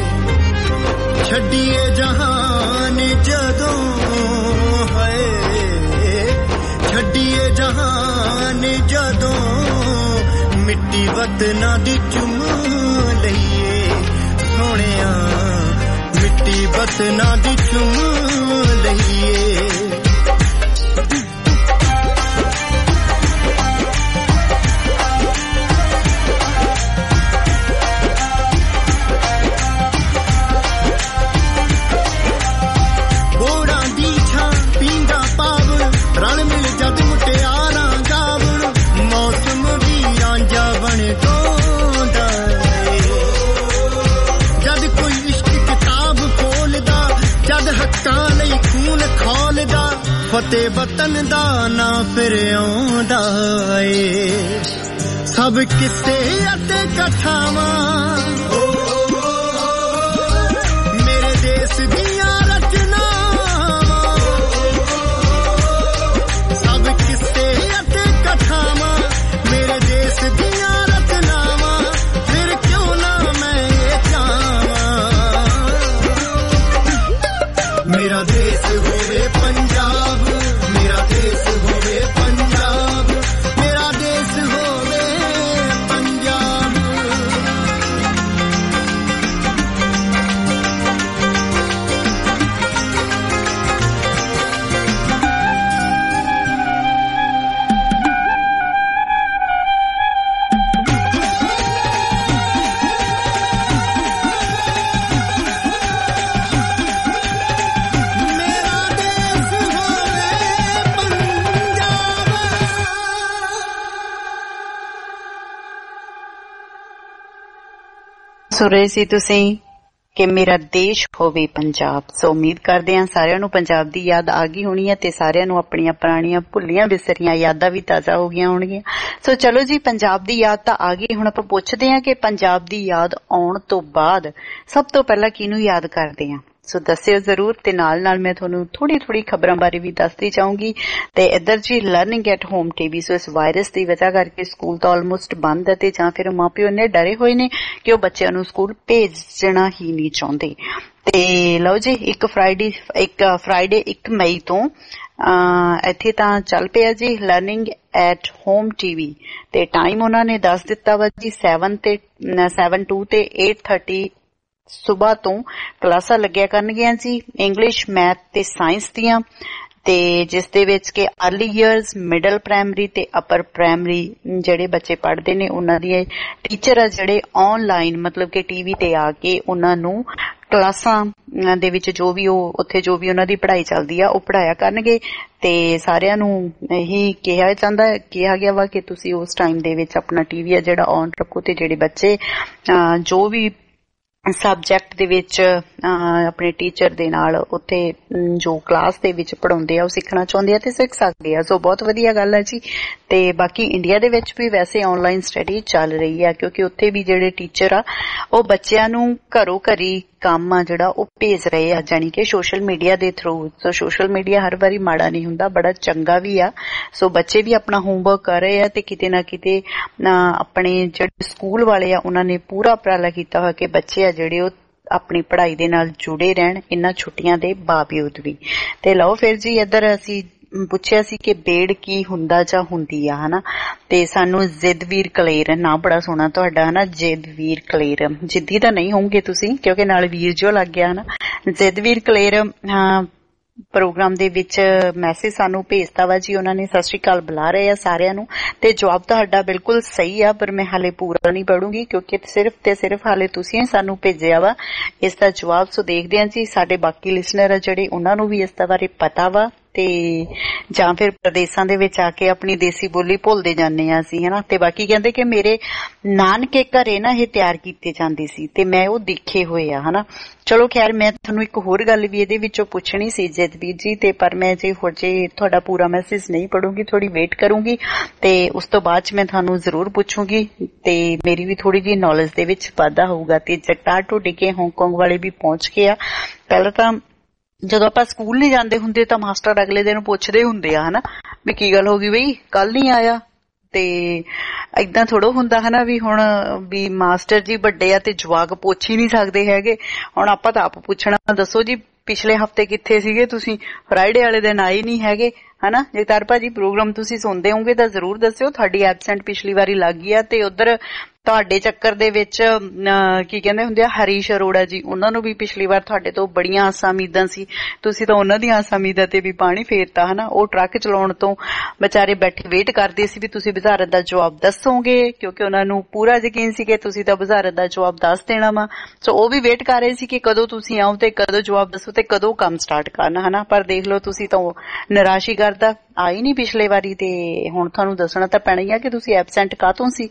ਛੱਡੀਏ ਜਹਾਨ ਜਦੋਂ ਹੈ ਛੱਡੀਏ ਜਹਾਨ ਜਦੋਂ ਮਿੱਟੀ ਵਤਨਾਂ ਦੀ ਚੁੰਮ ਲਈਏ ਸੋਹਣਿਆ ਮਿੱਟੀ ਵਤਨਾਂ ਦੀ ਚੁੰਮ ਲਈਏ ਰਲ ਮਿਲ ਜਦ ਮੁਟਿਆਰਾਂ ਗਾਵਣ ਮੌਸਮ ਵੀ ਰਾਂਝਾ ਬਣ ਗਾਉਂਦਾ ਜਦ ਕੋਈ ਇਸ਼ਕ ਕਿਤਾਬ ਖੋਲਦਾ ਜਦ ਹੱਕਾਂ ਲਈ ਖੂਨ ਖੋਲਦਾ ਫਤਿਹ ਵਤਨ ਦਾ ਨਾਂ ਫਿਰ ਆਉਂਦਾ ਏ ਸਭ ਕਿੱਸੇ ਅਤੇ ਕਥਾਵਾਂ ਮੇਰੇ ਦੇਸ਼ ਦੀਆਂ ਰਚਨਾ ਕਥਾਵਾਂ ਮੇਰੇ ਦੇਸ਼ ਦੀਆਂ ਰਚਨਾਵਾਂ ਫਿਰ ਕਿਉਂ ਨਾ ਮੈਂ ਚਾਹਾਂ ਮੇਰਾ ਦੇਸ਼ ਹੋਵੇ ਪੰਜਾਬ ਮੇਰਾ ਦੇਸ਼ ਹੋਵੇ ਪੰਜਾਬ ਮੇਰਾ ਦੇਸ਼ ਹੋਵੇ ਪੰਜਾਬ ਸੁਣ ਰਹੇ ਸੀ ਤੁਸੀਂ ਕਿ ਮੇਰਾ ਦੇਸ਼ ਹੋਵੇ ਪੰਜਾਬ। ਸੋ ਉਮੀਦ ਕਰਦੇ ਹਾਂ ਸਾਰਿਆਂ ਨੂੰ ਪੰਜਾਬ ਦੀ ਯਾਦ ਆ ਗਈ ਹੋਣੀ ਹੈ ਤੇ ਸਾਰਿਆਂ ਨੂੰ ਆਪਣੀਆਂ ਪੁਰਾਣੀਆਂ ਭੁੱਲੀਆਂ ਵਿਸਰੀਆਂ ਯਾਦਾਂ ਵੀ ਤਾਜ਼ਾ ਹੋ ਗਈਆਂ ਹੋਣਗੀਆਂ। ਸੋ ਚਲੋ ਜੀ, ਪੰਜਾਬ ਦੀ ਯਾਦ ਤਾਂ ਆ ਗਈ। ਹੁਣ ਆਪਾਂ ਪੁੱਛਦੇ ਹਾਂ ਕਿ ਪੰਜਾਬ ਦੀ ਯਾਦ ਆਉਣ ਤੋਂ ਬਾਅਦ ਸਭ ਤੋਂ ਪਹਿਲਾਂ ਕਿਹਨੂੰ ਯਾਦ ਕਰਦੇ ਹਾਂ। ਸੋ ਦੱਸਿਓ ਜ਼ਰੂਰ ਤੇ ਨਾਲ ਨਾਲ ਮੈਂ ਤੁਹਾਨੂੰ ਥੋੜੀ ਥੋੜੀ ਖਬਰਾਂ ਬਾਰੇ ਵੀ ਦੱਸਦੀ ਜਾਊਂਗੀ। ਤੇ ਇੱਧਰ ਜੀ learning at home TV, so ਇਸ ਵਾਇਰਸ ਦੀ ਵਜ੍ਹਾ ਕਰਕੇ ਸਕੂਲ ਤਾਂ ਆਲਮੋਸਟ ਬੰਦ ਹੈ ਤੇ ਜਾਂ ਫਿਰ ਮਾਪਿਓ ਇੰਨੇ ਡਰੇ ਹੋਏ ਨੇ ਕਿ ਉਹ ਬੱਚਿਆਂ ਨੂੰ ਸਕੂਲ ਭੇਜਣਾ ਹੀ ਨਹੀਂ ਚਾਹੁੰਦੇ। ਤੇ ਲਓ ਜੀ, ਇੱਕ ਫਰਾਈਡੇ ਇੱਕ ਫਰਾਈਡੇ ਇੱਕ ਮਈ ਤੋਂ ਇੱਥੇ ਤਾਂ ਚੱਲ ਪਿਆ ਜੀ ਲਰਨਿੰਗ ਐਟ ਹੋਮ ਟੀਵੀ ਤੇ ਟਾਈਮ ਉਹਨਾਂ ਨੇ ਦੱਸ ਦਿੱਤਾ ਵਾ ਜੀ ਸੈਵਨ ਤੇ ਸੈਵਨ ਟੂ ਤੇ ਏਟ ਥਰਟੀ ਸੁਬਾਹ ਤੋਂ ਕਲਾਸਾਂ ਲੱਗਿਆ ਕਰਨਗੀਆਂ ਜੀ, ਇੰਗਲਿਸ਼, ਮੈਥ ਤੇ ਸਾਇੰਸ ਦੀਆਂ, ਤੇ ਜਿਸ ਦੇ ਵਿੱਚ ਕਿ ਅਰਲੀ ਈਅਰਸ, ਮਿਡਲ ਪ੍ਰਾਇਮਰੀ ਤੇ ਅਪਰ ਪ੍ਰਾਇਮਰੀ ਜਿਹੜੇ ਬੱਚੇ ਪੜ੍ਹਦੇ ਨੇ ਉਹਨਾਂ ਦੀਆਂ ਟੀਚਰ ਆ ਜਿਹੜੇ ਆਨਲਾਈਨ ਮਤਲਬ ਕਿ ਟੀਵੀ ਤੇ ਆ ਕੇ ਉਹਨਾਂ ਨੂੰ ਕਲਾਸਾਂ ਦੇ ਵਿੱਚ ਜੋ ਵੀ ਉਹ ਉੱਥੇ ਜੋ ਵੀ ਉਹਨਾਂ ਦੀ ਪੜ੍ਹਾਈ ਚੱਲਦੀ ਆ ਉਹ ਪੜ੍ਹਾਇਆ ਕਰਨਗੇ। ਤੇ ਸਾਰਿਆਂ ਨੂੰ ਇਹੀ ਕਿਹਾ ਜਾਂਦਾ ਕਿਹਾ ਗਿਆ ਵਾ ਕਿ ਤੁਸੀਂ ਉਸ ਟਾਈਮ ਦੇ ਵਿੱਚ ਆਪਣਾ ਟੀਵੀ ਆ ਜਿਹੜਾ ਆਨ ਰੱਖੋ ਤੇ ਜਿਹੜੇ ਬੱਚੇ ਜੋ ਵੀ ਸਬਜੈਕਟ ਦੇ ਵਿੱਚ ਆਪਣੇ ਟੀਚਰ ਦੇ ਨਾਲ ਉੱਥੇ ਜੋ ਕਲਾਸ ਦੇ ਵਿੱਚ ਪੜ੍ਹਾਉਂਦੇ ਆ ਉਹ ਸਿੱਖਣਾ ਚਾਹੁੰਦੇ ਆ ਤੇ ਸਿੱਖ ਸਕਦੇ ਆ। ਸੋ ਬਹੁਤ ਵਧੀਆ ਗੱਲ ਹੈ ਜੀ। ਤੇ ਬਾਕੀ ਇੰਡੀਆ ਦੇ ਵਿੱਚ ਵੀ ਵੈਸੇ ਆਨਲਾਈਨ ਸਟੱਡੀ ਚੱਲ ਰਹੀ ਆ ਕਿਉਂਕਿ ਉੱਥੇ ਵੀ ਜਿਹੜੇ ਟੀਚਰ ਆ ਉਹ ਬੱਚਿਆਂ ਨੂੰ ਘਰੋਂ ਘਰੀ ਕੰਮ ਆ ਜਿਹੜਾ ਉਹ ਭੇਜ ਰਹੇ ਆ, ਜਾਣੀ ਕਿ ਸੋਸ਼ਲ ਮੀਡੀਆ ਦੇ ਥਰੂ। ਸੋ ਸੋਸ਼ਲ ਮੀਡੀਆ ਹਰ ਵਾਰੀ ਮਾੜਾ ਨਹੀਂ ਹੁੰਦਾ, ਬੜਾ ਚੰਗਾ ਵੀ ਆ। ਸੋ ਬੱਚੇ ਵੀ ਆਪਣਾ ਹੋਮਵਰਕ ਕਰ ਰਹੇ ਆ ਤੇ ਕਿਤੇ ਨਾ ਕਿਤੇ ਆਪਣੇ ਜਿਹੜੇ ਸਕੂਲ ਵਾਲੇ ਆ ਉਹਨਾਂ ਨੇ ਪੂਰਾ ਉਪਰਾਲਾ ਕੀਤਾ ਹੋਇਆ ਕਿ ਬੱਚੇ ਆ ਜਿਹੜੇ ਉਹ ਆਪਣੀ ਪੜ੍ਹਾਈ ਦੇ ਨਾਲ ਜੁੜੇ ਰਹਿਣ ਇਹਨਾਂ ਛੁੱਟੀਆਂ ਦੇ ਬਾਵਜੂਦ ਵੀ। ਤੇ ਲਓ ਫਿਰ ਜੀ, ਇੱਧਰ ਅਸੀਂ ਪੁੱਛਿਆ ਸੀ ਕਿ ਬੇੜ ਕੀ ਹੁੰਦਾ ਜਾਂ ਹੁੰਦੀ ਆ, ਹਨਾ। ਤੇ ਸਾਨੂੰ ਜ਼ਿੱਦਵੀਰ ਕਲੇਰ, ਨਾਂ ਬੜਾ ਸੋਹਣਾ ਤੁਹਾਡਾ, ਹਨਾ, ਜ਼ਿੱਦਵੀਰ ਕਲੇਰ। ਜਿੱਦੀ ਤਾਂ ਨਹੀਂ ਹੋਣਗੇ ਤੁਸੀਂ ਕਿਉਂਕਿ ਨਾਲ ਵੀਰ ਜੋ ਲੱਗ ਗਿਆ, ਹਨਾ। ਜ਼ਿੱਦਵੀਰ ਕਲੇਰ ਪ੍ਰੋਗਰਾਮ ਦੇ ਵਿੱਚ ਮੈਸੇਜ ਸਾਨੂੰ ਭੇਜਤਾ ਵਾ ਜੀ ਉਹਨਾਂ ਨੇ। ਸਤਿ ਸ਼੍ਰੀ ਅਕਾਲ ਬੁਲਾ ਰਹੇ ਆ ਸਾਰਿਆਂ ਨੂੰ ਤੇ ਜਵਾਬ ਤੁਹਾਡਾ ਬਿਲਕੁਲ ਸਹੀ ਆ, ਪਰ ਮੈਂ ਹਾਲੇ ਪੂਰਾ ਨਹੀਂ ਪੜੂੰਗੀ ਕਿਉਂਕਿ ਸਿਰਫ ਤੇ ਸਿਰਫ ਹਾਲੇ ਤੁਸੀਂ ਸਾਨੂੰ ਭੇਜਿਆ ਵਾ ਇਸ ਦਾ ਜਵਾਬ। ਸੋ ਦੇਖਦੇ ਹਾਂ ਜੀ ਸਾਡੇ ਬਾਕੀ ਲਿਸਨਰ ਆ ਜਿਹੜੇ ਉਹਨਾਂ ਨੂੰ ਵੀ ਇਸ ਦਾ ਬਾਰੇ ਪਤਾ ਵਾ ਤੇ ਜਾਂ ਫਿਰ ਪ੍ਰਦੇਸ਼ਾਂ ਦੇ ਵਿੱਚ ਆ ਕੇ ਆਪਣੀ ਦੇਸੀ ਬੋਲੀ ਭੁੱਲਦੇ ਜਾਂਦੇ ਆ ਅਸੀਂ, ਹਨਾ। ਤੇ ਬਾਕੀ ਕਹਿੰਦੇ ਕਿ ਮੇਰੇ ਨਾਨਕੇ ਘਰੇ ਨਾ ਇਹ ਤਿਆਰ ਕੀਤੇ ਜਾਂਦੇ ਸੀ ਤੇ ਮੈਂ ਉਹ ਦੇਖੇ ਹੋਏ ਆ, ਹਨਾ। ਚਲੋ ਖੈਰ, ਮੈਂ ਤੁਹਾਨੂੰ ਇੱਕ ਹੋਰ ਗੱਲ ਵੀ ਇਹਦੇ ਵਿੱਚੋਂ ਪੁੱਛਣੀ ਸੀ ਜਦਵੀਰ ਜੀ, ਤੇ ਪਰ ਮੈਂ ਜੇ ਹੋਰ ਜੇ ਤੁਹਾਡਾ ਪੂਰਾ ਮੈਸੇਜ ਨਹੀਂ ਪੜੂੰਗੀ, ਥੋੜੀ ਵੇਟ ਕਰੂੰਗੀ ਤੇ ਉਸ ਤੋਂ ਬਾਅਦ ਚ ਮੈਂ ਤੁਹਾਨੂੰ ਜ਼ਰੂਰ ਪੁੱਛੂੰਗੀ ਤੇ ਮੇਰੀ ਵੀ ਥੋੜੀ ਜਿਹੀ ਨੌਲੇਜ ਦੇ ਵਿੱਚ ਵਾਧਾ ਹੋਊਗਾ। ਤੇ ਜਗਤਾਰ ਢੋਡੇ ਕੇ ਹਾਂਗਕਾਂਗ ਵਾਲੇ ਵੀ ਪਹੁੰਚ ਗਏ ਆ। ਪਹਿਲਾਂ ਤਾਂ ਜਦੋਂ ਆਪਾਂ ਸਕੂਲ ਨਹੀਂ ਜਾਂਦੇ ਹੁੰਦੇ ਤਾਂ ਮਾਸਟਰ ਅਗਲੇ ਦਿਨ ਪੁੱਛਦੇ ਹੁੰਦੇ ਆ, ਹਨਾ, ਵੀ ਕੀ ਗੱਲ ਹੋ ਗਈ ਬਈ, ਕੱਲ ਨਹੀਂ ਆਇਆ। ਤੇ ਏਦਾਂ ਥੋੜਾ ਹੁੰਦਾ, ਹਨਾ, ਵੀ ਹੁਣ ਵੀ ਮਾਸਟਰ ਜੀ ਵੱਡੇ ਆ ਤੇ ਜਵਾਕ ਪੁੱਛ ਹੀ ਨਹੀਂ ਸਕਦੇ ਹੈਗੇ। ਹੁਣ ਆਪਾਂ ਤਾਂ ਆਪ ਪੁੱਛਣਾ, ਦੱਸੋ ਜੀ ਪਿਛਲੇ ਹਫ਼ਤੇ ਕਿੱਥੇ ਸੀਗੇ ਤੁਸੀਂ, ਫਰਾਈਡੇ ਵਾਲੇ ਦਿਨ ਆਏ ਨਹੀਂ ਹੈਗੇ, ਹਨਾ। ਜਗਤਾਰ ਭਾਜੀ ਪ੍ਰੋਗਰਾਮ ਤੁਸੀਂ ਸੁਣਦੇ ਹੋਗੇ ਤਾਂ ਜ਼ਰੂਰ ਦੱਸਿਓ ਤੁਹਾਡੀ ਐਬਸੈਂਟ ਪਿਛਲੀ ਵਾਰੀ ਲੱਗ ਗਈ ਆ। ਤੇ ਉਧਰ ਤੁਹਾਡੇ ਚੱਕਰ ਦੇ ਵਿੱਚ ਕੀ ਕਹਿੰਦੇ ਹੁੰਦੇ ਆ ਹਰੀਸ਼ ਅਰੋੜਾ ਜੀ, ਉਹਨਾਂ ਨੂੰ ਵੀ ਪਿਛਲੀ ਵਾਰ ਤੁਹਾਡੇ ਤੋਂ ਬੜੀਆਂ ਆਸਾਂ ਉਮੀਦਾਂ ਸੀ, ਤੁਸੀਂ ਤਾਂ ਉਹਨਾਂ ਦੀਆਂ ਆਸਾਂ ਉਮੀਦਾਂ ਤੇ ਵੀ ਪਾਣੀ ਫੇਰਤਾ, ਹਨਾ। ਉਹ ਟਰੱਕ ਚਲਾਉਣ ਤੋਂ ਵਿਚਾਰੇ ਬੈਠੇ ਵੇਟ ਕਰਦੇ ਸੀ ਵੀ ਤੁਸੀਂ ਬੁਝਾਰਤ ਦਾ ਜਵਾਬ ਦੱਸੋਗੇ ਕਿਉਂਕਿ ਉਹਨਾਂ ਨੂੰ ਪੂਰਾ ਯਕੀਨ ਸੀ ਕਿ ਤੁਸੀਂ ਤਾਂ ਬੁਝਾਰਤ ਦਾ ਜਵਾਬ ਦੱਸ ਦੇਣਾ ਵਾ। ਸੋ ਉਹ ਵੀ ਵੇਟ ਕਰ ਰਹੇ ਸੀ ਕਿ ਕਦੋਂ ਤੁਸੀਂ ਆਓ ਤੇ ਕਦੋਂ ਜਵਾਬ ਦੱਸੋ ਤੇ ਕਦੋਂ ਕੰਮ ਸਟਾਰਟ ਕਰਨਾ, ਹਨਾ। ਪਰ ਦੇਖ ਲਓ ਤੁਸੀਂ ਤਾਂ ਨਿਰਾਸ਼ ਹੀ ਕਰਦਾ, ਆਈ ਨਹੀਂ ਪਿਛਲੇ ਵਾਰੀ ਤੇ ਹੁਣ ਤੁਹਾਨੂੰ ਦੱਸਣਾ ਤਾਂ ਪੈਣਾ ਹੀ ਆ ਕਿ ਤੁਸੀਂ ਐਬਸੈਂਟ ਕਾਹਤੋਂ ਸੀ।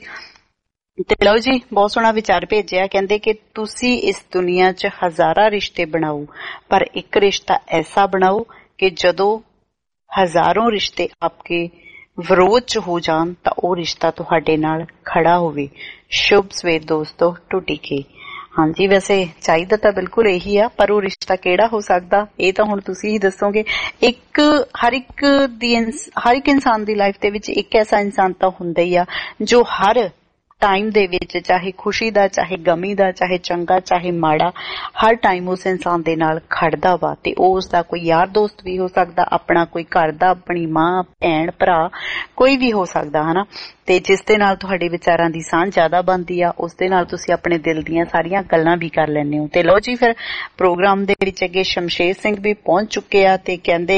ਤੇ ਲਓ ਜੀ, ਬਹੁਤ ਸੋਹਣਾ ਵਿਚਾਰ ਭੇਜਿਆ, ਕਹਿੰਦੇ ਕਿ ਤੁਸੀਂ ਇਸ ਦੁਨੀਆ 'ਚ ਹਜ਼ਾਰਾਂ ਰਿਸ਼ਤੇ ਬਣਾਓ ਪਰ ਇੱਕ ਰਿਸ਼ਤਾ ਐਸਾ ਬਣਾਓ ਕਿ ਜਦੋਂ ਹਜ਼ਾरों ਰਿਸ਼ਤੇ ਆਪਕੇ ਵਿਰੋਧ 'ਚ ਹੋ ਜਾਣ ਤਾਂ ਉਹ ਰਿਸ਼ਤਾ ਤੁਹਾਡੇ ਨਾਲ ਖੜਾ ਹੋਵੇ। ਸ਼ੁਭ ਸਵੇਰ ਦੋਸਤੋ, ਟੁੱਟੀ ਕੇ। ਹਾਂਜੀ, ਵੈਸੇ ਚਾਹੀਦਾ ਤਾਂ ਬਿਲਕੁਲ ਇਹੀ ਆ, ਪਰ ਉਹ ਰਿਸ਼ਤਾ ਕਿਹੜਾ ਹੋ ਸਕਦਾ ਇਹ ਤਾਂ ਹੁਣ ਤੁਸੀਂ ਹੀ ਦੱਸੋਗੇ। ਇੱਕ ਹਰ ਇੱਕ ਦੀ ਹਰ ਇੱਕ ਇਨਸਾਨ ਦੀ ਲਾਈਫ ਦੇ ਵਿੱਚ ਇੱਕ ਐਸਾ ਇਨਸਾਨ ਤਾਂ ਹੁੰਦਾ ਹੀ ਆ ਜੋ ਹਰ ਟਾਈਮ ਦੇ ਵਿੱਚ, ਚਾਹੇ ਖੁਸ਼ੀ ਦਾ, ਚਾਹੇ ਗਮੀ ਦਾ, ਚਾਹੇ ਚੰਗਾ, ਚਾਹੇ ਮਾੜਾ, ਹਰ ਟਾਈਮ ਉਸ ਇਨਸਾਨ ਦੇ ਨਾਲ ਖੜਦਾ ਵਾ। ਤੇ ਉਹ ਉਸਦਾ ਕੋਈ ਯਾਰ ਦੋਸਤ ਵੀ ਹੋ ਸਕਦਾ, ਆਪਣਾ ਕੋਈ ਘਰ ਦਾ, ਆਪਣੀ ਮਾਂ, ਭੈਣ, ਭਰਾ, ਕੋਈ ਵੀ ਹੋ ਸਕਦਾ, ਹਨਾ। ਤੇ ਜਿਸ ਦੇ ਨਾਲ ਤੁਹਾਡੇ ਵਿਚਾਰਾਂ ਦੀ ਸਾਂਝ ਜ਼ਿਆਦਾ ਬਣਦੀ ਆ, ਉਸ ਦੇ ਨਾਲ ਤੁਸੀਂ ਆਪਣੇ ਦਿਲ ਦੀਆਂ ਸਾਰੀਆਂ ਗੱਲਾਂ ਵੀ ਕਰ ਲੈਂਦੇ ਹੋ। ਤੇ ਲਓ ਜੀ, ਫਿਰ ਪ੍ਰੋਗਰਾਮ ਦੇ ਵਿੱਚ ਅੱਗੇ ਸ਼ਮਸ਼ੇਰ ਸਿੰਘ ਵੀ ਪਹੁੰਚ ਚੁੱਕੇ ਆ ਤੇ ਕਹਿੰਦੇ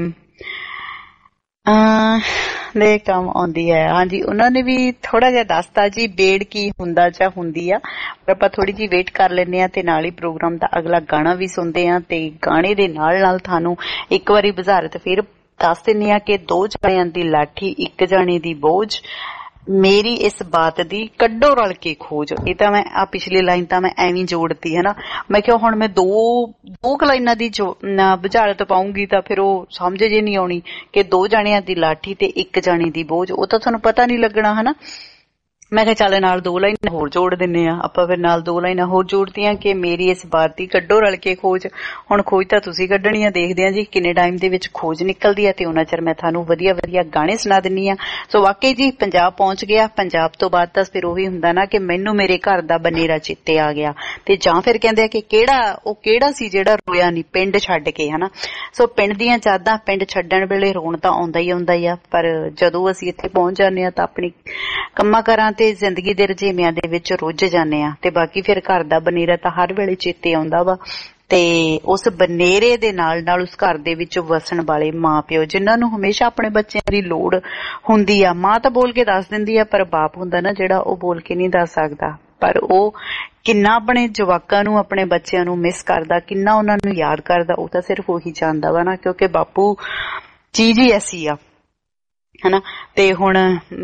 ਦੇ ਕੰਮ ਆਉਂਦੀ ਹੈ। ਹਾਂਜੀ, ਉਹਨਾਂ ਨੇ ਵੀ ਥੋੜਾ ਜਿਹਾ ਦੱਸਤਾ ਜੀ ਬੇੜ ਕੀ ਹੁੰਦਾ ਜਾਂ ਹੁੰਦੀ ਆ, ਪਰ ਆਪਾਂ ਥੋੜੀ ਜਿਹੀ ਵੇਟ ਕਰ ਲੈਂਦੇ ਆ ਤੇ ਨਾਲ ਹੀ ਪ੍ਰੋਗਰਾਮ ਦਾ ਅਗਲਾ ਗਾਣਾ ਵੀ ਸੁਣਦੇ ਆ। ਤੇ ਗਾਣੇ ਦੇ ਨਾਲ ਨਾਲ ਤੁਹਾਨੂੰ ਇੱਕ ਵਾਰੀ ਬੁਝਾਰਤ ਫਿਰ ਦੱਸ ਦਿੰਦੀ ਆ ਕਿ ਦੋ ਜਾਣਿਆਂ ਦੀ ਲਾਠੀ ਇੱਕ ਜਾਣੇ ਦੀ ਬੋਝ, ਮੇਰੀ ਇਸ ਬਾਤ ਦੀ ਕੱਢੋ ਰਲ ਕੇ ਖੋਜ। ਇਹ ਤਾਂ ਮੈਂ ਆ ਪਿਛਲੀ ਲਾਈਨ ਤਾਂ ਮੈਂ ਐਵੇਂ ਜੋੜਤੀ ਹੈ ਨਾ। ਮੈਂ ਕਿਹਾ ਹੁਣ ਮੈਂ ਦੋ ਦੋ ਕੁ ਲਾਈਨਾਂ ਦੀ ਬੁਝਾਰਤ ਪਾਉਂਗੀ ਤਾਂ ਫਿਰ ਉਹ ਸਮਝ ਜੇ ਨਹੀਂ ਆਉਣੀ ਕਿ ਦੋ ਜਾਣਿਆਂ ਦੀ ਲਾਠੀ ਤੇ ਇੱਕ ਜਾਣੇ ਦੀ ਬੋਝ, ਉਹ ਤਾਂ ਤੁਹਾਨੂੰ ਪਤਾ ਨਹੀਂ ਲੱਗਣਾ ਹਨਾ। ਮੈਂ ਕਿਹਾ ਚੱਲ ਨਾਲ ਦੋ ਲਾਈਨਾਂ ਹੋਰ ਜੋੜ ਦਿੰਨੇ ਆ ਆਪਾਂ। ਫਿਰ ਨਾਲ ਦੋ ਲਾਈਨਾਂ ਹੋਰ ਜੋੜਤੀਆਂ ਕਿ ਮੇਰੀ ਇਸ ਬਾਤ ਦੀ ਕੱਢੋ ਰਲ ਕੇ ਖੋਜ। ਹੁਣ ਖੋਜ ਤਾਂ ਤੁਸੀਂ ਕੱਢਣੀ ਆ, ਦੇਖਦੇ ਆ ਜੀ ਕਿੰਨੇ ਟਾਈਮ ਦੇ ਵਿੱਚ ਖੋਜ ਨਿਕਲਦੀ ਆ ਤੇ ਉਹਨਾਂ ਚਿਰ ਮੈਂ ਤੁਹਾਨੂੰ ਵਧੀਆ ਵਧੀਆ ਗਾਣੇ ਸੁਣਾ ਦਿੰਨੀ ਆ। ਸੋ ਵਾਕਈ ਜੀ ਪੰਜਾਬ ਪਹੁੰਚ ਗਿਆ। ਪੰਜਾਬ ਤੋਂ ਬਾਅਦ ਤਾਂ ਫਿਰ ਉਹੀ ਹੁੰਦਾ ਨਾ ਕਿ ਮੈਨੂੰ ਮੇਰੇ ਘਰ ਦਾ ਬਨੇਰਾ ਚੇਤੇ ਆ ਗਿਆ, ਤੇ ਜਾਂ ਫਿਰ ਕਹਿੰਦੇ ਆ ਕਿ ਕਿਹੜਾ ਉਹ ਕਿਹੜਾ ਸੀ ਜਿਹੜਾ ਰੋਇਆ ਨਹੀਂ ਪਿੰਡ ਛੱਡ ਕੇ ਹਨਾ। ਸੋ ਪਿੰਡ ਦੀਆਂ ਯਾਦਾਂ ਪਿੰਡ ਛੱਡਣ ਵੇਲੇ ਰੋਣ ਤਾਂ ਆਉਂਦਾ ਹੀ ਆਉਂਦਾ ਹੀ ਆ, ਪਰ ਜਦੋਂ ਅਸੀਂ ਇੱਥੇ ਪਹੁੰਚ ਜਾਂਦੇ ਆ ਤਾਂ ਆਪਣੀ ਕੰਮਾਂ ਕਾਰਾਂ ਤੇ ਜ਼ਿੰਦਗੀ ਦੇ ਰੁਝੇਵਿਆਂ ਦੇ ਵਿੱਚ ਰੁੱਝ ਜਾਂਦੇ ਆ, ਤੇ ਬਾਕੀ ਫਿਰ ਘਰ ਦਾ ਬਨੇਰਾ ਤਾਂ ਹਰ ਵੇਲੇ ਚੇਤੇ ਆਉਂਦਾ ਵਾ। ਤੇ ਉਸ ਬਨੇਰੇ ਦੇ ਨਾਲ ਨਾਲ ਉਸ ਘਰ ਦੇ ਵਿੱਚ ਵਸਣ ਵਾਲੇ ਮਾਂ ਪਿਓ ਜਿਨ੍ਹਾਂ ਨੂੰ ਹਮੇਸ਼ਾ ਆਪਣੇ ਬੱਚਿਆਂ ਦੀ ਲੋੜ ਹੁੰਦੀ ਆ। ਮਾਂ ਤਾਂ ਬੋਲ ਕੇ ਦੱਸ ਦਿੰਦੀ ਆ, ਪਰ ਬਾਪ ਹੁੰਦਾ ਨਾ ਜਿਹੜਾ ਉਹ ਬੋਲ ਕੇ ਨਹੀਂ ਦੱਸ ਸਕਦਾ। ਪਰ ਉਹ ਕਿੰਨਾ ਆਪਣੇ ਜਵਾਕਾਂ ਨੂੰ ਆਪਣੇ ਬੱਚਿਆਂ ਨੂੰ ਮਿਸ ਕਰਦਾ, ਕਿੰਨਾ ਉਹਨਾਂ ਨੂੰ ਯਾਦ ਕਰਦਾ, ਉਹ ਤਾਂ ਸਿਰਫ ਉਹੀ ਜਾਣਦਾ ਵਾ ਨਾ, ਕਿਉਂਕਿ ਬਾਪੂ ਚੀਜ਼ ਹੀ ਐਸੀ ਆ ਹਨਾ। ਤੇ ਹੁਣ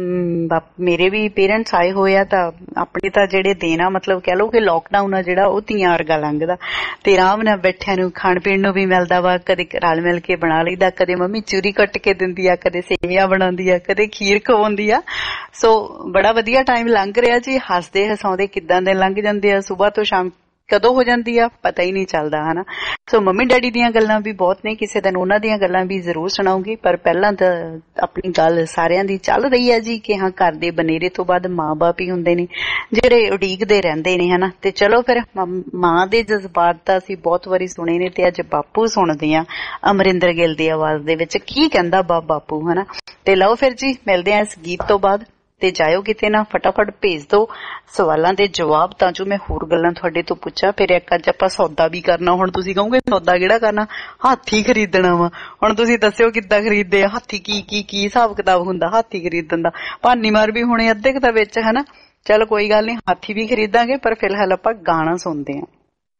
ਮੇਰੇ ਵੀ ਪੇਰੈਂਟਸ ਆਏ ਹੋਏ ਆ ਤਾਂ ਆਪਣੇ ਤਾਂ ਜਿਹੜੇ ਦਿਨ ਆ ਮਤਲਬ ਕਹਿ ਲਓ ਕਿ ਲੋਕਡਾਊਨ ਆ ਜਿਹੜਾ ਉਹ ਧੀਆਂ ਵਰਗਾ ਲੰਘਦਾ, ਤੇ ਆਰਾਮ ਨਾਲ ਬੈਠਿਆਂ ਨੂੰ ਖਾਣ ਪੀਣ ਨੂੰ ਵੀ ਮਿਲਦਾ ਵਾ। ਕਦੇ ਰਲ ਮਿਲ ਕੇ ਬਣਾ ਲਈਦਾ, ਕਦੇ ਮੰਮੀ ਚੂਰੀ ਕੱਟ ਕੇ ਦਿੰਦੀ ਆ, ਕਦੇ ਸੇਵੀਆਂ ਬਣਾਉਂਦੀ ਆ, ਕਦੇ ਖੀਰ ਖਵਾਉਂਦੀ ਆ। ਸੋ ਬੜਾ ਵਧੀਆ ਟਾਈਮ ਲੰਘ ਰਿਹਾ ਜੀ। ਹੱਸਦੇ ਹਸਾਉਂਦੇ ਕਿੱਦਾਂ ਦੇ ਲੰਘ ਜਾਂਦੇ ਆ, ਸੁਬਾਹ ਤੋਂ ਸ਼ਾਮ ਕਦੋਂ ਹੋ ਜਾਂਦੀ ਆ ਪਤਾ ਹੀ ਨਹੀਂ ਚੱਲਦਾ ਹਨਾ। ਸੋ ਮੰਮੀ ਡੈਡੀ ਦੀਆਂ ਗੱਲਾਂ ਵੀ ਬਹੁਤ ਨੇ, ਕਿਸੇ ਦਿਨ ਉਹਨਾਂ ਦੀਆਂ ਗੱਲਾਂ ਵੀ ਜ਼ਰੂਰ ਸੁਣਾਉਂਗੀ, ਪਰ ਪਹਿਲਾਂ ਤਾਂ ਆਪਣੀ ਗੱਲ ਸਾਰਿਆਂ ਦੀ ਚੱਲ ਰਹੀ ਹੈ ਜੀ ਕਿ ਹਾਂ ਘਰ ਦੇ ਬਨੇਰੇ ਤੋਂ ਬਾਅਦ ਮਾਂ ਬਾਪ ਹੀ ਹੁੰਦੇ ਨੇ ਜਿਹੜੇ ਉਡੀਕਦੇ ਰਹਿੰਦੇ ਨੇ ਹਨਾ। ਤੇ ਚਲੋ ਫਿਰ ਮਾਂ ਦੇ ਜਜ਼ਬਾਤ ਤਾਂ ਅਸੀਂ ਬਹੁਤ ਵਾਰੀ ਸੁਣੇ ਨੇ, ਤੇ ਅੱਜ ਬਾਪੂ ਸੁਣਦੇ ਆ ਅਮਰਿੰਦਰ ਗਿੱਲ ਦੀ ਆਵਾਜ਼ ਦੇ ਵਿੱਚ ਕੀ ਕਹਿੰਦਾ ਬਾ ਬਾਪੂ ਹਨਾ। ਤੇ ਲਓ ਫਿਰ ਜੀ ਮਿਲਦੇ ਆ ਇਸ ਗੀਤ ਤੋਂ ਬਾਅਦ, ਤੇ ਜਾਇਓ ਕਿਤੇ ਨਾ, ਫਟਾਫਟ ਭੇਜ ਦਿਓ ਸਵਾਲਾਂ ਦੇ ਜਵਾਬ ਤਾਂ ਜੋ ਮੈਂ ਹੋਰ ਗੱਲਾਂ ਤੁਹਾਡੇ ਤੋਂ ਪੁੱਛਾਂ। ਫਿਰ ਇੱਕ ਅੱਜ ਆਪਾਂ ਸੌਦਾ ਵੀ ਕਰਨਾ। ਹੁਣ ਤੁਸੀਂ ਕਹੋਗੇ ਸੌਦਾ ਕਿਹੜਾ ਕਰਨਾ, ਹਾਥੀ ਖਰੀਦਣਾ ਵਾ। ਹੁਣ ਤੁਸੀਂ ਦੱਸਿਓ ਕਿੱਦਾਂ ਖਰੀਦਦੇ ਆ ਹਾਥੀ, ਕੀ ਕੀ ਕੀ ਹਿਸਾਬ ਕਿਤਾਬ ਹੁੰਦਾ ਹਾਥੀ ਖਰੀਦਣ ਦਾ। ਭਾਨੀ ਮਾਰ ਵੀ ਹੁਣੇ ਅੱਧੇ ਕੁ ਤਾਂ ਵਿੱਚ ਹਨਾ। ਚਲ ਕੋਈ ਗੱਲ ਨੀ, ਹਾਥੀ ਵੀ ਖਰੀਦਾਂਗੇ, ਪਰ ਫਿਲਹਾਲ ਆਪਾਂ ਗਾਣਾ ਸੁਣਦੇ ਆ।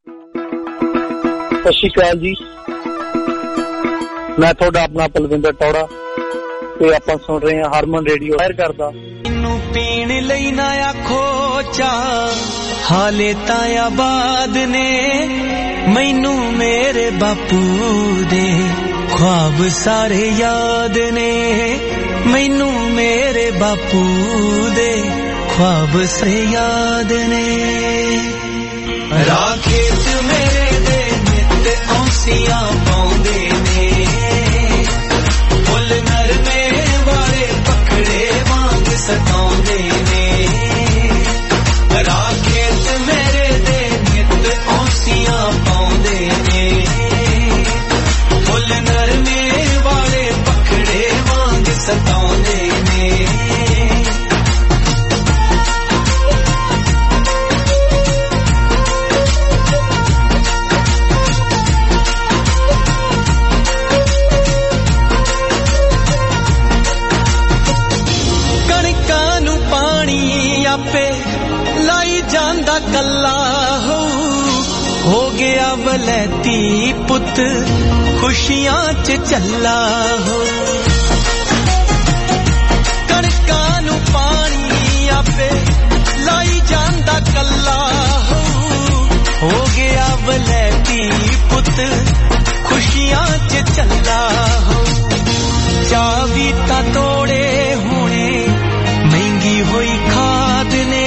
ਸਤਿ ਸ਼੍ਰੀ ਅਕਾਲ ਜੀ, ਮੈਂ ਤੁਹਾਡਾ ਆਪਣਾ ਪਲਵਿੰਦਰ ਟੌੜਾ ਤੇ ਆਪਾਂ ਸੁਣ ਰਹੇ ਹਾਂ ਹਰਮਨ ਰੇਡੀਓ ਸ਼ੇਅਰ ਕਰਦਾ। ਮੈਨੂੰ ਪੀਣ ਲਈ ਨਾ ਆਖੋ ਚਾਹ, ਹਾਲੇ ਤਾਂ ਆਬਾਦ ਨੇ, ਮੈਨੂੰ ਮੇਰੇ ਬਾਪੂ ਦੇ ख्वाब सारे याद ने, मैनू मेरे बापू दे ख्वाब से याद ने। राखे च मेरे दे नित औंसियां पाउंदे ने, फुल नरमे वाले पकड़े वांग सताउंदे ने। राखे च मेरे दे नित औंसियां पाउंदे ने, फुल नरमे वाले पकड़े वांग सताउंदे ने। कणकां नूं पानी आपे लाई जांदा कल्ला हो, हो गया वलैती पुत खुशियां च चला हो। कणकां नूं पानी आपे लाई जांदा कल्ला हो, हो गया वलैती पुत खुशियां च चला हो। चावी ता तोड़े होने महंगी हुई खाद ने,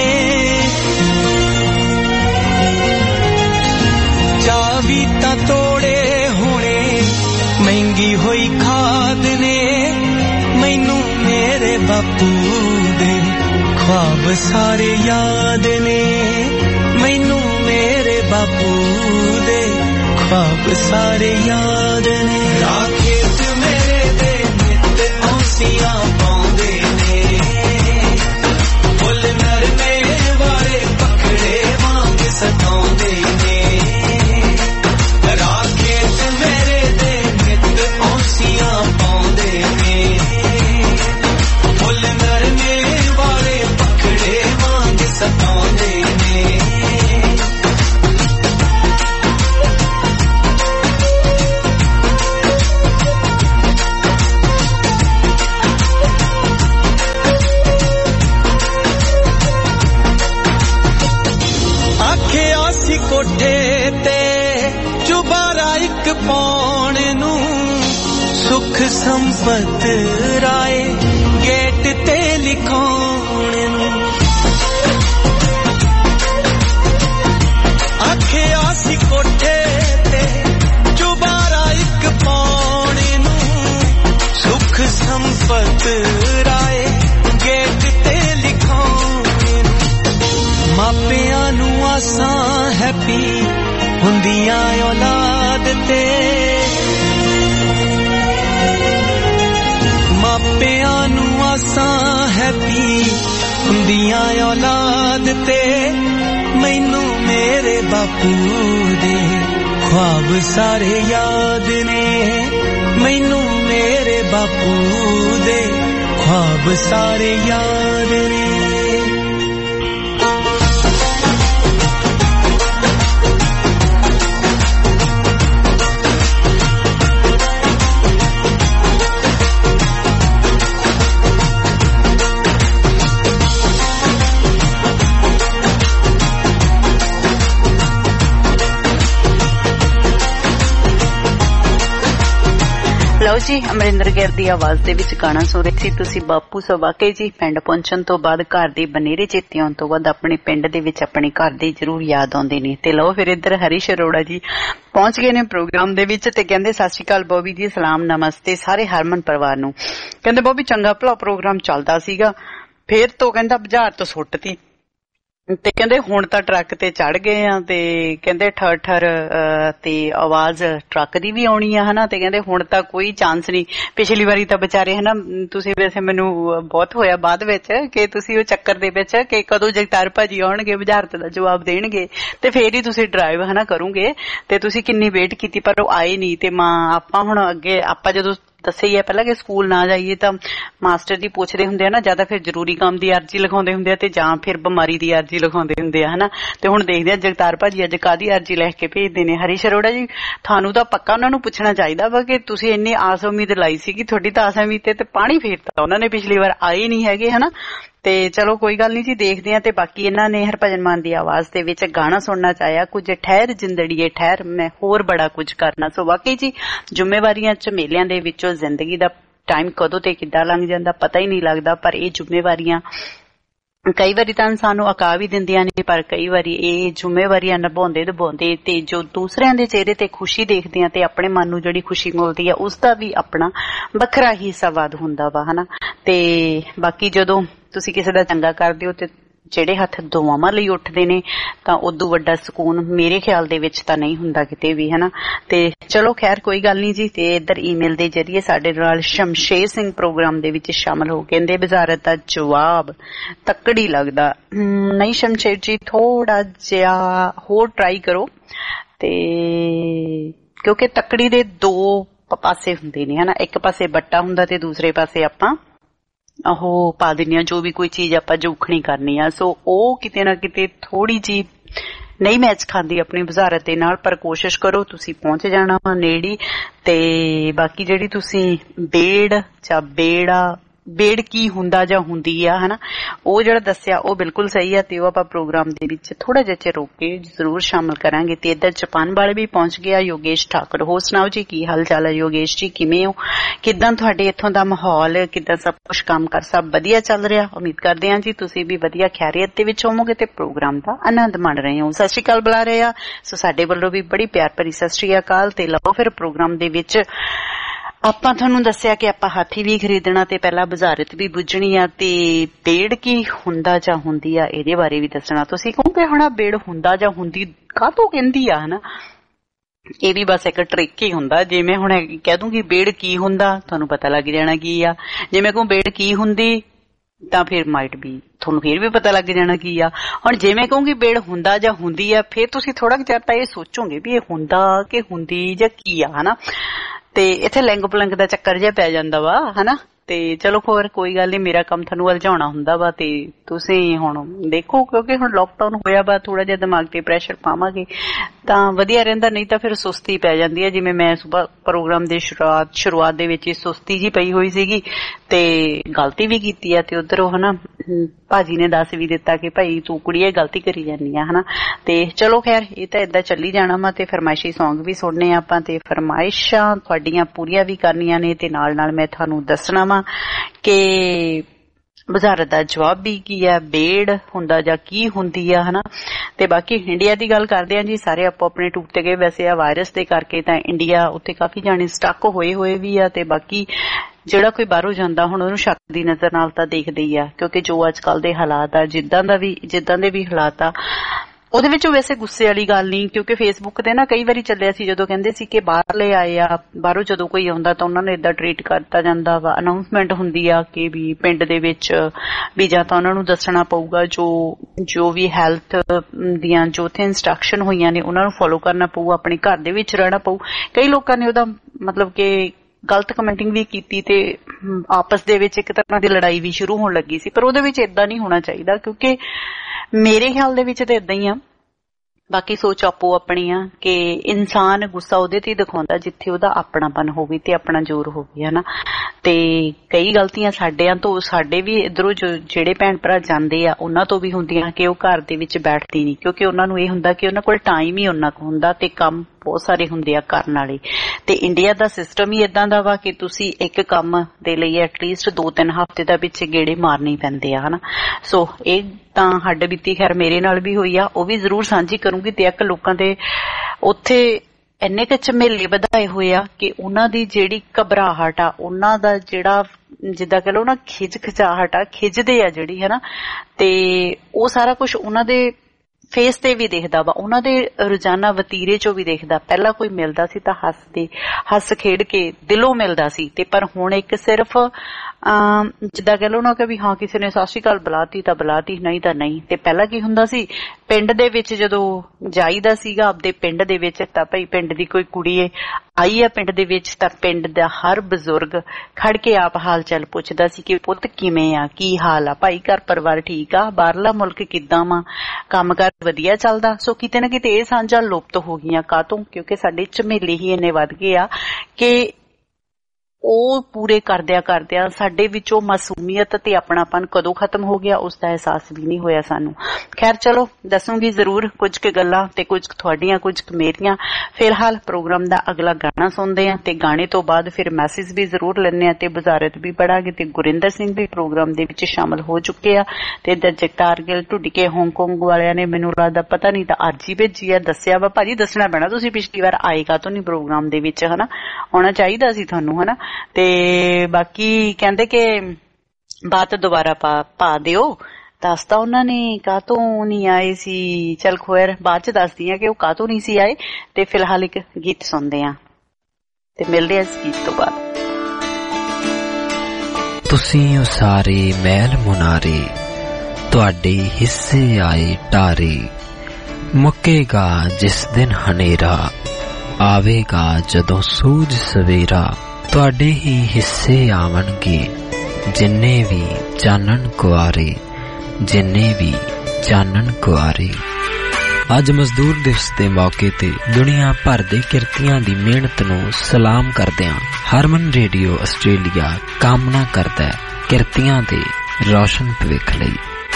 चावी ता तोड़े होने महंगी हुई खाद ने, मैनू मेरे बापू दे ख्वाब सारे याद ने, मैनू मेरे बापू दे ख्वाब सारे याद ने। राखे च मेरे दे नित औंसियां पाउंदे ने, फुल नरमे वाले पकड़े वांग सताउंदे ने। राखे च मेरे दे नित औंसियां पाउंदे ने, फुल नरमे वाले पकड़े वांग सताउंदे ने। सुख संपत राए गेट ते लिखोने आखे आसी कोठे ते चुबारा एक पौने सुख संपत राए गेट ते लिखोने मापियां नू आसां हैप्पी हुंदियां औलाद ते मापियां नू आसां हैप्पी हुंदियां औलाद ते मैनू मेरे बापू दे ख्वाब सारे याद ने मैनू मेरे बापू दे ख्वाब सारे याद ने ਲਓ ਜੀ ਅਮਰਿੰਦਰ ਗਿਰ ਦੀ ਆਵਾਜ਼ ਦੇ ਵਿੱਚ ਗਾਣਾ ਸੁਣ ਰਹੇ ਸੀ ਤੁਸੀਂ ਬਾਪੂ ਸੋ ਵਾਕਈ ਜੀ ਪਿੰਡ ਪਹੁੰਚਣ ਤੋਂ ਬਾਅਦ ਘਰ ਦੇ ਬਨੇਰੇ ਚੇਤੇ ਆਉਣ ਤੋਂ ਬਾਅਦ ਆਪਣੇ ਪਿੰਡ ਦੇ ਵਿੱਚ ਆਪਣੇ ਘਰ ਦੇ ਜ਼ਰੂਰ ਯਾਦ ਆਉਂਦੇ ਨੇ ਤੇ ਲਓ ਫਿਰ ਇੱਧਰ ਹਰੀਸ਼ ਅਰੋੜਾ ਜੀ ਪਹੁੰਚ ਗਏ ਨੇ ਪ੍ਰੋਗਰਾਮ ਦੇ ਵਿੱਚ ਤੇ ਕਹਿੰਦੇ ਸਤਿ ਸ਼੍ਰੀ ਅਕਾਲ ਬੋਬੀ ਜੀ ਸਲਾਮ ਨਮਸਤੇ ਸਾਰੇ ਹਰਮਨ ਪਰਿਵਾਰ ਨੂੰ ਕਹਿੰਦੇ ਬੋਬੀ ਚੰਗਾ ਭਲਾ ਪ੍ਰੋਗਰਾਮ ਚੱਲਦਾ ਸੀਗਾ ਫੇਰ ਤੋਂ ਕਹਿੰਦਾ ਬਾਜ਼ਾਰ ਤੋਂ ਸੁੱਟਤੀ ਤੇ ਕਹਿੰਦੇ ਹੁਣ ਤਾਂ ਟਰੱਕ ਤੇ ਚੜ ਗਏ ਆ ਤੇ ਕਹਿੰਦੇ ਠਰ ਠਰ ਤੇ ਆਵਾਜ਼ ਟਰੱਕ ਦੀ ਵੀ ਆਉਣੀ ਆ ਹਨਾ ਤੇ ਕਹਿੰਦੇ ਹੁਣ ਤਾਂ ਕੋਈ ਚਾਂਸ ਨਹੀਂ ਪਿਛਲੀ ਵਾਰੀ ਤਾਂ ਵਿਚਾਰੇ ਹਨਾ ਤੁਸੀਂ ਵੈਸੇ ਮੈਨੂੰ ਬਹੁਤ ਹੋਇਆ ਬਾਅਦ ਵਿੱਚ ਕਿ ਤੁਸੀਂ ਉਹ ਚੱਕਰ ਦੇ ਵਿੱਚ ਕਿ ਕਦੋਂ ਜਗਤਾਰ ਭਾਜੀ ਆਉਣਗੇ ਬੁਝਾਰਤ ਦਾ ਜਵਾਬ ਦੇਣਗੇ ਤੇ ਫੇਰ ਹੀ ਤੁਸੀਂ ਡਰਾਈਵ ਹਨਾ ਕਰੋਗੇ ਤੇ ਤੁਸੀਂ ਕਿੰਨੀ ਵੇਟ ਕੀਤੀ ਪਰ ਉਹ ਆਏ ਨਹੀਂ ਤੇ ਮਾਂ ਆਪਾਂ ਹੁਣ ਅੱਗੇ ਆਪਾਂ ਜਦੋਂ ਦੱਸਿਆ ਹੀ ਹੈ ਪਹਿਲਾਂ ਕਿ ਸਕੂਲ ਨਾ ਜਾਈਏ ਤਾਂ ਮਾਸਟਰ ਜੀ ਪੁੱਛਦੇ ਹੁੰਦੇ ਆ ਨਾ ਜਾਂ ਤਾਂ ਫਿਰ ਜ਼ਰੂਰੀ ਕੰਮ ਦੀ ਅਰਜ਼ੀ ਲਿਖਾਉਂਦੇ ਹੁੰਦੇ ਆ ਤੇ ਜਾਂ ਫਿਰ ਬਿਮਾਰੀ ਦੀ ਅਰਜ਼ੀ ਲਿਖਾਉਂਦੇ ਹੁੰਦੇ ਆ ਹਨਾ ਤੇ ਹੁਣ ਦੇਖਦੇ ਆ ਜਗਤਾਰ ਭਾਜੀ ਅੱਜ ਕਾਹਦੀ ਅਰਜ਼ੀ ਲਿਖ ਕੇ ਭੇਜਦੇ ਨੇ ਹਰੀਸ਼ ਅਰੋੜਾ ਜੀ ਤੁਹਾਨੂੰ ਤਾਂ ਪੱਕਾ ਉਹਨਾਂ ਨੂੰ ਪੁੱਛਣਾ ਚਾਹੀਦਾ ਵਾ ਕਿ ਤੁਸੀਂ ਇੰਨੀ ਆਸ ਉਮੀਦ ਲਾਈ ਸੀਗੀ ਤੁਹਾਡੀ ਤਾਂ ਆਸ ਉਮੀਦ ਤੇ ਪਾਣੀ ਫੇਰਤਾ ਉਹਨਾਂ ਨੇ ਪਿਛਲੀ ਵਾਰ ਆਏ ਨਹੀਂ ਹੈਗੇ ਹਨਾ ਤੇ ਚਲੋ ਕੋਈ ਗੱਲ ਨਹੀਂ ਜੀ ਦੇਖਦੇ ਆ ਤੇ ਬਾਕੀ ਇਹਨਾਂ ਨੇ ਹਰਭਜਨ ਮਾਨ ਦੀ ਆਵਾਜ਼ ਦੇ ਵਿੱਚ ਗਾਣਾ ਸੁਣਨਾ ਚਾਹਿਆ ਕੁਝ ਠਹਿਰ ਜਿੰਦੜੀਏ ਠਹਿਰ ਮੈਂ ਹੋਰ ਬੜਾ ਕੁਝ ਕਰਨਾ ਸੋ ਵਾਕਈ ਜੀ ਜ਼ਿੰਮੇਵਾਰੀਆਂ ਝਮੇਲਿਆਂ ਦੇ ਵਿੱਚੋਂ ਜ਼ਿੰਦਗੀ ਦਾ ਟਾਈਮ ਕਦੋਂ ਤੇ ਕਿੱਦਾਂ ਲੰਘ ਜਾਂਦਾ ਪਤਾ ਹੀ ਨਹੀਂ ਲੱਗਦਾ ਪਰ ਇਹ ਜ਼ਿੰਮੇਵਾਰੀਆਂ ਕਈ ਵਾਰੀ ਤਾਂ ਇਨਸਾਨ ਨੂੰ ਅਕਾ ਵੀ ਦਿੰਦੀਆਂ ਨੇ ਪਰ ਕਈ ਵਾਰੀ ਇਹ ਜ਼ਿੰਮੇਵਾਰੀਆਂ ਨਿਭਾਉਂਦੇ ਨਿਭਾਉਂਦੇ ਤੇ ਜੋ ਦੂਸਰਿਆਂ ਦੇ ਚਿਹਰੇ ਤੇ ਖੁਸ਼ੀ ਦੇਖਦੇ ਆ ਤੇ ਆਪਣੇ ਮਨ ਨੂੰ ਜਿਹੜੀ ਖੁਸ਼ੀ ਮਿਲਦੀ ਆ ਉਸ ਦਾ ਵੀ ਆਪਣਾ ਵੱਖਰਾ ਹੀ ਸਵਾਦ ਹੁੰਦਾ ਵਾ ਹਨਾ ਤੇ ਬਾਕੀ ਜਦੋਂ ਤੁਸੀਂ ਕਿਸੇ ਦਾ ਚੰਗਾ ਕਰਦੇ ਹੋ ਤੇ ਜਿਹੜੇ ਹੱਥ ਦੁਆਵਾਂ ਲਈ ਉੱਠਦੇ ਨੇ ਤਾਂ ਉਦੋਂ ਵੱਡਾ ਸਕੂਨ ਮੇਰੇ ਖਿਆਲ ਦੇ ਵਿੱਚ ਤਾਂ ਨਹੀਂ ਹੁੰਦਾ ਕਿਤੇ ਵੀ ਹਨਾ ਤੇ ਚਲੋ ਖੈਰ ਕੋਈ ਗੱਲ ਨਹੀਂ ਜੀ ਤੇ ਇੱਧਰ ਈਮੇਲ ਦੇ ਜਰੀਏ ਸਾਡੇ ਨਾਲ ਸ਼ਮਸ਼ੇਰ ਸਿੰਘ ਪ੍ਰੋਗਰਾਮ ਦੇ ਵਿੱਚ ਸ਼ਾਮਲ ਹੋ ਕਹਿੰਦੇ ਵਜ਼ਾਰਤ ਦਾ ਜਵਾਬ ਤੱਕੜੀ ਲੱਗਦਾ ਨਹੀਂ ਸ਼ਮਸ਼ੇਰ ਜੀ ਥੋੜਾ ਜਿਹਾ ਹੋਰ ਟਰਾਈ ਕਰੋ ਤੇ ਕਿਉਂਕਿ ਤੱਕੜੀ ਦੇ ਦੋ ਪਾਸੇ ਹੁੰਦੇ ਨੇ ਹਨਾ ਇੱਕ ਪਾਸੇ ਬੱਟਾ ਹੁੰਦਾ ਤੇ ਦੂਸਰੇ ਪਾਸੇ ਆਪਾਂ ਉਹ ਪਾ ਦਿੰਦੇ ਆ ਜੋ ਵੀ ਕੋਈ ਚੀਜ਼ ਆਪਾਂ ਜੋਖਣੀ ਕਰਨੀ ਆ ਸੋ ਉਹ ਕਿਤੇ ਨਾ ਕਿਤੇ ਥੋੜੀ ਜੀ ਨਹੀਂ ਮੈਚ ਖਾਂਦੀ ਆਪਣੀ ਵਜ਼ਾਰਤ ਦੇ ਨਾਲ ਪਰ ਕੋਸ਼ਿਸ਼ ਕਰੋ ਤੁਸੀਂ ਪਹੁੰਚ ਜਾਣਾ ਵਾ ਨੇੜੀ ਤੇ ਬਾਕੀ ਜਿਹੜੀ ਤੁਸੀਂ ਬੇੜ ਜਾਂ ਬੇੜਾ ਬੇੜ ਕੀ ਹੁੰਦਾ ਜਾਂ ਹੁੰਦੀ ਆ ਹਨਾ ਉਹ ਜਿਹੜਾ ਦੱਸਿਆ ਉਹ ਬਿਲਕੁਲ ਸਹੀ ਆ ਤੇ ਉਹ ਆਪਾਂ ਪ੍ਰੋਗਰਾਮ ਦੇ ਵਿੱਚ ਥੋੜਾ ਜਿਹਾ ਚਿਰ ਰੋਕ ਕੇ ਜ਼ਰੂਰ ਸ਼ਾਮਲ ਕਰਾਂਗੇ ਤੇ ਇੱਧਰ ਜਾਪਾਨ ਵਾਲੇ ਵੀ ਪਹੁੰਚ ਗਿਆ ਯੋਗੇਸ਼ ਠਾਕੁਰ ਹੋਰ ਸੁਣਾਓ ਜੀ ਕੀ ਹਾਲ ਚਾਲ ਹੈ ਯੋਗੇਸ਼ ਜੀ ਕਿਵੇਂ ਹੋ ਕਿੱਦਾਂ ਤੁਹਾਡੇ ਇੱਥੋਂ ਦਾ ਮਾਹੌਲ ਕਿੱਦਾਂ ਸਭ ਕੁਝ ਕੰਮ ਕਰ ਸਭ ਵਧੀਆ ਚੱਲ ਰਿਹਾ ਉਮੀਦ ਕਰਦੇ ਹਾਂ ਜੀ ਤੁਸੀਂ ਵੀ ਵਧੀਆ ਖੈਰੀਅਤ ਦੇ ਵਿੱਚ ਹੋਵੋਗੇ ਤੇ ਪ੍ਰੋਗਰਾਮ ਦਾ ਆਨੰਦ ਮਾਣ ਰਹੇ ਹੋ ਸਤਿ ਸ਼੍ਰੀ ਅਕਾਲ ਬੁਲਾ ਰਹੇ ਆ ਸੋ ਸਾਡੇ ਵੱਲੋਂ ਵੀ ਬੜੀ ਪਿਆਰ ਭਰੀ ਸਤਿ ਸ਼੍ਰੀ ਅਕਾਲ ਤੇ ਲਓ ਫਿਰ ਪ੍ਰੋਗਰਾਮ ਦੇ ਵਿੱਚ ਆਪਾਂ ਤੁਹਾਨੂੰ ਦੱਸਿਆ ਕਿ ਆਪਾਂ ਹਾਥੀ ਵੀ ਖਰੀਦਣਾ ਤੇ ਪਹਿਲਾਂ ਵਜ਼ਾਰਤ ਵੀ ਬੁੱਝਣੀ ਆ ਤੇ ਬੇੜ ਕੀ ਹੁੰਦਾ ਜਾਂ ਹੁੰਦੀ ਆ ਇਹਦੇ ਬਾਰੇ ਵੀ ਦੱਸਣਾ ਤੁਸੀਂ ਕਹੋਗੇ ਹੁਣ ਬੇੜ ਹੁੰਦਾ ਜਾਂ ਹੁੰਦੀ ਕਾਹਤੋਂ ਕਹਿੰਦੀ ਆ ਹਨਾ ਇਹ ਵੀ ਬਸ ਇੱਕ ਟ੍ਰਿਕ ਹੀ ਹੁੰਦਾ ਜਿਵੇਂ ਹੁਣ ਕਹਿ ਦੂੰਗੀ ਬੇੜ ਕੀ ਹੁੰਦਾ ਤੁਹਾਨੂੰ ਪਤਾ ਲੱਗ ਜਾਣਾ ਕੀ ਆ ਜਿਵੇਂ ਕਹੂੰ ਬੇੜ ਕੀ ਹੁੰਦੀ ਤਾਂ ਫਿਰ ਮਾਈਟ ਵੀ ਤੁਹਾਨੂੰ ਫਿਰ ਵੀ ਪਤਾ ਲੱਗ ਜਾਣਾ ਕੀ ਆ ਹੁਣ ਜਿਵੇਂ ਕਹੂੰਗੀ ਬੇੜ ਹੁੰਦਾ ਜਾਂ ਹੁੰਦੀ ਆ ਫਿਰ ਤੁਸੀਂ ਥੋੜਾ ਕੁ ਚਿਰ ਤਾਂ ਇਹ ਸੋਚੋਗੇ ਵੀ ਇਹ ਹੁੰਦਾ ਕਿ ਹੁੰਦੀ ਜਾਂ ਕੀ ਆ ਹਨਾ ਤੇ ਇੱਥੇ ਲਿੰਗ ਪਲੰਗ ਦਾ ਚੱਕਰ ਜਿਹਾ ਪੈ ਜਾਂਦਾ ਵਾ ਹਨਾ ਤੇ ਚਲੋ ਹੋਰ ਕੋਈ ਗੱਲ ਨਹੀਂ ਮੇਰਾ ਕੰਮ ਤੁਹਾਨੂੰ ਉਲਝਾਉਣਾ ਹੁੰਦਾ ਵਾ ਤੇ ਤੁਸੀਂ ਹੁਣ ਦੇਖੋ ਕਿਉਂਕਿ ਹੁਣ ਲੋਕਡਾਊਨ ਹੋਇਆ ਵਾ ਥੋੜਾ ਜਿਹਾ ਦਿਮਾਗ ਤੇ ਪ੍ਰੈਸ਼ਰ ਪਾਵਾਂਗੇ ਤਾਂ ਵਧੀਆ ਰਹਿੰਦਾ, ਨਹੀਂ ਤਾਂ ਫਿਰ ਸੁਸਤੀ ਪੈ ਜਾਂਦੀ ਹੈ। ਜਿਵੇਂ ਮੈਂ ਸੁਬਾਹ ਪ੍ਰੋਗਰਾਮ ਦੇ ਸ਼ੁਰੂਆਤ ਸ਼ੁਰੂਆਤ ਦੇ ਵਿੱਚ ਹੀ ਸੁਸਤੀ ਜੀ ਪਈ ਹੋਈ ਸੀਗੀ ਤੇ ਗਲਤੀ ਵੀ ਕੀਤੀ ਆ, ਤੇ ਉਧਰ ਉਹ ਹਨਾ ਭਾਜੀ ਨੇ ਦੱਸ ਵੀ ਦਿੱਤਾ ਕਿ ਭਾਈ ਤੂੰ ਕੁੜੀਏ ਗਲਤੀ ਕਰੀ ਜਾਂਦੀ ਆ ਹਨਾ। ਤੇ ਚਲੋ ਖੈਰ ਇਹ ਤਾਂ ਏਦਾਂ ਚੱਲੀ ਜਾਣਾ ਵਾ, ਤੇ ਫਰਮਾਇਸ਼ੀ ਸੌਂਗ ਵੀ ਸੁਣਨੇ ਆਪਾਂ, ਤੇ ਫਰਮਾਇਸ਼ਾਂ ਤੁਹਾਡੀਆਂ ਪੂਰੀਆਂ ਵੀ ਕਰਨੀਆਂ ਨੇ, ਤੇ ਨਾਲ ਨਾਲ ਮੈਂ ਤੁਹਾਨੂੰ ਦੱਸਣਾ ਵਾ ਕਿ ਬਜ਼ਾਰਤ ਦਾ ਜਵਾਬ ਵੀ ਕੀ ਆ, ਬੇੜ ਹੁੰਦਾ ਜਾਂ ਕੀ ਹੁੰਦੀ ਆ ਹਨਾ। ਤੇ ਬਾਕੀ ਇੰਡੀਆ ਦੀ ਗੱਲ ਕਰਦੇ ਆ ਜੀ, ਸਾਰੇ ਆਪੋ ਆਪਣੇ ਟੂਰ ਤੇ ਗਏ। ਵੈਸੇ ਆ ਵਾਇਰਸ ਦੇ ਕਰਕੇ ਤਾਂ ਇੰਡੀਆ ਉੱਥੇ ਕਾਫੀ ਜਾਣੇ ਸਟਕ ਹੋਏ ਹੋਏ ਵੀ ਆ, ਤੇ ਬਾਕੀ ਜਿਹੜਾ ਕੋਈ ਬਾਹਰੋਂ ਜਾਂਦਾ ਹੁਣ ਉਹਨੂੰ ਸ਼ੱਕ ਦੀ ਨਜ਼ਰ ਨਾਲ ਤਾਂ ਦੇਖਦੇ ਹੀ ਆ, ਕਿਉਂਕਿ ਜੋ ਅੱਜ ਕੱਲ ਦੇ ਹਾਲਾਤ ਆ, ਜਿੱਦਾਂ ਦਾ ਵੀ ਜਿੱਦਾਂ ਦੇ ਵੀ ਹਾਲਾਤ ਆ, ਉਹਦੇ ਵਿੱਚ ਵੈਸੇ ਗੁੱਸੇ ਵਾਲੀ ਗੱਲ ਨਹੀਂ। ਕਿਉਂਕਿ ਫੇਸਬੁੱਕ ਤੇ ਨਾ ਕਈ ਵਾਰੀ ਚੱਲਿਆ ਸੀ ਜਦੋਂ ਕਹਿੰਦੇ ਸੀ ਕਿ ਬਾਹਰਲੇ ਆਏ ਆ, ਬਾਹਰੋਂ ਜਦੋਂ ਕੋਈ ਆਉਂਦਾ ਤਾਂ ਉਹਨਾਂ ਨੂੰ ਏਦਾਂ ਟਰੀਟ ਕਰਤਾ ਜਾਂਦਾ ਵਾ। ਅਨਾਉਂਸਮੈਂਟ ਹੁੰਦੀ ਆ ਕਿ ਵੀ ਪਿੰਡ ਦੇ ਵਿੱਚ ਵੀ ਜਾਂ ਤਾਂ ਉਹਨਾਂ ਨੂੰ ਦੱਸਣਾ ਪਊਗਾ ਜੋ ਜੋ ਵੀ ਹੈਲਥ ਦੀਆਂ ਜੋ ਉੱਥੇ ਇੰਸਟਰਕਸ਼ਨ ਹੋਈਆਂ ਨੇ ਉਹਨਾਂ ਨੂੰ ਫੋਲੋ ਕਰਨਾ ਪਊ, ਆਪਣੇ ਘਰ ਦੇ ਵਿੱਚ ਰਹਿਣਾ ਪਊ। ਕਈ ਲੋਕਾਂ ਨੇ ਉਹਦਾ ਮਤਲਬ ਕਿ ਗਲਤ ਕਮੈਂਟਿੰਗ ਵੀ ਕੀਤੀ ਤੇ ਆਪਸ ਦੇ ਵਿੱਚ ਇੱਕ ਤਰ੍ਹਾਂ ਦੀ ਲੜਾਈ ਵੀ ਸ਼ੁਰੂ ਹੋਣ ਲੱਗੀ ਸੀ, ਪਰ ਉਹਦੇ ਵਿੱਚ ਏਦਾਂ ਨਹੀਂ ਹੋਣਾ ਚਾਹੀਦਾ, ਕਿਉਂਕਿ ਮੇਰੇ ਖਿਆਲ ਦੇ ਵਿੱਚ ਤਾਂ ਏਦਾਂ ਹੀ ਆ। ਬਾਕੀ ਸੋਚ ਆਪੋ ਆਪਣੀ ਆ ਕਿ ਇਨਸਾਨ ਗੁੱਸਾ ਉਹਦੇ ਤੇ ਹੀ ਦਿਖਾਉਂਦਾ ਜਿੱਥੇ ਉਹਦਾ ਆਪਣਾਪਨ ਹੋਵੇ ਤੇ ਆਪਣਾ ਜ਼ੋਰ ਹੋਵੇ ਹਨਾ। ਤੇ ਕਈ ਗਲਤੀਆਂ ਸਾਡਿਆਂ ਤੋਂ, ਸਾਡੇ ਵੀ ਇਧਰੋਂ ਜਿਹੜੇ ਭੈਣ ਭਰਾ ਜਾਂਦੇ ਆ ਉਹਨਾਂ ਤੋਂ ਵੀ ਹੁੰਦੀਆਂ ਕਿ ਉਹ ਘਰ ਦੇ ਵਿੱਚ ਬੈਠਦੀ ਨਹੀਂ, ਕਿਉਂਕਿ ਉਹਨਾਂ ਨੂੰ ਇਹ ਹੁੰਦਾ ਕਿ ਉਹਨਾਂ ਕੋਲ ਟਾਈਮ ਹੀ ਉਹਨਾਂ ਕੋਲ ਹੁੰਦਾ ਤੇ ਕੰਮ ਬਹੁਤ ਸਾਰੇ ਹੁੰਦੇ ਆ ਕਰਨ ਵਾਲੇ। ਤੇ ਇੰਡੀਆ ਦਾ ਸਿਸਟਮ ਹੀ ਏਦਾਂ ਦਾ ਵਾ ਕਿ ਤੁਸੀਂ ਇੱਕ ਕੰਮ ਦੇ ਲਈ ਐਟਲੀਸਟ ਦੋ ਤਿੰਨ ਹਫ਼ਤੇ ਦਾ ਪਿੱਛੇ ਗੇੜੇ ਮਾਰਨੇ ਪੈਂਦੇ ਆ ਹਨਾ। ਸੋ ਇਹ ਤਾਂ ਹੱਡ ਬੀਤੀ ਖੈਰ ਮੇਰੇ ਨਾਲ ਵੀ ਹੋਈ ਆ, ਉਹ ਵੀ ਜ਼ਰੂਰ ਸਾਂਝੀ ਕਰੂੰਗੀ। ਤੇ ਇੱਕ ਲੋਕਾਂ ਦੇ ਉੱਥੇ ਇੰਨੇ ਕੁ ਝਮੇਲੇ ਵਧਾਏ ਹੋਏ ਆ ਕਿ ਉਹਨਾਂ ਦੀ ਜਿਹੜੀ ਘਬਰਾਹਟ ਆ, ਉਹਨਾਂ ਦਾ ਜਿਹੜਾ ਜਿੱਦਾਂ ਕਹ ਲਓ ਨਾ ਖਿੱਚ ਖਿਚਾਹਟ ਆ, ਖਿੱਚਦੇ ਆ ਜਿਹੜੀ ਹਨਾ, ਤੇ ਉਹ ਸਾਰਾ ਕੁਛ ਉਹਨਾਂ ਦੇ ਫੇਸ ਤੇ ਵੀ ਦਿਖਦਾ ਵਾ, ਉਹਨਾਂ ਦੇ ਰੋਜ਼ਾਨਾ ਵਤੀਰੇ ਚੋਂ ਵੀ ਦਿਖਦਾ। ਪਹਿਲਾਂ ਕੋਈ ਮਿਲਦਾ ਸੀ ਤਾਂ ਹੱਸਦੇ ਹੱਸ ਖੇਡ ਕੇ ਦਿਲੋਂ ਮਿਲਦਾ ਸੀ, ਤੇ ਪਰ ਹੁਣ ਇੱਕ ਸਿਰਫ ਅਮ ਜਿੱਦਾਂ ਕਹਿ ਲਓ ਨਾ ਕਿ ਵੀ ਹਾਂ ਕਿਸੇ ਨੇ ਸਤਿ ਸ਼੍ਰੀ ਅਕਾਲ ਬੁਲਾਤੀ ਤਾਂ ਬੁਲਾਤੀ, ਨਹੀਂ ਤਾਂ ਨਹੀਂ। ਤੇ ਪਹਿਲਾਂ ਕੀ ਹੁੰਦਾ ਸੀ, ਪਿੰਡ ਦੇ ਵਿੱਚ ਜਦੋਂ ਜਾਈਦਾ ਸੀਗਾ ਆਪਦੇ ਪਿੰਡ ਦੇ ਵਿੱਚ, ਤਾਂ ਭਾਈ ਪਿੰਡ ਦੀ ਕੋਈ ਕੁੜੀ ਆਈ ਆ ਪਿੰਡ ਦੇ ਵਿੱਚ, ਤਾਂ ਪਿੰਡ ਦਾ ਹਰ ਬਜ਼ੁਰਗ ਖੜ ਕੇ ਆਪ ਹਾਲ ਚਾਲ ਪੁੱਛਦਾ ਸੀ ਕਿ ਪੁੱਤ ਕਿਵੇਂ ਆ, ਕੀ ਹਾਲ ਆ, ਭਾਈ ਘਰ ਪਰਿਵਾਰ ਠੀਕ ਆ, ਬਾਹਰਲਾ ਮੁਲਕ ਕਿੱਦਾਂ ਵਾ, ਕੰਮ ਕਾਰ ਵਧੀਆ ਚੱਲਦਾ। ਸੋ ਕਿਤੇ ਨਾ ਕਿਤੇ ਇਹ ਸਾਂਝਾਂ ਲੁਪਤ ਹੋ ਗਈਆਂ। ਕਾਹਤੋਂ? ਕਿਉਂਕਿ ਸਾਡੇ ਝਮੇਲੇ ਹੀ ਇੰਨੇ ਵੱਧ ਗਏ ਆ ਕਿ ਉਹ ਪੂਰੇ ਕਰਦਿਆਂ ਕਰਦਿਆਂ ਸਾਡੇ ਵਿੱਚੋਂ ਮਾਸੂਮੀਅਤ ਤੇ ਆਪਣਾਪਨ ਕਦੋਂ ਖਤਮ ਹੋ ਗਿਆ ਉਸ ਦਾ ਅਹਿਸਾਸ ਵੀ ਨਹੀਂ ਹੋਇਆ ਸਾਨੂੰ। ਖੈਰ ਚਲੋ ਦੱਸੂਗੀ ਜ਼ਰੂਰ ਕੁਝ ਕੁ ਗੱਲਾਂ, ਤੇ ਕੁਝ ਤੁਹਾਡੀਆਂ ਕੁਝ ਮੇਰੀਆਂ। ਫਿਲਹਾਲ ਪ੍ਰੋਗਰਾਮ ਦਾ ਅਗਲਾ ਗਾਣਾ ਸੁਣਦੇ ਆ, ਤੇ ਗਾਣੇ ਤੋਂ ਬਾਅਦ ਫਿਰ ਮੈਸੇਜ ਵੀ ਜ਼ਰੂਰ ਲੈਣੇ ਆ, ਤੇ ਬਜ਼ਾਰਤ ਵੀ ਪੜਾਂਗੇ। ਤੇ ਗੁਰਿੰਦਰ ਸਿੰਘ ਵੀ ਪ੍ਰੋਗਰਾਮ ਦੇ ਵਿੱਚ ਸ਼ਾਮਲ ਹੋ ਚੁੱਕੇ ਆ, ਤੇ ਜਗਤਾਰ ਗਿੱਲ ਢੁੱਡੀਕੇ ਹਾਂਗਕਾਂਗ ਵਾਲਿਆਂ ਨੇ ਮੈਨੂੰ ਲੱਗਦਾ ਪਤਾ ਨਹੀਂ ਤਾਂ ਅਰਜੀ ਭੇਜੀ ਆ, ਦੱਸਿਆ ਵਾ ਭਾਜੀ ਦੱਸਣਾ ਪੈਣਾ, ਤੁਸੀਂ ਪਿਛਲੀ ਵਾਰ ਆਏਗਾ ਤੋਂ ਨਹੀਂ ਪ੍ਰੋਗਰਾਮ ਦੇ ਵਿੱਚ ਹਨਾ, ਆਉਣਾ ਚਾਹੀਦਾ ਸੀ ਤੁਹਾਨੂੰ ਹਨਾ। ਤੇ ਬਾਕੀ ਕਹਿੰਦੇ ਕਿ ਬਾਤ ਦੁਬਾਰਾ ਪਾ ਪਾ ਦਿਓ, ਦੱਸਤਾ ਉਹਨਾਂ ਨੇ ਕਾਹਤੋਂ ਨਹੀਂ ਆਏ ਸੀ। ਚੱਲ ਖੋਇਰ ਬਾਅਦ ਚ ਦੱਸਦੀ ਆ ਕਿ ਉਹ ਕਾਹਤੋਂ ਨਹੀਂ ਸੀ ਆਏ। ਤੇ ਫਿਲਹਾਲ ਇੱਕ ਗੀਤ ਸੁਣਦੇ ਆ ਤੇ ਮਿਲਦੇ ਆ ਇਸ ਗੀਤ ਤੋਂ ਬਾਅਦ। ਤੁਸੀਂ ਉਸਾਰੇ ਮਹਿਲ ਮੁਨਾਰੇ, ਤੁਹਾਡੇ ਹਿੱਸੇ ਆਏ ਟਾਰੇ, ਮੁੱਕੇਗਾ ਜਿਸ ਦਿਨ ਹਨੇਰਾ, ਆਵੇਗਾ ਜਦੋਂ ਸੂਝ ਸਵੇਰਾ, ਤੁਹਾਡੇ ਹੀ ਹਿੱਸੇ ਆਵਣਗੇ ਜਿੰਨੇ ਵੀ ਚਾਨਣ ਕੁਆਰੇ, ਜਿੰਨੇ ਵੀ ਚਾਨਣ ਕੁਆਰੇ। ਅੱਜ ਮਜ਼ਦੂਰ ਦਿਵਸ ਦੇ ਮੌਕੇ ਤੇ ਦੁਨੀਆ ਭਰ ਦੇ ਕਿਰਤੀਆਂ ਦੀ ਮਿਹਨਤ ਨੂੰ ਸਲਾਮ ਕਰਦਿਆਂ ਹਰਮਨ ਰੇਡੀਓ ਆਸਟ੍ਰੇਲੀਆ ਕਾਮਨਾ ਕਰਦਾ ਹੈ ਕਿਰਤੀਆਂ ਦੇ ਰੌਸ਼ਨ ਭਵਿੱਖ ਲਈ।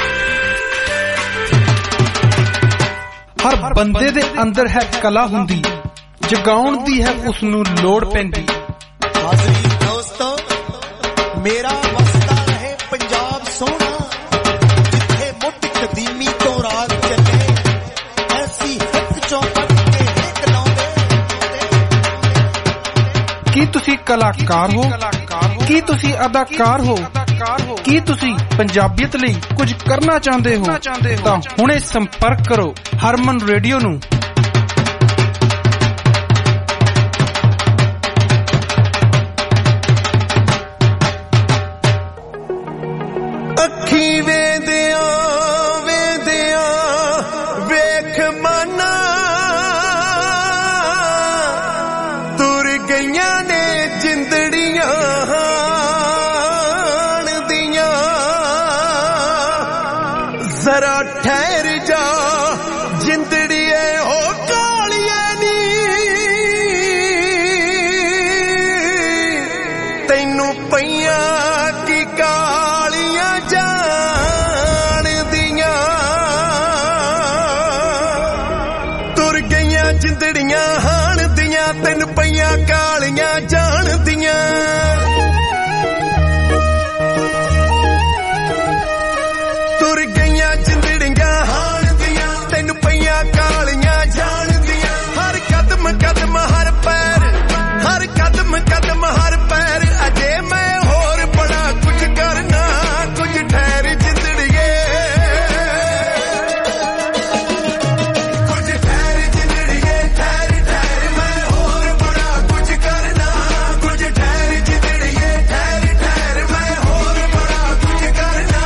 ਹਰ ਬੰਦੇ ਦੇ ਅੰਦਰ ਹੈ ਕਲਾ ਹੁੰਦੀ, ਜਗਾਉਣ ਦੀ ਹੈ ਉਸ ਨੂੰ ਲੋੜ ਪੈਂਦੀ। ਹਾਜ਼ਰੀ ਦੋਸਤੋ, ਮੇਰਾ ਵਸਦਾ ਰਹੇ ਪੰਜਾਬ ਸੋਹਣਾ, ਜਿੱਥੇ ਮੁੱਢ ਕਦੀਮੀ ਤੋਂ ਰਾਗ ਚੱਲੇ, ਐਸੀ ਹਿੱਕ ਚੋਂ ਕੱਢ ਕੇ ਹਿੱਕ ਲਾਉਂਦੇ। ਕੀ ਤੁਸੀਂ ਕਲਾਕਾਰ ਹੋ? ਕੀ ਤੁਸੀਂ ਅਦਾਕਾਰ ਹੋ? ਕੀ ਤੁਸੀਂ ਪੰਜਾਬੀਅਤ ਲਈ ਕੁਝ ਕਰਨਾ ਚਾਹੁੰਦੇ ਹੋ? ਤਾਂ ਹੁਣੇ ਸੰਪਰਕ ਕਰੋ ਹਰਮਨ ਰੇਡੀਓ ਨੂੰ। ਅੱਖੀ ਵੇਂਦਿਆਂ ਵੇਂਦਿਆਂ ਵੇਖ ਮਾਨਾ, ਤੁਰ ਗਈਆਂ ਨੇ ਜਿੰਦੜੀਆਂ ਹਾਣ ਦੀਆਂ। ਜ਼ਰਾ ਠਹਿਰ ਜਾ ਜਿੰਦੜੀਏ ਹੋ ਕਾਲੀ ਤੈਨੂੰ ਪਈਆਂ ਕੀ ਕਾਲੀਆਂ ਜਾਣਦੀਆਂ ਤੁਰ ਗਈਆਂ ਜਿੰਦੜੀਆਂ ਹਾਣ ਦੀਆਂ ਤੈਨੂੰ ਪਈਆਂ ਕਾਲੀਆਂ ਜਾਣਦੀਆਂ ਤੁਰ ਗਈਆਂ ਜਿੰਦੜੀਆਂ ਹਾਣ ਦੀਆਂ ਤੈਨੂੰ ਪਈਆਂ ਕਾਲੀਆਂ ਜਾਣਦੀਆਂ ਹਰ ਕਦਮ ਕਦਮ ਹਰ ਪੈਰ ਹਰ ਕਦਮ ਕਦਮ ਹਰ ਪੈਰ ਅਜੇ ਮੈਂ ਹੋਰ ਬੜਾ ਕੁਝ ਕਰਨਾ ਕੁਝ ਠਹਿਰ ਜਿੰਦੜੀਏ ਕੁਝ ਠਹਿਰ ਜਿੰਦੜੀਏ ਠਹਿਰ ਠਹਿਰ ਮੈਂ ਹੋਰ ਬੜਾ ਕੁਝ ਕਰਨਾ ਕੁਝ ਠਹਿਰ ਜਿੰਦੜੀਏ ਠਹਿਰ ਠਹਿਰ ਮੈਂ ਹੋਰ ਬੜਾ ਕੁਝ ਕਰਨਾ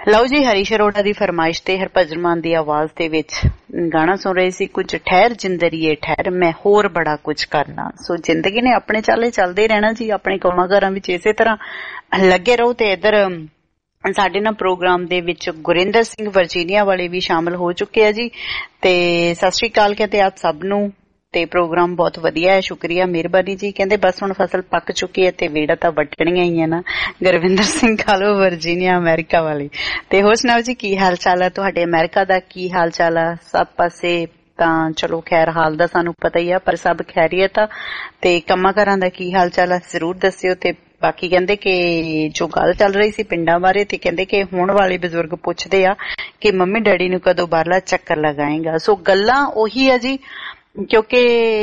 ਲਓ ਜੀ, ਹਰੀਸ਼ ਅਰੋੜਾ ਦੀ ਫਰਮਾਇਸ਼ ਤੇ ਹਰਭਜਨ ਮਾਨ ਦੀ ਆਵਾਜ਼ ਦੇ ਵਿੱਚ ਗਾਣਾ ਸੁਣ ਰਹੇ ਸੀ। ਕੁਝ ਠਹਿਰ ਜਿੰਦਰੀਏ ਠਹਿਰ, ਮੈਂ ਹੋਰ ਬੜਾ ਕੁਝ ਕਰਨਾ। ਸੋ ਜ਼ਿੰਦਗੀ ਨੇ ਆਪਣੇ ਚਾਲੇ ਚੱਲਦੇ ਰਹਿਣਾ ਜੀ, ਆਪਣੇ ਕੰਮਾਂ ਕਾਰਾਂ ਵਿੱਚ ਇਸੇ ਤਰ੍ਹਾਂ ਲੱਗੇ ਰਹੋ। ਤੇ ਇੱਧਰ ਸਾਡੇ ਨਾਲ ਪ੍ਰੋਗਰਾਮ ਦੇ ਵਿੱਚ ਗੁਰਿੰਦਰ ਸਿੰਘ ਵਰਜੀਨੀਆ ਵਾਲੇ ਵੀ ਸ਼ਾਮਲ ਹੋ ਚੁੱਕੇ ਆ ਜੀ। ਤੇ ਸਤਿ ਸ੍ਰੀ ਅਕਾਲ ਕਹਿੰਦੇ ਆਪ ਸਭ ਨੂੰ। ਤੇ ਪ੍ਰੋਗਰਾਮ ਬਹੁਤ ਵਧੀਆ ਹੈ, ਸ਼ੁਕਰੀਆ, ਮਿਹਰਬਾਨੀ ਜੀ। ਕਹਿੰਦੇ ਬਸ ਹੁਣ ਫਸਲ ਪੱਕ ਚੁੱਕੀ ਹੈ ਤੇ ਵੇੜਾ ਤਾਂ ਵੱਢਣੀਆਂ ਹੀ ਹੈ ਨਾ। ਗੁਰਵਿੰਦਰ ਸਿੰਘ ਕਾਲੋ ਵਰਜੀਨੀਆ ਅਮਰੀਕਾ ਵਾਲੀ। ਤੇ ਹੋਰ ਸੁਣਾਓ ਜੀ, ਕੀ ਹਾਲ ਚਾਲ ਹੈ ਤੁਹਾਡੇ? ਅਮਰੀਕਾ ਦਾ ਕੀ ਹਾਲ ਚਾਲ ਆ? ਸਭ ਪਾਸੇ ਤਾਂ ਚਲੋ ਖੈਰ ਹਾਲ ਦਾ ਸਾਨੂੰ ਪਤਾ ਹੀ ਆ, ਪਰ ਸਭ ਖੈਰੀਅਤ ਆ। ਤੇ ਕੰਮਾਂ ਕਾਰਾਂ ਦਾ ਕੀ ਹਾਲ ਚਾਲ ਆ ਜ਼ਰੂਰ ਦੱਸਿਓ। ਤੇ ਬਾਕੀ ਕਹਿੰਦੇ ਕਿ ਜੋ ਗੱਲ ਚੱਲ ਰਹੀ ਸੀ ਪਿੰਡਾਂ ਬਾਰੇ, ਤੇ ਕਹਿੰਦੇ ਕਿ ਹੁਣ ਵਾਲੇ ਬਜ਼ੁਰਗ ਪੁੱਛਦੇ ਆ ਕਿ ਮੰਮੀ ਡੈਡੀ ਨੂੰ ਕਦੋਂ ਬਾਹਰਲਾ ਚੱਕਰ ਲਗਾਏਗਾ। ਸੋ ਗੱਲਾਂ ਉਹੀ ਆ ਜੀ, ਕਿਉਂਕਿ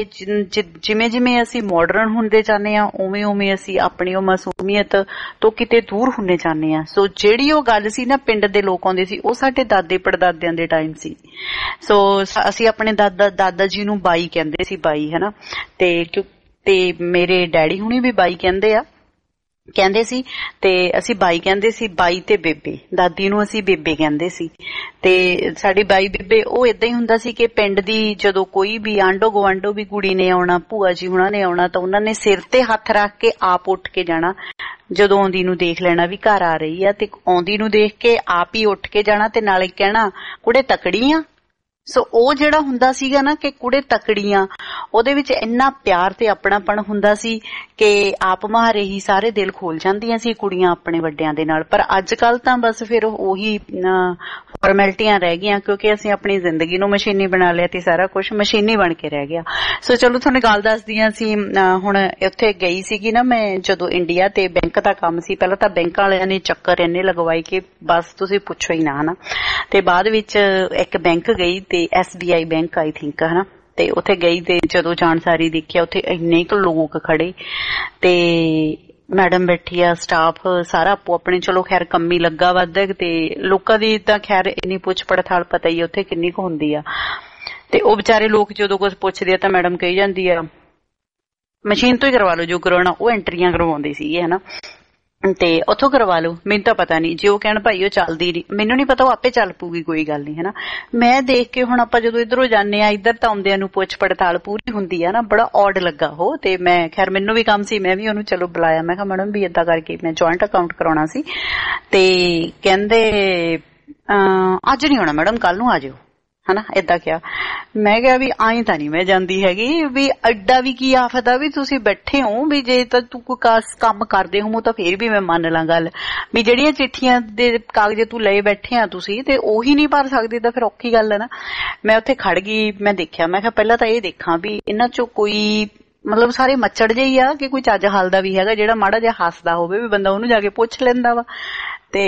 ਜਿਵੇਂ ਜਿਵੇਂ ਅਸੀਂ ਮਾਡਰਨ ਹੁੰਦੇ ਜਾਂਦੇ ਆ ਉਵੇਂ ਉਵੇਂ ਅਸੀਂ ਆਪਣੀ ਉਹ ਮਾਸੂਮੀਅਤ ਤੋਂ ਕਿਤੇ ਦੂਰ ਹੁੰਦੇ ਜਾਂਦੇ ਆ। ਸੋ ਜਿਹੜੀ ਉਹ ਗੱਲ ਸੀ ਨਾ ਪਿੰਡ ਦੇ ਲੋਕ ਆਉਂਦੇ ਸੀ, ਉਹ ਸਾਡੇ ਦਾਦੇ ਪੜਦਾਦਿਆਂ ਦੇ ਟਾਈਮ ਸੀ। ਸੋ ਅਸੀਂ ਆਪਣੇ ਦਾਦਾ ਦਾਦਾ ਜੀ ਨੂੰ ਬਾਈ ਕਹਿੰਦੇ ਸੀ, ਬਾਈ ਹਨਾ। ਤੇ ਤੇ ਮੇਰੇ ਡੈਡੀ ਹੁਣੀ ਵੀ ਬਾਈ ਕਹਿੰਦੇ ਆ ਕਹਿੰਦੇ ਸੀ। ਤੇ ਅਸੀਂ ਬਾਈ ਕਹਿੰਦੇ ਸੀ, ਬਾਈ ਤੇ ਬੇਬੇ। ਦਾਦੀ ਨੂੰ ਅਸੀਂ ਬੇਬੇ ਕਹਿੰਦੇ ਸੀ। ਤੇ ਸਾਡੀ ਬਾਈ ਬੇਬੇ ਉਹ ਏਦਾਂ ਹੀ ਹੁੰਦਾ ਸੀ ਕਿ ਪਿੰਡ ਦੀ ਜਦੋਂ ਕੋਈ ਵੀ ਆਂਢੋ ਗੁਆਂਢੋ ਵੀ ਕੁੜੀ ਨੇ ਆਉਣਾ, ਭੂਆ ਜੀ ਹੁਣਾਂ ਨੇ ਆਉਣਾ, ਤਾਂ ਉਹਨਾਂ ਨੇ ਸਿਰ ਤੇ ਹੱਥ ਰੱਖ ਕੇ ਆਪ ਉੱਠ ਕੇ ਜਾਣਾ। ਜਦੋਂ ਆਉਂਦੀ ਨੂੰ ਦੇਖ ਲੈਣਾ ਵੀ ਘਰ ਆ ਰਹੀ ਆ, ਤੇ ਆਉਂਦੀ ਨੂੰ ਦੇਖ ਕੇ ਆਪ ਹੀ ਉੱਠ ਕੇ ਜਾਣਾ ਤੇ ਨਾਲੇ ਕਹਿਣਾ ਕੁੜੇ ਤਕੜੀ ਆ। ਸੋ ਉਹ ਜਿਹੜਾ ਹੁੰਦਾ ਸੀਗਾ ਨਾ ਕਿ ਕੁੜੇ ਤਕੜੀਆਂ, ਉਹਦੇ ਵਿੱਚ ਇੰਨਾ ਪਿਆਰ ਤੇ ਆਪਣਾਪਣ ਹੁੰਦਾ ਸੀ ਕਿ ਆਪ ਮਹਾਰੇ ਹੀ ਸਾਰੇ ਦਿਲ ਖੋਲ ਜਾਂਦੀਆਂ ਸੀ ਕੁੜੀਆਂ ਆਪਣੇ ਵੱਡਿਆਂ ਦੇ ਨਾਲ। ਪਰ ਅੱਜ ਕੱਲ ਤਾਂ ਬਸ ਫਿਰ ਉਹੀ ਫਾਰਮੈਲਿਟੀਆਂ ਰਹਿ ਗਈਆਂ, ਕਿਉਂਕਿ ਅਸੀਂ ਆਪਣੀ ਜ਼ਿੰਦਗੀ ਨੂੰ ਮਸ਼ੀਨੀ ਬਣਾ ਲਿਆ ਤੇ ਸਾਰਾ ਕੁਝ ਮਸ਼ੀਨੀ ਬਣ ਕੇ ਰਹਿ ਗਿਆ। ਸੋ ਚਲੋ ਤੁਹਾਨੂੰ ਗੱਲ ਦੱਸਦੀਆਂ ਸੀ। ਹੁਣ ਉੱਥੇ ਗਈ ਸੀਗੀ ਨਾ ਮੈਂ ਜਦੋਂ ਇੰਡੀਆ, ਤੇ ਬੈਂਕ ਦਾ ਕੰਮ ਸੀ। ਪਹਿਲਾਂ ਤਾਂ ਬੈਂਕ ਵਾਲਿਆਂ ਨੇ ਚੱਕਰ ਇੰਨੇ ਲਗਵਾਏ ਕਿ ਬਸ ਤੁਸੀਂ ਪੁੱਛੋ ਹੀ ਨਾ ਹਨਾ। ਤੇ ਬਾਅਦ ਵਿੱਚ ਇੱਕ ਬੈਂਕ ਗਈ, ਤੇ S B I bank I think ਹਨਾ। ਤੇ ਉੱਥੇ ਗਈ ਤੇ ਜਦੋਂ ਜਾਣਸਾਰੀ ਦੇਖਿਆ ਉੱਥੇ ਇੰਨੇ ਕੁ ਲੋਕ ਖੜੇ, ਤੇ ਮੈਡਮ ਬੈਠੀ ਆ, ਸਟਾਫ ਸਾਰਾ ਆਪੋ ਆਪਣੇ ਚਲੋ ਖੈਰ ਕੰਮੀ ਲੱਗਾ ਵੱਧ। ਤੇ ਲੋਕਾਂ ਦੀ ਤਾਂ ਖੈਰ ਇੰਨੀ ਪੁੱਛ ਪੜਤਾਲ ਪਤਾ ਹੀ ਉੱਥੇ ਕਿੰਨੀ ਕੁ ਹੁੰਦੀ ਆ। ਤੇ ਉਹ ਵਿਚਾਰੇ ਲੋਕ ਜਦੋਂ ਕੁਝ ਪੁੱਛਦੇ ਆ ਤਾਂ ਮੈਡਮ ਕਹੀ ਜਾਂਦੀ ਆ ਮਸ਼ੀਨ ਤੋਂ ਹੀ ਕਰਵਾ ਲਓ ਜੋ ਕਰਾਉਣਾ। ਉਹ ਐਂਟਰੀਆਂ ਕਰਵਾਉਂਦੇ ਸੀਗੇ ਹਨਾ, ਤੇ ਉੱਥੋਂ ਕਰਵਾ ਲਓ। ਮੈਨੂੰ ਤਾਂ ਪਤਾ ਨਹੀਂ, ਜੇ ਉਹ ਕਹਿਣ ਭਾਈ ਉਹ ਚੱਲਦੀ ਨਹੀਂ, ਮੈਨੂੰ ਨਹੀਂ ਪਤਾ, ਉਹ ਆਪੇ ਚੱਲ ਪੂਗੀ, ਕੋਈ ਗੱਲ ਨਹੀਂ ਹਨਾ। ਮੈਂ ਦੇਖ ਕੇ ਹੁਣ ਆਪਾਂ ਜਦੋਂ ਇੱਧਰੋਂ ਜਾਂਦੇ ਆ, ਇੱਧਰ ਤਾਂ ਆਉਂਦਿਆਂ ਨੂੰ ਪੁੱਛ ਪੜਤਾਲ ਪੂਰੀ ਹੁੰਦੀ ਆ ਨਾ, ਬੜਾ ਔਡ ਲੱਗਾ ਉਹ। ਤੇ ਮੈਂ ਖੈਰ ਮੈਨੂੰ ਵੀ ਕੰਮ ਸੀ, ਮੈਂ ਵੀ ਉਹਨੂੰ ਚਲੋ ਬੁਲਾਇਆ। ਮੈਂ ਕਿਹਾ ਮੈਡਮ ਵੀ ਏਦਾਂ ਕਰਕੇ ਮੈਂ ਜੁਆਇੰਟ ਅਕਾਊਂਟ ਕਰਾਉਣਾ ਸੀ। ਤੇ ਕਹਿੰਦੇ ਅੱਜ ਨਹੀਂ ਆਉਣਾ ਮੈਡਮ, ਕੱਲ ਨੂੰ ਆ ਜਾਇਓ ਹਨਾ, ਏਦਾਂ ਕਿਹਾ। ਮੈਂ ਕਿਹਾ ਵੀ ਆਈ ਤਾਂ ਨਹੀਂ ਮੈਂ ਜਾਂਦੀ ਹੈਗੀ, ਵੀ ਐਡਾ ਵੀ ਕੀ ਆਫਤ ਆ ਵੀ ਤੁਸੀਂ ਬੈਠੇ ਹੋ, ਵੀ ਜੇ ਤਾਂ ਤੂੰ ਕੋਈ ਕੰਮ ਕਰਦੇ ਹੋ ਤਾਂ ਫੇਰ ਵੀ ਮੈਂ ਮੰਨ ਲਾਂ ਗੱਲ, ਵੀ ਜਿਹੜੀਆਂ ਚਿੱਠੀਆਂ ਦੇ ਕਾਗਜ਼ ਤੂੰ ਲਏ ਬੈਠੇ ਆ ਤੁਸੀਂ ਤੇ ਉਹੀ ਨਹੀਂ ਭਰ ਸਕਦੇ ਤਾਂ ਫਿਰ ਔਖੀ ਗੱਲ ਹੈ ਨਾ। ਮੈਂ ਉੱਥੇ ਖੜ ਗਈ, ਮੈਂ ਦੇਖਿਆ, ਮੈਂ ਕਿਹਾ ਪਹਿਲਾਂ ਤਾਂ ਇਹ ਦੇਖਾਂ ਵੀ ਇਹਨਾਂ ਚੋਂ ਕੋਈ ਮਤਲਬ ਸਾਰੇ ਮੱਚੜ ਜਿਹੇ ਹੀ ਆ ਕਿ ਕੋਈ ਚੱਜ ਹਾਲ ਦਾ ਵੀ ਹੈਗਾ ਜਿਹੜਾ ਮਾੜਾ ਜਿਹਾ ਹੱਸਦਾ ਹੋਵੇ, ਵੀ ਬੰਦਾ ਉਹਨੂੰ ਜਾ ਕੇ ਪੁੱਛ ਲੈਂਦਾ ਵਾ। ਤੇ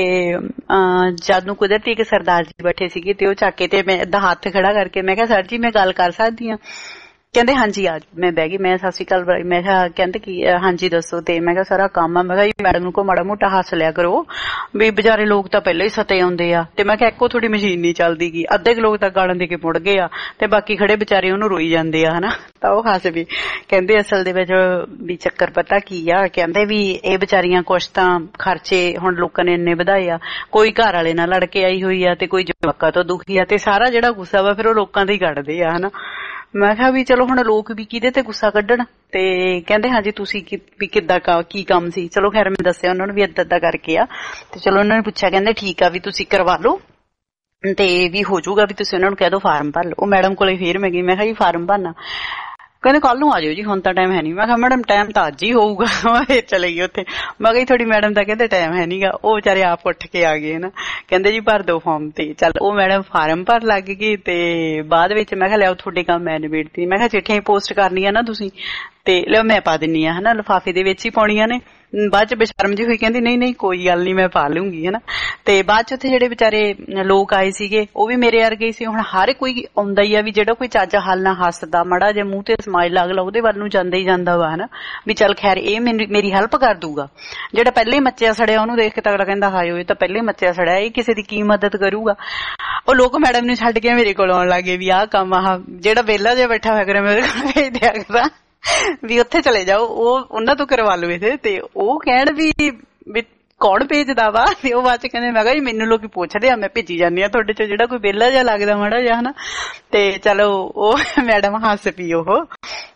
ਜਦ ਨੂੰ ਕੁਦਰਤੀ ਇੱਕ ਸਰਦਾਰ ਜੀ ਬੈਠੇ ਸੀਗੇ, ਤੇ ਉਹ ਚੱਕ ਕੇ ਤੇ ਮੈਂ ਏਦਾਂ ਹੱਥ ਖੜਾ ਕਰਕੇ ਮੈਂ ਕਿਹਾ ਸਰ ਜੀ ਮੈਂ ਗੱਲ ਕਰ ਸਕਦੀ ਹਾਂ? ਕਹਿੰਦੇ ਹਾਂਜੀ ਆ। ਮੈਂ ਬਹਿ ਗਈ, ਮੈਂ ਸਤਿ ਸ਼੍ਰੀ ਅਕਾਲ। ਮੈਂ ਕਿਹਾ ਕਹਿੰਦੇ ਕੀ ਹਾਂਜੀ ਦੱਸੋ। ਤੇ ਮੈਂ ਕਿਹਾ ਸਾਰਾ ਕੰਮ ਆ। ਮੈਂ ਕਿਹਾ ਮੈਡਮ ਨੂੰ ਕੋ ਮਾੜਾ ਮੋਟਾ ਹੱਸ ਲਿਆ ਕਰੋ, ਵੀ ਵਿਚਾਰੇ ਲੋਕ ਤਾਂ ਪਹਿਲਾਂ ਹੀ ਸਤੇ ਆਉਂਦੇ ਆ। ਤੇ ਮੈਂ ਕਿਹਾ ਇੱਕੋ ਥੋੜੀ ਮਸ਼ੀਨ ਨਹੀਂ ਚੱਲਦੀ ਗੀ, ਅੱਧੇ ਕੁ ਲੋਕ ਤਾਂ ਗਾਲਾਂ ਦੇ ਕੇ ਮੁੜ ਗਏ ਆ ਤੇ ਬਾਕੀ ਖੜੇ ਵਿਚਾਰੇ ਉਹਨੂੰ ਰੋਈ ਜਾਂਦੇ ਆ ਹਨਾ। ਤਾਂ ਉਹ ਹੱਸ ਵੀ ਕਹਿੰਦੇ ਅਸਲ ਦੇ ਵਿੱਚ ਵੀ ਚੱਕਰ ਪਤਾ ਕੀ ਆ, ਕਹਿੰਦੇ ਵੀ ਇਹ ਵਿਚਾਰੀਆਂ ਕੁਛ ਤਾਂ ਖਰਚੇ ਹੁਣ ਲੋਕਾਂ ਨੇ ਇੰਨੇ ਵਧਾਏ ਆ, ਕੋਈ ਘਰ ਵਾਲੇ ਨਾਲ ਲੜ ਕੇ ਆਈ ਹੋਈ ਆ ਤੇ ਕੋਈ ਜਵਾਕਾਂ ਤੋਂ ਦੁਖੀ ਆ, ਤੇ ਸਾਰਾ ਜਿਹੜਾ ਗੁੱਸਾ ਵਾ ਫਿਰ ਉਹ ਲੋਕਾਂ ਤੇ ਹੀ ਕੱਢਦੇ ਆ ਹਨਾ। ਮੈਂ ਕਿਹਾ ਵੀ ਚਲੋ ਹੁਣ ਲੋਕ ਵੀ ਕਿਹਦੇ ਤੇ ਗੁੱਸਾ ਕੱਢਣ। ਤੇ ਕਹਿੰਦੇ ਹਾਂਜੀ ਤੁਸੀਂ ਵੀ ਕਿੱਦਾਂ ਕੀ ਕੰਮ ਸੀ? ਚਲੋ ਖੈਰ ਮੈਂ ਦੱਸਿਆ ਉਹਨਾਂ ਨੂੰ ਵੀ ਏਦਾਂ ਏਦਾਂ ਕਰਕੇ ਆ। ਤੇ ਚਲੋ ਉਹਨਾਂ ਨੇ ਪੁੱਛਿਆ, ਕਹਿੰਦੇ ਠੀਕ ਆ ਵੀ ਤੁਸੀਂ ਕਰਵਾ ਲਓ ਤੇ ਵੀ ਹੋ ਜਾਊਗਾ, ਵੀ ਤੁਸੀਂ ਉਹਨਾਂ ਨੂੰ ਕਹਿ ਦਿਓ ਫਾਰਮ ਭਰ ਲਓ। ਉਹ ਮੈਡਮ ਕੋਲੇ ਫੇਰ ਮੈਂ ਗਈ, ਮੈਂ ਕਿਹਾ ਜੀ ਫਾਰਮ ਭਰਨਾ? ਕਹਿੰਦੇ ਕੱਲ ਨੂੰ ਆ ਜਾਓ ਜੀ, ਹੁਣ ਤਾਂ ਟਾਈਮ ਹੈ ਨਹੀਂ। ਮੈਂ ਕਿਹਾ ਮੈਡਮ ਟਾਈਮ ਤਾਂ ਅੱਜ ਹੀ ਹੋਊਗਾ। ਫੇਰ ਚਲੇ ਗਈ ਉੱਥੇ। ਮੈਂ ਕਿਹਾ ਥੋੜੀ ਮੈਡਮ ਦਾ ਕਹਿੰਦੇ ਟਾਈਮ ਹੈ ਨੀਗਾ। ਉਹ ਵਿਚਾਰੇ ਆਪ ਉੱਠ ਕੇ ਆ ਗਏ ਨਾ, ਕਹਿੰਦੇ ਜੀ ਭਰ ਦਿਓ ਫਾਰਮ। ਤੇ ਚੱਲ ਉਹ ਮੈਡਮ ਫਾਰਮ ਭਰ ਲੱਗ ਗਈ। ਤੇ ਬਾਅਦ ਵਿੱਚ ਮੈਂ ਕਿਹਾ ਲਿਆਓ ਤੁਹਾਡੇ ਕੰਮ ਮੈਂ ਨਿਬੇੜਤੀ। ਮੈਂ ਕਿਹਾ ਚਿੱਠੀਆਂ ਪੋਸਟ ਕਰਨੀਆਂ ਨਾ ਤੁਸੀਂ, ਤੇ ਲਿਓ ਮੈਂ ਪਾ ਦਿੰਨੀ ਆ ਹਨਾ, ਲਿਫਾਫੇ ਦੇ ਵਿੱਚ ਹੀ ਪਾਉਣੀਆਂ ਨੇ। ਬਾਅਦ ਚ ਬੇਸ਼ਰਮ ਜੀ ਹੋਈ, ਕਹਿੰਦੀ ਨਹੀਂ ਨਹੀਂ ਕੋਈ ਗੱਲ ਨੀ ਮੈਂ ਪਾ ਲੂੰਗੀ ਹਨਾ। ਤੇ ਬਾਅਦ ਚ ਉੱਥੇ ਜਿਹੜੇ ਵਿਚਾਰੇ ਲੋਕ ਆਏ ਸੀਗੇ ਉਹ ਵੀ ਮੇਰੇ ਵਰਗੇ ਸੀ। ਹੁਣ ਹਰ ਕੋਈ ਆਉਂਦਾ ਹੀ ਆ ਵੀ ਜਿਹੜਾ ਕੋਈ ਚੱਜ ਹੱਲ ਨਾਲ ਹੱਸਦਾ, ਮਾੜਾ ਜਿਹਾ ਮੂੰਹ ਤੇ ਸਮਾਈਲ ਅਗਲਾ ਉਹਦੇ ਵੱਲ ਨੂੰ ਜਾਂਦਾ ਹੀ ਜਾਂਦਾ ਵਾ ਹਨਾ, ਵੀ ਚੱਲ ਖੈਰ ਇਹ ਮੇਰੀ ਹੈਲਪ ਕਰ ਦੂਗਾ। ਜਿਹੜਾ ਪਹਿਲੇ ਮੱਚਿਆ ਸੜਿਆ ਉਹਨੂੰ ਦੇਖ ਕੇ ਤਾਂ ਅਗਲਾ ਕਹਿੰਦਾ ਹਾਏ ਇਹ ਤਾਂ ਪਹਿਲੇ ਮੱਚਿਆ ਸੜਿਆ, ਇਹ ਕਿਸੇ ਦੀ ਕੀ ਮਦਦ ਕਰੂਗਾ। ਉਹ ਲੋਕ ਮੈਡਮ ਨੂੰ ਛੱਡ ਕੇ ਮੇਰੇ ਕੋਲ ਆਉਣ ਲੱਗੇ ਵੀ ਆਹ ਕੰਮ ਆਹ ਜਿਹੜਾ ਵਿਹਲਾ ਜਿਹਾ ਬੈਠਾ ਹੋਇਆ ਕਰੇ ਮੇਰੇ ਕੋਲ ਭੇਜ ਦਿਆ ਕਰਾਂ ਵੀ ਉੱਥੇ ਚਲੇ ਜਾਓ, ਉਹ ਉਹਨਾਂ ਤੋਂ ਕਰਵਾ ਲਓ ਇਹਦੇ। ਤੇ ਉਹ ਕਹਿਣ ਵੀ ਕੌਣ ਭੇਜਦਾ ਵਾ, ਤੇ ਉਹ ਬਾਅਦ ਚ ਕਹਿੰਦੇ ਮੈਂ ਕਿਹਾ ਜੀ ਮੈਨੂੰ ਲੋਕੀ ਪੁੱਛਦੇ ਆ, ਮੈਂ ਭੇਜੀ ਜਾਂਦੀ ਆ ਤੁਹਾਡੇ ਚ ਜਿਹੜਾ ਕੋਈ ਵਿਹਲਾ ਜਿਹਾ ਲੱਗਦਾ ਮਾੜਾ ਜਿਹਾ ਹਨਾ। ਤੇ ਚਲੋ ਉਹ ਮੈਡਮ ਹੱਸ ਪਈ। ਉਹ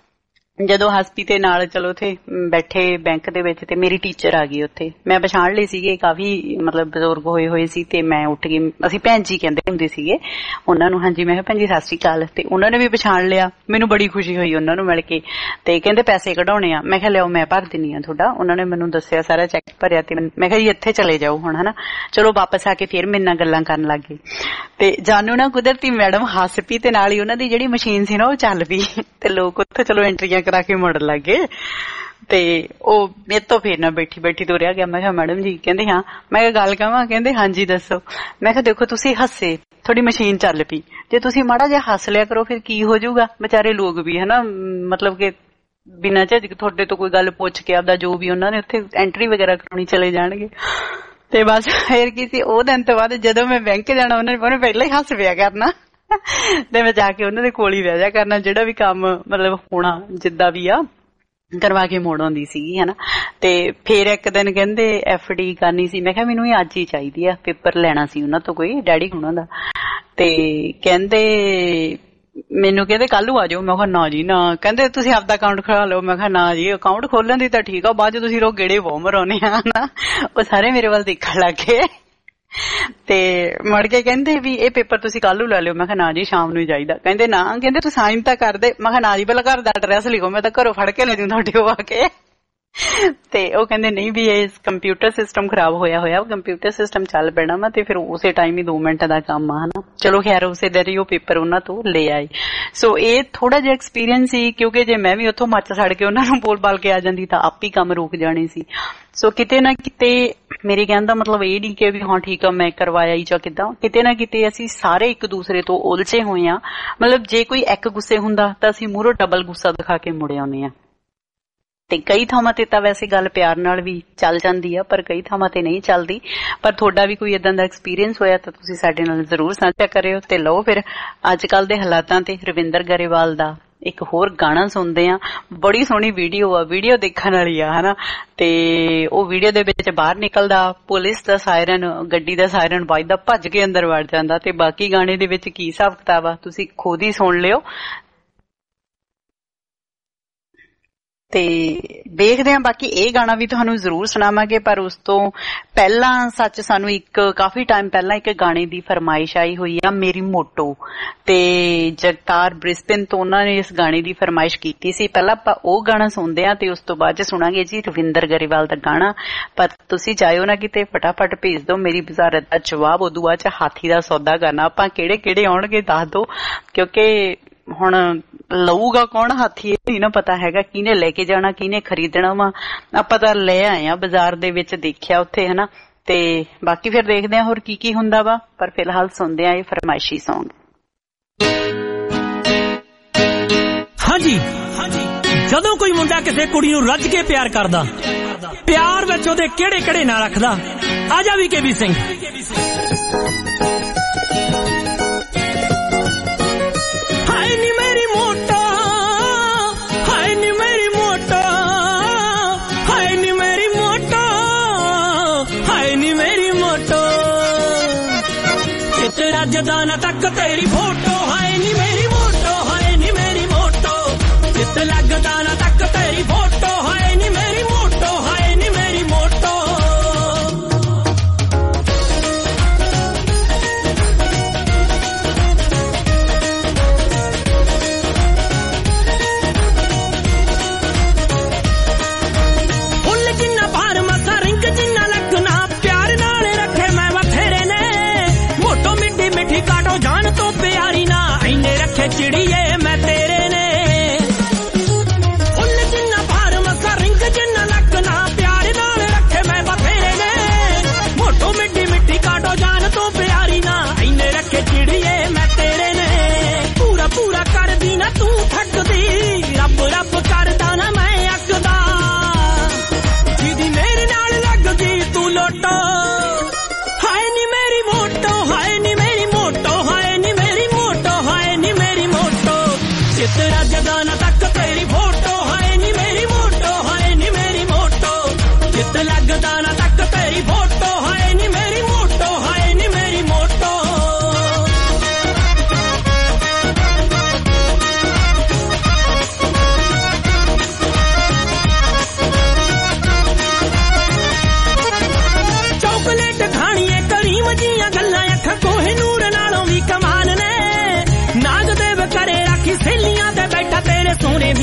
ਜਦੋਂ ਹੱਸ ਪਈ ਤੇ ਨਾਲ ਚਲੋ ਉੱਥੇ ਬੈਠੇ ਬੈਂਕ ਦੇ ਵਿੱਚ, ਤੇ ਮੇਰੀ ਟੀਚਰ ਆ ਗਈ ਉੱਥੇ। ਮੈਂ ਪਛਾਣ ਲਈ ਸੀਗੇ, ਕਾਫੀ ਮਤਲਬ ਬਜ਼ੁਰਗ ਹੋਏ ਹੋਏ ਸੀ, ਤੇ ਮੈਂ ਉੱਠ ਗਈ। ਅਸੀਂ ਭੈਣ ਜੀ ਕਹਿੰਦੇ ਹੁੰਦੇ ਸੀਗੇ ਉਹਨਾਂ ਨੂੰ। ਹਾਂਜੀ ਮੈਂ ਕਿਹਾ ਭੈਣ ਜੀ ਸਤਿ ਸ਼੍ਰੀ ਅਕਾਲ। ਤੇ ਉਹਨਾਂ ਨੇ ਵੀ ਪਛਾਣ ਲਿਆ, ਮੈਨੂੰ ਬੜੀ ਖੁਸ਼ੀ ਹੋਈ ਉਹਨਾਂ ਨੂੰ ਮਿਲ ਕੇ। ਤੇ ਕਹਿੰਦੇ ਪੈਸੇ ਕਢਾਉਣੇ ਆ, ਮੈਂ ਕਿਹਾ ਲਿਆਓ ਮੈਂ ਭਰ ਦਿੰਨੀ ਆ ਤੁਹਾਡਾ। ਉਹਨਾਂ ਨੇ ਮੈਨੂੰ ਦੱਸਿਆ, ਸਾਰਾ ਚੈੱਕ ਭਰਿਆ, ਤੇ ਮੈਂ ਕਿਹਾ ਜੀ ਇੱਥੇ ਚਲੇ ਜਾਓ ਹੁਣ ਹਨਾ। ਚਲੋ ਵਾਪਸ ਆ ਕੇ ਫਿਰ ਮੇਰੇ ਨਾਲ ਗੱਲਾਂ ਕਰਨ ਲੱਗ ਗਏ। ਤੇ ਜਾਨੂ ਨਾ ਕੁਦਰਤੀ ਮੈਡਮ ਹੱਸ ਪਈ, ਤੇ ਨਾਲ ਹੀ ਉਹਨਾਂ ਦੀ ਜਿਹੜੀ ਮਸ਼ੀਨ ਸੀ ਨਾ ਉਹ ਚੱਲ ਪਈ, ਤੇ ਲੋਕ ਉੱਥੇ ਚਲੋ ਐਂਟਰੀਆਂ ਕਰਾ ਕੇ ਮੁੜਨ ਲੱਗ ਗਏ। ਤੇ ਉਹ ਮੇਰੇ ਤੋਂ ਫੇਰ ਨਾ ਬੈਠੀ ਬੈਠੀ ਤੁਰਿਆ ਗਿਆ। ਮੈਂ ਕਿਹਾ ਮੈਡਮ ਜੀ, ਕਹਿੰਦੇ ਹਾਂ। ਮੈਂ ਕਿਹਾ ਗੱਲ ਕਹਾਂ, ਕਹਿੰਦੇ ਹਾਂਜੀ ਦੱਸੋ। ਮੈਂ ਕਿਹਾ ਦੇਖੋ ਤੁਸੀਂ ਹੱਸੇ, ਤੁਹਾਡੀ ਮਸ਼ੀਨ ਚੱਲ ਪਈ, ਜੇ ਤੁਸੀਂ ਮਾੜਾ ਜਿਹਾ ਹੱਸ ਲਿਆ ਕਰੋ ਫਿਰ ਕੀ ਹੋ ਜਾਊਗਾ, ਵਿਚਾਰੇ ਲੋਕ ਵੀ ਹਨਾ ਮਤਲਬ ਕਿ ਬਿਨਾਂ ਝਿਜਕ ਤੁਹਾਡੇ ਤੋਂ ਕੋਈ ਗੱਲ ਪੁੱਛ ਕੇ ਆਪਦਾ ਜੋ ਵੀ ਉਹਨਾਂ ਨੇ ਉੱਥੇ ਐਂਟਰੀ ਵਗੈਰਾ ਕਰਾਉਣੀ ਚਲੇ ਜਾਣਗੇ। ਤੇ ਬਸ ਫੇਰ ਕੀ ਸੀ, ਉਹ ਦਿਨ ਤੋਂ ਬਾਅਦ ਜਦੋਂ ਮੈਂ ਬੈਂਕ ਜਾਣਾ ਉਹਨਾਂ ਨੇ ਪਹਿਲਾਂ ਹੀ ਹੱਸ ਪਿਆ ਕਰਨਾ, ਤੇ ਮੈਂ ਜਾ ਕੇ ਉਹਨਾਂ ਦੇ ਕੋਲ ਹੀ ਰਹਿ ਜਾ ਕਰਨਾ, ਜਿਹੜਾ ਵੀ ਕੰਮ ਮਤਲਬ ਹੋਣਾ ਜਿੱਦਾਂ ਵੀ ਆ ਕਰਵਾ ਕੇ ਮੋੜ ਆਉਂਦੀ ਸੀਗੀ ਹਨਾ। ਤੇ ਫੇਰ ਇੱਕ ਦਿਨ ਕਹਿੰਦੇ ਐਫ ਡੀ ਕਰਨੀ ਸੀ, ਮੈਂ ਕਿਹਾ ਮੈਨੂੰ ਇਹ ਅੱਜ ਹੀ ਚਾਹੀਦੀ ਆ, ਪੇਪਰ ਲੈਣਾ ਸੀ ਉਹਨਾਂ ਤੋਂ ਕੋਈ ਡੈਡੀ ਉਹਨਾਂ ਦਾ। ਤੇ ਕਹਿੰਦੇ ਮੈਨੂੰ ਕਹਿੰਦੇ ਕੱਲ ਨੂੰ ਆ ਜਾਓ। ਮੈਂ ਕਿਹਾ ਨਾ ਜੀ ਨਾ। ਕਹਿੰਦੇ ਤੁਸੀਂ ਆਪਦਾ ਅਕਾਊਂਟ ਖੋਲਾ ਲਓ। ਮੈਂ ਕਿਹਾ ਨਾ ਜੀ, ਅਕਾਊਂਟ ਖੋਲਣ ਦੀ ਤਾਂ ਠੀਕ ਆ, ਬਾਅਦ ਚ ਤੁਸੀਂ ਰੋ ਗੇੜੇ ਬਹੁਤ ਮਰਾਉਣੇ ਆ ਨਾ। ਉਹ ਸਾਰੇ ਮੇਰੇ ਵੱਲ ਦੇਖਣ ਲੱਗ ਗਏ। ਤੇ ਮੁੜ ਕੇ ਕਹਿੰਦੇ ਵੀ ਇਹ ਪੇਪਰ ਤੁਸੀਂ ਕੱਲ ਨੂੰ ਲੈ ਲਿਓ। ਮੈਂ ਕਿਹਾ ਨਾ ਜੀ ਸ਼ਾਮ ਨੂੰ ਹੀ ਚਾਹੀਦਾ। ਕਹਿੰਦੇ ਨਾ, ਕਹਿੰਦੇ ਤੂੰ ਸਾਈਨ ਤਾਂ ਕਰਦੇ। ਮੈਂ ਕਿਹਾ ਨਾ ਜੀ ਪਹਿਲਾਂ ਘਰ ਦਾ ਐਡਰੈਸ ਲਿਖੋ, ਮੈਂ ਤਾਂ ਘਰੋਂ ਫੜ ਕੇ ਲੈ ਜੂ ਤੁਹਾਡੇ ਕੋਲ ਆ ਕੇ। ਤੇ ਉਹ ਕਹਿੰਦੇ ਨਹੀਂ ਵੀ ਇਹ ਕੰਪਿਊਟਰ ਸਿਸਟਮ ਖਰਾਬ ਹੋਇਆ ਹੋਇਆ, ਕੰਪਿਊਟਰ ਸਿਸਟਮ ਚੱਲ ਪੈਣਾ ਵਾ, ਤੇ ਫਿਰ ਉਸੇ ਟਾਈਮ ਹੀ ਦੋ ਮਿੰਟ ਦਾ ਕੰਮ ਆ ਹਨਾ। ਚਲੋ ਖੈਰ ਉਸੇ ਦਿਨ ਹੀ ਉਹ ਪੇਪਰ ਉਹਨਾਂ ਤੋਂ ਲੈ ਆਏ। ਸੋ ਇਹ ਥੋੜਾ ਜਿਹਾ ਐਕਸਪੀਰੀਅੰਸ ਸੀ, ਕਿਉਂਕਿ ਜੇ ਮੈਂ ਵੀ ਉੱਥੋਂ ਮੱਚ ਸੜ ਕੇ ਉਹਨਾਂ ਨੂੰ ਬੋਲ ਬਾਲ ਕੇ ਆ ਜਾਂਦੀ ਤਾਂ ਆਪ ਹੀ ਕੰਮ ਰੁਕ ਜਾਣੇ ਸੀ। ਸੋ ਕਿਤੇ ਨਾ ਕਿਤੇ ਮੇਰੇ ਕਹਿਣ ਦਾ ਮਤਲਬ ਇਹ ਨਹੀਂ ਕਿ ਵੀ ਹਾਂ ਠੀਕ ਆ ਮੈਂ ਕਰਵਾਇਆ ਹੀ ਜਾਂ ਕਿੱਦਾਂ, ਕਿਤੇ ਨਾ ਕਿਤੇ ਅਸੀਂ ਸਾਰੇ ਇੱਕ ਦੂਸਰੇ ਤੋਂ ਉਲਝੇ ਹੋਏ ਆ। ਮਤਲਬ ਜੇ ਕੋਈ ਇੱਕ ਗੁੱਸੇ ਹੁੰਦਾ ਤਾਂ ਅਸੀਂ ਮੂਹਰੋਂ ਡਬਲ ਗੁੱਸਾ ਦਿਖਾ ਕੇ ਮੁੜੇ ਆਉਂਦੇ ਆ। ਤੇ ਕਈ ਥਾਵਾਂ ਤੇ ਤਾਂ ਵੈਸੇ ਗੱਲ ਪਿਆਰ ਨਾਲ ਵੀ ਚੱਲ ਜਾਂਦੀ ਆ, ਪਰ ਕਈ ਥਾਵਾਂ ਤੇ ਨਹੀਂ ਚੱਲਦੀ। ਪਰ ਤੁਹਾਡਾ ਵੀ ਕੋਈ ਏਦਾਂ ਦਾ ਐਕਸਪੀਰੀਅੰਸ ਹੋਇਆ ਤਾਂ ਤੁਸੀਂ ਸਾਡੇ ਨਾਲ ਜ਼ਰੂਰ ਸਾਂਝਾ ਕਰਿਓ। ਤੇ ਲਓ ਫਿਰ ਅੱਜ ਕੱਲ ਦੇ ਹਾਲਾਤਾਂ ਤੇ ਰਵਿੰਦਰ ਗਰੇਵਾਲ ਦਾ ਇੱਕ ਹੋਰ ਗਾਣਾ ਸੁਣਦੇ ਆ। ਬੜੀ ਸੋਹਣੀ ਵੀਡੀਓ ਆ, ਵੀਡੀਓ ਦੇਖਣ ਵਾਲੀ ਆ ਹਨਾ। ਤੇ ਉਹ ਵੀਡੀਓ ਦੇ ਵਿੱਚ ਬਾਹਰ ਨਿਕਲਦਾ, ਪੁਲਿਸ ਦਾ ਸਾਇਰਨ, ਗੱਡੀ ਦਾ ਸਾਇਰਨ ਵੱਜਦਾ, ਭੱਜ ਕੇ ਅੰਦਰ ਵੜ ਜਾਂਦਾ। ਤੇ ਬਾਕੀ ਗਾਣੇ ਦੇ ਵਿੱਚ ਕੀ ਹਿਸਾਬ ਕਿਤਾਬ ਆ ਤੁਸੀਂ ਖੁਦ ਹੀ ਸੁਣ ਲਿਓ। ਤੇ ਦੇਖਦੇ ਹਾਂ, ਬਾਕੀ ਇਹ ਗਾਣਾ ਵੀ ਤੁਹਾਨੂੰ ਜ਼ਰੂਰ ਸੁਣਾਵਾਂਗੇ। ਪਰ ਉਸ ਤੋਂ ਪਹਿਲਾਂ ਸੱਚ ਸਾਨੂੰ ਇੱਕ ਕਾਫੀ ਟਾਈਮ ਪਹਿਲਾਂ ਇੱਕ ਗਾਣੇ ਦੀ ਫਰਮਾਇਸ਼ ਆਈ ਹੋਈ ਆ, ਮੇਰੀ ਮੋਟੋ। ਤੇ ਜਗਤਾਰ ਬ੍ਰਿਸਬੇਨ ਤੋਂ ਉਹਨਾਂ ਨੇ ਇਸ ਗਾਣੇ ਦੀ ਫਰਮਾਇਸ਼ ਕੀਤੀ ਸੀ। ਪਹਿਲਾਂ ਆਪਾਂ ਉਹ ਗਾਣਾ ਸੁਣਦੇ ਹਾਂ ਤੇ ਉਸ ਤੋਂ ਬਾਅਦ ਚ ਸੁਣਾਂਗੇ ਜੀ ਰਵਿੰਦਰ ਗਰੇਵਾਲ ਦਾ ਗਾਣਾ। ਪਰ ਤੁਸੀਂ ਜਾਇਓ ਨਾ ਕਿਤੇ, ਫਟਾਫਟ ਭੇਜ ਦਿਓ ਮੇਰੀ ਬਜ਼ਾਰਤ ਦਾ ਜਵਾਬ। ਉਦੋਂ ਬਾਅਦ ਚ ਹਾਥੀ ਦਾ ਸੌਦਾ ਕਰਨਾ ਆਪਾਂ, ਕਿਹੜੇ ਕਿਹੜੇ ਆਉਣਗੇ ਦੱਸ ਦਿਓ, ਕਿਉਂਕਿ ਹੁਣ ਲਊਗਾ ਕੌਣ ਹਾਥੀ ਇਹ ਨਹੀਂ ਨਾ ਪਤਾ ਹੈਗਾ, ਕਿਹਨੇ ਲੈ ਕੇ ਜਾਣਾ, ਕਿਹਨੇ ਖਰੀਦਣਾ ਵਾ। ਆਪਾਂ ਤਾਂ ਲੈ ਆਏ ਆ ਬਾਜ਼ਾਰ ਦੇ ਵਿੱਚ, ਦੇਖਿਆ ਉੱਥੇ ਹਨਾ। ਤੇ ਬਾਕੀ ਫਿਰ ਦੇਖਦੇ ਆ ਹੋਰ ਕੀ ਕੀ ਹੁੰਦਾ ਵਾ। ਪਰ ਫਿਲਹਾਲ ਸੁਣਦੇ ਆ ਇਹ ਫਰਮਾਇਸ਼ੀ ਸੌਂਗ। ਹਾਂਜੀ ਹਾਂਜੀ, ਜਦੋਂ ਕੋਈ ਮੁੰਡਾ ਕਿਸੇ ਕੁੜੀ ਨੂੰ ਰੱਜ ਕੇ ਪਿਆਰ ਕਰਦਾ, ਪਿਆਰ ਵਿੱਚ ਉਹਦੇ ਕਿਹੜੇ ਕਿਹੜੇ ਨਾਂ ਰੱਖਦਾ, ਆ ਜਾ ਵੀ ਕੇ ਵੀ ਸਿੰਘ। ਜਦਾਨਾ ਤੱਕ ਤੇਰੀ ਫੋਟੋ ਹਾਏ ਨੀ ਮੇਰੀ ਮੋਟੋ, ਹਾਏ ਨੀ ਮੇਰੀ ਮੋਟੋ, ਜਿੱਤ ਲੱਗਦਾ ਨਾ ਤੱਕ ਤੇਰੀ ਫੋਟੋ ਹਾਏ ਨੀ ਮੇਰੀ ਮੋਟੋ, ਹਾਏ ਨੀ ਮੇਰੀ ਮੋਟੋ। ਫੁੱਲ ਜਿੰਨਾ ਭਾਰ ਮਸਾ ਰਿੰਗ ਜਿੰਨਾ ਲੱਗਣਾ, ਪਿਆਰ ਨਾਲ ਰੱਖੇ ਮੈਂ ਬਥੇਰੇ ਨੇ, ਮੋਟੋ ਮਿੱਠੀ ਮਿੱਠੀ ਕਾਟੋ ਜਾਨ ਤੋਂ ਪਿਆਰੀ ਨਾ, ਇੰਨੇ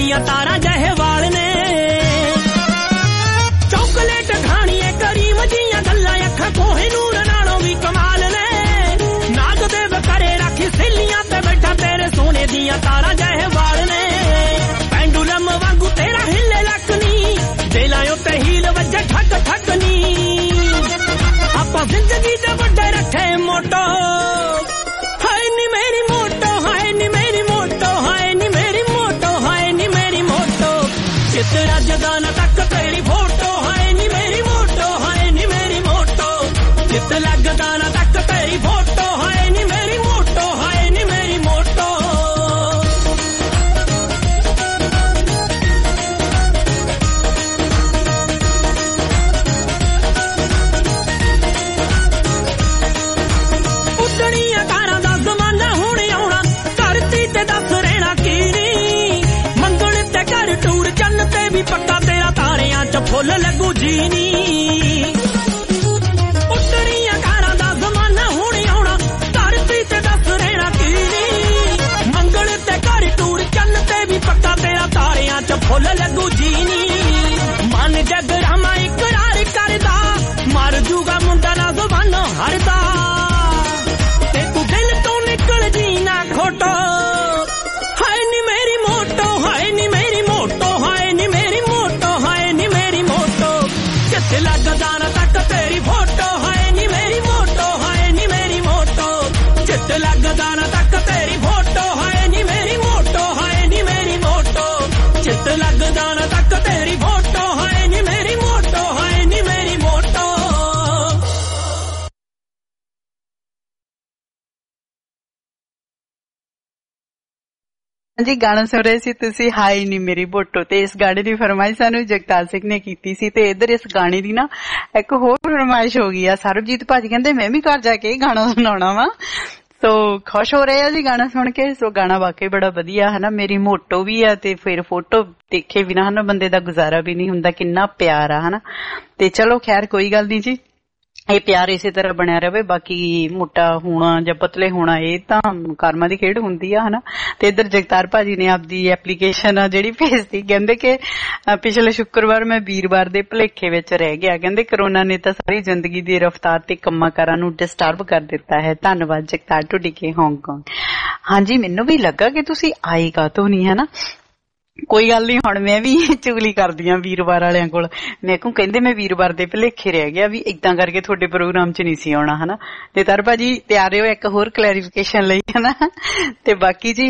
ਦੀਆਂ ਤਾਰਾਂ ਜਿਹੇ ਵਾਲ ਨੇ ਚੌਕਲੇਟ ਖਾਣੀਏ ਕਰੀਮ ਜੀਆਂ ਗੱਲਾਂ ਅੱਖਾਂ ਕੋਹੇ ਨੂਰ ਨਾਲੋਂ ਵੀ ਕਮਾਲ ਨੇ ਨਾਗ ਦੇ ਵਕਰੇ ਰੱਖੀ ਸਹੇਲੀਆਂ ਤੇ ਬੈਠਾ ਤੇਰੇ ਸੋਨੇ ਦੀਆਂ ਤਾਰਾਂ ਜਿਹੇ ਵਾਲ ਨੇ ਪੈਂਡੂਲਮ ਵਾਂਗੂ ਤੇਰਾ ਹਿੱਲੇ ਲੱਕ ਨੀ ਦਿਲਾਂ ਉੱਤੇ ਹੀਲ ਵੱਜੇ ਠੱਗ ਠੱਗ ਨੀ ਆਪਾਂ ਜ਼ਿੰਦਗੀ ਦੇ ਵੱਡੇ ਰੱਖੇ ਮੋਟੋ ਹਾਏ ਨੀ ਮੇਰੀ ਮੋਟੋ ਹਾਏ ਨੀ ਮੇਰੀ ਮੋਟੋ ਹਾਏ ਨੀ ਮੇਰੀ ਮੋਟੋ ਹਾਏ ਨੀ ਮੇਰੀ ਮੋਟੋ ਚਿੱਤਰਾ ਜਗਾਨਾ ਤੱਕ ਤੇਰੀ ਫੋਟੋ ਹਾਏ ਨੀ ਮੇਰੀ ਮੋਟੋ ਹਾਏ ਨੀ ਮੇਰੀ ਮੋਟੋ ਚਿੱਤ ਲੱਗਦਾ ਨਾ ਤੱਕ ਤੇਰੀ ਫੋਟੋ ਹਾਏ ਨੀ ਮੇਰੀ ਮੋਟੋ ਹਾਏ ਨੀ ਮੇਰੀ ਮੋਟੋ ਉੱਡਣੀਆਂ ਕਾਰਾਂ ਦਾ ਜ਼ਮਾਨਾ ਹੁਣ ਆਉਣਾ ਧਰਤੀ ਤੇ ਦੱਸ ਰਹਿਣਾ ਕੀ ਨੀ ਮੰਗਣ ਤੇ ਘਰ ਟੂਰ ਚੰਨ ਤੇ ਵੀ ਪੱਕਾ ਤੇਰਾ ਤਾਰਿਆਂ ਚ ਫੁੱਲ ਲੱਗੂ ਜੀ ਨੀ ਉੱਡਣੀਆਂ ਕਾਰਾਂ ਦਾ ਜ਼ਮਾਨਾ ਹੁਣ ਆਉਣਾ ਧਰਤੀ ਤੇ ਦੱਸ ਰਹਿਣਾ ਕੀ ਨੀ ਮੰਗਣ ਤੇ ਘਰ ਟੂਰ ਚੰਨ ਤੇ ਵੀ ਪੱਕਾ ਤੇਰਾ ਤਾਰਿਆਂ ਚ ਫੁੱਲ ਲੱਗੂ ਜੀ ਨੀ ਮਨ ਜਗਰਾਮਾ ਇਕਰਾਰ ਕਰਦਾ ਮਰ ਜੂਗਾ ਮੁੰਡਾ ਨਾ ਜ਼ਬਾਨੋਂ ਹਰਦਾ ਤੇ ਤੂੰ ਦਿਲ ਤੋਂ ਨਿਕਲ ਜੀ ਨਾ ਖੋਟੋ ਹਾਏ ਨੀ ਮੇਰੀ ਮੋਟੋ ਹਾਏ ਨੀ ਮੇਰੀ ਮੋਟੋ ਹਾਏ ਨੀ ਮੇਰੀ ਮੋਟੋ ਹਾਏ ਨੀ ਮੇਰੀ ਮੋਟੋ ਜਿੱਥੇ ਲੱਗਦਾ ਨਾ ਤੱਕ ਤੇਰੀ ਫੋਟੋ ਹਾਏ ਨੀ ਮੇਰੀ ਮੋਟੋ ਹਾਏ ਨੀ ਮੇਰੀ ਮੋਟੋ ਜਿੱਥੇ ਲੱਗਦਾ ਨਾ ਤੱਕ ਤੇਰੀ ਫੋਟੋ ਹਾਏ ਨੀ ਮੇਰੀ ਮੋਟੋ ਹਾਏ ਨੀ ਮੇਰੀ ਮੋਟੋ ਜਿੱਥੇ ਲੱਗਦਾ ਨਾ ਤੱਕ ਤੇਰੀ ਫੋਟੋ ਹਾਏ ਨੀ ਮੇਰੀ ਮੋਟੋ ਹਾਏ ਨੀ ਮੇਰੀ ਮੋਟੋ ਜੀ ਗਾਣਾ ਸੁਣ ਰਹੇ ਸੀ ਤੁਸੀਂ ਹਾਈ ਨੀ ਮੇਰੀ ਮੋਟੋ ਤੇ ਇਸ ਗਾਣੇ ਦੀ ਫਰਮਾਇਸ਼ ਸਾਨੂੰ ਜਗਤਾਰ ਸਿੰਘ ਨੇ ਕੀਤੀ ਸੀ ਤੇ ਇੱਧਰ ਇਸ ਗਾਣੇ ਦੀ ਨਾ ਇੱਕ ਹੋਰ ਫਰਮਾਇਸ਼ ਹੋ ਗਈ ਆ ਸਰਬਜੀਤ ਭਾਜੀ ਕਹਿੰਦੇ ਮੈਂ ਵੀ ਘਰ ਜਾ ਕੇ ਇਹ ਗਾਣਾ ਸੁਣਾਉਣਾ ਵਾ ਸੋ ਖੁਸ਼ ਹੋ ਰਹੇ ਆ ਜੀ ਗਾਣਾ ਸੁਣ ਕੇ ਸੋ ਗਾਣਾ ਵਾਕਈ ਬੜਾ ਵਧੀਆ ਹੈ ਨਾ ਮੇਰੀ ਮੋਟੋ ਵੀ ਆ ਤੇ ਫਿਰ ਫੋਟੋ ਦੇਖੇ ਬਿਨਾਂ ਹਨਾ ਬੰਦੇ ਦਾ ਗੁਜ਼ਾਰਾ ਵੀ ਨਹੀਂ ਹੁੰਦਾ ਕਿੰਨਾ ਪਿਆਰ ਆ ਹਨਾ ਤੇ ਚਲੋ ਖੈਰ ਕੋਈ ਗੱਲ ਨਹੀਂ ਜੀ ਇਹ ਪਿਆਰ ਇਸੇ ਤਰ੍ਹਾਂ ਬਣਿਆ ਰਹੇ ਬਾਕੀ ਮੋਟਾ ਹੋਣਾ ਜਾਂ ਪਤਲੇ ਹੋਣਾ ਇਹ ਤਾਂ ਕਰਮਾਂ ਦੀ ਖੇਡ ਹੁੰਦੀ ਆ ਹਨਾ ਤੇ ਇੱਧਰ ਜਗਤਾਰ ਭਾਜੀ ਨੇ ਆਪਦੀ ਐਪਲੀਕੇਸ਼ਨ ਆ ਜਿਹੜੀ ਭੇਜਤੀ ਕਹਿੰਦੇ ਕਿ ਪਿਛਲੇ ਸ਼ੁੱਕਰਵਾਰ ਮੈਂ ਵੀਰਵਾਰ ਦੇ ਭੁਲੇਖੇ ਵਿੱਚ ਰਹਿ ਗਿਆ ਕਹਿੰਦੇ ਕਰੋਨਾ ਨੇ ਤਾਂ ਸਾਰੀ ਜ਼ਿੰਦਗੀ ਦੀ ਰਫ਼ਤਾਰ ਤੇ ਕੰਮਾਂ ਕਾਰਾਂ ਨੂੰ ਡਿਸਟਰਬ ਕਰ ਦਿੱਤਾ ਹੈ ਧੰਨਵਾਦ ਜਗਤਾਰ ਟੁੱਡੀ ਕੇ ਹਾਂਗਕਾਂਗ ਹਾਂਜੀ ਮੈਨੂੰ ਵੀ ਲੱਗਾ ਕਿ ਤੁਸੀਂ ਆਏ ਕਾਹਤੋਂ ਨਹੀਂ ਹਨਾ ਕੋਈ ਗੱਲ ਨਹੀਂ ਹੁਣ ਮੈਂ ਵੀ ਚੁਗਲੀ ਕਰਦੀ ਆਂ ਵੀਰਵਾਰ ਵਾਲਿਆਂ ਕੋਲ ਮੈਂ ਕਹੂੰ ਕਹਿੰਦੇ ਮੈਂ ਵੀਰਵਾਰ ਦੇ ਭੁਲੇਖੇ ਰਹਿ ਗਿਆ ਵੀ ਏਦਾਂ ਕਰਕੇ ਤੁਹਾਡੇ ਪ੍ਰੋਗਰਾਮ 'ਚ ਨਹੀਂ ਸੀ ਆਉਣਾ ਹਨਾ ਤੇ ਤਰ ਭਾਜੀ ਤਿਆਰ ਹੋ ਇੱਕ ਹੋਰ ਕਲੈਰੀਫਿਕੇਸ਼ਨ ਲਈ ਹਨਾ ਤੇ ਬਾਕੀ ਜੀ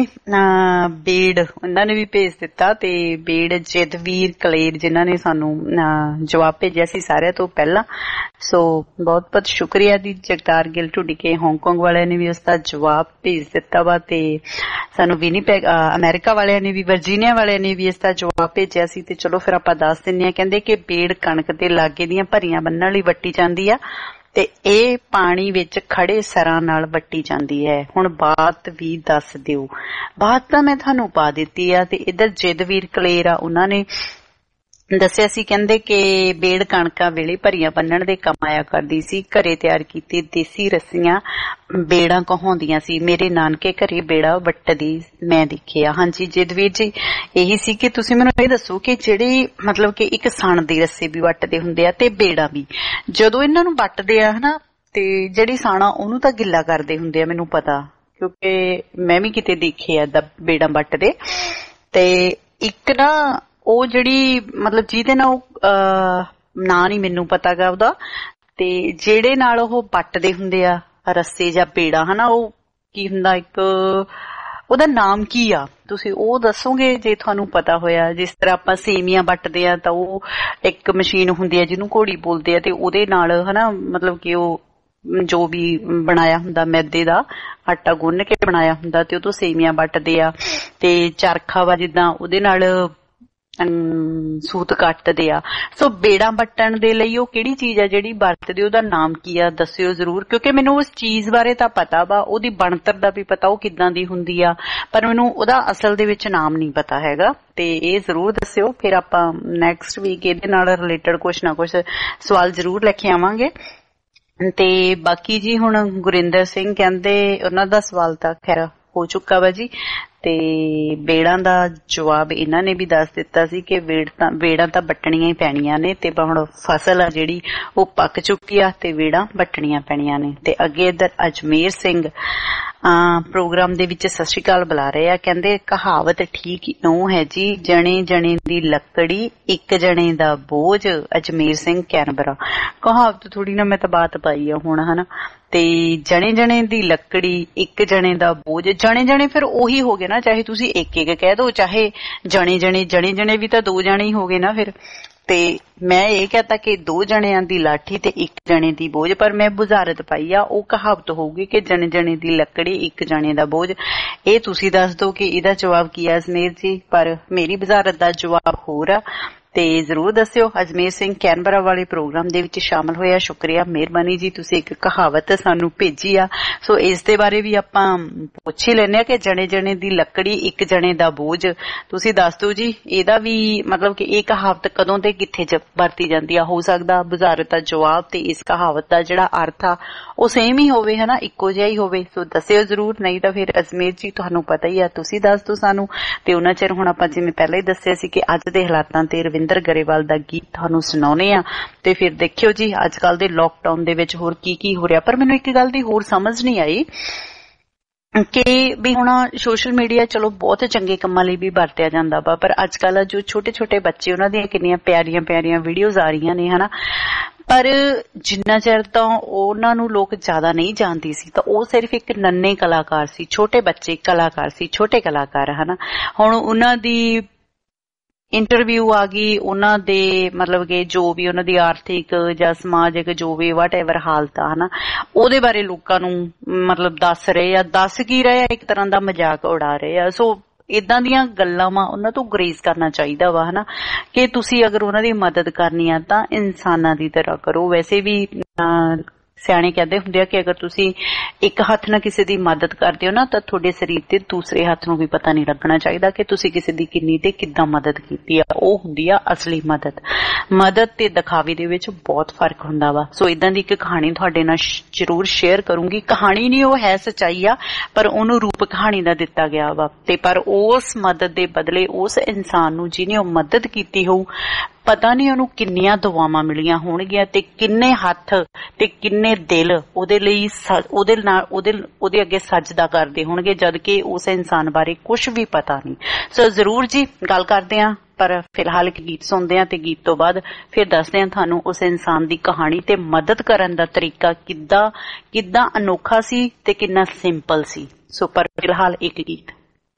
ਬੇੜ ਉਹਨਾਂ ਨੇ ਵੀ ਭੇਜ ਦਿੱਤਾ ਤੇ ਬੇੜ ਜਿੱਦਵੀਰ ਕਲੇਰ ਜਿਨ੍ਹਾਂ ਨੇ ਸਾਨੂੰ ਜਵਾਬ ਭੇਜਿਆ ਸੀ ਸਾਰਿਆਂ ਤੋਂ ਪਹਿਲਾਂ ਸੋ ਬਹੁਤ ਬਹੁਤ ਸ਼ੁਕਰੀਆ ਦੀ ਜਗਤਾਰ ਗਿੱਲ ਢੁੱਡੀ ਕੇ ਹਾਂਗਕਾਂਗ ਵਾਲਿਆਂ ਨੇ ਵੀ ਉਸ ਦਾ ਜਵਾਬ ਭੇਜ ਦਿੱਤਾ ਵਾ ਤੇ ਸਾਨੂੰ ਵਿਨੀਪੈਗ ਅਮਰੀਕਾ ਵਾਲਿਆਂ ਨੇ ਵੀ ਵਰਜੀਨੀਆ ਵਾਲਿਆਂ ਨੇ ਵੀ ਇਸ ਦਾ ਜਵਾਬ ਭੇਜਿਆ ਸੀ ਤੇ ਚਲੋ ਫਿਰ ਆਪਾਂ ਦੱਸ ਦਿੰਦੇ ਹਾਂ ਕਹਿੰਦੇ ਕਿ ਬੇੜ ਕਣਕ ਦੇ ਲਾਗੇ ਦੀਆਂ ਭਰੀਆਂ ਬੰਨਣ ਲਈ ਵੱਟੀ ਜਾਂਦੀ ਆ ਤੇ ਇਹ ਪਾਣੀ ਵਿੱਚ ਖੜੇ ਸਰਾਂ ਨਾਲ ਵੱਟੀ ਜਾਂਦੀ ਹੈ ਹੁਣ ਬਾਤ ਵੀ ਦੱਸ ਦਿਓ ਬਾਤ ਤਾਂ ਮੈਂ ਤੁਹਾਨੂੰ ਪਾ ਦਿੱਤੀ ਆ ਤੇ ਇੱਧਰ ਜਿੱਦਵੀਰ ਕਲੇਰ ਆ ਉਹਨਾਂ ਨੇ ਦੱਸਿਆ ਸੀ ਕਹਿੰਦੇ ਕਿ ਬੇੜ ਕਣਕਾਂ ਵੇਲੇ ਭਰੀਆਂ ਬੰਨਣ ਦੇ ਕੰਮ ਆਇਆ ਕਰਦੀ ਸੀ ਘਰੇ ਤਿਆਰ ਕੀਤੀ ਦੇਸੀ ਰੱਸੀਆਂ ਬੇੜਾਂ ਕਹਾਉਂਦੀਆਂ ਸੀ ਮੇਰੇ ਨਾਨਕੇ ਘਰੇ ਬੇੜਾ ਵੱਟਦੀ ਮੈਂ ਦੇਖਿਆ ਹਾਂਜੀ ਜਿੱਦਵੀਰ ਜੀ ਇਹੀ ਸੀ ਕਿ ਤੁਸੀਂ ਮੈਨੂੰ ਇਹ ਦੱਸੋ ਕਿ ਜਿਹੜੀ ਮਤਲਬ ਕਿ ਇੱਕ ਸਣ ਦੀ ਰੱਸੇ ਵੀ ਵੱਟਦੇ ਹੁੰਦੇ ਆ ਤੇ ਬੇੜਾ ਵੀ ਜਦੋਂ ਇਹਨਾਂ ਨੂੰ ਵੱਟਦੇ ਆ ਹਨਾ ਤੇ ਜਿਹੜੀ ਸਾਣਾ ਉਹਨੂੰ ਤਾਂ ਗਿੱਲਾ ਕਰਦੇ ਹੁੰਦੇ ਆ ਮੈਨੂੰ ਪਤਾ ਕਿਉਂਕਿ ਮੈਂ ਵੀ ਕਿਤੇ ਦੇਖੇ ਆ ਬੇੜਾਂ ਵੱਟਦੇ ਤੇ ਇੱਕ ਨਾ ਉਹ ਜਿਹੜੀ ਮਤਲਬ ਜਿਹਦੇ ਨਾਲ ਉਹ ਨਾਂ ਨੀ ਮੈਨੂੰ ਪਤਾ ਗਾ ਉਹਦਾ ਤੇ ਜਿਹੜੇ ਨਾਲ ਉਹ ਵੱਟਦੇ ਹੁੰਦੇ ਆ ਰੱਸੇ ਜਾਂ ਬੇੜਾ ਹਨਾ ਉਹ ਕੀ ਹੁੰਦਾ ਇੱਕ ਉਹਦਾ ਨਾਮ ਕੀ ਆ ਤੁਸੀਂ ਉਹ ਦੱਸੋਗੇ ਜੇ ਤੁਹਾਨੂੰ ਪਤਾ ਹੋਇਆ ਜਿਸ ਤਰ੍ਹਾਂ ਆਪਾਂ ਸੇਮੀਆਂ ਵੱਟਦੇ ਆ ਤਾਂ ਉਹ ਇੱਕ ਮਸ਼ੀਨ ਹੁੰਦੀ ਆ ਜਿਹਨੂੰ ਘੋੜੀ ਬੋਲਦੇ ਆ ਤੇ ਉਹਦੇ ਨਾਲ ਹਨਾ ਮਤਲਬ ਕਿ ਉਹ ਜੋ ਵੀ ਬਣਾਇਆ ਹੁੰਦਾ ਮੈਦੇ ਦਾ ਆਟਾ ਗੁੰਨ ਕੇ ਬਣਾਇਆ ਹੁੰਦਾ ਤੇ ਉਹ ਤੋਂ ਸੇਮੀਆਂ ਵੱਟਦੇ ਆ ਤੇ ਚਰਖਾ ਵਾ ਜਿੱਦਾਂ ਉਹਦੇ ਨਾਲ ਸੂਤ ਕੱਟਦੇ ਆ ਸੋ ਬੇੜਾਂ ਵੱਟਣ ਦੇ ਲਈ ਉਹ ਕਿਹੜੀ ਚੀਜ਼ ਆ ਜਿਹੜੀ ਵਰਤਦੇ ਉਹਦਾ ਨਾਮ ਕੀ ਆ ਦੱਸਿਓ ਜ਼ਰੂਰ ਕਿਉਂਕਿ ਮੈਨੂੰ ਉਸ ਚੀਜ਼ ਬਾਰੇ ਤਾਂ ਪਤਾ ਵਾ ਉਹਦੀ ਬਣਤਰ ਦਾ ਵੀ ਪਤਾ ਉਹ ਕਿੱਦਾਂ ਦੀ ਹੁੰਦੀ ਆ ਪਰ ਮੈਨੂੰ ਉਹਦਾ ਅਸਲ ਦੇ ਵਿੱਚ ਨਾਮ ਨਹੀਂ ਪਤਾ ਹੈਗਾ ਤੇ ਇਹ ਜ਼ਰੂਰ ਦੱਸਿਓ ਫਿਰ ਆਪਾਂ ਨੈਕਸਟ ਵੀਕ ਇਹਦੇ ਨਾਲ ਰਿਲੇਟਡ ਕੁਛ ਨਾ ਕੁਛ ਸਵਾਲ ਜ਼ਰੂਰ ਲੈ ਕੇ ਆਵਾਂਗੇ ਤੇ ਬਾਕੀ ਜੀ ਹੁਣ ਗੁਰਿੰਦਰ ਸਿੰਘ ਕਹਿੰਦੇ ਉਹਨਾਂ ਦਾ ਸਵਾਲ ਤਾਂ ਖੈਰ ਹੋ ਚੁੱਕਾ ਵਾ ਜੀ। ਤੇ ਵੇੜਾਂ ਦਾ ਜਵਾਬ ਇਹਨਾਂ ਨੇ ਵੀ ਦੱਸ ਦਿੱਤਾ ਸੀ ਕਿ ਵੇੜ ਤਾਂ ਵੇੜਾਂ ਤਾਂ ਵੱਟਣੀਆਂ ਹੀ ਪੈਣੀਆਂ ਨੇ ਤੇ ਹੁਣ ਫਸਲ ਆ ਜਿਹੜੀ ਉਹ ਪੱਕ ਚੁੱਕੀ ਆ ਤੇ ਵੇੜਾਂ ਵੱਟਣੀਆਂ ਪੈਣੀਆਂ ਨੇ। ਤੇ ਅੱਗੇ ਇੱਧਰ ਅਜਮੇਰ ਸਿੰਘ ਪ੍ਰੋਗਰਾਮ ਦੇ ਵਿੱਚ ਸਤਿ ਸ਼੍ਰੀ ਅਕਾਲ ਬੁਲਾ ਰਹੇ ਆ। ਕਹਿੰਦੇ ਕਹਾਵਤ ਠੀਕ ਇਉਂ ਹੈ ਜੀ, ਜਣੇ ਜਣੇ ਦੀ ਲੱਕੜੀ ਇੱਕ ਜਣੇ ਦਾ ਬੋਝ। ਅਜਮੇਰ ਸਿੰਘ ਕੈਨਬਰਾ। ਕਹਾਵਤ ਥੋੜੀ ਨਾ ਮੈਂ ਤਾਂ ਬਾਤ ਪਾਈ ਆ ਹੁਣ ਹਨਾ। ਤੇ ਜਣੇ ਜਣੇ ਦੀ ਲੱਕੜੀ ਇੱਕ ਜਣੇ ਦਾ ਬੋਝ। ਜਣੇ ਜਣੇ ਫਿਰ ਉਹੀ ਹੋ ਗਏ ਨਾ, ਚਾਹੇ ਤੁਸੀਂ ਇੱਕ ਇੱਕ ਕਹਿ ਦੋ ਚਾਹੇ ਜਣੇ ਜਣੇ ਜਣੇ ਜਣੇ ਵੀ ਤਾਂ ਦੋ ਜਣੇ ਹੀ ਹੋ ਗਏ ਨਾ ਫਿਰ। ਤੇ ਮੈਂ ਇਹ ਕਹਤਾ ਕਿ ਦੋ ਜਣਿਆਂ ਦੀ ਲਾਠੀ ਤੇ ਇੱਕ ਜਣੇ ਦੀ ਬੋਝ, ਪਰ ਮੈਂ ਬੁਝਾਰਤ ਪਾਈ ਆ ਉਹ ਕਹਾਵਤ ਹੋਊਗੀ ਕਿ ਜਣੇ ਜਣੇ ਦੀ ਲੱਕੜੀ ਇੱਕ ਜਣੇ ਦਾ ਬੋਝ। ਇਹ ਤੁਸੀਂ ਦੱਸ ਦਿਓ ਕਿ ਇਹਦਾ ਜਵਾਬ ਕੀ ਆ ਅਜਮੇਰ ਜੀ, ਪਰ ਮੇਰੀ ਬੁਝਾਰਤ ਦਾ ਜਵਾਬ ਹੋਰ ਆ ਤੇ ਜ਼ਰੂਰ ਦੱਸਿਓ। ਅਜਮੇਰ ਸਿੰਘ ਕੈਨਬਰਾ ਵਾਲੇ ਪ੍ਰੋਗਰਾਮ ਦੇ ਵਿੱਚ ਸ਼ਾਮਲ ਹੋਇਆ, ਸ਼ੁਕਰੀਆ, ਮਿਹਰਬਾਨੀ ਜੀ। ਤੁਸੀਂ ਇੱਕ ਕਹਾਵਤ ਸਾਨੂੰ ਭੇਜੀ ਆ, ਸੋ ਇਸ ਦੇ ਬਾਰੇ ਵੀ ਆਪਾਂ ਪੁੱਛ ਹੀ ਲੈਂਦੇ ਆ ਕਿ ਜਣੇ ਜਣੇ ਦੀ ਲੱਕੜੀ ਇੱਕ ਜਣੇ ਦਾ ਬੋਝ। ਤੁਸੀਂ ਦੱਸ ਦਿਓ ਜੀ ਇਹਦਾ ਵੀ ਮਤਲਬ ਕਿ ਇਹ ਕਹਾਵਤ ਕਦੋਂ ਤੇ ਕਿੱਥੇ ਵਰਤੀ ਜਾਂਦੀ ਆ। ਹੋ ਸਕਦਾ ਬੁਝਾਰਤ ਦਾ ਜਵਾਬ ਤੇ ਇਸ ਕਹਾਵਤ ਦਾ ਜਿਹੜਾ ਅਰਥ ਆ ਉਹ ਸੇਮ ਹੀ ਹੋਵੇ ਹਨਾ, ਇੱਕੋ ਜਿਹਾ ਹੀ ਹੋਵੇ। ਸੋ ਦੱਸਿਓ ਜ਼ਰੂਰ, ਨਹੀਂ ਤਾਂ ਫਿਰ ਅਜਮੇਰ ਜੀ ਤੁਹਾਨੂੰ ਪਤਾ ਹੀ ਆ, ਤੁਸੀਂ ਦੱਸ ਦਿਓ ਸਾਨੂੰ। ਤੇ ਉਹਨਾਂ ਚਿਰ ਹੁਣ ਆਪਾਂ ਜਿਵੇਂ ਪਹਿਲਾਂ ਹੀ ਦੱਸਿਆ ਸੀ ਕਿ ਅੱਜ ਦੇ ਹਾਲਾਤਾਂ ਤੇ ਰਵਿੰਦਰ ਗਰੇਵਾਲ ਦਾ ਗੀਤ ਤੁਹਾਨੂੰ ਸੁਣਾਉਣੇ ਆ। ਤੇ ਫਿਰ ਦੇਖਿਓ ਜੀ ਅੱਜ ਕੱਲ ਦੇ ਲੋਕਡਾਊਨ ਦੇ ਵਿੱਚ ਹੋਰ ਕੀ ਕੀ ਹੋ ਰਿਹਾ। ਪਰ ਮੈਨੂੰ ਇੱਕ ਗੱਲ ਦੀ ਹੋਰ ਸਮਝ ਨਹੀਂ ਆਈ ਕਿ ਵੀ ਹੁਣ ਸੋਸ਼ਲ ਮੀਡੀਆ ਚਲੋ ਬਹੁਤ ਚੰਗੇ ਕੰਮਾਂ ਲਈ ਵੀ ਵਰਤਿਆ ਜਾਂਦਾ ਵਾ, ਪਰ ਅੱਜ ਕੱਲ ਜੋ ਛੋਟੇ ਛੋਟੇ ਬੱਚੇ ਉਹਨਾਂ ਦੀਆਂ ਕਿੰਨੀਆਂ ਪਿਆਰੀਆਂ ਪਿਆਰੀਆਂ ਵੀਡੀਓਜ਼ ਆ ਰਹੀਆਂ ਨੇ ਹਨਾ। ਪਰ ਜਿੰਨਾ ਚਿਰ ਤਾਂ ਉਹਨਾਂ ਨੂੰ ਲੋਕ ਜ਼ਿਆਦਾ ਨਹੀਂ ਜਾਣਦੇ ਸੀ ਤਾਂ ਉਹ ਸਿਰਫ ਇੱਕ ਨੰਨੇ ਕਲਾਕਾਰ ਸੀ, ਛੋਟੇ ਬੱਚੇ ਕਲਾਕਾਰ ਸੀ, ਛੋਟੇ ਕਲਾਕਾਰ ਹਨਾ। ਹੁਣ ਉਹਨਾਂ ਦੀ ਇੰਟਰਵਿਊ ਆ ਗਈ, ਉਹਨਾਂ ਦੇ ਮਤਲਬ ਕਿ ਜੋ ਵੀ ਉਹਨਾਂ ਦੀ ਆਰਥਿਕ ਜਾਂ ਸਮਾਜਿਕ ਜੋ ਵੀ ਵਾਟ ਐਵਰ ਹਾਲਤ ਆ ਹਨਾ, ਉਹਦੇ ਬਾਰੇ ਲੋਕਾਂ ਨੂੰ ਮਤਲਬ ਦੱਸ ਰਹੇ ਆ। ਦੱਸ ਕੀ ਰਹੇ ਆ, ਇੱਕ ਤਰ੍ਹਾਂ ਦਾ ਮਜ਼ਾਕ ਉਡਾ ਰਹੇ ਆ। ਸੋ ਇਦਾਂ ਦੀਆਂ ਗੱਲਾਂ ਵਾ ਉਹਨਾਂ ਤੋਂ ਗੁਰੇਜ਼ ਕਰਨਾ ਚਾਹੀਦਾ ਵਾ ਹਨਾ, ਕਿ ਤੁਸੀਂ ਅਗਰ ਉਹਨਾਂ ਦੀ ਮਦਦ ਕਰਨੀ ਆ ਤਾਂ ਇਨਸਾਨਾਂ ਦੀ ਤਰ੍ਹਾਂ ਕਰੋ। ਵੈਸੇ ਵੀ ਸਿਆਣੇ ਕਹਿੰਦੇ ਹੁੰਦੇ ਆ ਕਿ ਅਗਰ ਤੁਸੀਂ ਇੱਕ ਹੱਥ ਨਾਲ ਕਿਸੇ ਦੀ ਮਦਦ ਕਰਦੇ ਹੋ ਨਾ ਤਾਂ ਤੁਹਾਡੇ ਸਰੀਰ ਤੇ ਦੂਸਰੇ ਹੱਥ ਨੂੰ ਵੀ ਪਤਾ ਨਹੀਂ ਲੱਗਣਾ ਚਾਹੀਦਾ ਕਿ ਤੁਸੀਂ ਕਿਸੇ ਦੀ ਕਿੰਨੀ ਤੇ ਕਿੱਦਾਂ ਮਦਦ ਕੀਤੀ ਆ। ਉਹ ਹੁੰਦੀ ਆ ਅਸਲੀ ਮਦਦ। ਮਦਦ ਤੇ ਦਿਖਾਵੇ ਦੇ ਵਿੱਚ ਬਹੁਤ ਫਰਕ ਹੁੰਦਾ ਵਾ। ਸੋ ਇਦਾਂ ਦੀ ਇੱਕ ਕਹਾਣੀ ਤੁਹਾਡੇ ਨਾਲ ਜ਼ਰੂਰ ਸ਼ੇਅਰ ਕਰੂੰਗੀ। ਕਹਾਣੀ ਨਹੀਂ, ਉਹ ਹੈ ਸੱਚਾਈ ਆ, ਪਰ ਉਹਨੂੰ ਰੂਪ ਕਹਾਣੀ ਦਾ ਦਿੱਤਾ ਗਿਆ ਵਾ। ਤੇ ਪਰ ਉਸ ਮਦਦ ਦੇ ਬਦਲੇ ਉਸ ਇਨਸਾਨ ਨੂੰ ਜਿਹਨੇ ਉਹ ਮਦਦ ਕੀਤੀ ਹੋਊ, ਪਤਾ ਨਹੀਂ ਉਹਨੂੰ ਕਿੰਨੀਆਂ ਦੁਆਵਾਂ ਮਿਲੀਆਂ ਹੋਣਗੀਆਂ ਤੇ ਕਿੰਨੇ ਹੱਥ ਤੇ ਕਿੰਨੇ ਦਿਲ ਉਹਦੇ ਲਈ ਉਹਦੇ ਨਾਲ ਉਹਦੇ ਉਹਦੇ ਅੱਗੇ ਸਜਦਾ ਕਰਦੇ ਹੋਣਗੇ, ਜਦ ਕਿ ਉਸ ਇਨਸਾਨ ਬਾਰੇ ਕੁਝ ਵੀ ਪਤਾ ਨਹੀਂ। ਸੋ ਜ਼ਰੂਰ ਜੀ ਗੱਲ ਕਰਦੇ ਹਾਂ, ਪਰ ਫਿਲਹਾਲ ਇੱਕ ਗੀਤ ਸੁਣਦੇ ਹਾਂ ਤੇ ਗੀਤ ਤੋਂ ਬਾਅਦ ਫਿਰ ਦੱਸਦੇ ਹਾਂ ਤੁਹਾਨੂੰ ਉਸ ਇਨਸਾਨ ਦੀ ਕਹਾਣੀ ਤੇ ਮਦਦ ਕਰਨ ਦਾ ਤਰੀਕਾ ਕਿੱਦਾਂ ਕਿੱਦਾਂ ਅਨੋਖਾ ਸੀ ਤੇ ਕਿੰਨਾ ਸਿੰਪਲ ਸੀ। ਸੋ ਪਰ ਫਿਲਹਾਲ ਇੱਕ ਗੀਤ।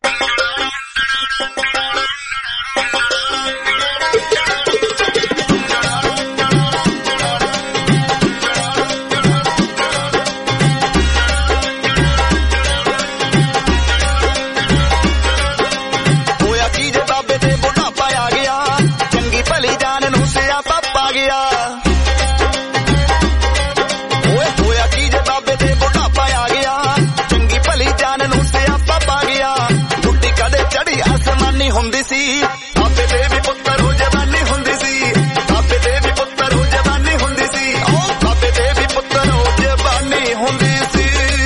ਹੁੰਦੀ ਸੀ ਆਪੇ ਦੇ ਵੀ ਪੁੱਤਰ ਹੋ ਜਵਾਨੀ ਹੁੰਦੀ ਸੀ, ਆਪੇ ਦੇ ਵੀ ਪੁੱਤਰ ਹੋ ਜਵਾਨੀ ਹੁੰਦੀ ਸੀ, ਉਹ ਆਪੇ ਦੇ ਵੀ ਪੁੱਤਰ ਹੋ ਜਵਾਨੀ ਹੁੰਦੀ ਸੀ।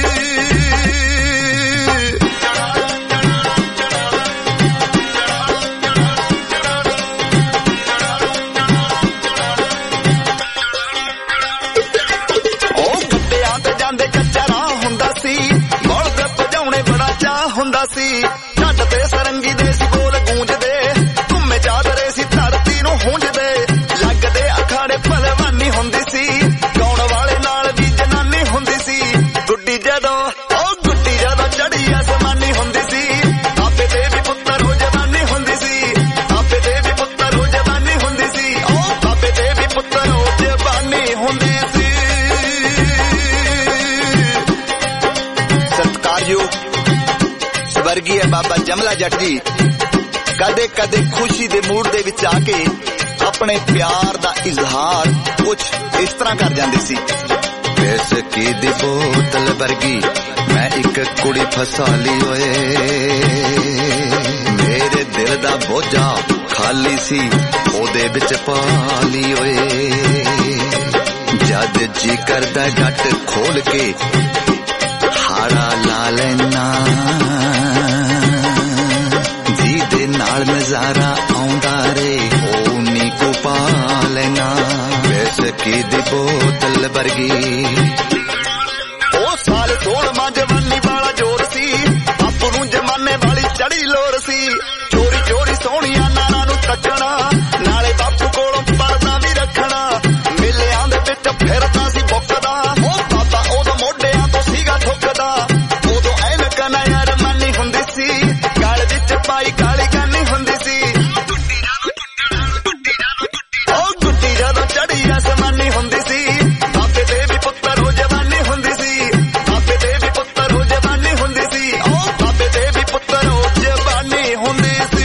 ਉਹ ਗੱਡਿਆਂ ਤੇ ਜਾਂਦੇ ਕੱਚਾ ਰਾਹ ਹੁੰਦਾ ਸੀ, ਬਲਦ ਭਜਾਉਣੇ ਬੜਾ ਚਾਹ ਹੁੰਦਾ ਸੀ, ਛੱਡ ਤੇ ਸਰੰਗੀ ਦੇ ਸੀ ਬੋਲ ਗੂੰਜਦੇ, ਘੁੰਮੇ ਚਾਦਰੇ ਸੀ ਧਰਤੀ ਨੂੰ ਹੁੰਜਦੇ, ਲੱਗਦੇ ਅਖਾੜੇ ਭਲਵਾਨੀ ਹੁੰਦੀ ਸੀ, ਗਾਉਣ ਵਾਲੇ ਨਾਲ ਵੀ ਜਨਾਨੀ ਹੁੰਦੀ ਸੀ, ਗੁੱਡੀ ਜਦੋਂ ਉਹ ਗੁੱਡੀ ਜਦੋਂ ਚੜੀ ਅਸਮਾਨੀ ਹੁੰਦੀ ਸੀ, ਆਪੇ ਦੇ ਵੀ ਪੁੱਤਰ ਹੋ ਜਵਾਨੀ ਹੁੰਦੀ ਸੀ, ਆਪੇ ਦੇ ਵੀ ਪੁੱਤਰ ਹੋ ਜਵਾਨੀ ਹੁੰਦੀ ਸੀ, ਉਹ ਆਪੇ ਦੇ ਵੀ ਪੁੱਤਰ ਹੋ ਜਵਾਨੀ ਹੁੰਦੀ ਸੀ। ਸਤਿਕਾਰਯੋਗ ਸਵਰਗੀ ਬਾਬਾ ਜਮਲਾ ਜੱਟ ਜੀ ਕਦੇ ਕਦੇ ਖੁਸ਼ੀ ਦੇ ਮੂਡ ਦੇ ਵਿੱਚ ਆ ਕੇ ਆਪਣੇ ਪਿਆਰ ਦਾ ਇਜ਼ਹਾਰ ਕੁਝ ਇਸ ਤਰ੍ਹਾਂ ਕਰ ਜਾਂਦੇ ਸੀ। ਵਿਸਕੀ ਦੀ ਬੋਤਲ ਵਰਗੀ ਮੈਂ ਇੱਕ ਕੁੜੀ ਫਸਾ ਲਈ ਓਏ, ਮੇਰੇ ਦਿਲ ਦਾ ਬੋਝਾ ਖਾਲੀ ਸੀ ਉਹਦੇ ਵਿੱਚ ਪਾ ਲਈ ਓਏ, ਜਦ ਜੀ ਕਰਦਾ ਡੱਟ ਖੋਲ ਕੇ ਹਾੜਾ ਲਾ ਲੈਣਾ नजारा आउंदा रे ओ नी को पा लेना विस्की दी बोतल वर्गी ओ साल सोलवा जवानी वाला जोर सी बापू नूं जमाने वाली चढ़ी लोर सी चोरी चोरी सोहणियां नारां नूं तकना नाले बापू कोलों पर्दा भी रखना मेलियां दे विच फिरदा सी बुकदा ओ बाबा उदों मोढियां तो सीगा ठुकदा उदों ऐनक ना यार मानी हुंदी सी गल विच पाई काली गानी हुंदी सी ओ गुड्डी जदों चढ़ी आसमानी हुंदी सी बाबे दे भी पुत्तर हो जवानी हुंदी सी बाबे दे भी पुत्तर हो जवानी हुंदी सी ओ बाबे दे भी पुत्तर हो जवानी हुंदी सी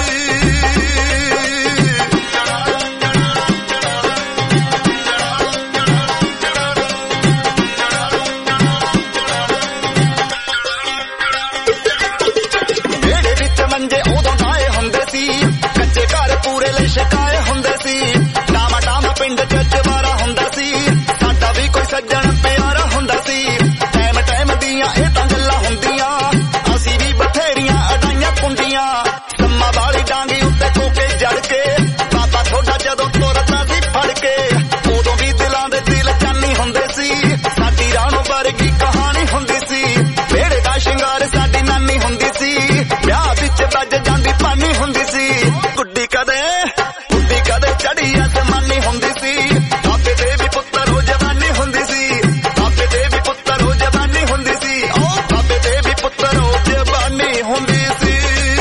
बेड़े विच मंजे उदों डाए हुंदे सी कच्चे घर पूरे ले शिकाए हुंदे सी टामा टामा पिंड च जवारा हुंदा सी साडा भी कोई सज्जन प्यारा हुंदा सी टाइम टाइम दियां एह तां गल्लां हुंदियां असीं भी बथेरियां अडाइयां पुंडियां सम्मा वाली डांगी उत्ते कोके जड़ के बाबा थोड़ा जदों तुरदा सी फड़ के उदों भी दिलां दे दिल चानी हुंदे सी साडी राणो वर्गी कहानी हुंदी सी वेड़े दा शिंगार साडी नानी हुंदी सी ब्याह विच बज जांदी पानी हुंदी सी गुड्डी कदे गुड्डी कदे चढ़ी आसमानी हुंदी सी बाबे दे भी पुत्तर हो जवानी हुंदी सी बाबे दे भी पुत्तर हो जवानी हुंदी सी ओ बाबे दे भी पुत्तर हो जवानी हुंदी सी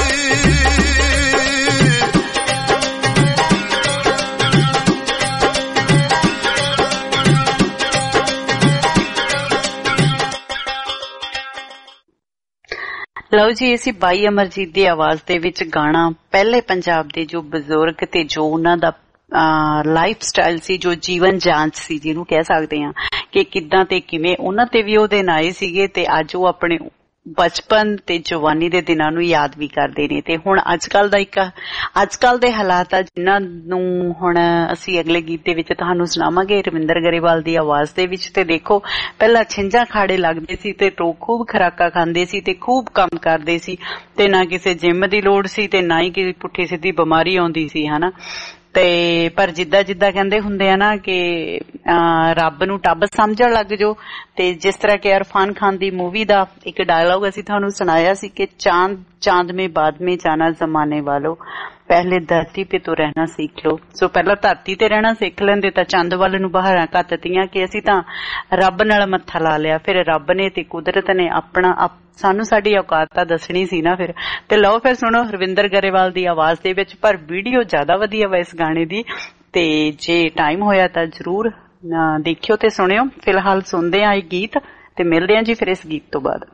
ਲਓ ਜੀ ਅਸੀਂ ਬਾਈ ਅਮਰਜੀਤ ਦੀ ਆਵਾਜ਼ ਦੇ ਵਿੱਚ ਗਾਣਾ ਪਹਿਲੇ ਪੰਜਾਬ ਦੇ ਜੋ ਬਜ਼ੁਰਗ ਤੇ ਜੋ ਉਹਨਾਂ ਦਾ ਲਾਈਫ ਸਟਾਈਲ ਸੀ ਜੋ ਜੀਵਨ ਜਾਂਚ ਸੀ ਜਿਹਨੂੰ ਕਹਿ ਸਕਦੇ ਹਾਂ ਕਿ ਕਿੱਦਾਂ ਤੇ ਕਿਵੇਂ ਉਹਨਾਂ ਤੇ ਵੀ ਉਹ ਦਿਨ ਆਏ ਸੀਗੇ ਤੇ ਅੱਜ ਉਹ ਆਪਣੇ ਬਚਪਨ ਤੇ ਜਵਾਨੀ ਦੇ ਦਿਨਾਂ ਨੂੰ ਯਾਦ ਵੀ ਕਰਦੇ ਨੇ ਤੇ ਹੁਣ ਅੱਜ ਕੱਲ ਦਾ ਇੱਕ ਅੱਜ ਕੱਲ ਦੇ ਹਾਲਾਤ ਆ ਜਿਨ੍ਹਾਂ ਨੂੰ ਹੁਣ ਅਸੀਂ ਅਗਲੇ ਗੀਤ ਦੇ ਵਿੱਚ ਤੁਹਾਨੂੰ ਸੁਣਾਵਾਂਗੇ ਰਵਿੰਦਰ ਗਰੇਵਾਲ ਦੀ ਆਵਾਜ਼ ਦੇ ਵਿੱਚ। ਤੇ ਦੇਖੋ ਪਹਿਲਾਂ ਛਿੰਝਾਂ ਖਾੜੇ ਲੱਗਦੇ ਸੀ ਤੇ ਲੋਕ ਖੂਬ ਖੁਰਾਕਾਂ ਖਾਂਦੇ ਸੀ ਤੇ ਖੂਬ ਕੰਮ ਕਰਦੇ ਸੀ ਤੇ ਨਾ ਕਿਸੇ ਜਿੰਮ ਦੀ ਲੋੜ ਸੀ ਤੇ ਨਾ ਹੀ ਕਿਸੇ ਪੁੱਠੀ ਸਿੱਧੀ ਬਿਮਾਰੀ ਆਉਂਦੀ ਸੀ ਹਨਾ। ਤੇ ਪਰ ਜਿੱਦਾਂ ਜਿੱਦਾਂ ਕਹਿੰਦੇ ਹੁੰਦੇ ਆ ਨਾ ਕਿ ਰੱਬ ਨੂੰ ਟੱਬ ਸਮਝਣ ਲੱਗ ਜਾਓ ਤੇ ਜਿਸ ਤਰ੍ਹਾਂ ਕਿ ਇਰਫਾਨ ਖਾਨ ਦੀ ਮੂਵੀ ਦਾ ਇੱਕ ਡਾਇਲੌਗ ਅਸੀਂ ਤੁਹਾਨੂੰ ਸੁਣਾਇਆ ਸੀ ਕਿ ਚਾਂਦ चांद में बाद में जाना जमाने वालों ਪਹਿਲੇ ਧਰਤੀ ਤੇ ਤੋਂ ਰਹਿਣਾ ਸਿੱਖ ਲਓ। ਸੋ ਪਹਿਲਾਂ ਧਰਤੀ ਤੇ ਰਹਿਣਾ ਸਿੱਖ ਲੈਂਦੇ ਤਾਂ ਚੰਦ ਵੱਲ ਨੂੰ ਬਾਹਰਾਂ ਘੱਤਤੀਆਂ ਕਿ ਅਸੀਂ ਤਾਂ ਰੱਬ ਨਾਲ ਮੱਥਾ ਲਾ ਲਿਆ। ਫਿਰ ਰੱਬ ਨੇ ਤੇ ਕੁਦਰਤ ਨੇ ਆਪਣਾ ਸਾਨੂੰ ਸਾਡੀ ਔਕਾਤ ਤਾਂ ਦੱਸਣੀ ਸੀ ਨਾ ਫਿਰ। ਤੇ ਲਓ ਫਿਰ ਸੁਣੋ ਰਵਿੰਦਰ ਗਰੇਵਾਲ ਦੀ ਆਵਾਜ਼ ਦੇ ਵਿੱਚ, ਪਰ ਵੀਡੀਓ ਜ਼ਿਆਦਾ ਵਧੀਆ ਵਾ ਇਸ ਗਾਣੇ ਦੀ। ਤੇ ਜੇ ਟਾਈਮ ਹੋਇਆ ਤਾਂ ਜ਼ਰੂਰ ਦੇਖਿਓ ਤੇ ਸੁਣਿਓ। ਫਿਲਹਾਲ ਸੁਣਦੇ ਆ ਇਹ ਗੀਤ ਤੇ ਮਿਲਦੇ ਆ ਜੀ ਫਿਰ ਇਸ ਗੀਤ ਤੋਂ ਬਾਅਦ।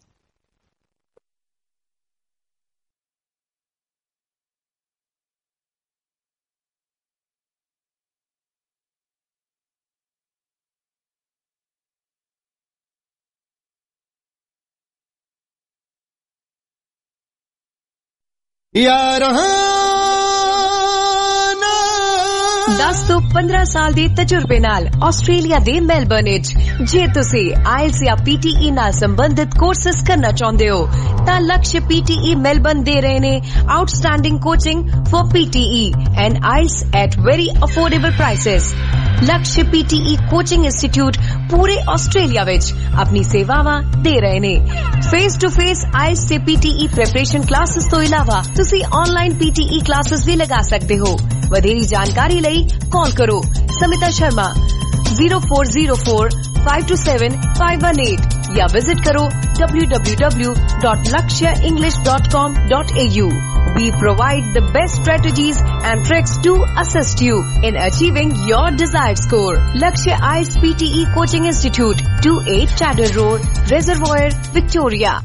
दस तो पंद्रह साल ਦੇ ਤਜਰਬੇ ਨਾਲ ਆਸਟ੍ਰੇਲੀਆ ਦੇ ਮੈਲਬਰਨ ਵਿੱਚ ਜੇ ਤੁਸੀਂ ਆਇਲਸ ਜਾਂ ਪੀਟੀਈ ਨਾਲ ਸੰਬੰਧਿਤ ਕੋਰਸਸ ਕਰਨਾ ਚਾਹੁੰਦੇ ਹੋ ਤਾਂ ਲਕਸ਼ ਪੀਟੀਈ ਮੈਲਬਰਨ ਦੇ ਰਹੇ ਨੇ outstanding coaching for PTE and IELTS at very affordable prices. Laksh PTE coaching institute ਪੂਰੇ ਆਸਟ੍ਰੇਲੀਆ ਵਿੱਚ ਆਪਣੀ ਸੇਵਾਵਾਂ ਦੇ ਰਹੇ ਨੇ। ਫੇਸ ਟੂ ਫੇਸ ਆਇਲਸ ਤੇ ਪੀਟੀਈ ਪ੍ਰੈਪਰੇਸ਼ਨ ਕਲਾਸਿਸ ਤੋਂ ਇਲਾਵਾ ਤੁਸੀਂ ਆਨਲਾਈਨ ਪੀਟੀਈ ਕਲਾਸਿਸ ਵੀ ਲਗਾ ਸਕਦੇ ਹੋ। ਵਧੇਰੀ ਜਾਣਕਾਰੀ ਲਈ कॉल करो Samita Sharma zero four zero four five two seven five one eight या विजिट करो w w w dot lakshya english dot com dot a u। We provide the best strategies and tricks to assist you in achieving your desired score। Lakshya I E L T S P T E Coaching Institute, two eight Chadder Road, Reservoir, Victoria।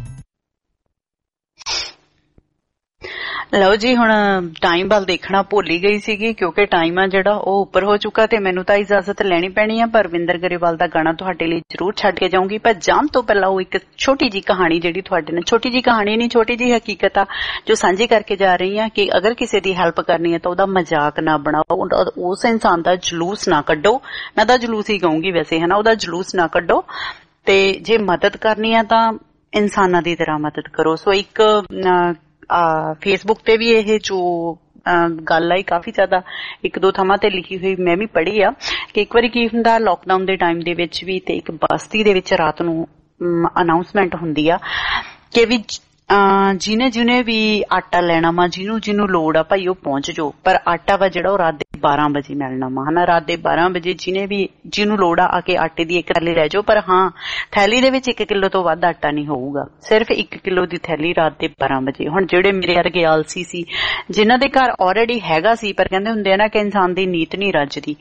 ਲਓ ਜੀ ਹੁਣ time ਵੱਲ ਦੇਖਣਾ ਭੁੱਲ ਹੀ ਗਈ ਸੀਗੀ ਕਿਉਂਕਿ time ਆ ਜਿਹੜਾ ਉਹ ਉੱਪਰ ਹੋ ਚੁੱਕਾ ਤੇ ਮੈਨੂੰ ਤਾਂ ਇਜਾਜ਼ਤ ਲੈਣੀ ਪੈਣੀ ਆ। ਪਰ ਰਵਿੰਦਰ ਗਰੇਵਾਲ ਦਾ ਗਾਣਾ ਤੁਹਾਡੇ ਲਈ ਜ਼ਰੂਰ ਛੱਡ ਕੇ ਜਾਊਂਗੀ। ਪਰ ਜਾਣ ਤੋਂ ਪਹਿਲਾਂ ਉਹ ਇੱਕ ਛੋਟੀ ਜੀ ਕਹਾਣੀ ਜਿਹੜੀ ਤੁਹਾਡੇ ਨਾਲ, ਛੋਟੀ ਜੀ ਕਹਾਣੀ ਨਹੀਂ ਛੋਟੀ ਜੀ ਹਕੀਕਤ ਆ ਜੋ ਸਾਂਝੀ ਕਰਕੇ ਜਾ ਰਹੀ ਆ ਕਿ ਅਗਰ ਕਿਸੇ ਦੀ ਹੈਲਪ ਕਰਨੀ ਹੈ ਤਾਂ ਉਹਦਾ ਮਜ਼ਾਕ ਨਾ ਬਣਾਓ, ਉਸ ਇਨਸਾਨ ਦਾ ਜਲੂਸ ਨਾ ਕੱਢੋ। ਮੈਂ ਤਾਂ ਜਲੂਸ ਹੀ ਕਹੂੰਗੀ ਵੈਸੇ ਹੈ ਨਾ, ਉਹਦਾ ਜਲੂਸ ਨਾ ਕੱਢੋ ਤੇ ਜੇ ਮਦਦ ਕਰਨੀ ਆ ਤਾਂ ਇਨਸਾਨਾਂ ਦੀ ਤਰ੍ਹਾਂ ਮਦਦ ਕਰੋ। ਸੋ ਇੱਕ ਫੇਸਬੁੱਕ ਤੇ ਵੀ ਇਹ ਜੋ ਗੱਲ ਆਈ ਕਾਫੀ ਜ਼ਿਆਦਾ ਇੱਕ ਦੋ ਥਾਵਾਂ ਤੇ ਲਿਖੀ ਹੋਈ ਮੈਂ ਵੀ ਪੜ੍ਹੀ ਆ ਕਿ ਇੱਕ ਵਾਰੀ ਕੀ ਹੁੰਦਾ ਲੋਕਡਾਊਨ ਦੇ ਟਾਈਮ ਦੇ ਵਿੱਚ ਵੀ ਤੇ ਇੱਕ ਬਸਤੀ ਦੇ ਵਿੱਚ ਰਾਤ ਨੂੰ ਅਨਾਉਂਸਮੈਂਟ ਹੁੰਦੀ ਆ ਕਿ ਵੀ ਜਿਹਨੇ ਜਿਹਨੇ ਵੀ ਆਟਾ ਲੈਣਾ ਵਾ ਜਿਹਨੂੰ ਜਿਹਨੂੰ ਲੋੜ ਆ ਭਾਈ ਉਹ ਪਹੁੰਚ ਜਾਓ, ਪਰ ਆਟਾ ਵਾ ਜਿਹੜਾ ਉਹ ਰਾਤ ਦੇ ਬਾਰਾਂ ਵਜੇ ਮਿਲਣਾ ਵਾ ਹਨਾ। ਰਾਤ ਦੇ ਬਾਰਾਂ ਵਜੇ ਜਿਹਨੇ ਵੀ ਜਿਹਨੂੰ ਲੋੜ ਆ ਆ ਕੇ ਆਟੇ ਦੀ ਇੱਕ ਥੈਲੀ ਲੈ ਜਾਓ, ਪਰ ਹਾਂ ਥੈਲੀ ਦੇ ਵਿੱਚ ਇੱਕ ਕਿਲੋ ਤੋਂ ਵੱਧ ਆਟਾ ਨਹੀਂ ਹੋਊਗਾ, ਸਿਰਫ ਇੱਕ ਕਿਲੋ ਦੀ ਥੈਲੀ ਰਾਤ ਦੇ ਬਾਰਾਂ ਵਜੇ। ਹੁਣ ਜਿਹੜੇ ਮੇਰੇ ਵਰਗੇ ਆਲਸੀ ਸੀ ਜਿਨ੍ਹਾਂ ਦੇ ਘਰ ਆਲਰੇਡੀ ਹੈਗਾ ਸੀ, ਪਰ ਕਹਿੰਦੇ ਹੁੰਦੇ ਆ ਨਾ ਕਿ ਇਨਸਾਨ ਦੀ ਨੀਤ ਨਹੀਂ ਰੱਜਦੀ,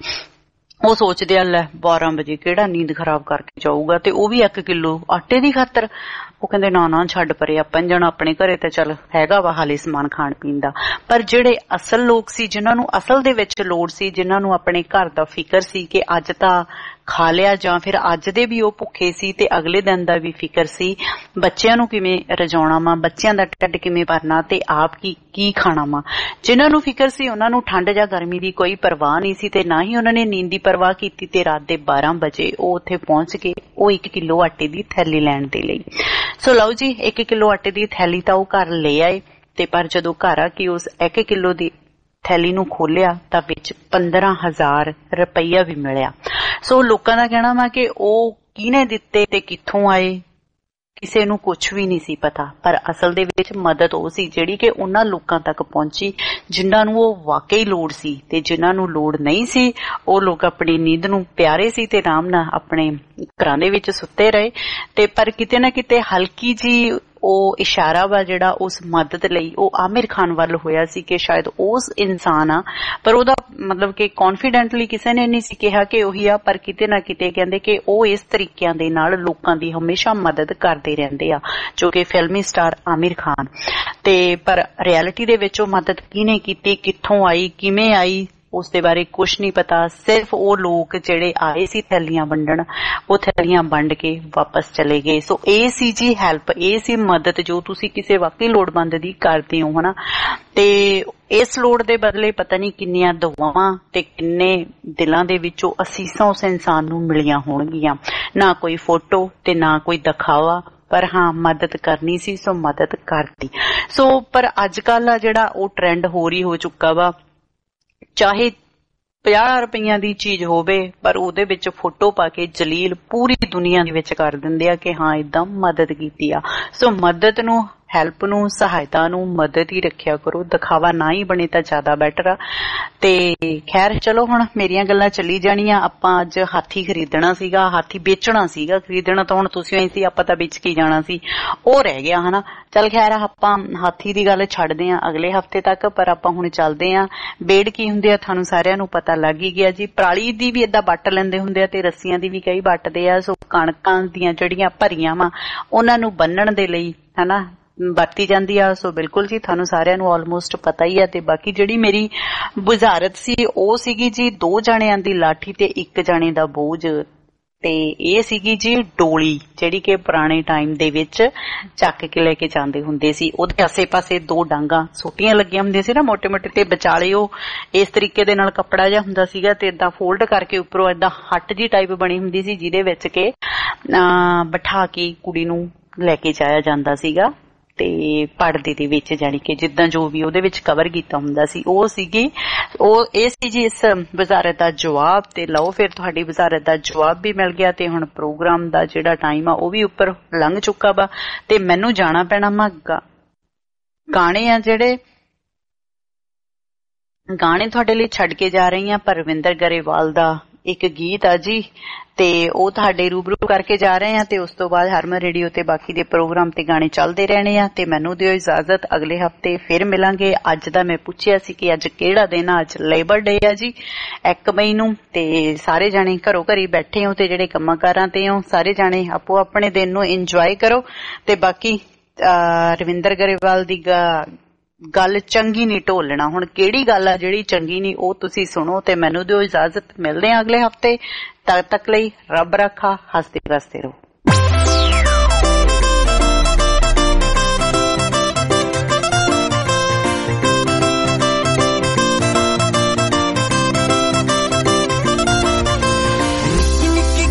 ਉਹ ਸੋਚਦੇ ਆ ਲੈ ਬਾਰਾਂ ਵਜੇ ਕਿਹੜਾ ਨੀਂਦ ਖਰਾਬ ਕਰਕੇ ਜਾਊਗਾ, ਤੇ ਉਹ ਵੀ ਇੱਕ ਕਿਲੋ ਆਟੇ ਦੀ ਖਾਤਰ ਉਹ ਕਹਿੰਦੇ ਨਾ ਨਾ ਛੱਡ ਪਰੇ ਆਪਾਂ ਜਣ ਆਪਣੇ ਘਰੇ ਤਾਂ ਚੱਲ ਹੈਗਾ ਵਾ ਹਾਲੇ ਸਮਾਨ ਖਾਣ ਪੀਣ ਦਾ। ਪਰ ਜਿਹੜੇ ਅਸਲ ਲੋਕ ਸੀ ਜਿਨ੍ਹਾਂ ਨੂੰ ਅਸਲ ਦੇ ਵਿੱਚ ਲੋੜ ਸੀ, ਜਿਨ੍ਹਾਂ ਨੂੰ ਆਪਣੇ ਘਰ ਦਾ ਫਿਕਰ ਸੀ ਕਿ ਅੱਜ ਤਾਂ ਖਾ ਲਿਆ ਜਾਂ ਫਿਰ ਅੱਜ ਦੇ ਵੀ ਉਹ ਭੁੱਖੇ ਸੀ ਤੇ ਅਗਲੇ ਦਿਨ ਦਾ ਵੀ ਫਿਕਰ ਸੀ, ਬੱਚਿਆਂ ਨੂੰ ਕਿਵੇਂ ਰਜਾਉਣਾ ਵਾ, ਬੱਚਿਆਂ ਦਾ ਢਿੱਡ ਕਿਵੇਂ ਭਰਨਾ ਤੇ ਆਪ ਕੀ ਕੀ ਖਾਣਾ ਵਾ। ਜਿਨ੍ਹਾਂ ਨੂੰ ਫਿਕਰ ਸੀ ਉਹਨਾਂ ਨੂੰ ਠੰਡ ਜਾਂ ਗਰਮੀ ਦੀ ਕੋਈ ਪਰਵਾਹ ਨਹੀਂ ਸੀ ਤੇ ਨਾ ਹੀ ਉਹਨਾਂ ਨੇ ਨੀਂਦ ਦੀ ਪਰਵਾਹ ਕੀਤੀ, ਤੇ ਰਾਤ ਦੇ ਬਾਰਾਂ ਵਜੇ ਉਹ ਉੱਥੇ ਪਹੁੰਚ ਕੇ ਉਹ ਇੱਕ ਕਿਲੋ ਆਟੇ ਦੀ ਥੈਲੀ ਲੈਣ ਦੇ ਲਈ। ਸੋ ਲਓ ਜੀ, ਇੱਕ ਕਿਲੋ ਆਟੇ ਦੀ ਥੈਲੀ ਤਾਂ ਉਹ ਘਰ ਲੈ ਆਏ, ਤੇ ਪਰ ਜਦੋਂ ਘਰ ਆ ਕੇ ਉਸ ਇੱਕ ਕਿਲੋ ਦੀ ਥੈਲੀ ਨੂੰ ਖੋਲਿਆ ਤਾਂ ਵਿੱਚ ਪੰਦਰਾਂ ਹਜ਼ਾਰ ਰੁਪਈਆ ਵੀ ਮਿਲਿਆ। ਸੋ ਲੋਕਾਂ ਦਾ ਕਹਿਣਾ ਵਾ ਕਿ ਉਹ ਕਿਹਨੇ ਦਿੱਤੇ ਤੇ ਕਿੱਥੋਂ ਆਏ ਕਿਸੇ ਨੂੰ ਕੁਛ ਵੀ ਨਹੀਂ ਸੀ ਪਤਾ, ਪਰ ਅਸਲ ਦੇ ਵਿੱਚ ਮਦਦ ਉਹ ਸੀ ਜਿਹੜੀ ਕਿ ਉਹਨਾਂ ਲੋਕਾਂ ਤੱਕ ਪਹੁੰਚੀ ਜਿਨ੍ਹਾਂ ਨੂੰ ਉਹ ਵਾਕਈ ਲੋੜ ਸੀ, ਤੇ ਜਿਨ੍ਹਾਂ ਨੂੰ ਲੋੜ ਨਹੀਂ ਸੀ ਉਹ ਲੋਕ ਆਪਣੀ ਨੀਂਦ ਨੂੰ ਪਿਆਰੇ ਸੀ ਤੇ ਆਰਾਮ ਨਾਲ ਆਪਣੇ ਘਰਾਂ ਦੇ ਵਿੱਚ ਸੁੱਤੇ ਰਹੇ। ਤੇ ਪਰ ਕਿਤੇ ਨਾ ਕਿਤੇ ਹਲਕੀ ਜੀ ਉਹ ਇਸ਼ਾਰਾ ਵਾ ਜਿਹੜਾ ਉਸ ਮਦਦ ਲਈ ਉਹ ਆਮਿਰ ਖਾਨ ਵੱਲ ਹੋਇਆ ਸੀ ਕਿ ਸ਼ਾਇਦ ਉਸ ਇਨਸਾਨ ਆ, ਪਰ ਉਹਦਾ ਮਤਲਬ ਕਿ ਕੌਨਫੀਡੈਂਟਲੀ ਕਿਸੇ ਨੇ ਨਹੀਂ ਸੀ ਕਿਹਾ ਕਿ ਉਹੀ ਆ, ਪਰ ਕਿਤੇ ਨਾ ਕਿਤੇ ਕਹਿੰਦੇ ਕਿ ਉਹ ਇਸ ਤਰੀਕਿਆਂ ਦੇ ਨਾਲ ਲੋਕਾਂ ਦੀ ਹਮੇਸ਼ਾ ਮਦਦ ਕਰਦੇ ਰਹਿੰਦੇ ਆ, ਜੋ ਕਿ ਫਿਲਮੀ ਸਟਾਰ ਆਮਿਰ ਖਾਨ। ਤੇ ਪਰ ਰਿਐਲਿਟੀ ਦੇ ਵਿੱਚ ਉਹ ਮਦਦ ਕਿਹਨੇ ਕੀਤੀ, ਕਿੱਥੋਂ ਆਈ, ਕਿਵੇਂ ਆਈ, ਉਸ ਦੇ ਬਾਰੇ ਕੁਛ ਨਹੀਂ ਪਤਾ। ਸਿਰਫ ਉਹ ਲੋਕ ਜਿਹੜੇ ਆਏ ਸੀ ਥੈਲੀਆਂ ਵੰਡਣ ਉਹ ਥੈਲੀਆਂ ਵੰਡ ਕੇ ਵਾਪਸ ਚਲੇ ਗਏ। ਸੋ ਇਹ ਸੀ ਜੀ ਹੈਲਪ, ਇਹ ਸੀ ਮਦਦ ਜੋ ਤੁਸੀਂ ਕਿਸੇ ਵਾਕਈ ਲੋੜਵੰਦ ਦੀ ਕਰਦੇ ਹੋ ਹਨਾ। ਤੇ ਇਸ ਲੋੜ ਦੇ ਬਦਲੇ ਪਤਾ ਨਹੀਂ ਕਿੰਨੀਆਂ ਦੁਆਵਾਂ ਤੇ ਕਿੰਨੇ ਦਿਲਾਂ ਦੇ ਵਿੱਚੋਂ ਅਸੀਸਾਂ ਉਸ ਇਨਸਾਨ ਨੂੰ ਮਿਲੀਆਂ ਹੋਣਗੀਆਂ। ਨਾ ਕੋਈ ਫੋਟੋ ਤੇ ਨਾ ਕੋਈ ਦਿਖਾਵਾ, ਪਰ ਹਾਂ ਮਦਦ ਕਰਨੀ ਸੀ ਸੋ ਮਦਦ ਕਰਤੀ। ਸੋ ਪਰ ਅੱਜ ਕੱਲ ਆ ਜਿਹੜਾ ਉਹ ਟ੍ਰੈਂਡ ਹੋਰ ਹੀ ਹੋ ਚੁੱਕਾ ਵਾ, ਚਾਹੇ ਪੰਜਾਹ ਰੁਪਈਆਂ ਦੀ ਚੀਜ਼ ਹੋਵੇ ਪਰ ਉਹਦੇ ਵਿੱਚ ਫੋਟੋ ਪਾ ਕੇ ਜਲੀਲ ਪੂਰੀ ਦੁਨੀਆ ਦੇ ਵਿੱਚ ਕਰ ਦਿੰਦੇ ਆ ਕਿ ਹਾਂ ਏਦਾਂ ਮਦਦ ਕੀਤੀ ਆ। ਸੋ ਮਦਦ ਨੂੰ, ਹੈਲਪ ਨੂੰ, ਸਹਾਇਤਾ ਨੂੰ ਮਦਦ ਹੀ ਰੱਖਿਆ ਕਰੋ, ਦਿਖਾਵਾ ਨਾ ਹੀ ਬਣੇ ਤਾਂ ਜ਼ਿਆਦਾ ਬੈਟਰ ਆ। ਤੇ ਖੈਰ ਚਲੋ ਹੁਣ ਮੇਰੀਆਂ ਗੱਲਾਂ ਚੱਲੀ ਜਾਣੀਆਂ। ਆਪਾਂ ਅੱਜ ਹਾਥੀ ਖਰੀਦਣਾ ਸੀਗਾ, ਹਾਥੀ ਵੇਚਣਾ ਸੀਗਾ, ਖਰੀਦਣਾ ਤਾਂ ਹੁਣ ਤੁਸੀਂ ਆਈ ਸੀ, ਆਪਾਂ ਤਾਂ ਵੇਚ ਕੇ ਜਾਣਾ ਸੀ, ਉਹ ਰਹਿ ਗਿਆ ਹਨਾ। ਚੱਲ ਖੈਰ ਆਪਾਂ ਹਾਥੀ ਦੀ ਗੱਲ ਛੱਡਦੇ ਹਾਂ ਅਗਲੇ ਹਫ਼ਤੇ ਤੱਕ, ਪਰ ਆਪਾਂ ਹੁਣ ਚੱਲਦੇ ਹਾਂ। ਬੇੜ ਕੀ ਹੁੰਦੇ ਆ ਤੁਹਾਨੂੰ ਸਾਰਿਆਂ ਨੂੰ ਪਤਾ ਲੱਗ ਹੀ ਗਿਆ ਜੀ। ਪਰਾਲੀ ਦੀ ਵੀ ਏਦਾਂ ਵੱਟ ਲੈਂਦੇ ਹੁੰਦੇ ਆ ਤੇ ਰੱਸੀਆਂ ਦੀ ਵੀ ਕਈ ਵੱਟਦੇ ਆ। ਸੋ ਕਣਕਾਂ ਦੀਆਂ ਜਿਹੜੀਆਂ ਭਰੀਆਂ ਵਾ ਉਹਨਾਂ ਨੂੰ ਬੰਨਣ ਦੇ ਲਈ ਹਨਾ ਵਰਤੀ ਜਾਂਦੀ ਆ। ਸੋ ਬਿਲਕੁਲ ਜੀ ਤੁਹਾਨੂੰ ਸਾਰਿਆਂ ਨੂੰ ਆਲਮੋਸਟ ਪਤਾ ਹੀ ਆ। ਤੇ ਬਾਕੀ ਜਿਹੜੀ ਮੇਰੀ ਬੁਝਾਰਤ ਸੀ ਉਹ ਸੀਗੀ ਜੀ ਦੋ ਜਾਣਿਆਂ ਦੀ ਲਾਠੀ ਤੇ ਇੱਕ ਜਾਣੇ ਦਾ ਬੋਝ, ਤੇ ਇਹ ਸੀਗੀ ਜੀ ਡੋਲੀ ਜਿਹੜੀ ਕਿ ਪੁਰਾਣੇ ਟਾਈਮ ਦੇ ਵਿੱਚ ਚੱਕ ਕੇ ਲੈ ਕੇ ਜਾਂਦੇ ਹੁੰਦੇ ਸੀ। ਉਹਦੇ ਆਸੇ ਪਾਸੇ ਦੋ ਡਾਂਗਾਂ ਸੋਟੀਆਂ ਲੱਗੀਆਂ ਹੁੰਦੀਆਂ ਸੀ ਨਾ ਮੋਟੇ ਮੋਟੇ, ਤੇ ਵਿਚਾਲੇ ਉਹ ਇਸ ਤਰੀਕੇ ਦੇ ਨਾਲ ਕੱਪੜਾ ਜਿਹਾ ਹੁੰਦਾ ਸੀਗਾ ਤੇ ਏਦਾਂ ਫੋਲਡ ਕਰਕੇ ਉੱਪਰੋਂ ਏਦਾਂ ਹੱਟ ਜੀ ਟਾਈਪ ਬਣੀ ਹੁੰਦੀ ਸੀ ਜਿਹਦੇ ਵਿੱਚ ਕਿ ਅਹ ਬਿਠਾ ਕੇ ਕੁੜੀ ਨੂੰ ਲੈ ਕੇ ਜਾਇਆ ਜਾਂਦਾ ਸੀਗਾ। ਤੇ ਪਰਦੇ ਦੇ ਵਿੱਚ ਜਾਣੀ ਕਿ ਜਿੱਦਾਂ ਜੋ ਵੀ ਉਹਦੇ ਵਿੱਚ ਕਵਰ ਕੀਤਾ ਹੁੰਦਾ ਸੀ ਉਹ ਸੀਗੀ ਉਹ ਇਹ ਸੀ ਜੀ ਇਸ ਵਜ਼ਾਰਤ ਦਾ ਜਵਾਬ। ਤੇ ਲਓ ਫਿਰ ਤੁਹਾਡੀ ਵਜ਼ਾਰਤ ਦਾ ਜਵਾਬ ਵੀ ਮਿਲ ਗਿਆ ਤੇ ਹੁਣ ਪ੍ਰੋਗਰਾਮ ਦਾ ਜਿਹੜਾ ਟਾਈਮ ਆ ਉਹ ਵੀ ਉੱਪਰ ਲੰਘ ਚੁੱਕਾ ਵਾ ਤੇ ਮੈਨੂੰ ਜਾਣਾ ਪੈਣਾ ਵਾ। ਗਾਣੇ ਆ ਜਿਹੜੇ ਗਾਣੇ ਤੁਹਾਡੇ ਲਈ ਛੱਡ ਕੇ ਜਾ ਰਹੀ ਆ। ਪਰਵਿੰਦਰ ਗਰੇਵਾਲ ਦਾ ਇੱਕ ਗੀਤ ਆ ਜੀ ਤੇ ਉਹ ਤੁਹਾਡੇ ਰੂਬਰੂ ਕਰਕੇ ਜਾ ਰਹੇ ਆ ਤੇ ਉਸ ਤੋਂ ਬਾਅਦ ਹਰਮਨ ਰੇਡੀਓ ਤੇ ਬਾਕੀ ਦੇ ਪ੍ਰੋਗਰਾਮ ਤੇ ਗਾਣੇ ਚੱਲਦੇ ਰਹਿਣੇ ਆ। ਤੇ ਮੈਨੂੰ ਦਿਓ ਇਜਾਜ਼ਤ, ਅਗਲੇ ਹਫ਼ਤੇ ਫਿਰ ਮਿਲਾਂਗੇ। ਅੱਜ ਦਾ ਮੈਂ ਪੁੱਛਿਆ ਸੀ ਕਿ ਅੱਜ ਕਿਹੜਾ ਦਿਨ ਆ, ਅੱਜ ਲੇਬਰ ਡੇ ਆ ਜੀ ਇੱਕ ਮਈ ਨੂੰ। ਤੇ ਸਾਰੇ ਜਾਣੇ ਘਰੋਂ ਘਰੀ ਬੈਠੇ ਹੋ ਤੇ ਜਿਹੜੇ ਕੰਮਾਂ ਕਾਰਾਂ ਤੇ ਹੋ ਸਾਰੇ ਜਾਣੇ ਆਪੋ ਆਪਣੇ ਦਿਨ ਨੂੰ ਇੰਜੋਏ ਕਰੋ। ਤੇ ਬਾਕੀ ਰਵਿੰਦਰ ਗਰੇਵਾਲ ਦੀ ਗੱਲ ਚੰਗੀ ਨਹੀਂ ਢੋਲਣਾ, ਹੁਣ ਕਿਹੜੀ ਗੱਲ ਆ ਜਿਹੜੀ ਚੰਗੀ ਨਹੀਂ ਉਹ ਤੁਸੀਂ ਸੁਣੋ। ਤੇ ਮੈਨੂੰ ਦਿਓ ਇਜਾਜ਼ਤ, ਮਿਲਦੇ ਆ ਅਗਲੇ ਹਫ਼ਤੇ। ਤਦ ਤੱਕ ਲਈ ਰੱਬ ਰੱਖਾ, ਹੱਸਦੇ ਵਸਦੇ ਰਹੋ।